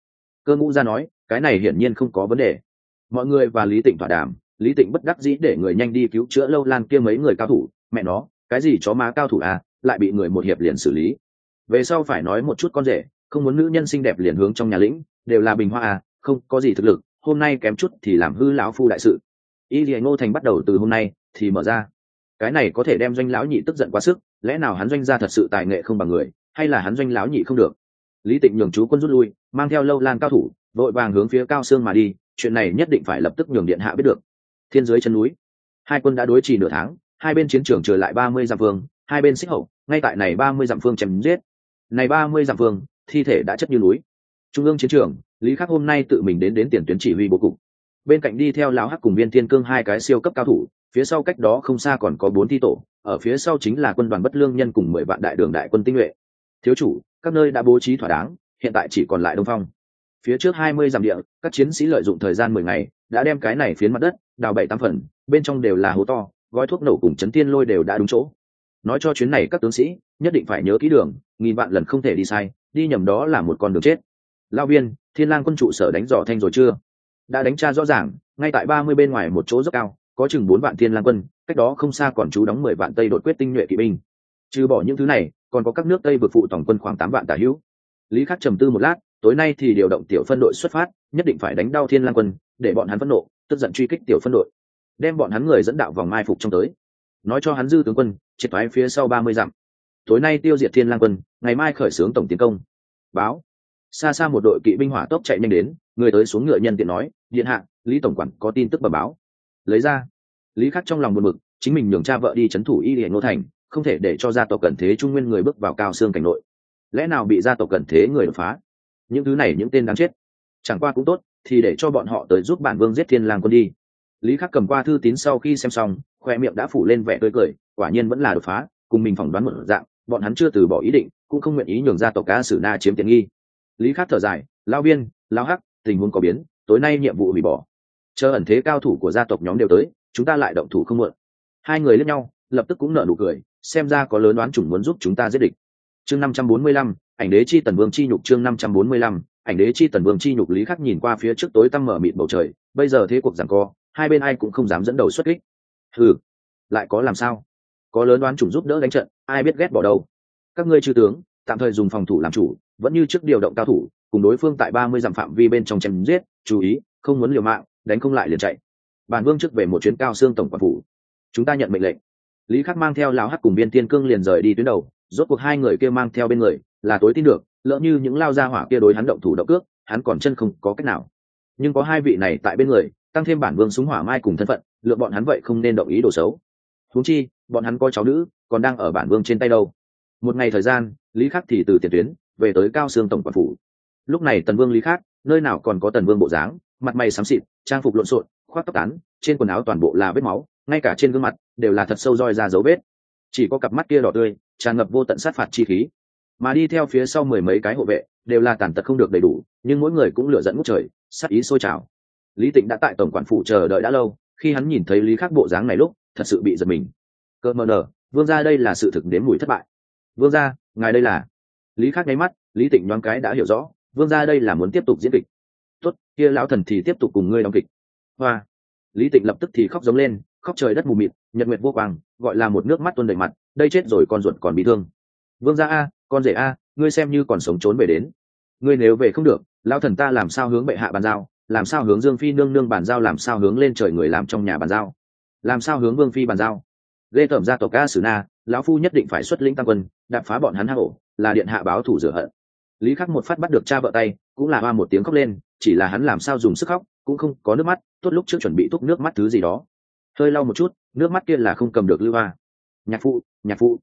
Cơ Ngũ Gia nói, cái này hiển nhiên không có vấn đề. Mọi người và Lý Tịnh thỏa đàm, Lý Tịnh bất đắc dĩ để người nhanh đi cứu chữa Lâu Lan kia mấy người cao thủ. Mẹ nó, cái gì chó má cao thủ à, lại bị người một hiệp liền xử lý. Về sau phải nói một chút con rể, không muốn nữ nhân xinh đẹp liền hướng trong nhà lĩnh, đều là bình hoa à, không có gì thực lực, hôm nay kém chút thì làm hư lão phu đại sự. Y Lệ Ngô Thành bắt đầu từ hôm nay thì mở ra. Cái này có thể đem Doanh lão nhị tức giận quá sức, lẽ nào hắn Doanh gia thật sự tài nghệ không bằng người, hay là hắn Doanh lão nhị không được? Lý Tịnh nhường chú quân rút lui, mang theo Lâu Lan cao thủ, vội vàng hướng phía Cao Sương mà đi, chuyện này nhất định phải lập tức nhường điện hạ biết được. Thiên dưới chân núi, hai quân đã đối trì nửa tháng, hai bên chiến trường trở lại 30 dặm phương, hai bên xích hậu, ngay tại này 30 dặm phương chém giết. Này 30 dặm phương, thi thể đã chất như núi. Trung ương chiến trường, Lý Khắc hôm nay tự mình đến tiền tuyến chỉ huy bố cục. Bên cạnh đi theo lão hắc cùng Viên Thiên Cương hai cái siêu cấp cao thủ, phía sau cách đó không xa còn có 4 thi tổ, ở phía sau chính là quân đoàn Bất Lương Nhân cùng 10 vạn đại đường đại quân tinh nhuệ. Thiếu chủ, các nơi đã bố trí thỏa đáng, hiện tại chỉ còn lại Đông Phong. Phía trước 20 dặm địa, các chiến sĩ lợi dụng thời gian 10 ngày, đã đem cái này phiến mặt đất đào 7-8 phần, bên trong đều là hố to, gói thuốc nổ cùng chấn tiên lôi đều đã đúng chỗ. Nói cho chuyến này các tướng sĩ nhất định phải nhớ kỹ đường, nghìn vạn lần không thể đi sai, đi nhầm đó là một con đường chết. Lao Viên, Thiên Lang quân trụ sở đánh dò thanh rồi chưa? Đã đánh tra rõ ràng, ngay tại 30 bên ngoài một chỗ dốc cao, có chừng 4 vạn Thiên Lang quân, cách đó không xa còn trú đóng 10 vạn Tây đột quyết tinh nhuệ kỵ binh. Trừ bỏ những thứ này, còn có các nước Tây vực phụ tổng quân khoảng 8 vạn tả hữu. Lý Khắc trầm tư một lát, tối nay thì điều động tiểu phân đội xuất phát, nhất định phải đánh đau Thiên Lang quân, để bọn hắn phẫn nộ, tức giận truy kích tiểu phân đội, đem bọn hắn người dẫn đạo vòng mai phục trong tới. Nói cho hắn dư tướng quân, triệt thoái phía sau 30 dặm. Tối nay tiêu diệt Thiên Lang quân, ngày mai khởi xướng tổng tiến công. Báo. Xa xa một đội kỵ binh hỏa tốc chạy nhanh đến, người tới xuống ngựa nhân tiện nói, điện hạ, Lý tổng quản có tin tức bẩm báo. Lấy ra. Lý Khắc trong lòng buồn bực, chính mình nhường cha vợ đi trấn thủ Y Lệ Ngô Thành, không thể để cho gia tộc Cẩn Thế Trung Nguyên người bước vào Cao Xương cảnh nội. Lẽ nào bị gia tộc Cẩn Thế người đột phá? Những thứ này những tên đáng chết. Chẳng qua cũng tốt, thì để cho bọn họ tới giúp bản vương giết Thiên Lang quân đi. Lý Khắc cầm qua thư tín sau khi xem xong, khoe miệng đã phủ lên vẻ tươi cười, quả nhiên vẫn là đột phá, cùng mình phỏng đoán một dạng, bọn hắn chưa từ bỏ ý định, cũng không nguyện ý nhường gia tộc Ca Sử Na chiếm tiện nghi. Lý Khắc thở dài, Lão Viên, Lão Hắc, tình huống có biến, tối nay nhiệm vụ hủy bỏ. Chờ ẩn thế cao thủ của gia tộc nhóm đều tới, chúng ta lại động thủ không muộn. Hai người liếc nhau, lập tức cũng nở nụ cười, xem ra có lớn đoán chủng muốn giúp chúng ta giết địch. Chương 545, ảnh đế chi tần vương chi nhục. Chương 545, ảnh đế chi tần vương chi nhục. Lý Khắc nhìn qua phía trước tối tăm mở mịt bầu trời, bây giờ thế cuộc giằng co, hai bên ai cũng không dám dẫn đầu xuất kích. Hừ, lại có làm sao? Có lớn đoán chủng giúp đỡ đánh trận, ai biết ghét bỏ đâu. Các ngươi chư tướng, tạm thời dùng phòng thủ làm chủ, vẫn như trước điều động cao thủ, cùng đối phương tại 30 dặm phạm vi bên trong chém giết, chú ý, không muốn liều mạng, đánh không lại liền chạy. Bản vương trước về một chuyến Cao Xương tổng quản phủ. Chúng ta nhận mệnh lệnh. Lý Khắc mang theo lão hắc cùng Viên Thiên Cương liền rời đi tuyến đầu, rốt cuộc hai người kia mang theo bên người, là tối tin được, lỡ như những lao gia hỏa kia đối hắn động thủ động cước, hắn còn chân không có cách nào. Nhưng có hai vị này tại bên người, tăng thêm bản vương súng hỏa mai cùng thân phận, lựa bọn hắn vậy không nên động ý đồ xấu. Huống chi, bọn hắn có cháu nữ, còn đang ở bản vương trên tay đâu. Một ngày thời gian, Lý Khắc thì từ tiền tuyến về tới Cao Xương tổng quản phủ. Lúc này tần vương Lý Khắc, nơi nào còn có tần vương bộ dáng, mặt mày xám xịt, trang phục lộn xộn, khoác tóc tán, trên quần áo toàn bộ là vết máu, ngay cả trên gương mặt đều là thật sâu roi ra dấu vết, chỉ có cặp mắt kia đỏ tươi tràn ngập vô tận sát phạt chi khí. Mà đi theo phía sau 10 mấy cái hộ vệ đều là tàn tật không được đầy đủ, nhưng mỗi người cũng lửa dẫn ngút trời, sát ý sôi trào. Lý Tịnh đã tại tổng quản phủ chờ đợi đã lâu, khi hắn nhìn thấy Lý Khắc bộ dáng này lúc thật sự bị giật mình. Cơ mờ nở, vương gia đây là sự thực nếm mùi thất bại. Vương gia, ngài đây là? Lý Khắc nháy mắt, Lý Tịnh nhoáng cái đã hiểu rõ, vương gia đây là muốn tiếp tục diễn kịch. Tốt, kia lão thần thì tiếp tục cùng ngươi đóng kịch. Hoa. Lý Tịnh lập tức thì khóc giống lên, khóc trời đất mù mịt, nhật nguyệt vô quang, gọi là một nước mắt tuôn đầy mặt, đây chết rồi con ruột còn bị thương. Vương gia a, con rể a, ngươi xem như còn sống trốn về đến. Ngươi nếu về không được, lão thần ta làm sao hướng bệ hạ bàn giao, làm sao hướng Dương Phi nương nương bàn giao, làm sao hướng lên trời người làm trong nhà bàn giao, làm sao hướng Vương Phi bàn giao. Ghê tởm gia tộc Ca Sử Na, lão phu nhất định phải xuất lĩnh tăng quân, đạp phá bọn hắn hang ổ, là điện hạ báo thù rửa hận. Lý Khắc một phát bắt được cha vợ tay, cũng là hoa một tiếng khóc lên, chỉ là hắn làm sao dùng sức khóc, cũng không có nước mắt, tốt lúc trước chuẩn bị túc nước mắt thứ gì đó, hơi lau một chút, nước mắt kia là không cầm được lưu hoa. Nhạc phụ,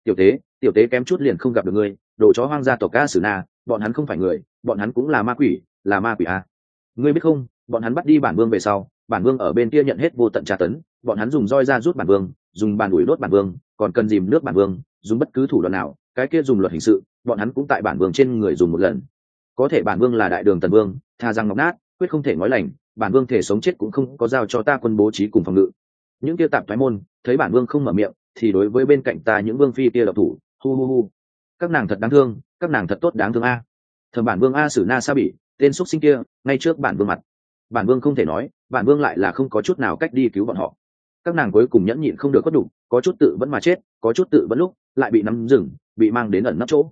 tiểu tế kém chút liền không gặp được ngươi, đồ chó hoang gia tộc Ca Sử Na, bọn hắn không phải người, bọn hắn cũng là ma quỷ a. Ngươi biết không, bọn hắn bắt đi bản vương về sau, bản vương ở bên kia nhận hết vô tận tra tấn, bọn hắn dùng roi ra rút bản vương, dùng bàn ủi đốt bản vương, còn cần dìm nước bản vương, dùng bất cứ thủ đoạn nào, cái kia dùng luật hình sự, bọn hắn cũng tại bản vương trên người dùng một lần. Có thể bản vương là đại đường tần vương, tha răng ngọc nát, quyết không thể nói lành, bản vương thể sống chết cũng không có giao cho ta quân bố trí cùng phòng ngự. Những kia tạp thoái môn thấy bản vương không mở miệng, thì đối với bên cạnh ta những vương phi kia độc thủ, hu hu hu. Các nàng thật đáng thương, các nàng thật tốt đáng thương a. Thầm bản vương A Sử Na Sa Bỉ, tên xuất sinh kia ngay trước bản vương mặt. Bản vương không thể nói, bản vương lại là không có chút nào cách đi cứu bọn họ. Các nàng cuối cùng nhẫn nhịn không được có đủ, có chút tự vẫn mà chết, có chút tự vẫn lúc lại bị nắm dừng, bị mang đến ẩn nấp chỗ.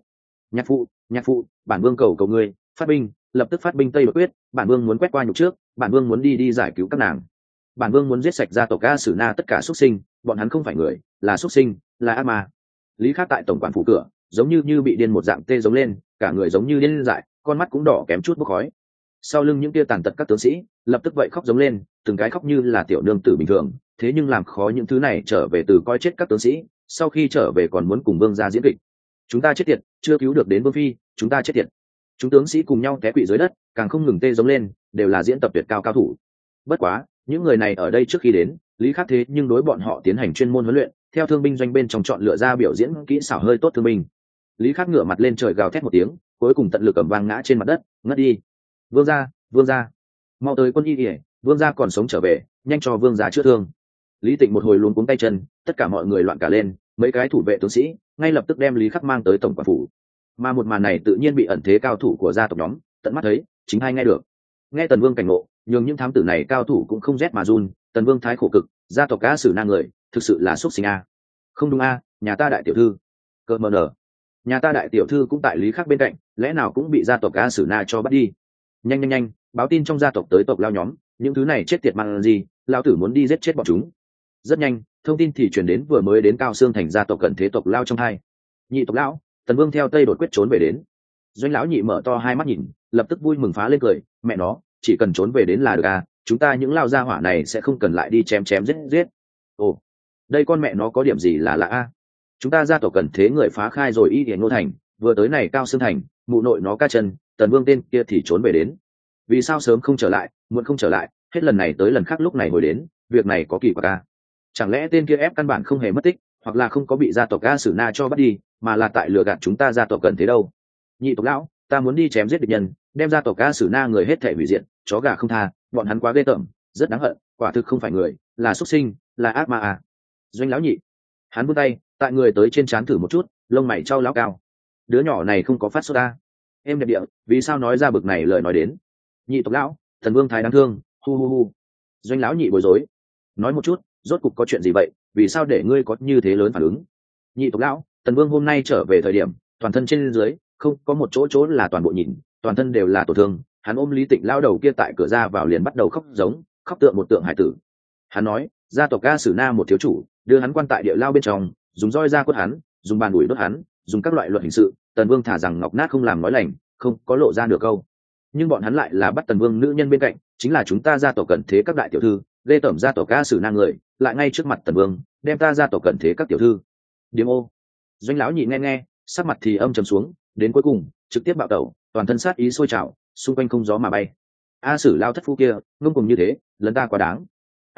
Nhạc phụ, bản vương cầu ngươi phát binh, lập tức phát binh tây đột quyết, bản vương muốn quét qua nhục trước, bản vương muốn đi giải cứu các nàng, bản vương muốn giết sạch gia tộc A Sử Na tất cả xuất sinh, bọn hắn không phải người, là xuất sinh, là ác ma. Lý Khắc tại tổng quản phủ cửa giống như bị điên một dạng tê giống lên, cả người giống như điên dại, con mắt cũng đỏ kém chút bốc khói. Sau lưng những tia tàn tật các tướng sĩ lập tức vậy khóc giống lên, từng cái khóc như là tiểu nương tử bình thường, thế nhưng làm khó những thứ này trở về từ coi chết các tướng sĩ, sau khi trở về còn muốn cùng vương gia diễn kịch. Chúng ta chết tiệt, chưa cứu được đến vương phi, chúng ta chết tiệt. Chúng tướng sĩ cùng nhau té quỵ dưới đất, càng không ngừng tê giống lên, đều là diễn tập tuyệt cao cao thủ. Bất quá những người này ở đây trước khi đến, Lý Khắc thế nhưng đối bọn họ tiến hành chuyên môn huấn luyện, theo thương binh doanh bên trong chọn lựa ra biểu diễn kỹ xảo hơi tốt thương binh. Lý Khắc ngửa mặt lên trời gào thét một tiếng, cuối cùng tận lực ầm vang ngã trên mặt đất, ngất đi. Vương gia, mau tới quân y ỉa, vương gia còn sống trở về, nhanh cho vương gia chữa thương. Lý Tịnh một hồi luống cuống tay chân, tất cả mọi người loạn cả lên, mấy cái thủ vệ tướng sĩ ngay lập tức đem Lý Khắc mang tới tổng quản phủ. Mà một màn này tự nhiên bị ẩn thế cao thủ của gia tộc nhóm tận mắt thấy, chính hay nghe được. Nghe Tần Vương cảnh ngộ, nhường những thám tử này cao thủ cũng không rét mà run. Tần Vương thái khổ cực, gia tộc A Sử Na người thực sự là xuất sinh a. Không đúng a, nhà ta đại tiểu thư, cơ mờ nở, nhà ta đại tiểu thư cũng tại Lý Khắc bên cạnh, lẽ nào cũng bị gia tộc A Sử Na cho bắt đi? Nhanh, báo tin trong gia tộc tới tộc lao nhóm, những thứ này chết tiệt mang gì, lao tử muốn đi giết chết bọn chúng. Rất nhanh, thông tin thì truyền đến vừa mới đến Cao Xương thành gia tộc cận thế tộc lao trong hai. Nhị tộc lão, Tần Vương theo Tây đột quyết trốn về đến. Doanh lão nhị mở to hai mắt nhìn, lập tức vui mừng phá lên cười, mẹ nó, chỉ cần trốn về đến là được à, chúng ta những lao gia hỏa này sẽ không cần lại đi chém giết. Ồ, đây con mẹ nó có điểm gì là lạ a? Chúng ta gia tộc cần thế người phá khai rồi y điển ngô thành, vừa tới này Cao Xương thành, mụ nội nó ca chân, Tần Vương tên kia thì trốn về đến. Vì sao sớm không trở lại, muộn không trở lại, hết lần này tới lần khác lúc này hồi đến, việc này có kỳ quặc a. Chẳng lẽ tên kia ép căn bản không hề mất tích, hoặc là không có bị gia tộc A Sử Na cho bắt đi, mà là tại lừa gạt chúng ta gia tộc cần thế đâu? Nhị tộc lão, ta muốn đi chém giết địch nhân, đem gia tộc A Sử Na người hết thể hủy diệt, chó gà không tha, bọn hắn quá ghê tởm, rất đáng hận, quả thực không phải người, là xuất sinh, là ác ma à. Doanh lão nhị, hắn vươn tay tại người tới trên trán thử một chút, lông mày trao lão cao. Đứa nhỏ này không có phát sốt ta. Em đẹp địa, vì sao nói ra bực này lời nói đến? Nhị tộc lão, Thần Vương thái đáng thương, hu. Doanh lão nhị bối rối, nói một chút, rốt cục có chuyện gì vậy, vì sao để ngươi có như thế lớn phản ứng? Nhị tộc lão, Tần Vương hôm nay trở về thời điểm, toàn thân trên dưới không có một chỗ là toàn bộ nhìn, toàn thân đều là tổn thương. Hắn ôm Lý Tịnh lao đầu kia tại cửa ra vào liền bắt đầu khóc giống, khóc tượng một tượng hải tử. Hắn nói, gia tộc A Sử Na một thiếu chủ đưa hắn quan tại địa lao bên trong, dùng roi ra quất hắn, dùng bàn ủi đốt hắn, dùng các loại luật hình sự. Tần Vương thả rằng ngọc nát không làm nói lành, không có lộ ra được câu. Nhưng bọn hắn lại là bắt Tần Vương nữ nhân bên cạnh, chính là chúng ta gia tộc cận thế các đại tiểu thư, lê tẩm gia tộc A Sử Na người, lại ngay trước mặt Tần Vương đem ta gia tộc cận thế các tiểu thư. Điếm ô. Doanh lão nhị nghe, sắc mặt thì âm trầm xuống, đến cuối cùng trực tiếp bạo tẩu, toàn thân sát ý sôi trào, xung quanh không gió mà bay. A Sử lao thất phu kia ngông cùng như thế, lần ta quá đáng.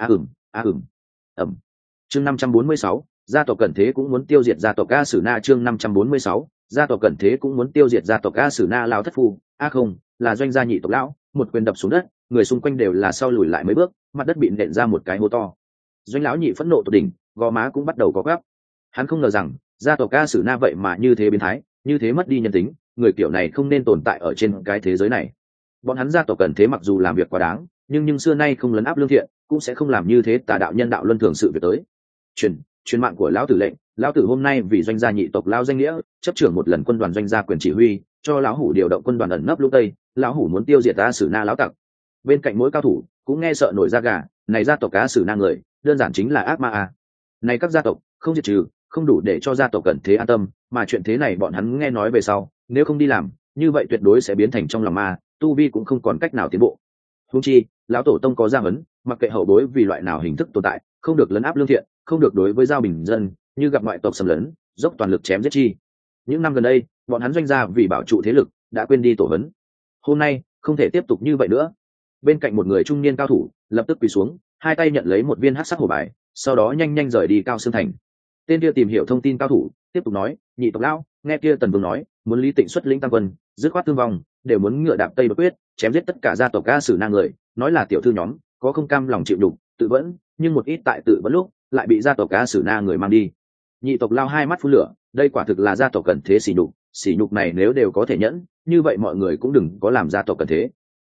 Ẩm. Chương 546, gia tộc cận thế cũng muốn tiêu diệt gia tộc A Sử Na. Chương 546, gia tộc cận thế cũng muốn tiêu diệt gia tộc A Sử Na. Lao thất phu, không, là Doanh gia nhị tộc lão, một quyền đập xuống đất, người xung quanh đều là sau lùi lại mấy bước, mặt đất bị nện ra một cái hố to. Doanh lão nhị phẫn nộ tột đỉnh, gò má cũng bắt đầu có gắp. Hắn không ngờ rằng gia tộc A Sử Na vậy mà như thế biến thái, như thế mất đi nhân tính, người kiểu này không nên tồn tại ở trên cái thế giới này. Bọn hắn gia tộc cần thế mặc dù làm việc quá đáng, nhưng xưa nay không lấn áp lương thiện, cũng sẽ không làm như thế tà đạo nhân đạo luân thường sự việc tới. Truyền mạng của lão tử lệnh, lão tử hôm nay vì Doanh gia nhị tộc lao danh nghĩa, chấp trưởng một lần quân đoàn Doanh gia quyền chỉ huy, cho lão hủ điều động quân đoàn ẩn nấp lúc tây, lão hủ muốn tiêu diệt A Sử Na lão tặc. Bên cạnh mỗi cao thủ cũng nghe sợ nổi da gà, này gia tộc A Sử Na người đơn giản chính là ác ma a. Này các gia tộc không diệt trừ, không đủ để cho gia tộc cận thế an tâm, mà chuyện thế này bọn hắn nghe nói về sau, nếu không đi làm, như vậy tuyệt đối sẽ biến thành trong lòng ma, tu vi cũng không còn cách nào tiến bộ. Huống chi, lão tổ tông có gia ấn, mặc kệ hậu bối vì loại nào hình thức tồn tại, không được lấn áp lương thiện, không được đối với giao bình dân, như gặp ngoại tộc xâm lấn, dốc toàn lực chém giết chi. Những năm gần đây, bọn hắn Doanh gia vì bảo trụ thế lực, đã quên đi tổ huấn. Hôm nay, không thể tiếp tục như vậy nữa. Bên cạnh một người trung niên cao thủ, lập tức quỳ xuống, hai tay nhận lấy một viên hắc sắc hổ bài, sau đó nhanh rời đi Cao Xương thành. Tên kia tìm hiểu thông tin cao thủ tiếp tục nói, nhị tộc lão, nghe kia Tần Vương nói, muốn Lý Tịnh xuất lĩnh tam quân, dứt khoát thương vong, đều muốn ngựa đạp tây đột quyết, chém giết tất cả gia tộc A Sử Na người, nói là tiểu thư nhóm có không cam lòng chịu đục, tự vẫn, nhưng một ít tại tự vẫn lúc lại bị gia tộc A Sử Na người mang đi. Nhị tộc lao hai mắt phun lửa, đây quả thực là gia tộc cần thế sỉ nhục này nếu đều có thể nhẫn, như vậy mọi người cũng đừng có làm gia tộc cần thế.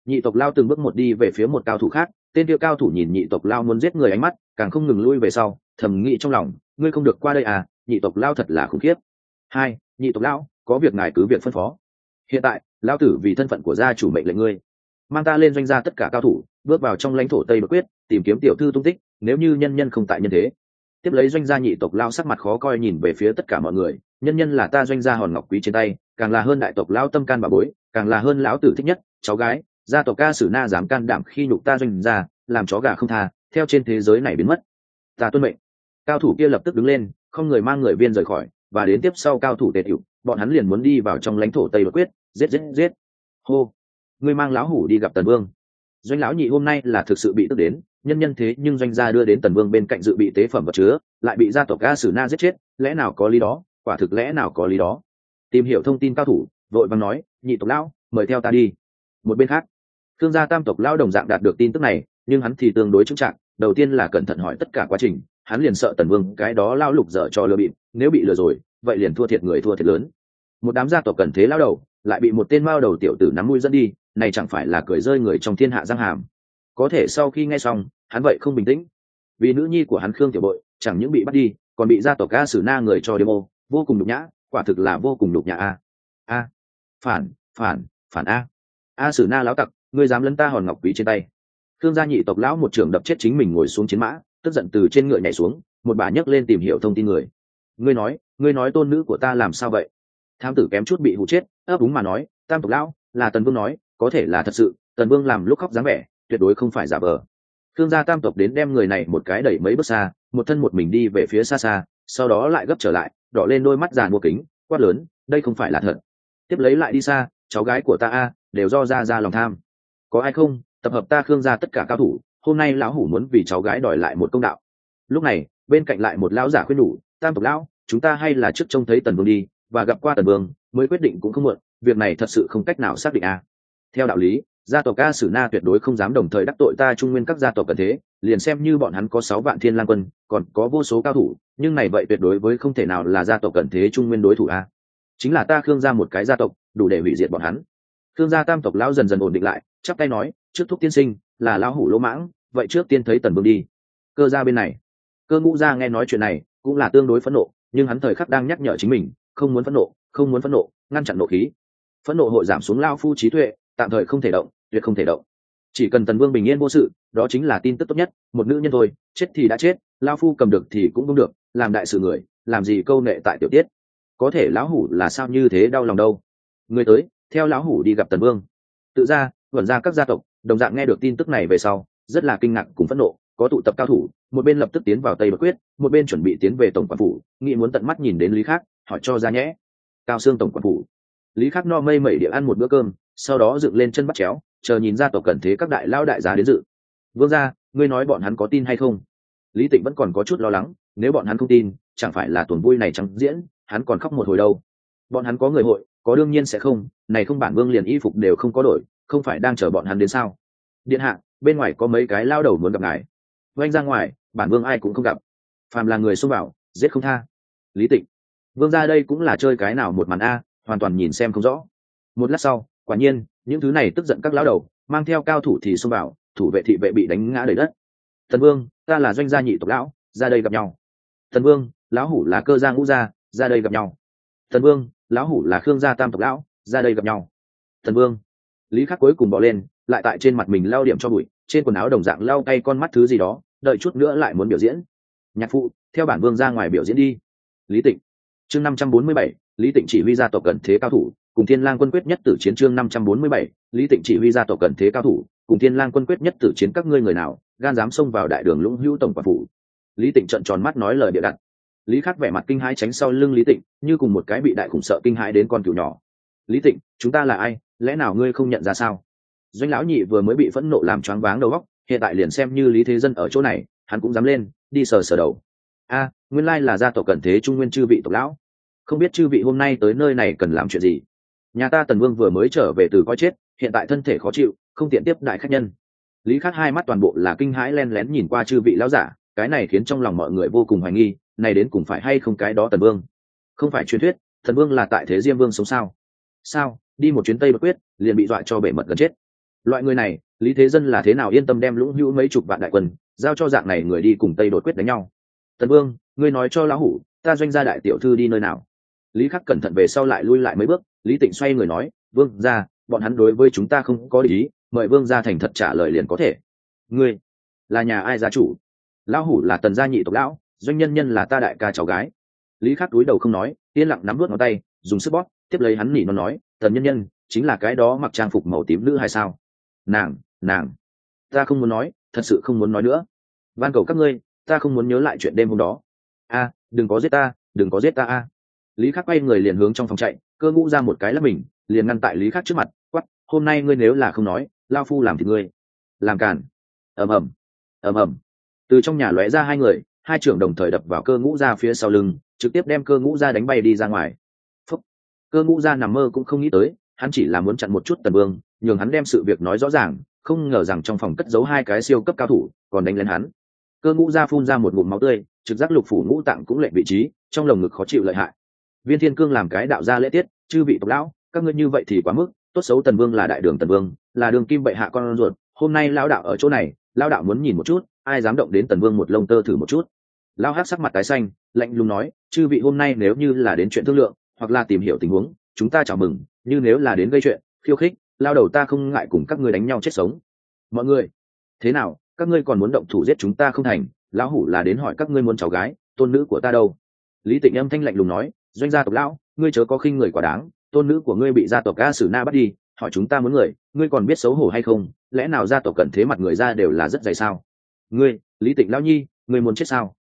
Nhị tộc lao từng bước một đi về phía một cao thủ khác, tên kia cao thủ nhìn nhị tộc lao muốn giết người ánh mắt càng không ngừng lui về sau, thầm nghĩ trong lòng, ngươi không được qua đây à, nhị tộc lao thật là khủng khiếp. Hai, nhị tộc lao, có việc ngài cứ việc phân phó. Hiện tại, lao tử vì thân phận của gia chủ mệnh lệnh ngươi, mang ta lên doanh gia tất cả cao thủ, bước vào trong lãnh thổ Tây Bắc Quyết, tìm kiếm tiểu thư tung tích, nếu như nhân nhân không tại nhân thế. Tiếp lấy doanh gia nhị tộc lao sắc mặt khó coi nhìn về phía tất cả mọi người, nhân nhân là ta doanh gia hòn ngọc quý trên tay, càng là hơn đại tộc lao tâm can bà bối, càng là hơn lão tử thích nhất, cháu gái, gia tộc ca sử na dám can đảm khi nhục ta doanh gia, làm chó gà không tha, theo trên thế giới này biến mất. Ta tuân mệnh. Cao thủ kia lập tức đứng lên, không người mang người viên rời khỏi, và đến tiếp sau cao thủ tề tiểu, bọn hắn liền muốn đi vào trong lãnh thổ Tây Bắc Quyết, giết. Hô, ngươi mang lão hủ đi gặp Tần Vương. Doanh lão nhị hôm nay là thực sự bị tức đến, nhân nhân thế nhưng doanh gia đưa đến Tần Vương bên cạnh dự bị tế phẩm vật chứa, lại bị gia tộc ca sử na giết chết, lẽ nào có lý đó, quả thực lẽ nào có lý đó. Tìm hiểu thông tin cao thủ, vội vàng nói, nhị tộc lão, mời theo ta đi. Một bên khác, Khương gia tam tộc lão đồng dạng đạt được tin tức này, nhưng hắn thì tương đối chững chạc, đầu tiên là cẩn thận hỏi tất cả quá trình, hắn liền sợ Tần Vương cái đó lao lục dở cho lừa bịp, nếu bị lừa rồi, vậy liền thua thiệt người thua thiệt lớn. Một đám gia tộc cẩn thế lao đầu, lại bị một tên mao đầu tiểu tử nắm mũi dẫn đi, này chẳng phải là cười rơi người trong thiên hạ răng hàm. Có thể sau khi nghe xong, hắn vậy không bình tĩnh, vì nữ nhi của hắn Khương tiểu bội chẳng những bị bắt đi, còn bị gia tộc ca sử na người cho demo, vô cùng nhục nhã, quả thực là vô cùng nhục nhã a. Phản a sử na lão tặc, ngươi dám lấn ta hòn ngọc quý trên tay. Khương gia nhị tộc lão một trưởng đập chết chính mình ngồi xuống chiến mã, tức giận từ trên ngựa nhảy xuống, một bà nhấc lên tìm hiểu thông tin người. Ngươi nói tôn nữ của ta làm sao vậy? Thám tử kém chút bị hụ chết, ấp úng mà nói, tam tộc lão, là Tần Vương nói, có thể là thật sự, Tần Vương làm lúc khóc dáng vẻ, tuyệt đối không phải giả vờ. Khương gia tam tộc đến đem người này một cái đẩy mấy bước xa, một thân một mình đi về phía xa xa, sau đó lại gấp trở lại, đỏ lên đôi mắt giàn mua kính, quát lớn, đây không phải là thật. Tiếp lấy lại đi xa, cháu gái của ta a, đều do ra lòng tham. Có ai không, tập hợp ta Khương gia tất cả cao thủ, hôm nay lão hủ muốn vì cháu gái đòi lại một công đạo. Lúc này, bên cạnh lại một lão giả khuyên nhủ, tam tộc lão, chúng ta hay là trước trông thấy Tần Vương đi, và gặp qua Tần Vương mới quyết định cũng không muộn, việc này thật sự không cách nào xác định a. Theo đạo lý, gia tộc ca sử na tuyệt đối không dám đồng thời đắc tội ta trung nguyên các gia tộc cần thế, liền xem như bọn hắn có 6 vạn thiên lang quân, còn có vô số cao thủ, nhưng này vậy tuyệt đối với không thể nào là gia tộc cần thế trung nguyên đối thủ a. Chính là ta Khương gia một cái gia tộc, đủ để hủy diệt bọn hắn. Khương gia tam tộc lão dần dần ổn định lại, chắp tay nói, trước thúc tiên sinh, là lão hủ lỗ mãng, vậy trước tiên thấy Tần Vương đi. Cơ gia bên này, Cơ ngũ gia nghe nói chuyện này, cũng là tương đối phẫn nộ, nhưng hắn thời khắc đang nhắc nhở chính mình, không muốn phẫn nộ, ngăn chặn nộ khí. Phẫn nộ hội giảm xuống lao phu trí tuệ, tạm thời không thể động, tuyệt không thể động. Chỉ cần Tần Vương bình yên vô sự, đó chính là tin tức tốt nhất, một nữ nhân thôi, chết thì đã chết, lao phu cầm được thì cũng không được, làm đại sự người, làm gì câu nệ tại tiểu tiết. Có thể lão hủ là sao như thế đau lòng đâu. Người tới, theo lão hủ đi gặp Tần Vương. Tự ra, vẩn ra các gia tộc, đồng dạng nghe được tin tức này về sau, rất là kinh ngạc cùng phẫn nộ, có tụ tập cao thủ, một bên lập tức tiến vào Tây Bắc Quyết, một bên chuẩn bị tiến về tổng quản phủ, nghĩ muốn tận mắt nhìn đến Lý Khắc, hỏi cho ra nhẽ. Cao Xương tổng quản phủ. Lý Khắc no mây mẩy địa ăn một bữa cơm, sau đó dựng lên chân bắt chéo, chờ nhìn ra tộc cẩn thế các đại lao đại giá đến dự. Vương gia, ngươi nói bọn hắn có tin hay không? Lý Tịnh vẫn còn có chút lo lắng, nếu bọn hắn không tin, chẳng phải là tuần vui này trắng diễn, hắn còn khóc một hồi đâu. Bọn hắn có người hội, có đương nhiên sẽ không, này không bản vương liền y phục đều không có đổi, không phải đang chờ bọn hắn đến sao? Điện hạ, bên ngoài có mấy cái lao đầu muốn gặp ngài. Oanh ra ngoài, bản vương ai cũng không gặp. Phàm là người xông vào, giết không tha. Lý Tịnh, vương gia đây cũng là chơi cái nào một màn a, hoàn toàn nhìn xem không rõ. Một lát sau, quả nhiên, những thứ này tức giận các lão đầu, mang theo cao thủ thì xông vào, thủ vệ thị vệ bị đánh ngã đầy đất. Thần Vương, ta là doanh gia nhị tộc lão, ra đây gặp nhau. Thần Vương, lão hủ là Cơ gia ngũ gia, ra đây gặp nhau. Thần Vương, lão hủ là Khương gia tam tộc lão, ra đây gặp nhau. Thần Vương. Lý Khắc cuối cùng bỏ lên, lại tại trên mặt mình lau điểm cho bụi, trên quần áo đồng dạng lau tay con mắt thứ gì đó, đợi chút nữa lại muốn biểu diễn. Nhạc phụ, theo bản vương ra ngoài biểu diễn đi. Lý Tịnh. Chương 547, Lý Tịnh chỉ huy gia tộc cận thế cao thủ, cùng Thiên Lang quân quyết nhất tử chiến. Chương 547, Lý Tịnh chỉ huy gia tộc cận thế cao thủ, cùng Thiên Lang quân quyết nhất tử chiến. Các ngươi người nào gan dám xông vào đại đường Lũng Hữu tổng quản phủ? Lý Tịnh trợn tròn mắt nói lời bịa đặt. Lý Khắc vẻ mặt kinh hãi tránh sau lưng Lý Tịnh, như cùng một cái bị đại khủng sợ kinh hãi đến con cừu nhỏ. Lý Tịnh, chúng ta là ai, lẽ nào ngươi không nhận ra sao? Doanh lão nhị vừa mới bị phẫn nộ làm choáng váng đầu óc, hiện tại liền xem như Lý Thế Dân ở chỗ này, hắn cũng dám lên, đi sờ sờ đầu. A, nguyên lai là gia tộc cận thế trung nguyên chư vị tộc lão, không biết chư vị hôm nay tới nơi này cần làm chuyện gì? Nhà ta Tần Vương vừa mới trở về từ coi chết, hiện tại thân thể khó chịu, không tiện tiếp đại khách nhân. Lý Khắc hai mắt toàn bộ là kinh hãi len lén nhìn qua chư vị lão giả, cái này khiến trong lòng mọi người vô cùng hoài nghi, này đến cùng phải hay không cái đó Tần Vương? Không phải truyền thuyết, Tần Vương là tại thế Diêm Vương sống sao? Sao, đi một chuyến Tây Bắc Quyết, liền bị dọa cho bể mật gần chết. Loại người này lý thế dân là thế nào yên tâm đem lũng hữu mấy chục vạn đại quân giao cho dạng này người đi cùng tây đột quyết đánh nhau. Tần vương, ngươi nói cho lão hủ ta doanh gia đại tiểu thư đi nơi nào? Lý khắc cẩn thận về sau lại lui lại mấy bước. Lý Tịnh xoay người nói, vương gia, bọn hắn đối với chúng ta không có ý, mời vương gia thành thật trả lời liền có thể. Ngươi là nhà ai gia chủ? Lão hủ là Tần gia nhị tộc lão, doanh nhân nhân là ta đại ca cháu gái. Lý khắc cúi đầu không nói, yên lặng nắm vớt ngón tay, dùng sức bóp, tiếp lấy hắn nỉ nó nói, Tần nhân nhân chính là cái đó mặc trang phục màu tím nữ hay sao? Nàng ta không muốn nói, thật sự không muốn nói nữa. Van cầu các ngươi, ta không muốn nhớ lại chuyện đêm hôm đó. A, đừng có giết ta, đừng có giết ta a. Lý khắc quay người liền hướng trong phòng chạy. Cơ Ngũ ra một cái lắp mình liền ngăn tại Lý khắc trước mặt, quát, hôm nay ngươi nếu là không nói, lao phu làm thì ngươi làm cản. Ầm ầm ầm ầm, từ trong nhà lóe ra hai người, hai trưởng đồng thời đập vào Cơ Ngũ ra phía sau lưng, trực tiếp đem Cơ Ngũ ra đánh bay đi ra ngoài. Phúc. Cơ Ngũ ra nằm mơ cũng không nghĩ tới, hắn chỉ là muốn chặn một chút Tần Vương, nhường hắn đem sự việc nói rõ ràng, không ngờ rằng trong phòng cất giấu hai cái siêu cấp cao thủ còn đánh lên hắn. Cơ Ngũ ra phun ra một ngụm máu tươi, trực giác lục phủ ngũ tạng cũng lệch vị trí, trong lồng ngực khó chịu lợi hại. Viên Thiên Cương làm cái đạo gia lễ tiết, chư vị tộc lão, các ngươi như vậy thì quá mức, tốt xấu Tần Vương là đại đường Tần Vương, là đường kim bệ hạ con ruột, hôm nay lão đạo ở chỗ này, lão đạo muốn nhìn một chút, ai dám động đến Tần Vương một lông tơ thử một chút. Lão Hắc sắc mặt tái xanh, lạnh lùng nói, chư vị hôm nay nếu như là đến chuyện thương lượng, hoặc là tìm hiểu tình huống, chúng ta chào mừng, nhưng nếu là đến gây chuyện, khiêu khích, lao đầu ta không ngại cùng các ngươi đánh nhau chết sống. Mọi người, thế nào, các ngươi còn muốn động thủ giết chúng ta không thành? Lão hủ là đến hỏi các ngươi muốn cháu gái, tôn nữ của ta đâu? Lý Tịnh âm thanh lạnh lùng nói, doanh gia tộc lão, ngươi chớ có khinh người quá đáng, tôn nữ của ngươi bị gia tộc A Sử Na bắt đi, hỏi chúng ta muốn người, ngươi còn biết xấu hổ hay không? Lẽ nào gia tộc cận thế mặt người ra đều là rất dày sao? Ngươi, Lý Tịnh lão nhi, ngươi muốn chết sao?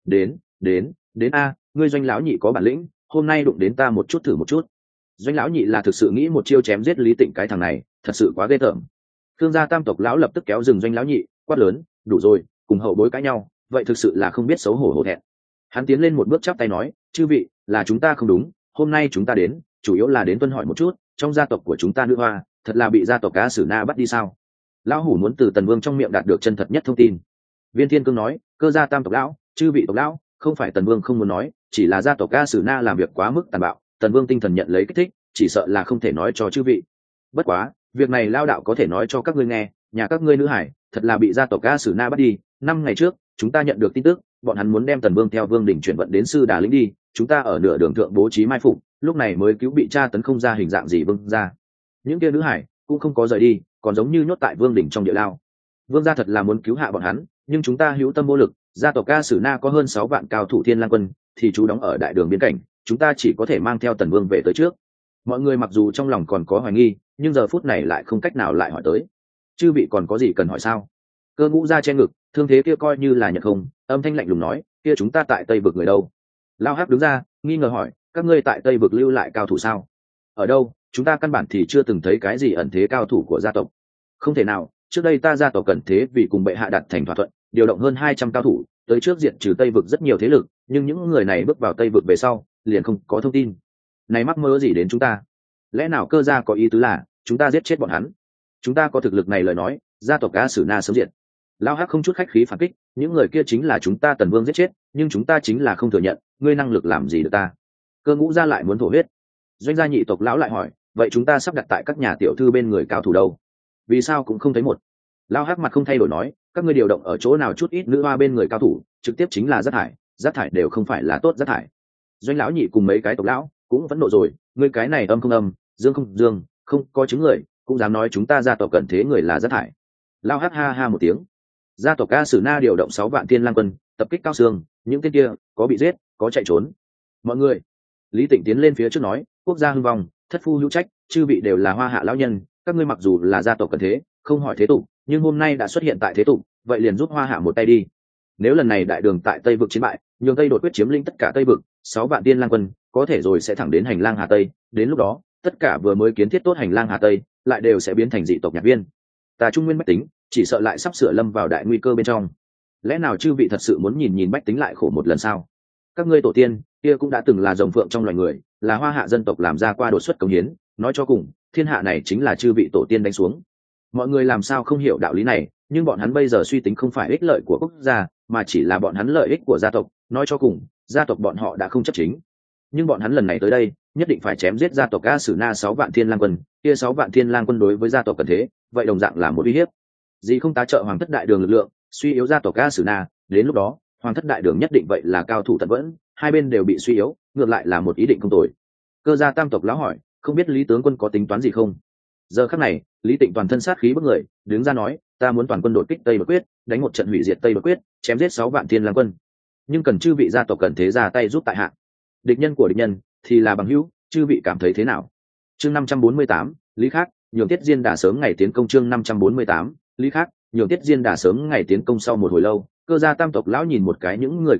Đến a, ngươi doanh lão nhị có bản lĩnh, hôm nay đụng đến ta một chút thử một chút. Doanh lão nhị là thực sự nghĩ một chiêu chém giết Lý Tịnh cái thằng này, thật sự quá ghê tởm. Thương gia tam tộc lão lập tức kéo dừng doanh lão nhị, quát lớn, đủ rồi, cùng hậu bối cãi nhau, vậy thực sự là không biết xấu hổ hổ thẹn. Hắn tiến lên một bước chắp tay nói, chư vị, là chúng ta không đúng, hôm nay chúng ta đến, chủ yếu là đến tuân hỏi một chút, trong gia tộc của chúng ta nữ hoa, thật là bị gia tộc Cá Sử Na bắt đi sao? Lão hủ muốn từ Tần Vương trong miệng đạt được chân thật nhất thông tin. Viên Thiên Cương nói, cơ gia tam tộc lão, chư vị tộc lão, không phải Tần Vương không muốn nói, chỉ là gia tộc Cá Sử Na làm việc quá mức tàn bạo, Tần Vương tinh thần nhận lấy kích thích, chỉ sợ là không thể nói cho chư vị. Bất quá, việc này lao đạo có thể nói cho các ngươi nghe, nhà các ngươi nữ hải thật là bị gia tộc Cá Sử Na bắt đi. 5 ngày trước chúng ta nhận được tin tức, bọn hắn muốn đem Tần Vương theo Vương đỉnh chuyển vận đến Sư Đà lĩnh đi, chúng ta ở nửa đường thượng bố trí mai phục, lúc này mới cứu bị tra tấn không ra hình dạng gì Vương ra. Những kia nữ hải cũng không có rời đi, còn giống như nhốt tại Vương đỉnh trong địa lao. Vương gia thật là muốn cứu hạ bọn hắn, nhưng chúng ta hữu tâm vô lực, gia tộc Cá Sử Na có hơn 6 vạn cao thủ Thiên Lang quân, thì chú đóng ở đại đường biên cảnh, chúng ta chỉ có thể mang theo Tần Vương về tới trước. Mọi người mặc dù trong lòng còn có hoài nghi, nhưng giờ phút này lại không cách nào lại hỏi tới. Chư vị còn có gì cần hỏi sao? Cơ Ngũ ra che ngực, thương thế kia coi như là nhận không, âm thanh lạnh lùng nói, kia chúng ta tại Tây vực người đâu? Lao Hắc đứng ra, nghi ngờ hỏi, các ngươi tại Tây vực lưu lại cao thủ sao? Ở đâu? Chúng ta căn bản thì chưa từng thấy cái gì ẩn thế cao thủ của gia tộc. Không thể nào, trước đây ta gia tộc cẩn thế vì cùng bệ hạ đặt thành thỏa thuận, điều động hơn 200 cao thủ, tới trước diện trừ Tây vực rất nhiều thế lực, nhưng những người này bước vào Tây vực về sau, liền không có thông tin. Này mắc mơ gì đến chúng ta? Lẽ nào cơ gia có ý tứ là chúng ta giết chết bọn hắn? Chúng ta có thực lực này lời nói, gia tộc Cá Sử Na sớm diệt. Lao Hắc không chút khách khí phản kích, những người kia chính là chúng ta Tần Vương giết chết, nhưng chúng ta chính là không thừa nhận, ngươi năng lực làm gì được ta? Cơ Ngũ ra lại muốn thổ huyết. Doanh gia nhị tộc lão lại hỏi, vậy chúng ta sắp đặt tại các nhà tiểu thư bên người cao thủ đâu? Vì sao cũng không thấy một? Lao Hắc mặt không thay đổi nói, các ngươi điều động ở chỗ nào chút ít nữ hoa bên người cao thủ, trực tiếp chính là rác thải đều không phải là tốt rác thải. Doanh lão nhị cùng mấy cái tộc lão cũng vẫn nộ rồi, ngươi cái này âm không âm, dương không dương, không có chứng người, cũng dám nói chúng ta gia tộc cận thế người là rác thải. Lao Hắc ha ha một tiếng. Gia tộc Cá Sử Na điều động 6 vạn Thiên Lang quân, tập kích Cao Sương, những tên kia có bị giết, có chạy trốn. Mọi người, Lý Tịnh tiến lên phía trước nói, quốc gia hưng vong, thất phu hữu trách, chư vị đều là Hoa Hạ lão nhân, các ngươi mặc dù là gia tộc cận thế, không hỏi thế tục, nhưng hôm nay đã xuất hiện tại thế tục, vậy liền giúp Hoa Hạ một tay đi. Nếu lần này đại đường tại Tây vực chiến bại, nhường Tây đột quyết chiếm lĩnh tất cả Tây vực, 6 vạn Thiên Lang quân có thể rồi sẽ thẳng đến hành lang Hà Tây, đến lúc đó, tất cả vừa mới kiến thiết tốt hành lang Hà Tây, lại đều sẽ biến thành dị tộc nhạc viên. Ta Trung Nguyên bách tính, chỉ sợ lại sắp sửa lâm vào đại nguy cơ bên trong. Lẽ nào chư vị thật sự muốn nhìn bách tính lại khổ một lần sao? Các ngươi tổ tiên kia cũng đã từng là rồng phượng trong loài người, là Hoa Hạ dân tộc làm ra qua đột xuất công hiến, nói cho cùng, thiên hạ này chính là chư vị tổ tiên đánh xuống. Mọi người làm sao không hiểu đạo lý này, nhưng bọn hắn bây giờ suy tính không phải ích lợi của quốc gia, mà chỉ là bọn hắn lợi ích của gia tộc, nói cho cùng, gia tộc bọn họ đã không chấp chính. nhưng bọn hắn lần này tới đây nhất định phải chém giết gia tộc A Sử Na 6 vạn thiên lang quân. Kia 6 vạn thiên lang quân đối với gia tộc Cẩn Thế vậy đồng dạng là một uy hiếp. Gì không tá trợ hoàng thất đại đường lực lượng, suy yếu gia tộc A Sử Na, đến lúc đó hoàng thất đại đường nhất định vậy là cao thủ tận vẫn, hai bên đều bị suy yếu, ngược lại là một ý định không tồi. Cơ gia tam tộc lão hỏi, không biết Lý tướng quân có tính toán gì không? Giờ khắc này Lý Tịnh toàn thân sát khí bức người, đứng ra nói, ta muốn toàn quân đột kích Tây Đột Quyết, đánh một trận hủy diệt Tây Đột Quyết, chém giết 6 vạn thiên lang quân, nhưng cần chư vị gia tộc Cẩn Thế ra tay giúp tại hạ. Địch nhân của địch nhân thì là bằng hữu, chư vị cảm thấy thế nào? Chương 548, Lý Khác nhường Tiết Diên Đà sớm ngày tiến công. Chương 548, Lý Khác nhường Tiết Diên Đà sớm ngày tiến công. Sau một hồi lâu, Cơ gia tam tộc lão nhìn một cái những người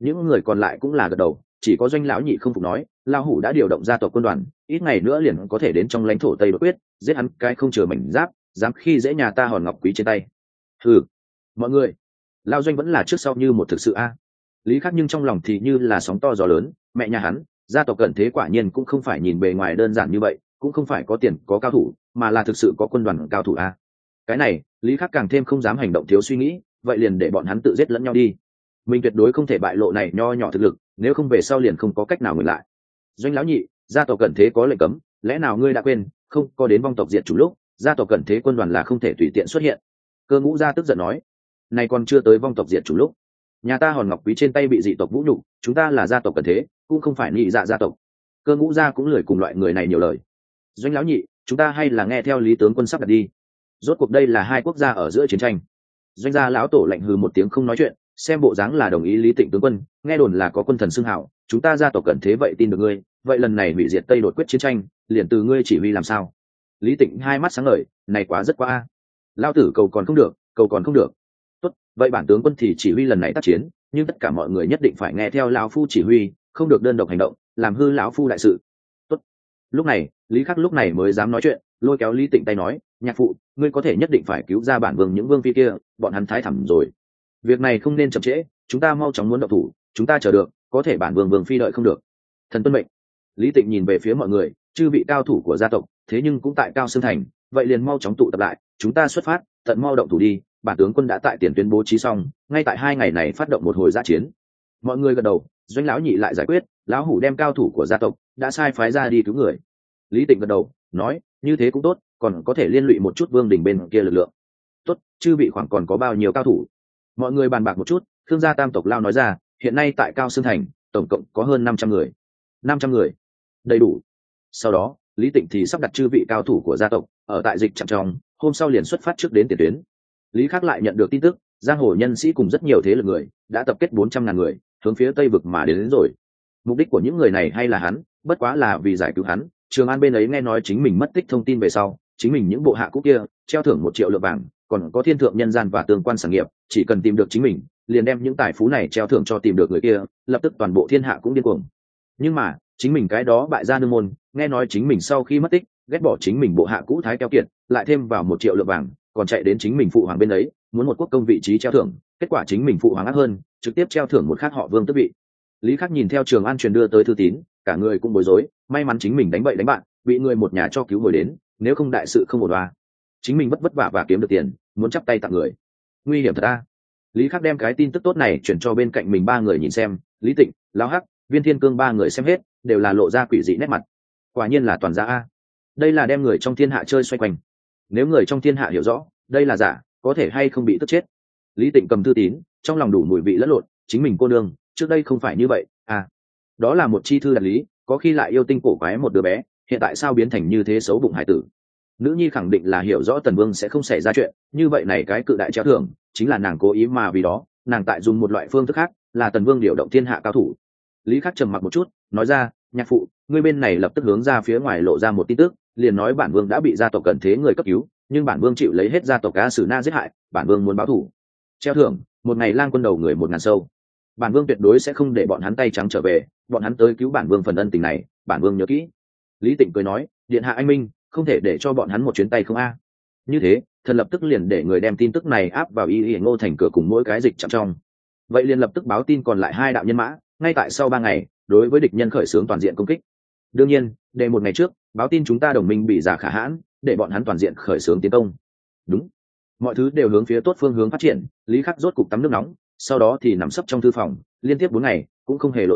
còn lại cũng là gật đầu, chỉ có Doanh lão nhị không phục nói, lão hủ đã điều động gia tộc quân đoàn, ít ngày nữa liền có thể đến trong lãnh thổ Tây Đột Quyết, giết hắn cái không chừa mảnh giáp, dám khi dễ nhà ta Hòn Ngọc Quý trên tay. Hừ, mọi người, lão Doanh vẫn là trước sau như một thực sự a. Lý Khắc nhưng trong lòng thì như là sóng to gió lớn, mẹ nhà hắn, gia tộc Cẩn Thế quả nhiên cũng không phải nhìn bề ngoài đơn giản như vậy, cũng không phải có tiền có cao thủ, mà là thực sự có quân đoàn cao thủ a. Cái này, Lý Khắc càng thêm không dám hành động thiếu suy nghĩ, vậy liền để bọn hắn tự giết lẫn nhau đi. Mình tuyệt đối không thể bại lộ này nho nhỏ thực lực, nếu không về sau liền không có cách nào ngừng lại. Doanh lão nhị, gia tộc Cẩn Thế có lệnh cấm, lẽ nào ngươi đã quên, không có đến vong tộc diệt chủ lúc, gia tộc Cẩn Thế quân đoàn là không thể tùy tiện xuất hiện. Cơ Ngũ gia tức giận nói, này còn chưa tới vong tộc diệt chủ lúc, nhà ta Hòn Ngọc Quý trên tay bị dị tộc vũ nhục, chúng ta là gia tộc Cẩn Thế, cũng không phải nhị dạ gia tộc. Cơ Ngũ gia cũng lười cùng loại người này nhiều lời. Doanh lão nhị, chúng ta hay là nghe theo Lý tướng quân sắp đặt đi. Rốt cuộc đây là hai quốc gia ở giữa chiến tranh. Doanh gia lão tổ lạnh hừ một tiếng không nói chuyện, xem bộ dáng là đồng ý Lý Tịnh tướng quân, nghe đồn là có quân thần xưng hảo, chúng ta gia tộc Cẩn Thế vậy tin được ngươi, vậy lần này hủy diệt Tây Đột Quyết chiến tranh, liền từ ngươi chỉ huy làm sao? Lý Tịnh hai mắt sáng ngời, này quá rất quá a. Lão tử cầu còn không được, cầu còn không được. Tốt, vậy bản tướng quân thì chỉ huy lần này tác chiến, nhưng tất cả mọi người nhất định phải nghe theo lão phu chỉ huy, không được đơn độc hành động, làm hư lão phu đại sự. Tốt. Lúc này, Lý Khắc lúc này mới dám nói chuyện, lôi kéo Lý Tịnh tay nói, nhạc phụ, ngươi có thể nhất định phải cứu ra bản vương những vương phi kia, bọn hắn thái thẳm rồi. Việc này không nên chậm trễ, chúng ta mau chóng muốn động thủ, chúng ta chờ được, có thể bản vương phi đợi không được. Thần tuân mệnh. Lý Tịnh nhìn về phía mọi người, chư vị cao thủ của gia tộc, thế nhưng cũng tại Cao Xương Thành, vậy liền mau chóng tụ tập lại, chúng ta xuất phát, tận mau động thủ đi. Bản tướng quân đã tại tiền tuyến bố trí xong, ngay tại 2 ngày này phát động một hồi dã chiến. Mọi người gật đầu, Doanh lão nhị lại giải quyết, lão hủ đem cao thủ của gia tộc đã sai phái ra đi cứu người. Lý Tịnh gật đầu, nói, như thế cũng tốt, còn có thể liên lụy một chút vương đình bên kia lực lượng. Tốt, chư vị khoảng còn có bao nhiêu cao thủ? Mọi người bàn bạc một chút, Khương gia tam tộc lao nói ra, hiện nay tại Cao Xương Thành, tổng cộng có hơn 500 người. 500 người, đầy đủ. Sau đó, Lý Tịnh thì sắp đặt chư vị cao thủ của gia tộc ở tại dịch trạm trong, hôm sau liền xuất phát trước đến tiền tuyến. Lý Khắc lại nhận được tin tức, giang hồ nhân sĩ cùng rất nhiều thế lực người đã tập kết 400.000 người hướng phía tây vực mà đến rồi. Mục đích của những người này hay là hắn, bất quá là vì giải cứu hắn. Trường An bên ấy nghe nói chính mình mất tích thông tin về sau, chính mình những bộ hạ cũ kia treo thưởng 1 triệu lượng vàng, còn có thiên thượng nhân gian và tương quan sản nghiệp, chỉ cần tìm được chính mình, liền đem những tài phú này treo thưởng cho tìm được người kia, lập tức toàn bộ thiên hạ cũng điên cuồng. Nhưng mà chính mình cái đó bại gia nương môn, nghe nói chính mình sau khi mất tích, ghét bỏ chính mình bộ hạ cũ thái keo kiệt, lại thêm vào 1 triệu lượng vàng, còn chạy đến chính mình phụ hoàng bên ấy, muốn một quốc công vị trí treo thưởng, kết quả chính mình phụ hoàng ác hơn, trực tiếp treo thưởng một khác họ Vương tước vị. Lý Khắc nhìn theo Trường An truyền đưa tới thư tín, cả người cũng bối rối, may mắn chính mình đánh bậy đánh bạn, bị người một nhà cho cứu hồi đến, nếu không đại sự không ổn đoa. Chính mình vất vả và kiếm được tiền, muốn chắp tay tặng người, nguy hiểm thật a. Lý Khắc đem cái tin tức tốt này chuyển cho bên cạnh mình 3 người nhìn xem, Lý Tịnh, Lão Hắc, Viên Thiên Cương 3 người xem hết, đều là lộ ra quỷ dị nét mặt. Quả nhiên là toàn giả a. Đây là đem người trong thiên hạ chơi xoay quanh. Nếu người trong thiên hạ hiểu rõ, đây là giả, có thể hay không bị tức chết. Lý Tịnh cầm thư tín, trong lòng đủ mùi vị lẫn lộn, chính mình cô nương, trước đây không phải như vậy, à. Đó là một chi thư đặt lý, có khi lại yêu tinh cổ quái một đứa bé, hiện tại sao biến thành như thế xấu bụng hải tử. Nữ nhi khẳng định là hiểu rõ Tần Vương sẽ không xảy ra chuyện, như vậy này cái cự đại treo thưởng, chính là nàng cố ý mà vì đó, nàng tại dùng một loại phương thức khác, là Tần Vương điều động thiên hạ cao thủ. Lý Khắc trầm mặc một chút, nói ra, nhạc phụ, ngươi bên này lập tức hướng ra phía ngoài lộ ra một tin tức, liền nói bản vương đã bị gia tộc Cẩn Thế người cấp cứu, nhưng bản vương chịu lấy hết gia tộc A Sử Na giết hại, bản vương muốn báo thù. Treo thưởng, một ngày lang quân đầu người 1000 sâu. Bản vương tuyệt đối sẽ không để bọn hắn tay trắng trở về, bọn hắn tới cứu bản vương phần ân tình này, bản vương nhớ kỹ. Lý Tịnh cười nói, điện hạ anh minh, không thể để cho bọn hắn một chuyến tay không a. Như thế, thần lập tức liền để người đem tin tức này áp vào y Ngô thành cửa cùng mỗi cái dịch chạm trong. Vậy liền lập tức báo tin còn lại 2 đạo nhân mã, ngay tại sau 3 ngày, đối với địch nhân khởi xướng toàn diện công kích. Đương nhiên, để một ngày trước, báo tin chúng ta đồng minh bị giả khả hãn, để bọn hắn toàn diện khởi xướng tiến công. Đúng, mọi thứ đều hướng phía tốt phương hướng phát triển. Lý Khắc rốt cục tắm nước nóng, sau đó thì nằm sấp trong thư phòng, liên tiếp 4 ngày cũng không hề lộ diện,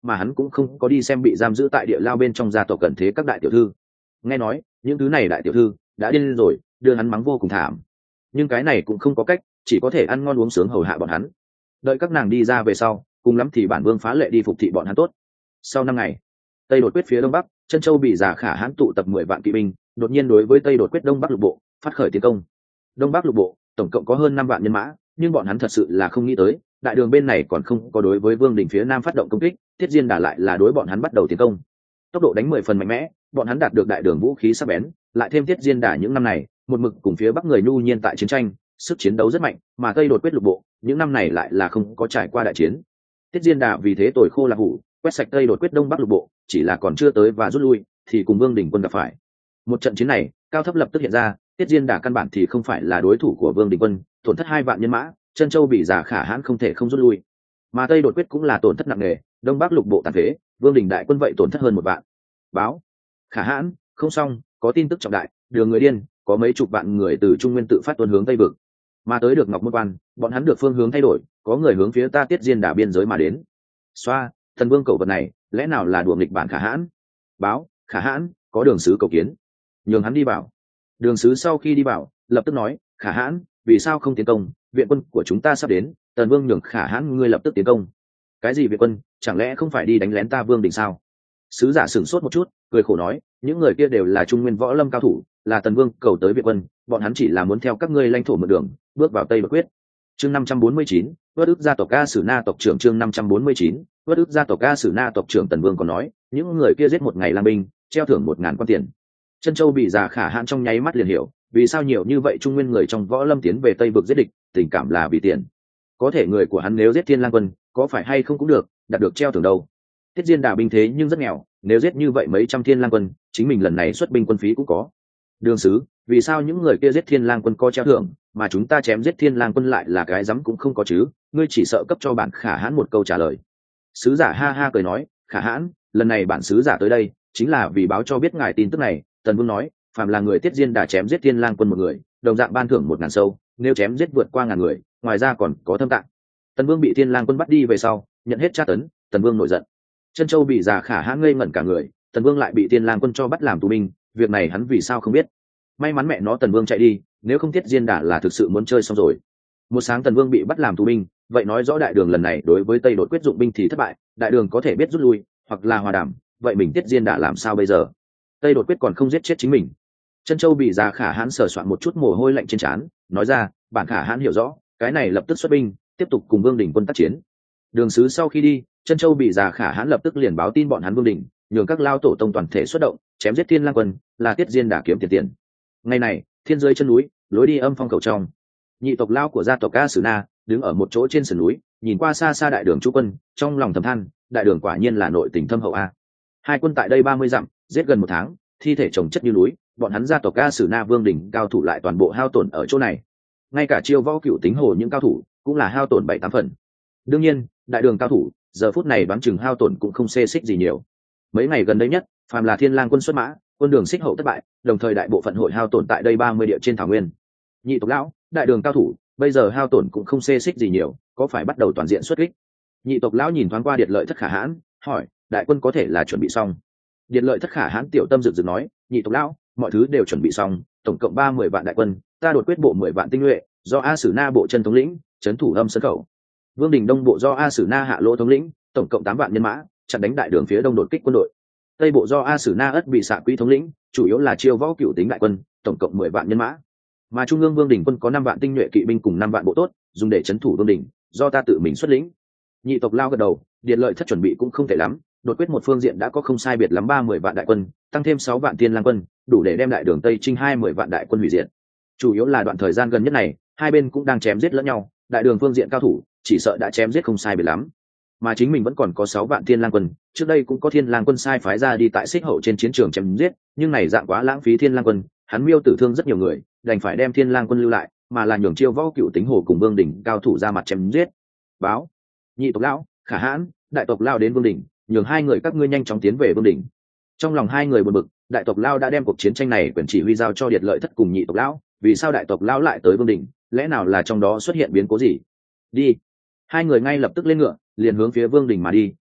mà hắn cũng không có đi xem bị giam giữ tại địa lao bên trong gia tộc cần thế các đại tiểu thư. Nghe nói những thứ này đại tiểu thư đã điên rồi, đưa hắn mắng vô cùng thảm, nhưng cái này cũng không có cách, chỉ có thể ăn ngon uống sướng hầu hạ bọn hắn. Đợi các nàng đi ra về sau, cùng lắm thì bản vương phá lệ đi phục thị bọn hắn tốt. Sau 5 ngày, Tây Đột Quyết phía đông bắc, Chân Châu bị Già Khả Hãn tụ tập 10 vạn kỵ binh, đột nhiên đối với Tây Đột Quyết đông bắc lục bộ phát khởi tiến công. Đông bắc lục bộ tổng cộng có hơn 5 vạn nhân mã, nhưng bọn hắn thật sự là không nghĩ tới, đại đường bên này còn không có đối với Vương Đình phía nam phát động công kích, Tiết Diên Đà lại là đối bọn hắn bắt đầu tiến công. Tốc độ đánh 10 phần mạnh mẽ, bọn hắn đạt được đại đường vũ khí sắc bén, lại thêm Tiết Diên Đà những năm này một mực cùng phía bắc người nhu nhiên tại chiến tranh, sức chiến đấu rất mạnh, mà Tây Đột Quyết lục bộ những năm này lại là không có trải qua đại chiến. Tiết Diên Đà vì thế tồi khô là hủ, quét sạch Tây Đột Quyết đông bắc lục bộ, chỉ là còn chưa tới và rút lui thì cùng Vương Đình quân gặp phải. Một trận chiến này, cao thấp lập tức hiện ra, Tiết Diên Đà căn bản thì không phải là đối thủ của Vương Đình quân, tổn thất 2 vạn nhân mã, Chân Châu bị Già Khả Hãn không thể không rút lui. Mà Tây Đột Quyết cũng là tổn thất nặng nề, đông bắc lục bộ tàn phế, Vương Đình đại quân vậy tổn thất hơn 1 vạn. Báo: Khả Hãn, không xong, có tin tức trọng đại, đường người điên, có mấy chục vạn người từ Trung Nguyên tự phát tuôn hướng Tây vực. Mà tới được Ngọc Môn Quan, bọn hắn được phương hướng thay đổi, có người hướng phía ta Tiết Diên Đà biên giới mà đến. Xoa, thần vương cầu vật này, lẽ nào là đùa nghịch bản Khả Hãn? Báo: Khả Hãn, có đường sứ cầu kiến. Nhường hắn đi vào. Đường sứ sau khi đi vào, lập tức nói: Khả Hãn, vì sao không tiến công, viện quân của chúng ta sắp đến, tần vương nhường Khả Hãn ngươi lập tức tiến công. Cái gì viện quân, chẳng lẽ không phải đi đánh lén ta Vương Đình sao? Sứ giả sửng sốt một chút, cười khổ nói: những người kia đều là Trung Nguyên võ lâm cao thủ, là tần vương cầu tới viện quân, bọn hắn chỉ là muốn theo các ngươi lãnh thổ một đường bước vào Tây Đột Quyết. Chương 549, vớt ức gia tộc A Sử Na tộc trưởng. Chương 549, vớt ức gia tộc A Sử Na tộc trưởng. Tần vương còn nói, những người kia giết 1 ngày lang binh, treo thưởng 1000 quan tiền. Chân Châu bị Già Khả Hãn trong nháy mắt liền hiểu, vì sao nhiều như vậy Trung Nguyên người trong võ lâm tiến về Tây vực giết địch, tình cảm là vì tiền. Có thể người của hắn nếu giết Thiên Lang quân, có phải hay không cũng được, đạt được treo thưởng đâu. Tiết Diên Đà binh thế nhưng rất nghèo, nếu giết như vậy mấy trăm Thiên Lang quân, chính mình lần này xuất binh quân phí cũng có. Đường sứ, vì sao những người kia giết Thiên Lang quân có treo thưởng, mà chúng ta chém giết Thiên Lang quân lại là cái dám cũng không có chứ? Ngươi chỉ sợ cấp cho bản Khả Hãn một câu trả lời. Sứ giả ha ha cười nói: Khả Hãn, lần này bản sứ giả tới đây chính là vì báo cho biết ngài tin tức này. Tần vương nói, phàm là người Tiết Diên Đà chém giết Thiên Lang quân một người, đồng dạng ban thưởng 1000 sâu, nếu chém giết vượt qua 1000 người, ngoài ra còn có thâm tạng. Tần vương bị Thiên Lang quân bắt đi về sau, nhận hết tra tấn, Tần vương nổi giận. Chân Châu bị Già Khả Hãn ngây ngẩn cả người, Tần vương lại bị Thiên Lang quân cho bắt làm tù binh, việc này hắn vì sao không biết? May mắn mẹ nó Tần vương chạy đi, nếu không Tiết Diên Đà là thực sự muốn chơi xong rồi. Một sáng Tần vương bị bắt làm tù binh, vậy nói rõ đại đường lần này đối với Tây Đột Quyết dụng binh thì thất bại, đại đường có thể biết rút lui hoặc là hòa đàm, vậy mình Tiết Diên Đà làm sao bây giờ? Tây Đột Quyết còn không giết chết chính mình. Chân Châu bị Già Khả Hãn sờ soạn một chút mồ hôi lạnh trên trán, nói ra, bản Khả Hãn hiểu rõ, cái này lập tức xuất binh, tiếp tục cùng Vương Đình quân tác chiến. Đường sứ sau khi đi, Chân Châu bị Già Khả Hãn lập tức liền báo tin bọn hắn Vương Đình, nhường các lao tổ tông toàn thể xuất động, chém giết Thiên Lang quân, là Tiết Diên Đà kiếm tiền. Ngày này, thiên dưới chân núi, lối đi âm phong cầu trong, nhị tộc lao của gia tộc A Sử Na đứng ở một chỗ trên sườn núi, nhìn qua xa xa đại đường chú quân, trong lòng thầm than, đại đường quả nhiên là nội tình thâm hậu a. Hai quân tại đây 30 dặm, giết gần 1 tháng, thi thể chồng chất như núi, bọn hắn gia tộc A Sử Na Vương Đình cao thủ lại toàn bộ hao tổn ở chỗ này. Ngay cả Chiêu Võ Cửu Tính Hồ những cao thủ cũng là hao tổn 7-8 phần. Đương nhiên, đại đường cao thủ giờ phút này đoán chừng hao tổn cũng không xê xích gì nhiều. Mấy ngày gần đây nhất, phàm là Thiên Lang quân xuất mã, quân đường xích hậu thất bại, đồng thời đại bộ phận hội hao tổn tại đây 30 địa trên thảo nguyên. Nhị tộc lão, đại đường cao thủ bây giờ hao tổn cũng không xê xích gì nhiều, có phải bắt đầu toàn diện xuất kích? Nhị tộc lão nhìn thoáng qua Điệt Lợi Thất Khả Hãn, hỏi, đại quân có thể là chuẩn bị xong? Điệt Lợi Thất Khả Hãn tiểu tâm rực rực nói, nhị tộc lão, mọi thứ đều chuẩn bị xong, tổng cộng 30 vạn đại quân, ta đột quyết bộ 10 vạn tinh nhuệ, do A Sử Na bộ chân thống lĩnh, trấn thủ Âm Sơn khẩu. Vương Đình Đông bộ do A Sử Na hạ lỗ thống lĩnh, tổng cộng 8 vạn nhân mã, chặn đánh đại đường phía đông đột kích quân đội. Tây bộ do A Sử Na ất bị xạ quỹ thống lĩnh, chủ yếu là Chiêu Võ Cửu Tính đại quân, tổng cộng 10 vạn nhân mã. Mà trung ương Vương Đình quân có 5 vạn tinh nhuệ kỵ binh cùng 5 vạn bộ tốt, dùng để trấn thủ Vương Đình, do ta tự mình xuất lĩnh. Nhị tộc lao gật đầu, Điệt Lợi Thất chuẩn bị cũng không tệ lắm, đột quyết một phương diện đã có không sai biệt lắm 30 vạn đại quân, tăng thêm 6 vạn Thiên Lang quân, đủ để đem đại đường Tây Trinh 20 vạn đại quân hủy diệt. Chủ yếu là đoạn thời gian gần nhất này, hai bên cũng đang chém giết lẫn nhau, đại đường phương diện cao thủ chỉ sợ đã chém giết không sai biệt lắm. Mà chính mình vẫn còn có 6 vạn Thiên Lang quân, trước đây cũng có Thiên Lang quân sai phái ra đi tại xích hậu trên chiến trường chém giết, nhưng này dạng quá lãng phí Thiên Lang quân, hắn miêu tử thương rất nhiều người, đành phải đem Thiên Lang quân lưu lại, mà là nhường Chiêu Võ Cửu Tính Hồ cùng Vương Đình cao thủ ra mặt chém giết. Báo, nhị tộc lão, Khả Hãn, đại tộc lao đến Vương Đình, nhường hai người các ngươi nhanh chóng tiến về Vương Đình. Trong lòng hai người buồn bực, đại tộc lao đã đem cuộc chiến tranh này quyền chỉ huy giao cho Điệt Lợi Thất cùng nhị tộc lão, vì sao đại tộc lão lại tới Vương Đình, lẽ nào là trong đó xuất hiện biến cố gì? Đi. Hai người ngay lập tức lên ngựa, liền hướng phía Vương Đình mà đi,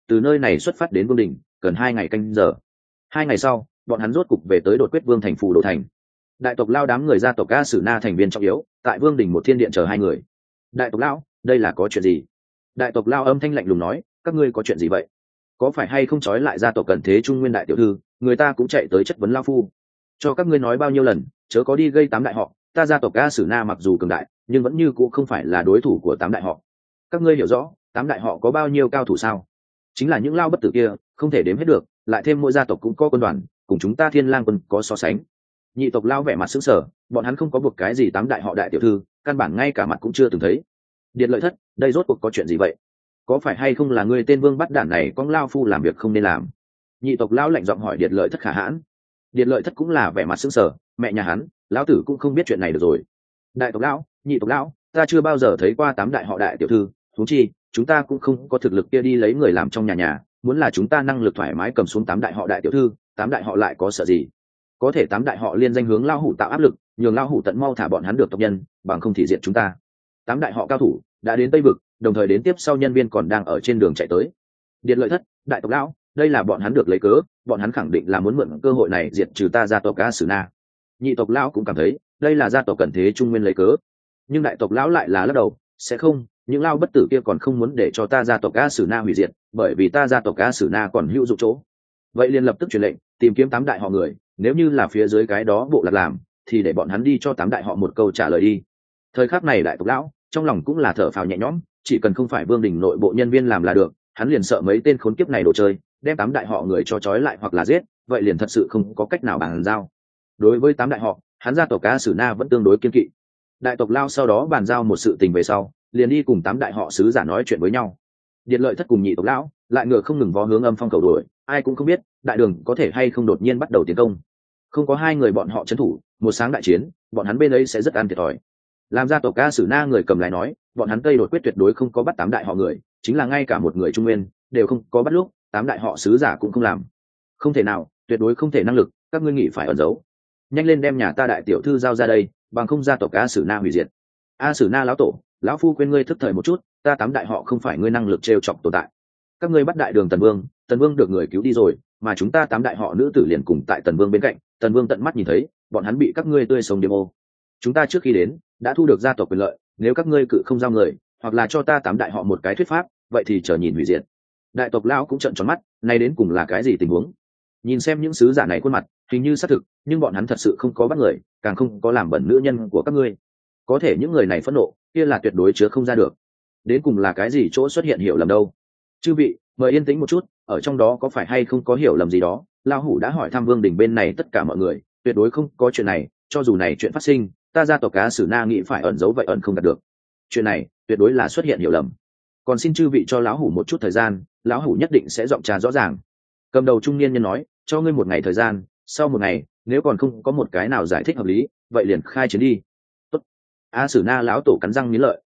từ nơi này xuất phát đến vương đình cần 2 ngày canh giờ. 2 ngày sau bọn hắn rốt cục về tới đột quyết vương thành Phù Đồ Thành. Đại tộc Lao đám người gia tộc A Sử Na thành viên trọng yếu tại vương đình một thiên điện chờ 2 người. Đại tộc Lão, đây là có chuyện gì? Đại tộc Lao âm thanh lạnh lùng nói, các ngươi có chuyện gì vậy? Có phải hay không trói lại gia tộc Cận Thế Trung Nguyên đại tiểu thư, người ta cũng chạy tới chất vấn Lao phu. Cho các ngươi nói bao nhiêu lần, chớ có đi gây 8 đại họ, ta gia tộc A Sử Na mặc dù cường đại nhưng vẫn như cũng không phải là đối thủ của 8 đại họ. Các ngươi hiểu rõ 8 đại họ có bao nhiêu cao thủ sao? Chính là những Lao bất tử kia không thể đếm hết được, lại thêm mỗi gia tộc cũng có quân đoàn, cùng chúng ta Thiên Lang quân có so sánh. Nhị tộc Lao vẻ mặt sững sờ, bọn hắn không có buộc cái gì 8 đại họ đại tiểu thư, căn bản ngay cả mặt cũng chưa từng thấy. Điệt Lợi Thất, đây rốt cuộc có chuyện gì vậy? Có phải hay không là ngươi tên vương bắt đản này con Lao phu làm việc không nên làm? Nhị tộc Lão lạnh giọng hỏi Điệt Lợi Thất khả hãn. Điệt Lợi Thất cũng là vẻ mặt sững sờ, mẹ nhà hắn, lão tử cũng không biết chuyện này được rồi. Đại tộc Lão, nhị tộc Lão, ta chưa bao giờ thấy qua 8 đại họ đại tiểu thư, huống chi chúng ta cũng không có thực lực kia đi lấy người làm trong nhà, muốn là chúng ta năng lực thoải mái cầm xuống 8 đại họ đại tiểu thư, 8 đại họ lại có sợ gì? Có thể 8 đại họ liên danh hướng Lão hủ tạo áp lực, nhường Lão hủ tận mau thả bọn hắn được tộc nhân, bằng không thì diệt chúng ta. 8 đại họ cao thủ đã đến Tây vực, đồng thời đến tiếp sau nhân viên còn đang ở trên đường chạy tới. Điệt Lợi Thất, đại tộc Lão, đây là bọn hắn được lấy cớ, bọn hắn khẳng định là muốn mượn cơ hội này diệt trừ ta gia tộc A Sử Na. Nhị tộc Lão cũng cảm thấy đây là gia tộc Cận Thế Trung Nguyên lấy cớ, nhưng đại tộc Lão lại là lắc đầu, sẽ không, những Lao bất tử kia còn không muốn để cho ta gia tộc A Sử Na hủy diệt, bởi vì ta gia tộc A Sử Na còn hữu dụng chỗ. Vậy liền lập tức truyền lệnh tìm kiếm 8 đại họ người, nếu như là phía dưới cái đó bộ lạc làm thì để bọn hắn đi cho 8 đại họ một câu trả lời đi. Thời khắc này đại tộc Lão trong lòng cũng là thở phào nhẹ nhõm, chỉ cần không phải vương đình nội bộ nhân viên làm là được, hắn liền sợ mấy tên khốn kiếp này đồ chơi đem 8 đại họ người cho trói lại hoặc là giết, vậy liền thật sự không có cách nào bàn giao. Đối với 8 đại họ, hắn gia tộc A Sử Na vẫn tương đối kiên kỵ. Đại tộc Lao sau đó bàn giao một sự tình về sau, liền đi cùng 8 đại họ sứ giả nói chuyện với nhau. Điệt Lợi Thất cùng nhị tộc Lão lại ngựa không ngừng vó hướng Âm Phong cầu đuổi, ai cũng không biết đại đường có thể hay không đột nhiên bắt đầu tiến công. Không có 2 người bọn họ trấn thủ, một sáng đại chiến, bọn hắn bên ấy sẽ rất ăn thiệt thòi. Làm gia tộc A Sử Na người cầm lại nói, bọn hắn Tây đột quyết tuyệt đối không có bắt 8 đại họ người, chính là ngay cả một người Trung Nguyên đều không có bắt lúc, 8 đại họ sứ giả cũng không làm. Không thể nào, tuyệt đối không thể năng lực, các ngươi nghĩ phải ẩn giấu. Nhanh lên đem nhà ta đại tiểu thư giao ra đây, bằng không gia tộc A Sử Na hủy diệt. A Sử Na lão tổ, lão phu quên ngươi thức thời một chút, ta 8 đại họ không phải ngươi năng lực trêu chọc tồn tại. Các ngươi bắt đại đường Tần Vương được người cứu đi rồi, mà chúng ta 8 đại họ nữ tử liền cùng tại Tần Vương bên cạnh, Tần Vương tận mắt nhìn thấy, bọn hắn bị các ngươi tươi sống demo. Chúng ta trước khi đến đã thu được gia tộc quyền lợi, nếu các ngươi cự không giao người, hoặc là cho ta 8 đại họ một cái thuyết pháp, vậy thì chờ nhìn hủy diệt. Đại tộc Lão cũng trợn tròn mắt, nay đến cùng là cái gì tình huống? Nhìn xem những sứ giả này khuôn mặt hình như xác thực, nhưng bọn hắn thật sự không có bắt người, càng không có làm bẩn nữ nhân của các ngươi. Có thể những người này phẫn nộ kia là tuyệt đối chứa không ra được. Đến cùng là cái gì chỗ xuất hiện hiểu lầm đâu? Chư vị mời yên tĩnh một chút, ở trong đó có phải hay không có hiểu lầm gì đó? Lão hủ đã hỏi thăm vương đình bên này tất cả mọi người, tuyệt đối không có chuyện này, cho dù này chuyện phát sinh, ta gia tộc A Sử Na nghĩ phải ẩn giấu vậy ẩn không đạt được. Chuyện này tuyệt đối là xuất hiện hiểu lầm. Còn xin chư vị cho lão hủ một chút thời gian, lão hủ nhất định sẽ giọng trà rõ ràng. Cầm đầu trung niên nhân nói, cho ngươi 1 ngày thời gian, sau 1 ngày nếu còn không có một cái nào giải thích hợp lý, vậy liền khai chiến đi. Tốt. A Sử Na lão tổ cắn răng nghiến lợi.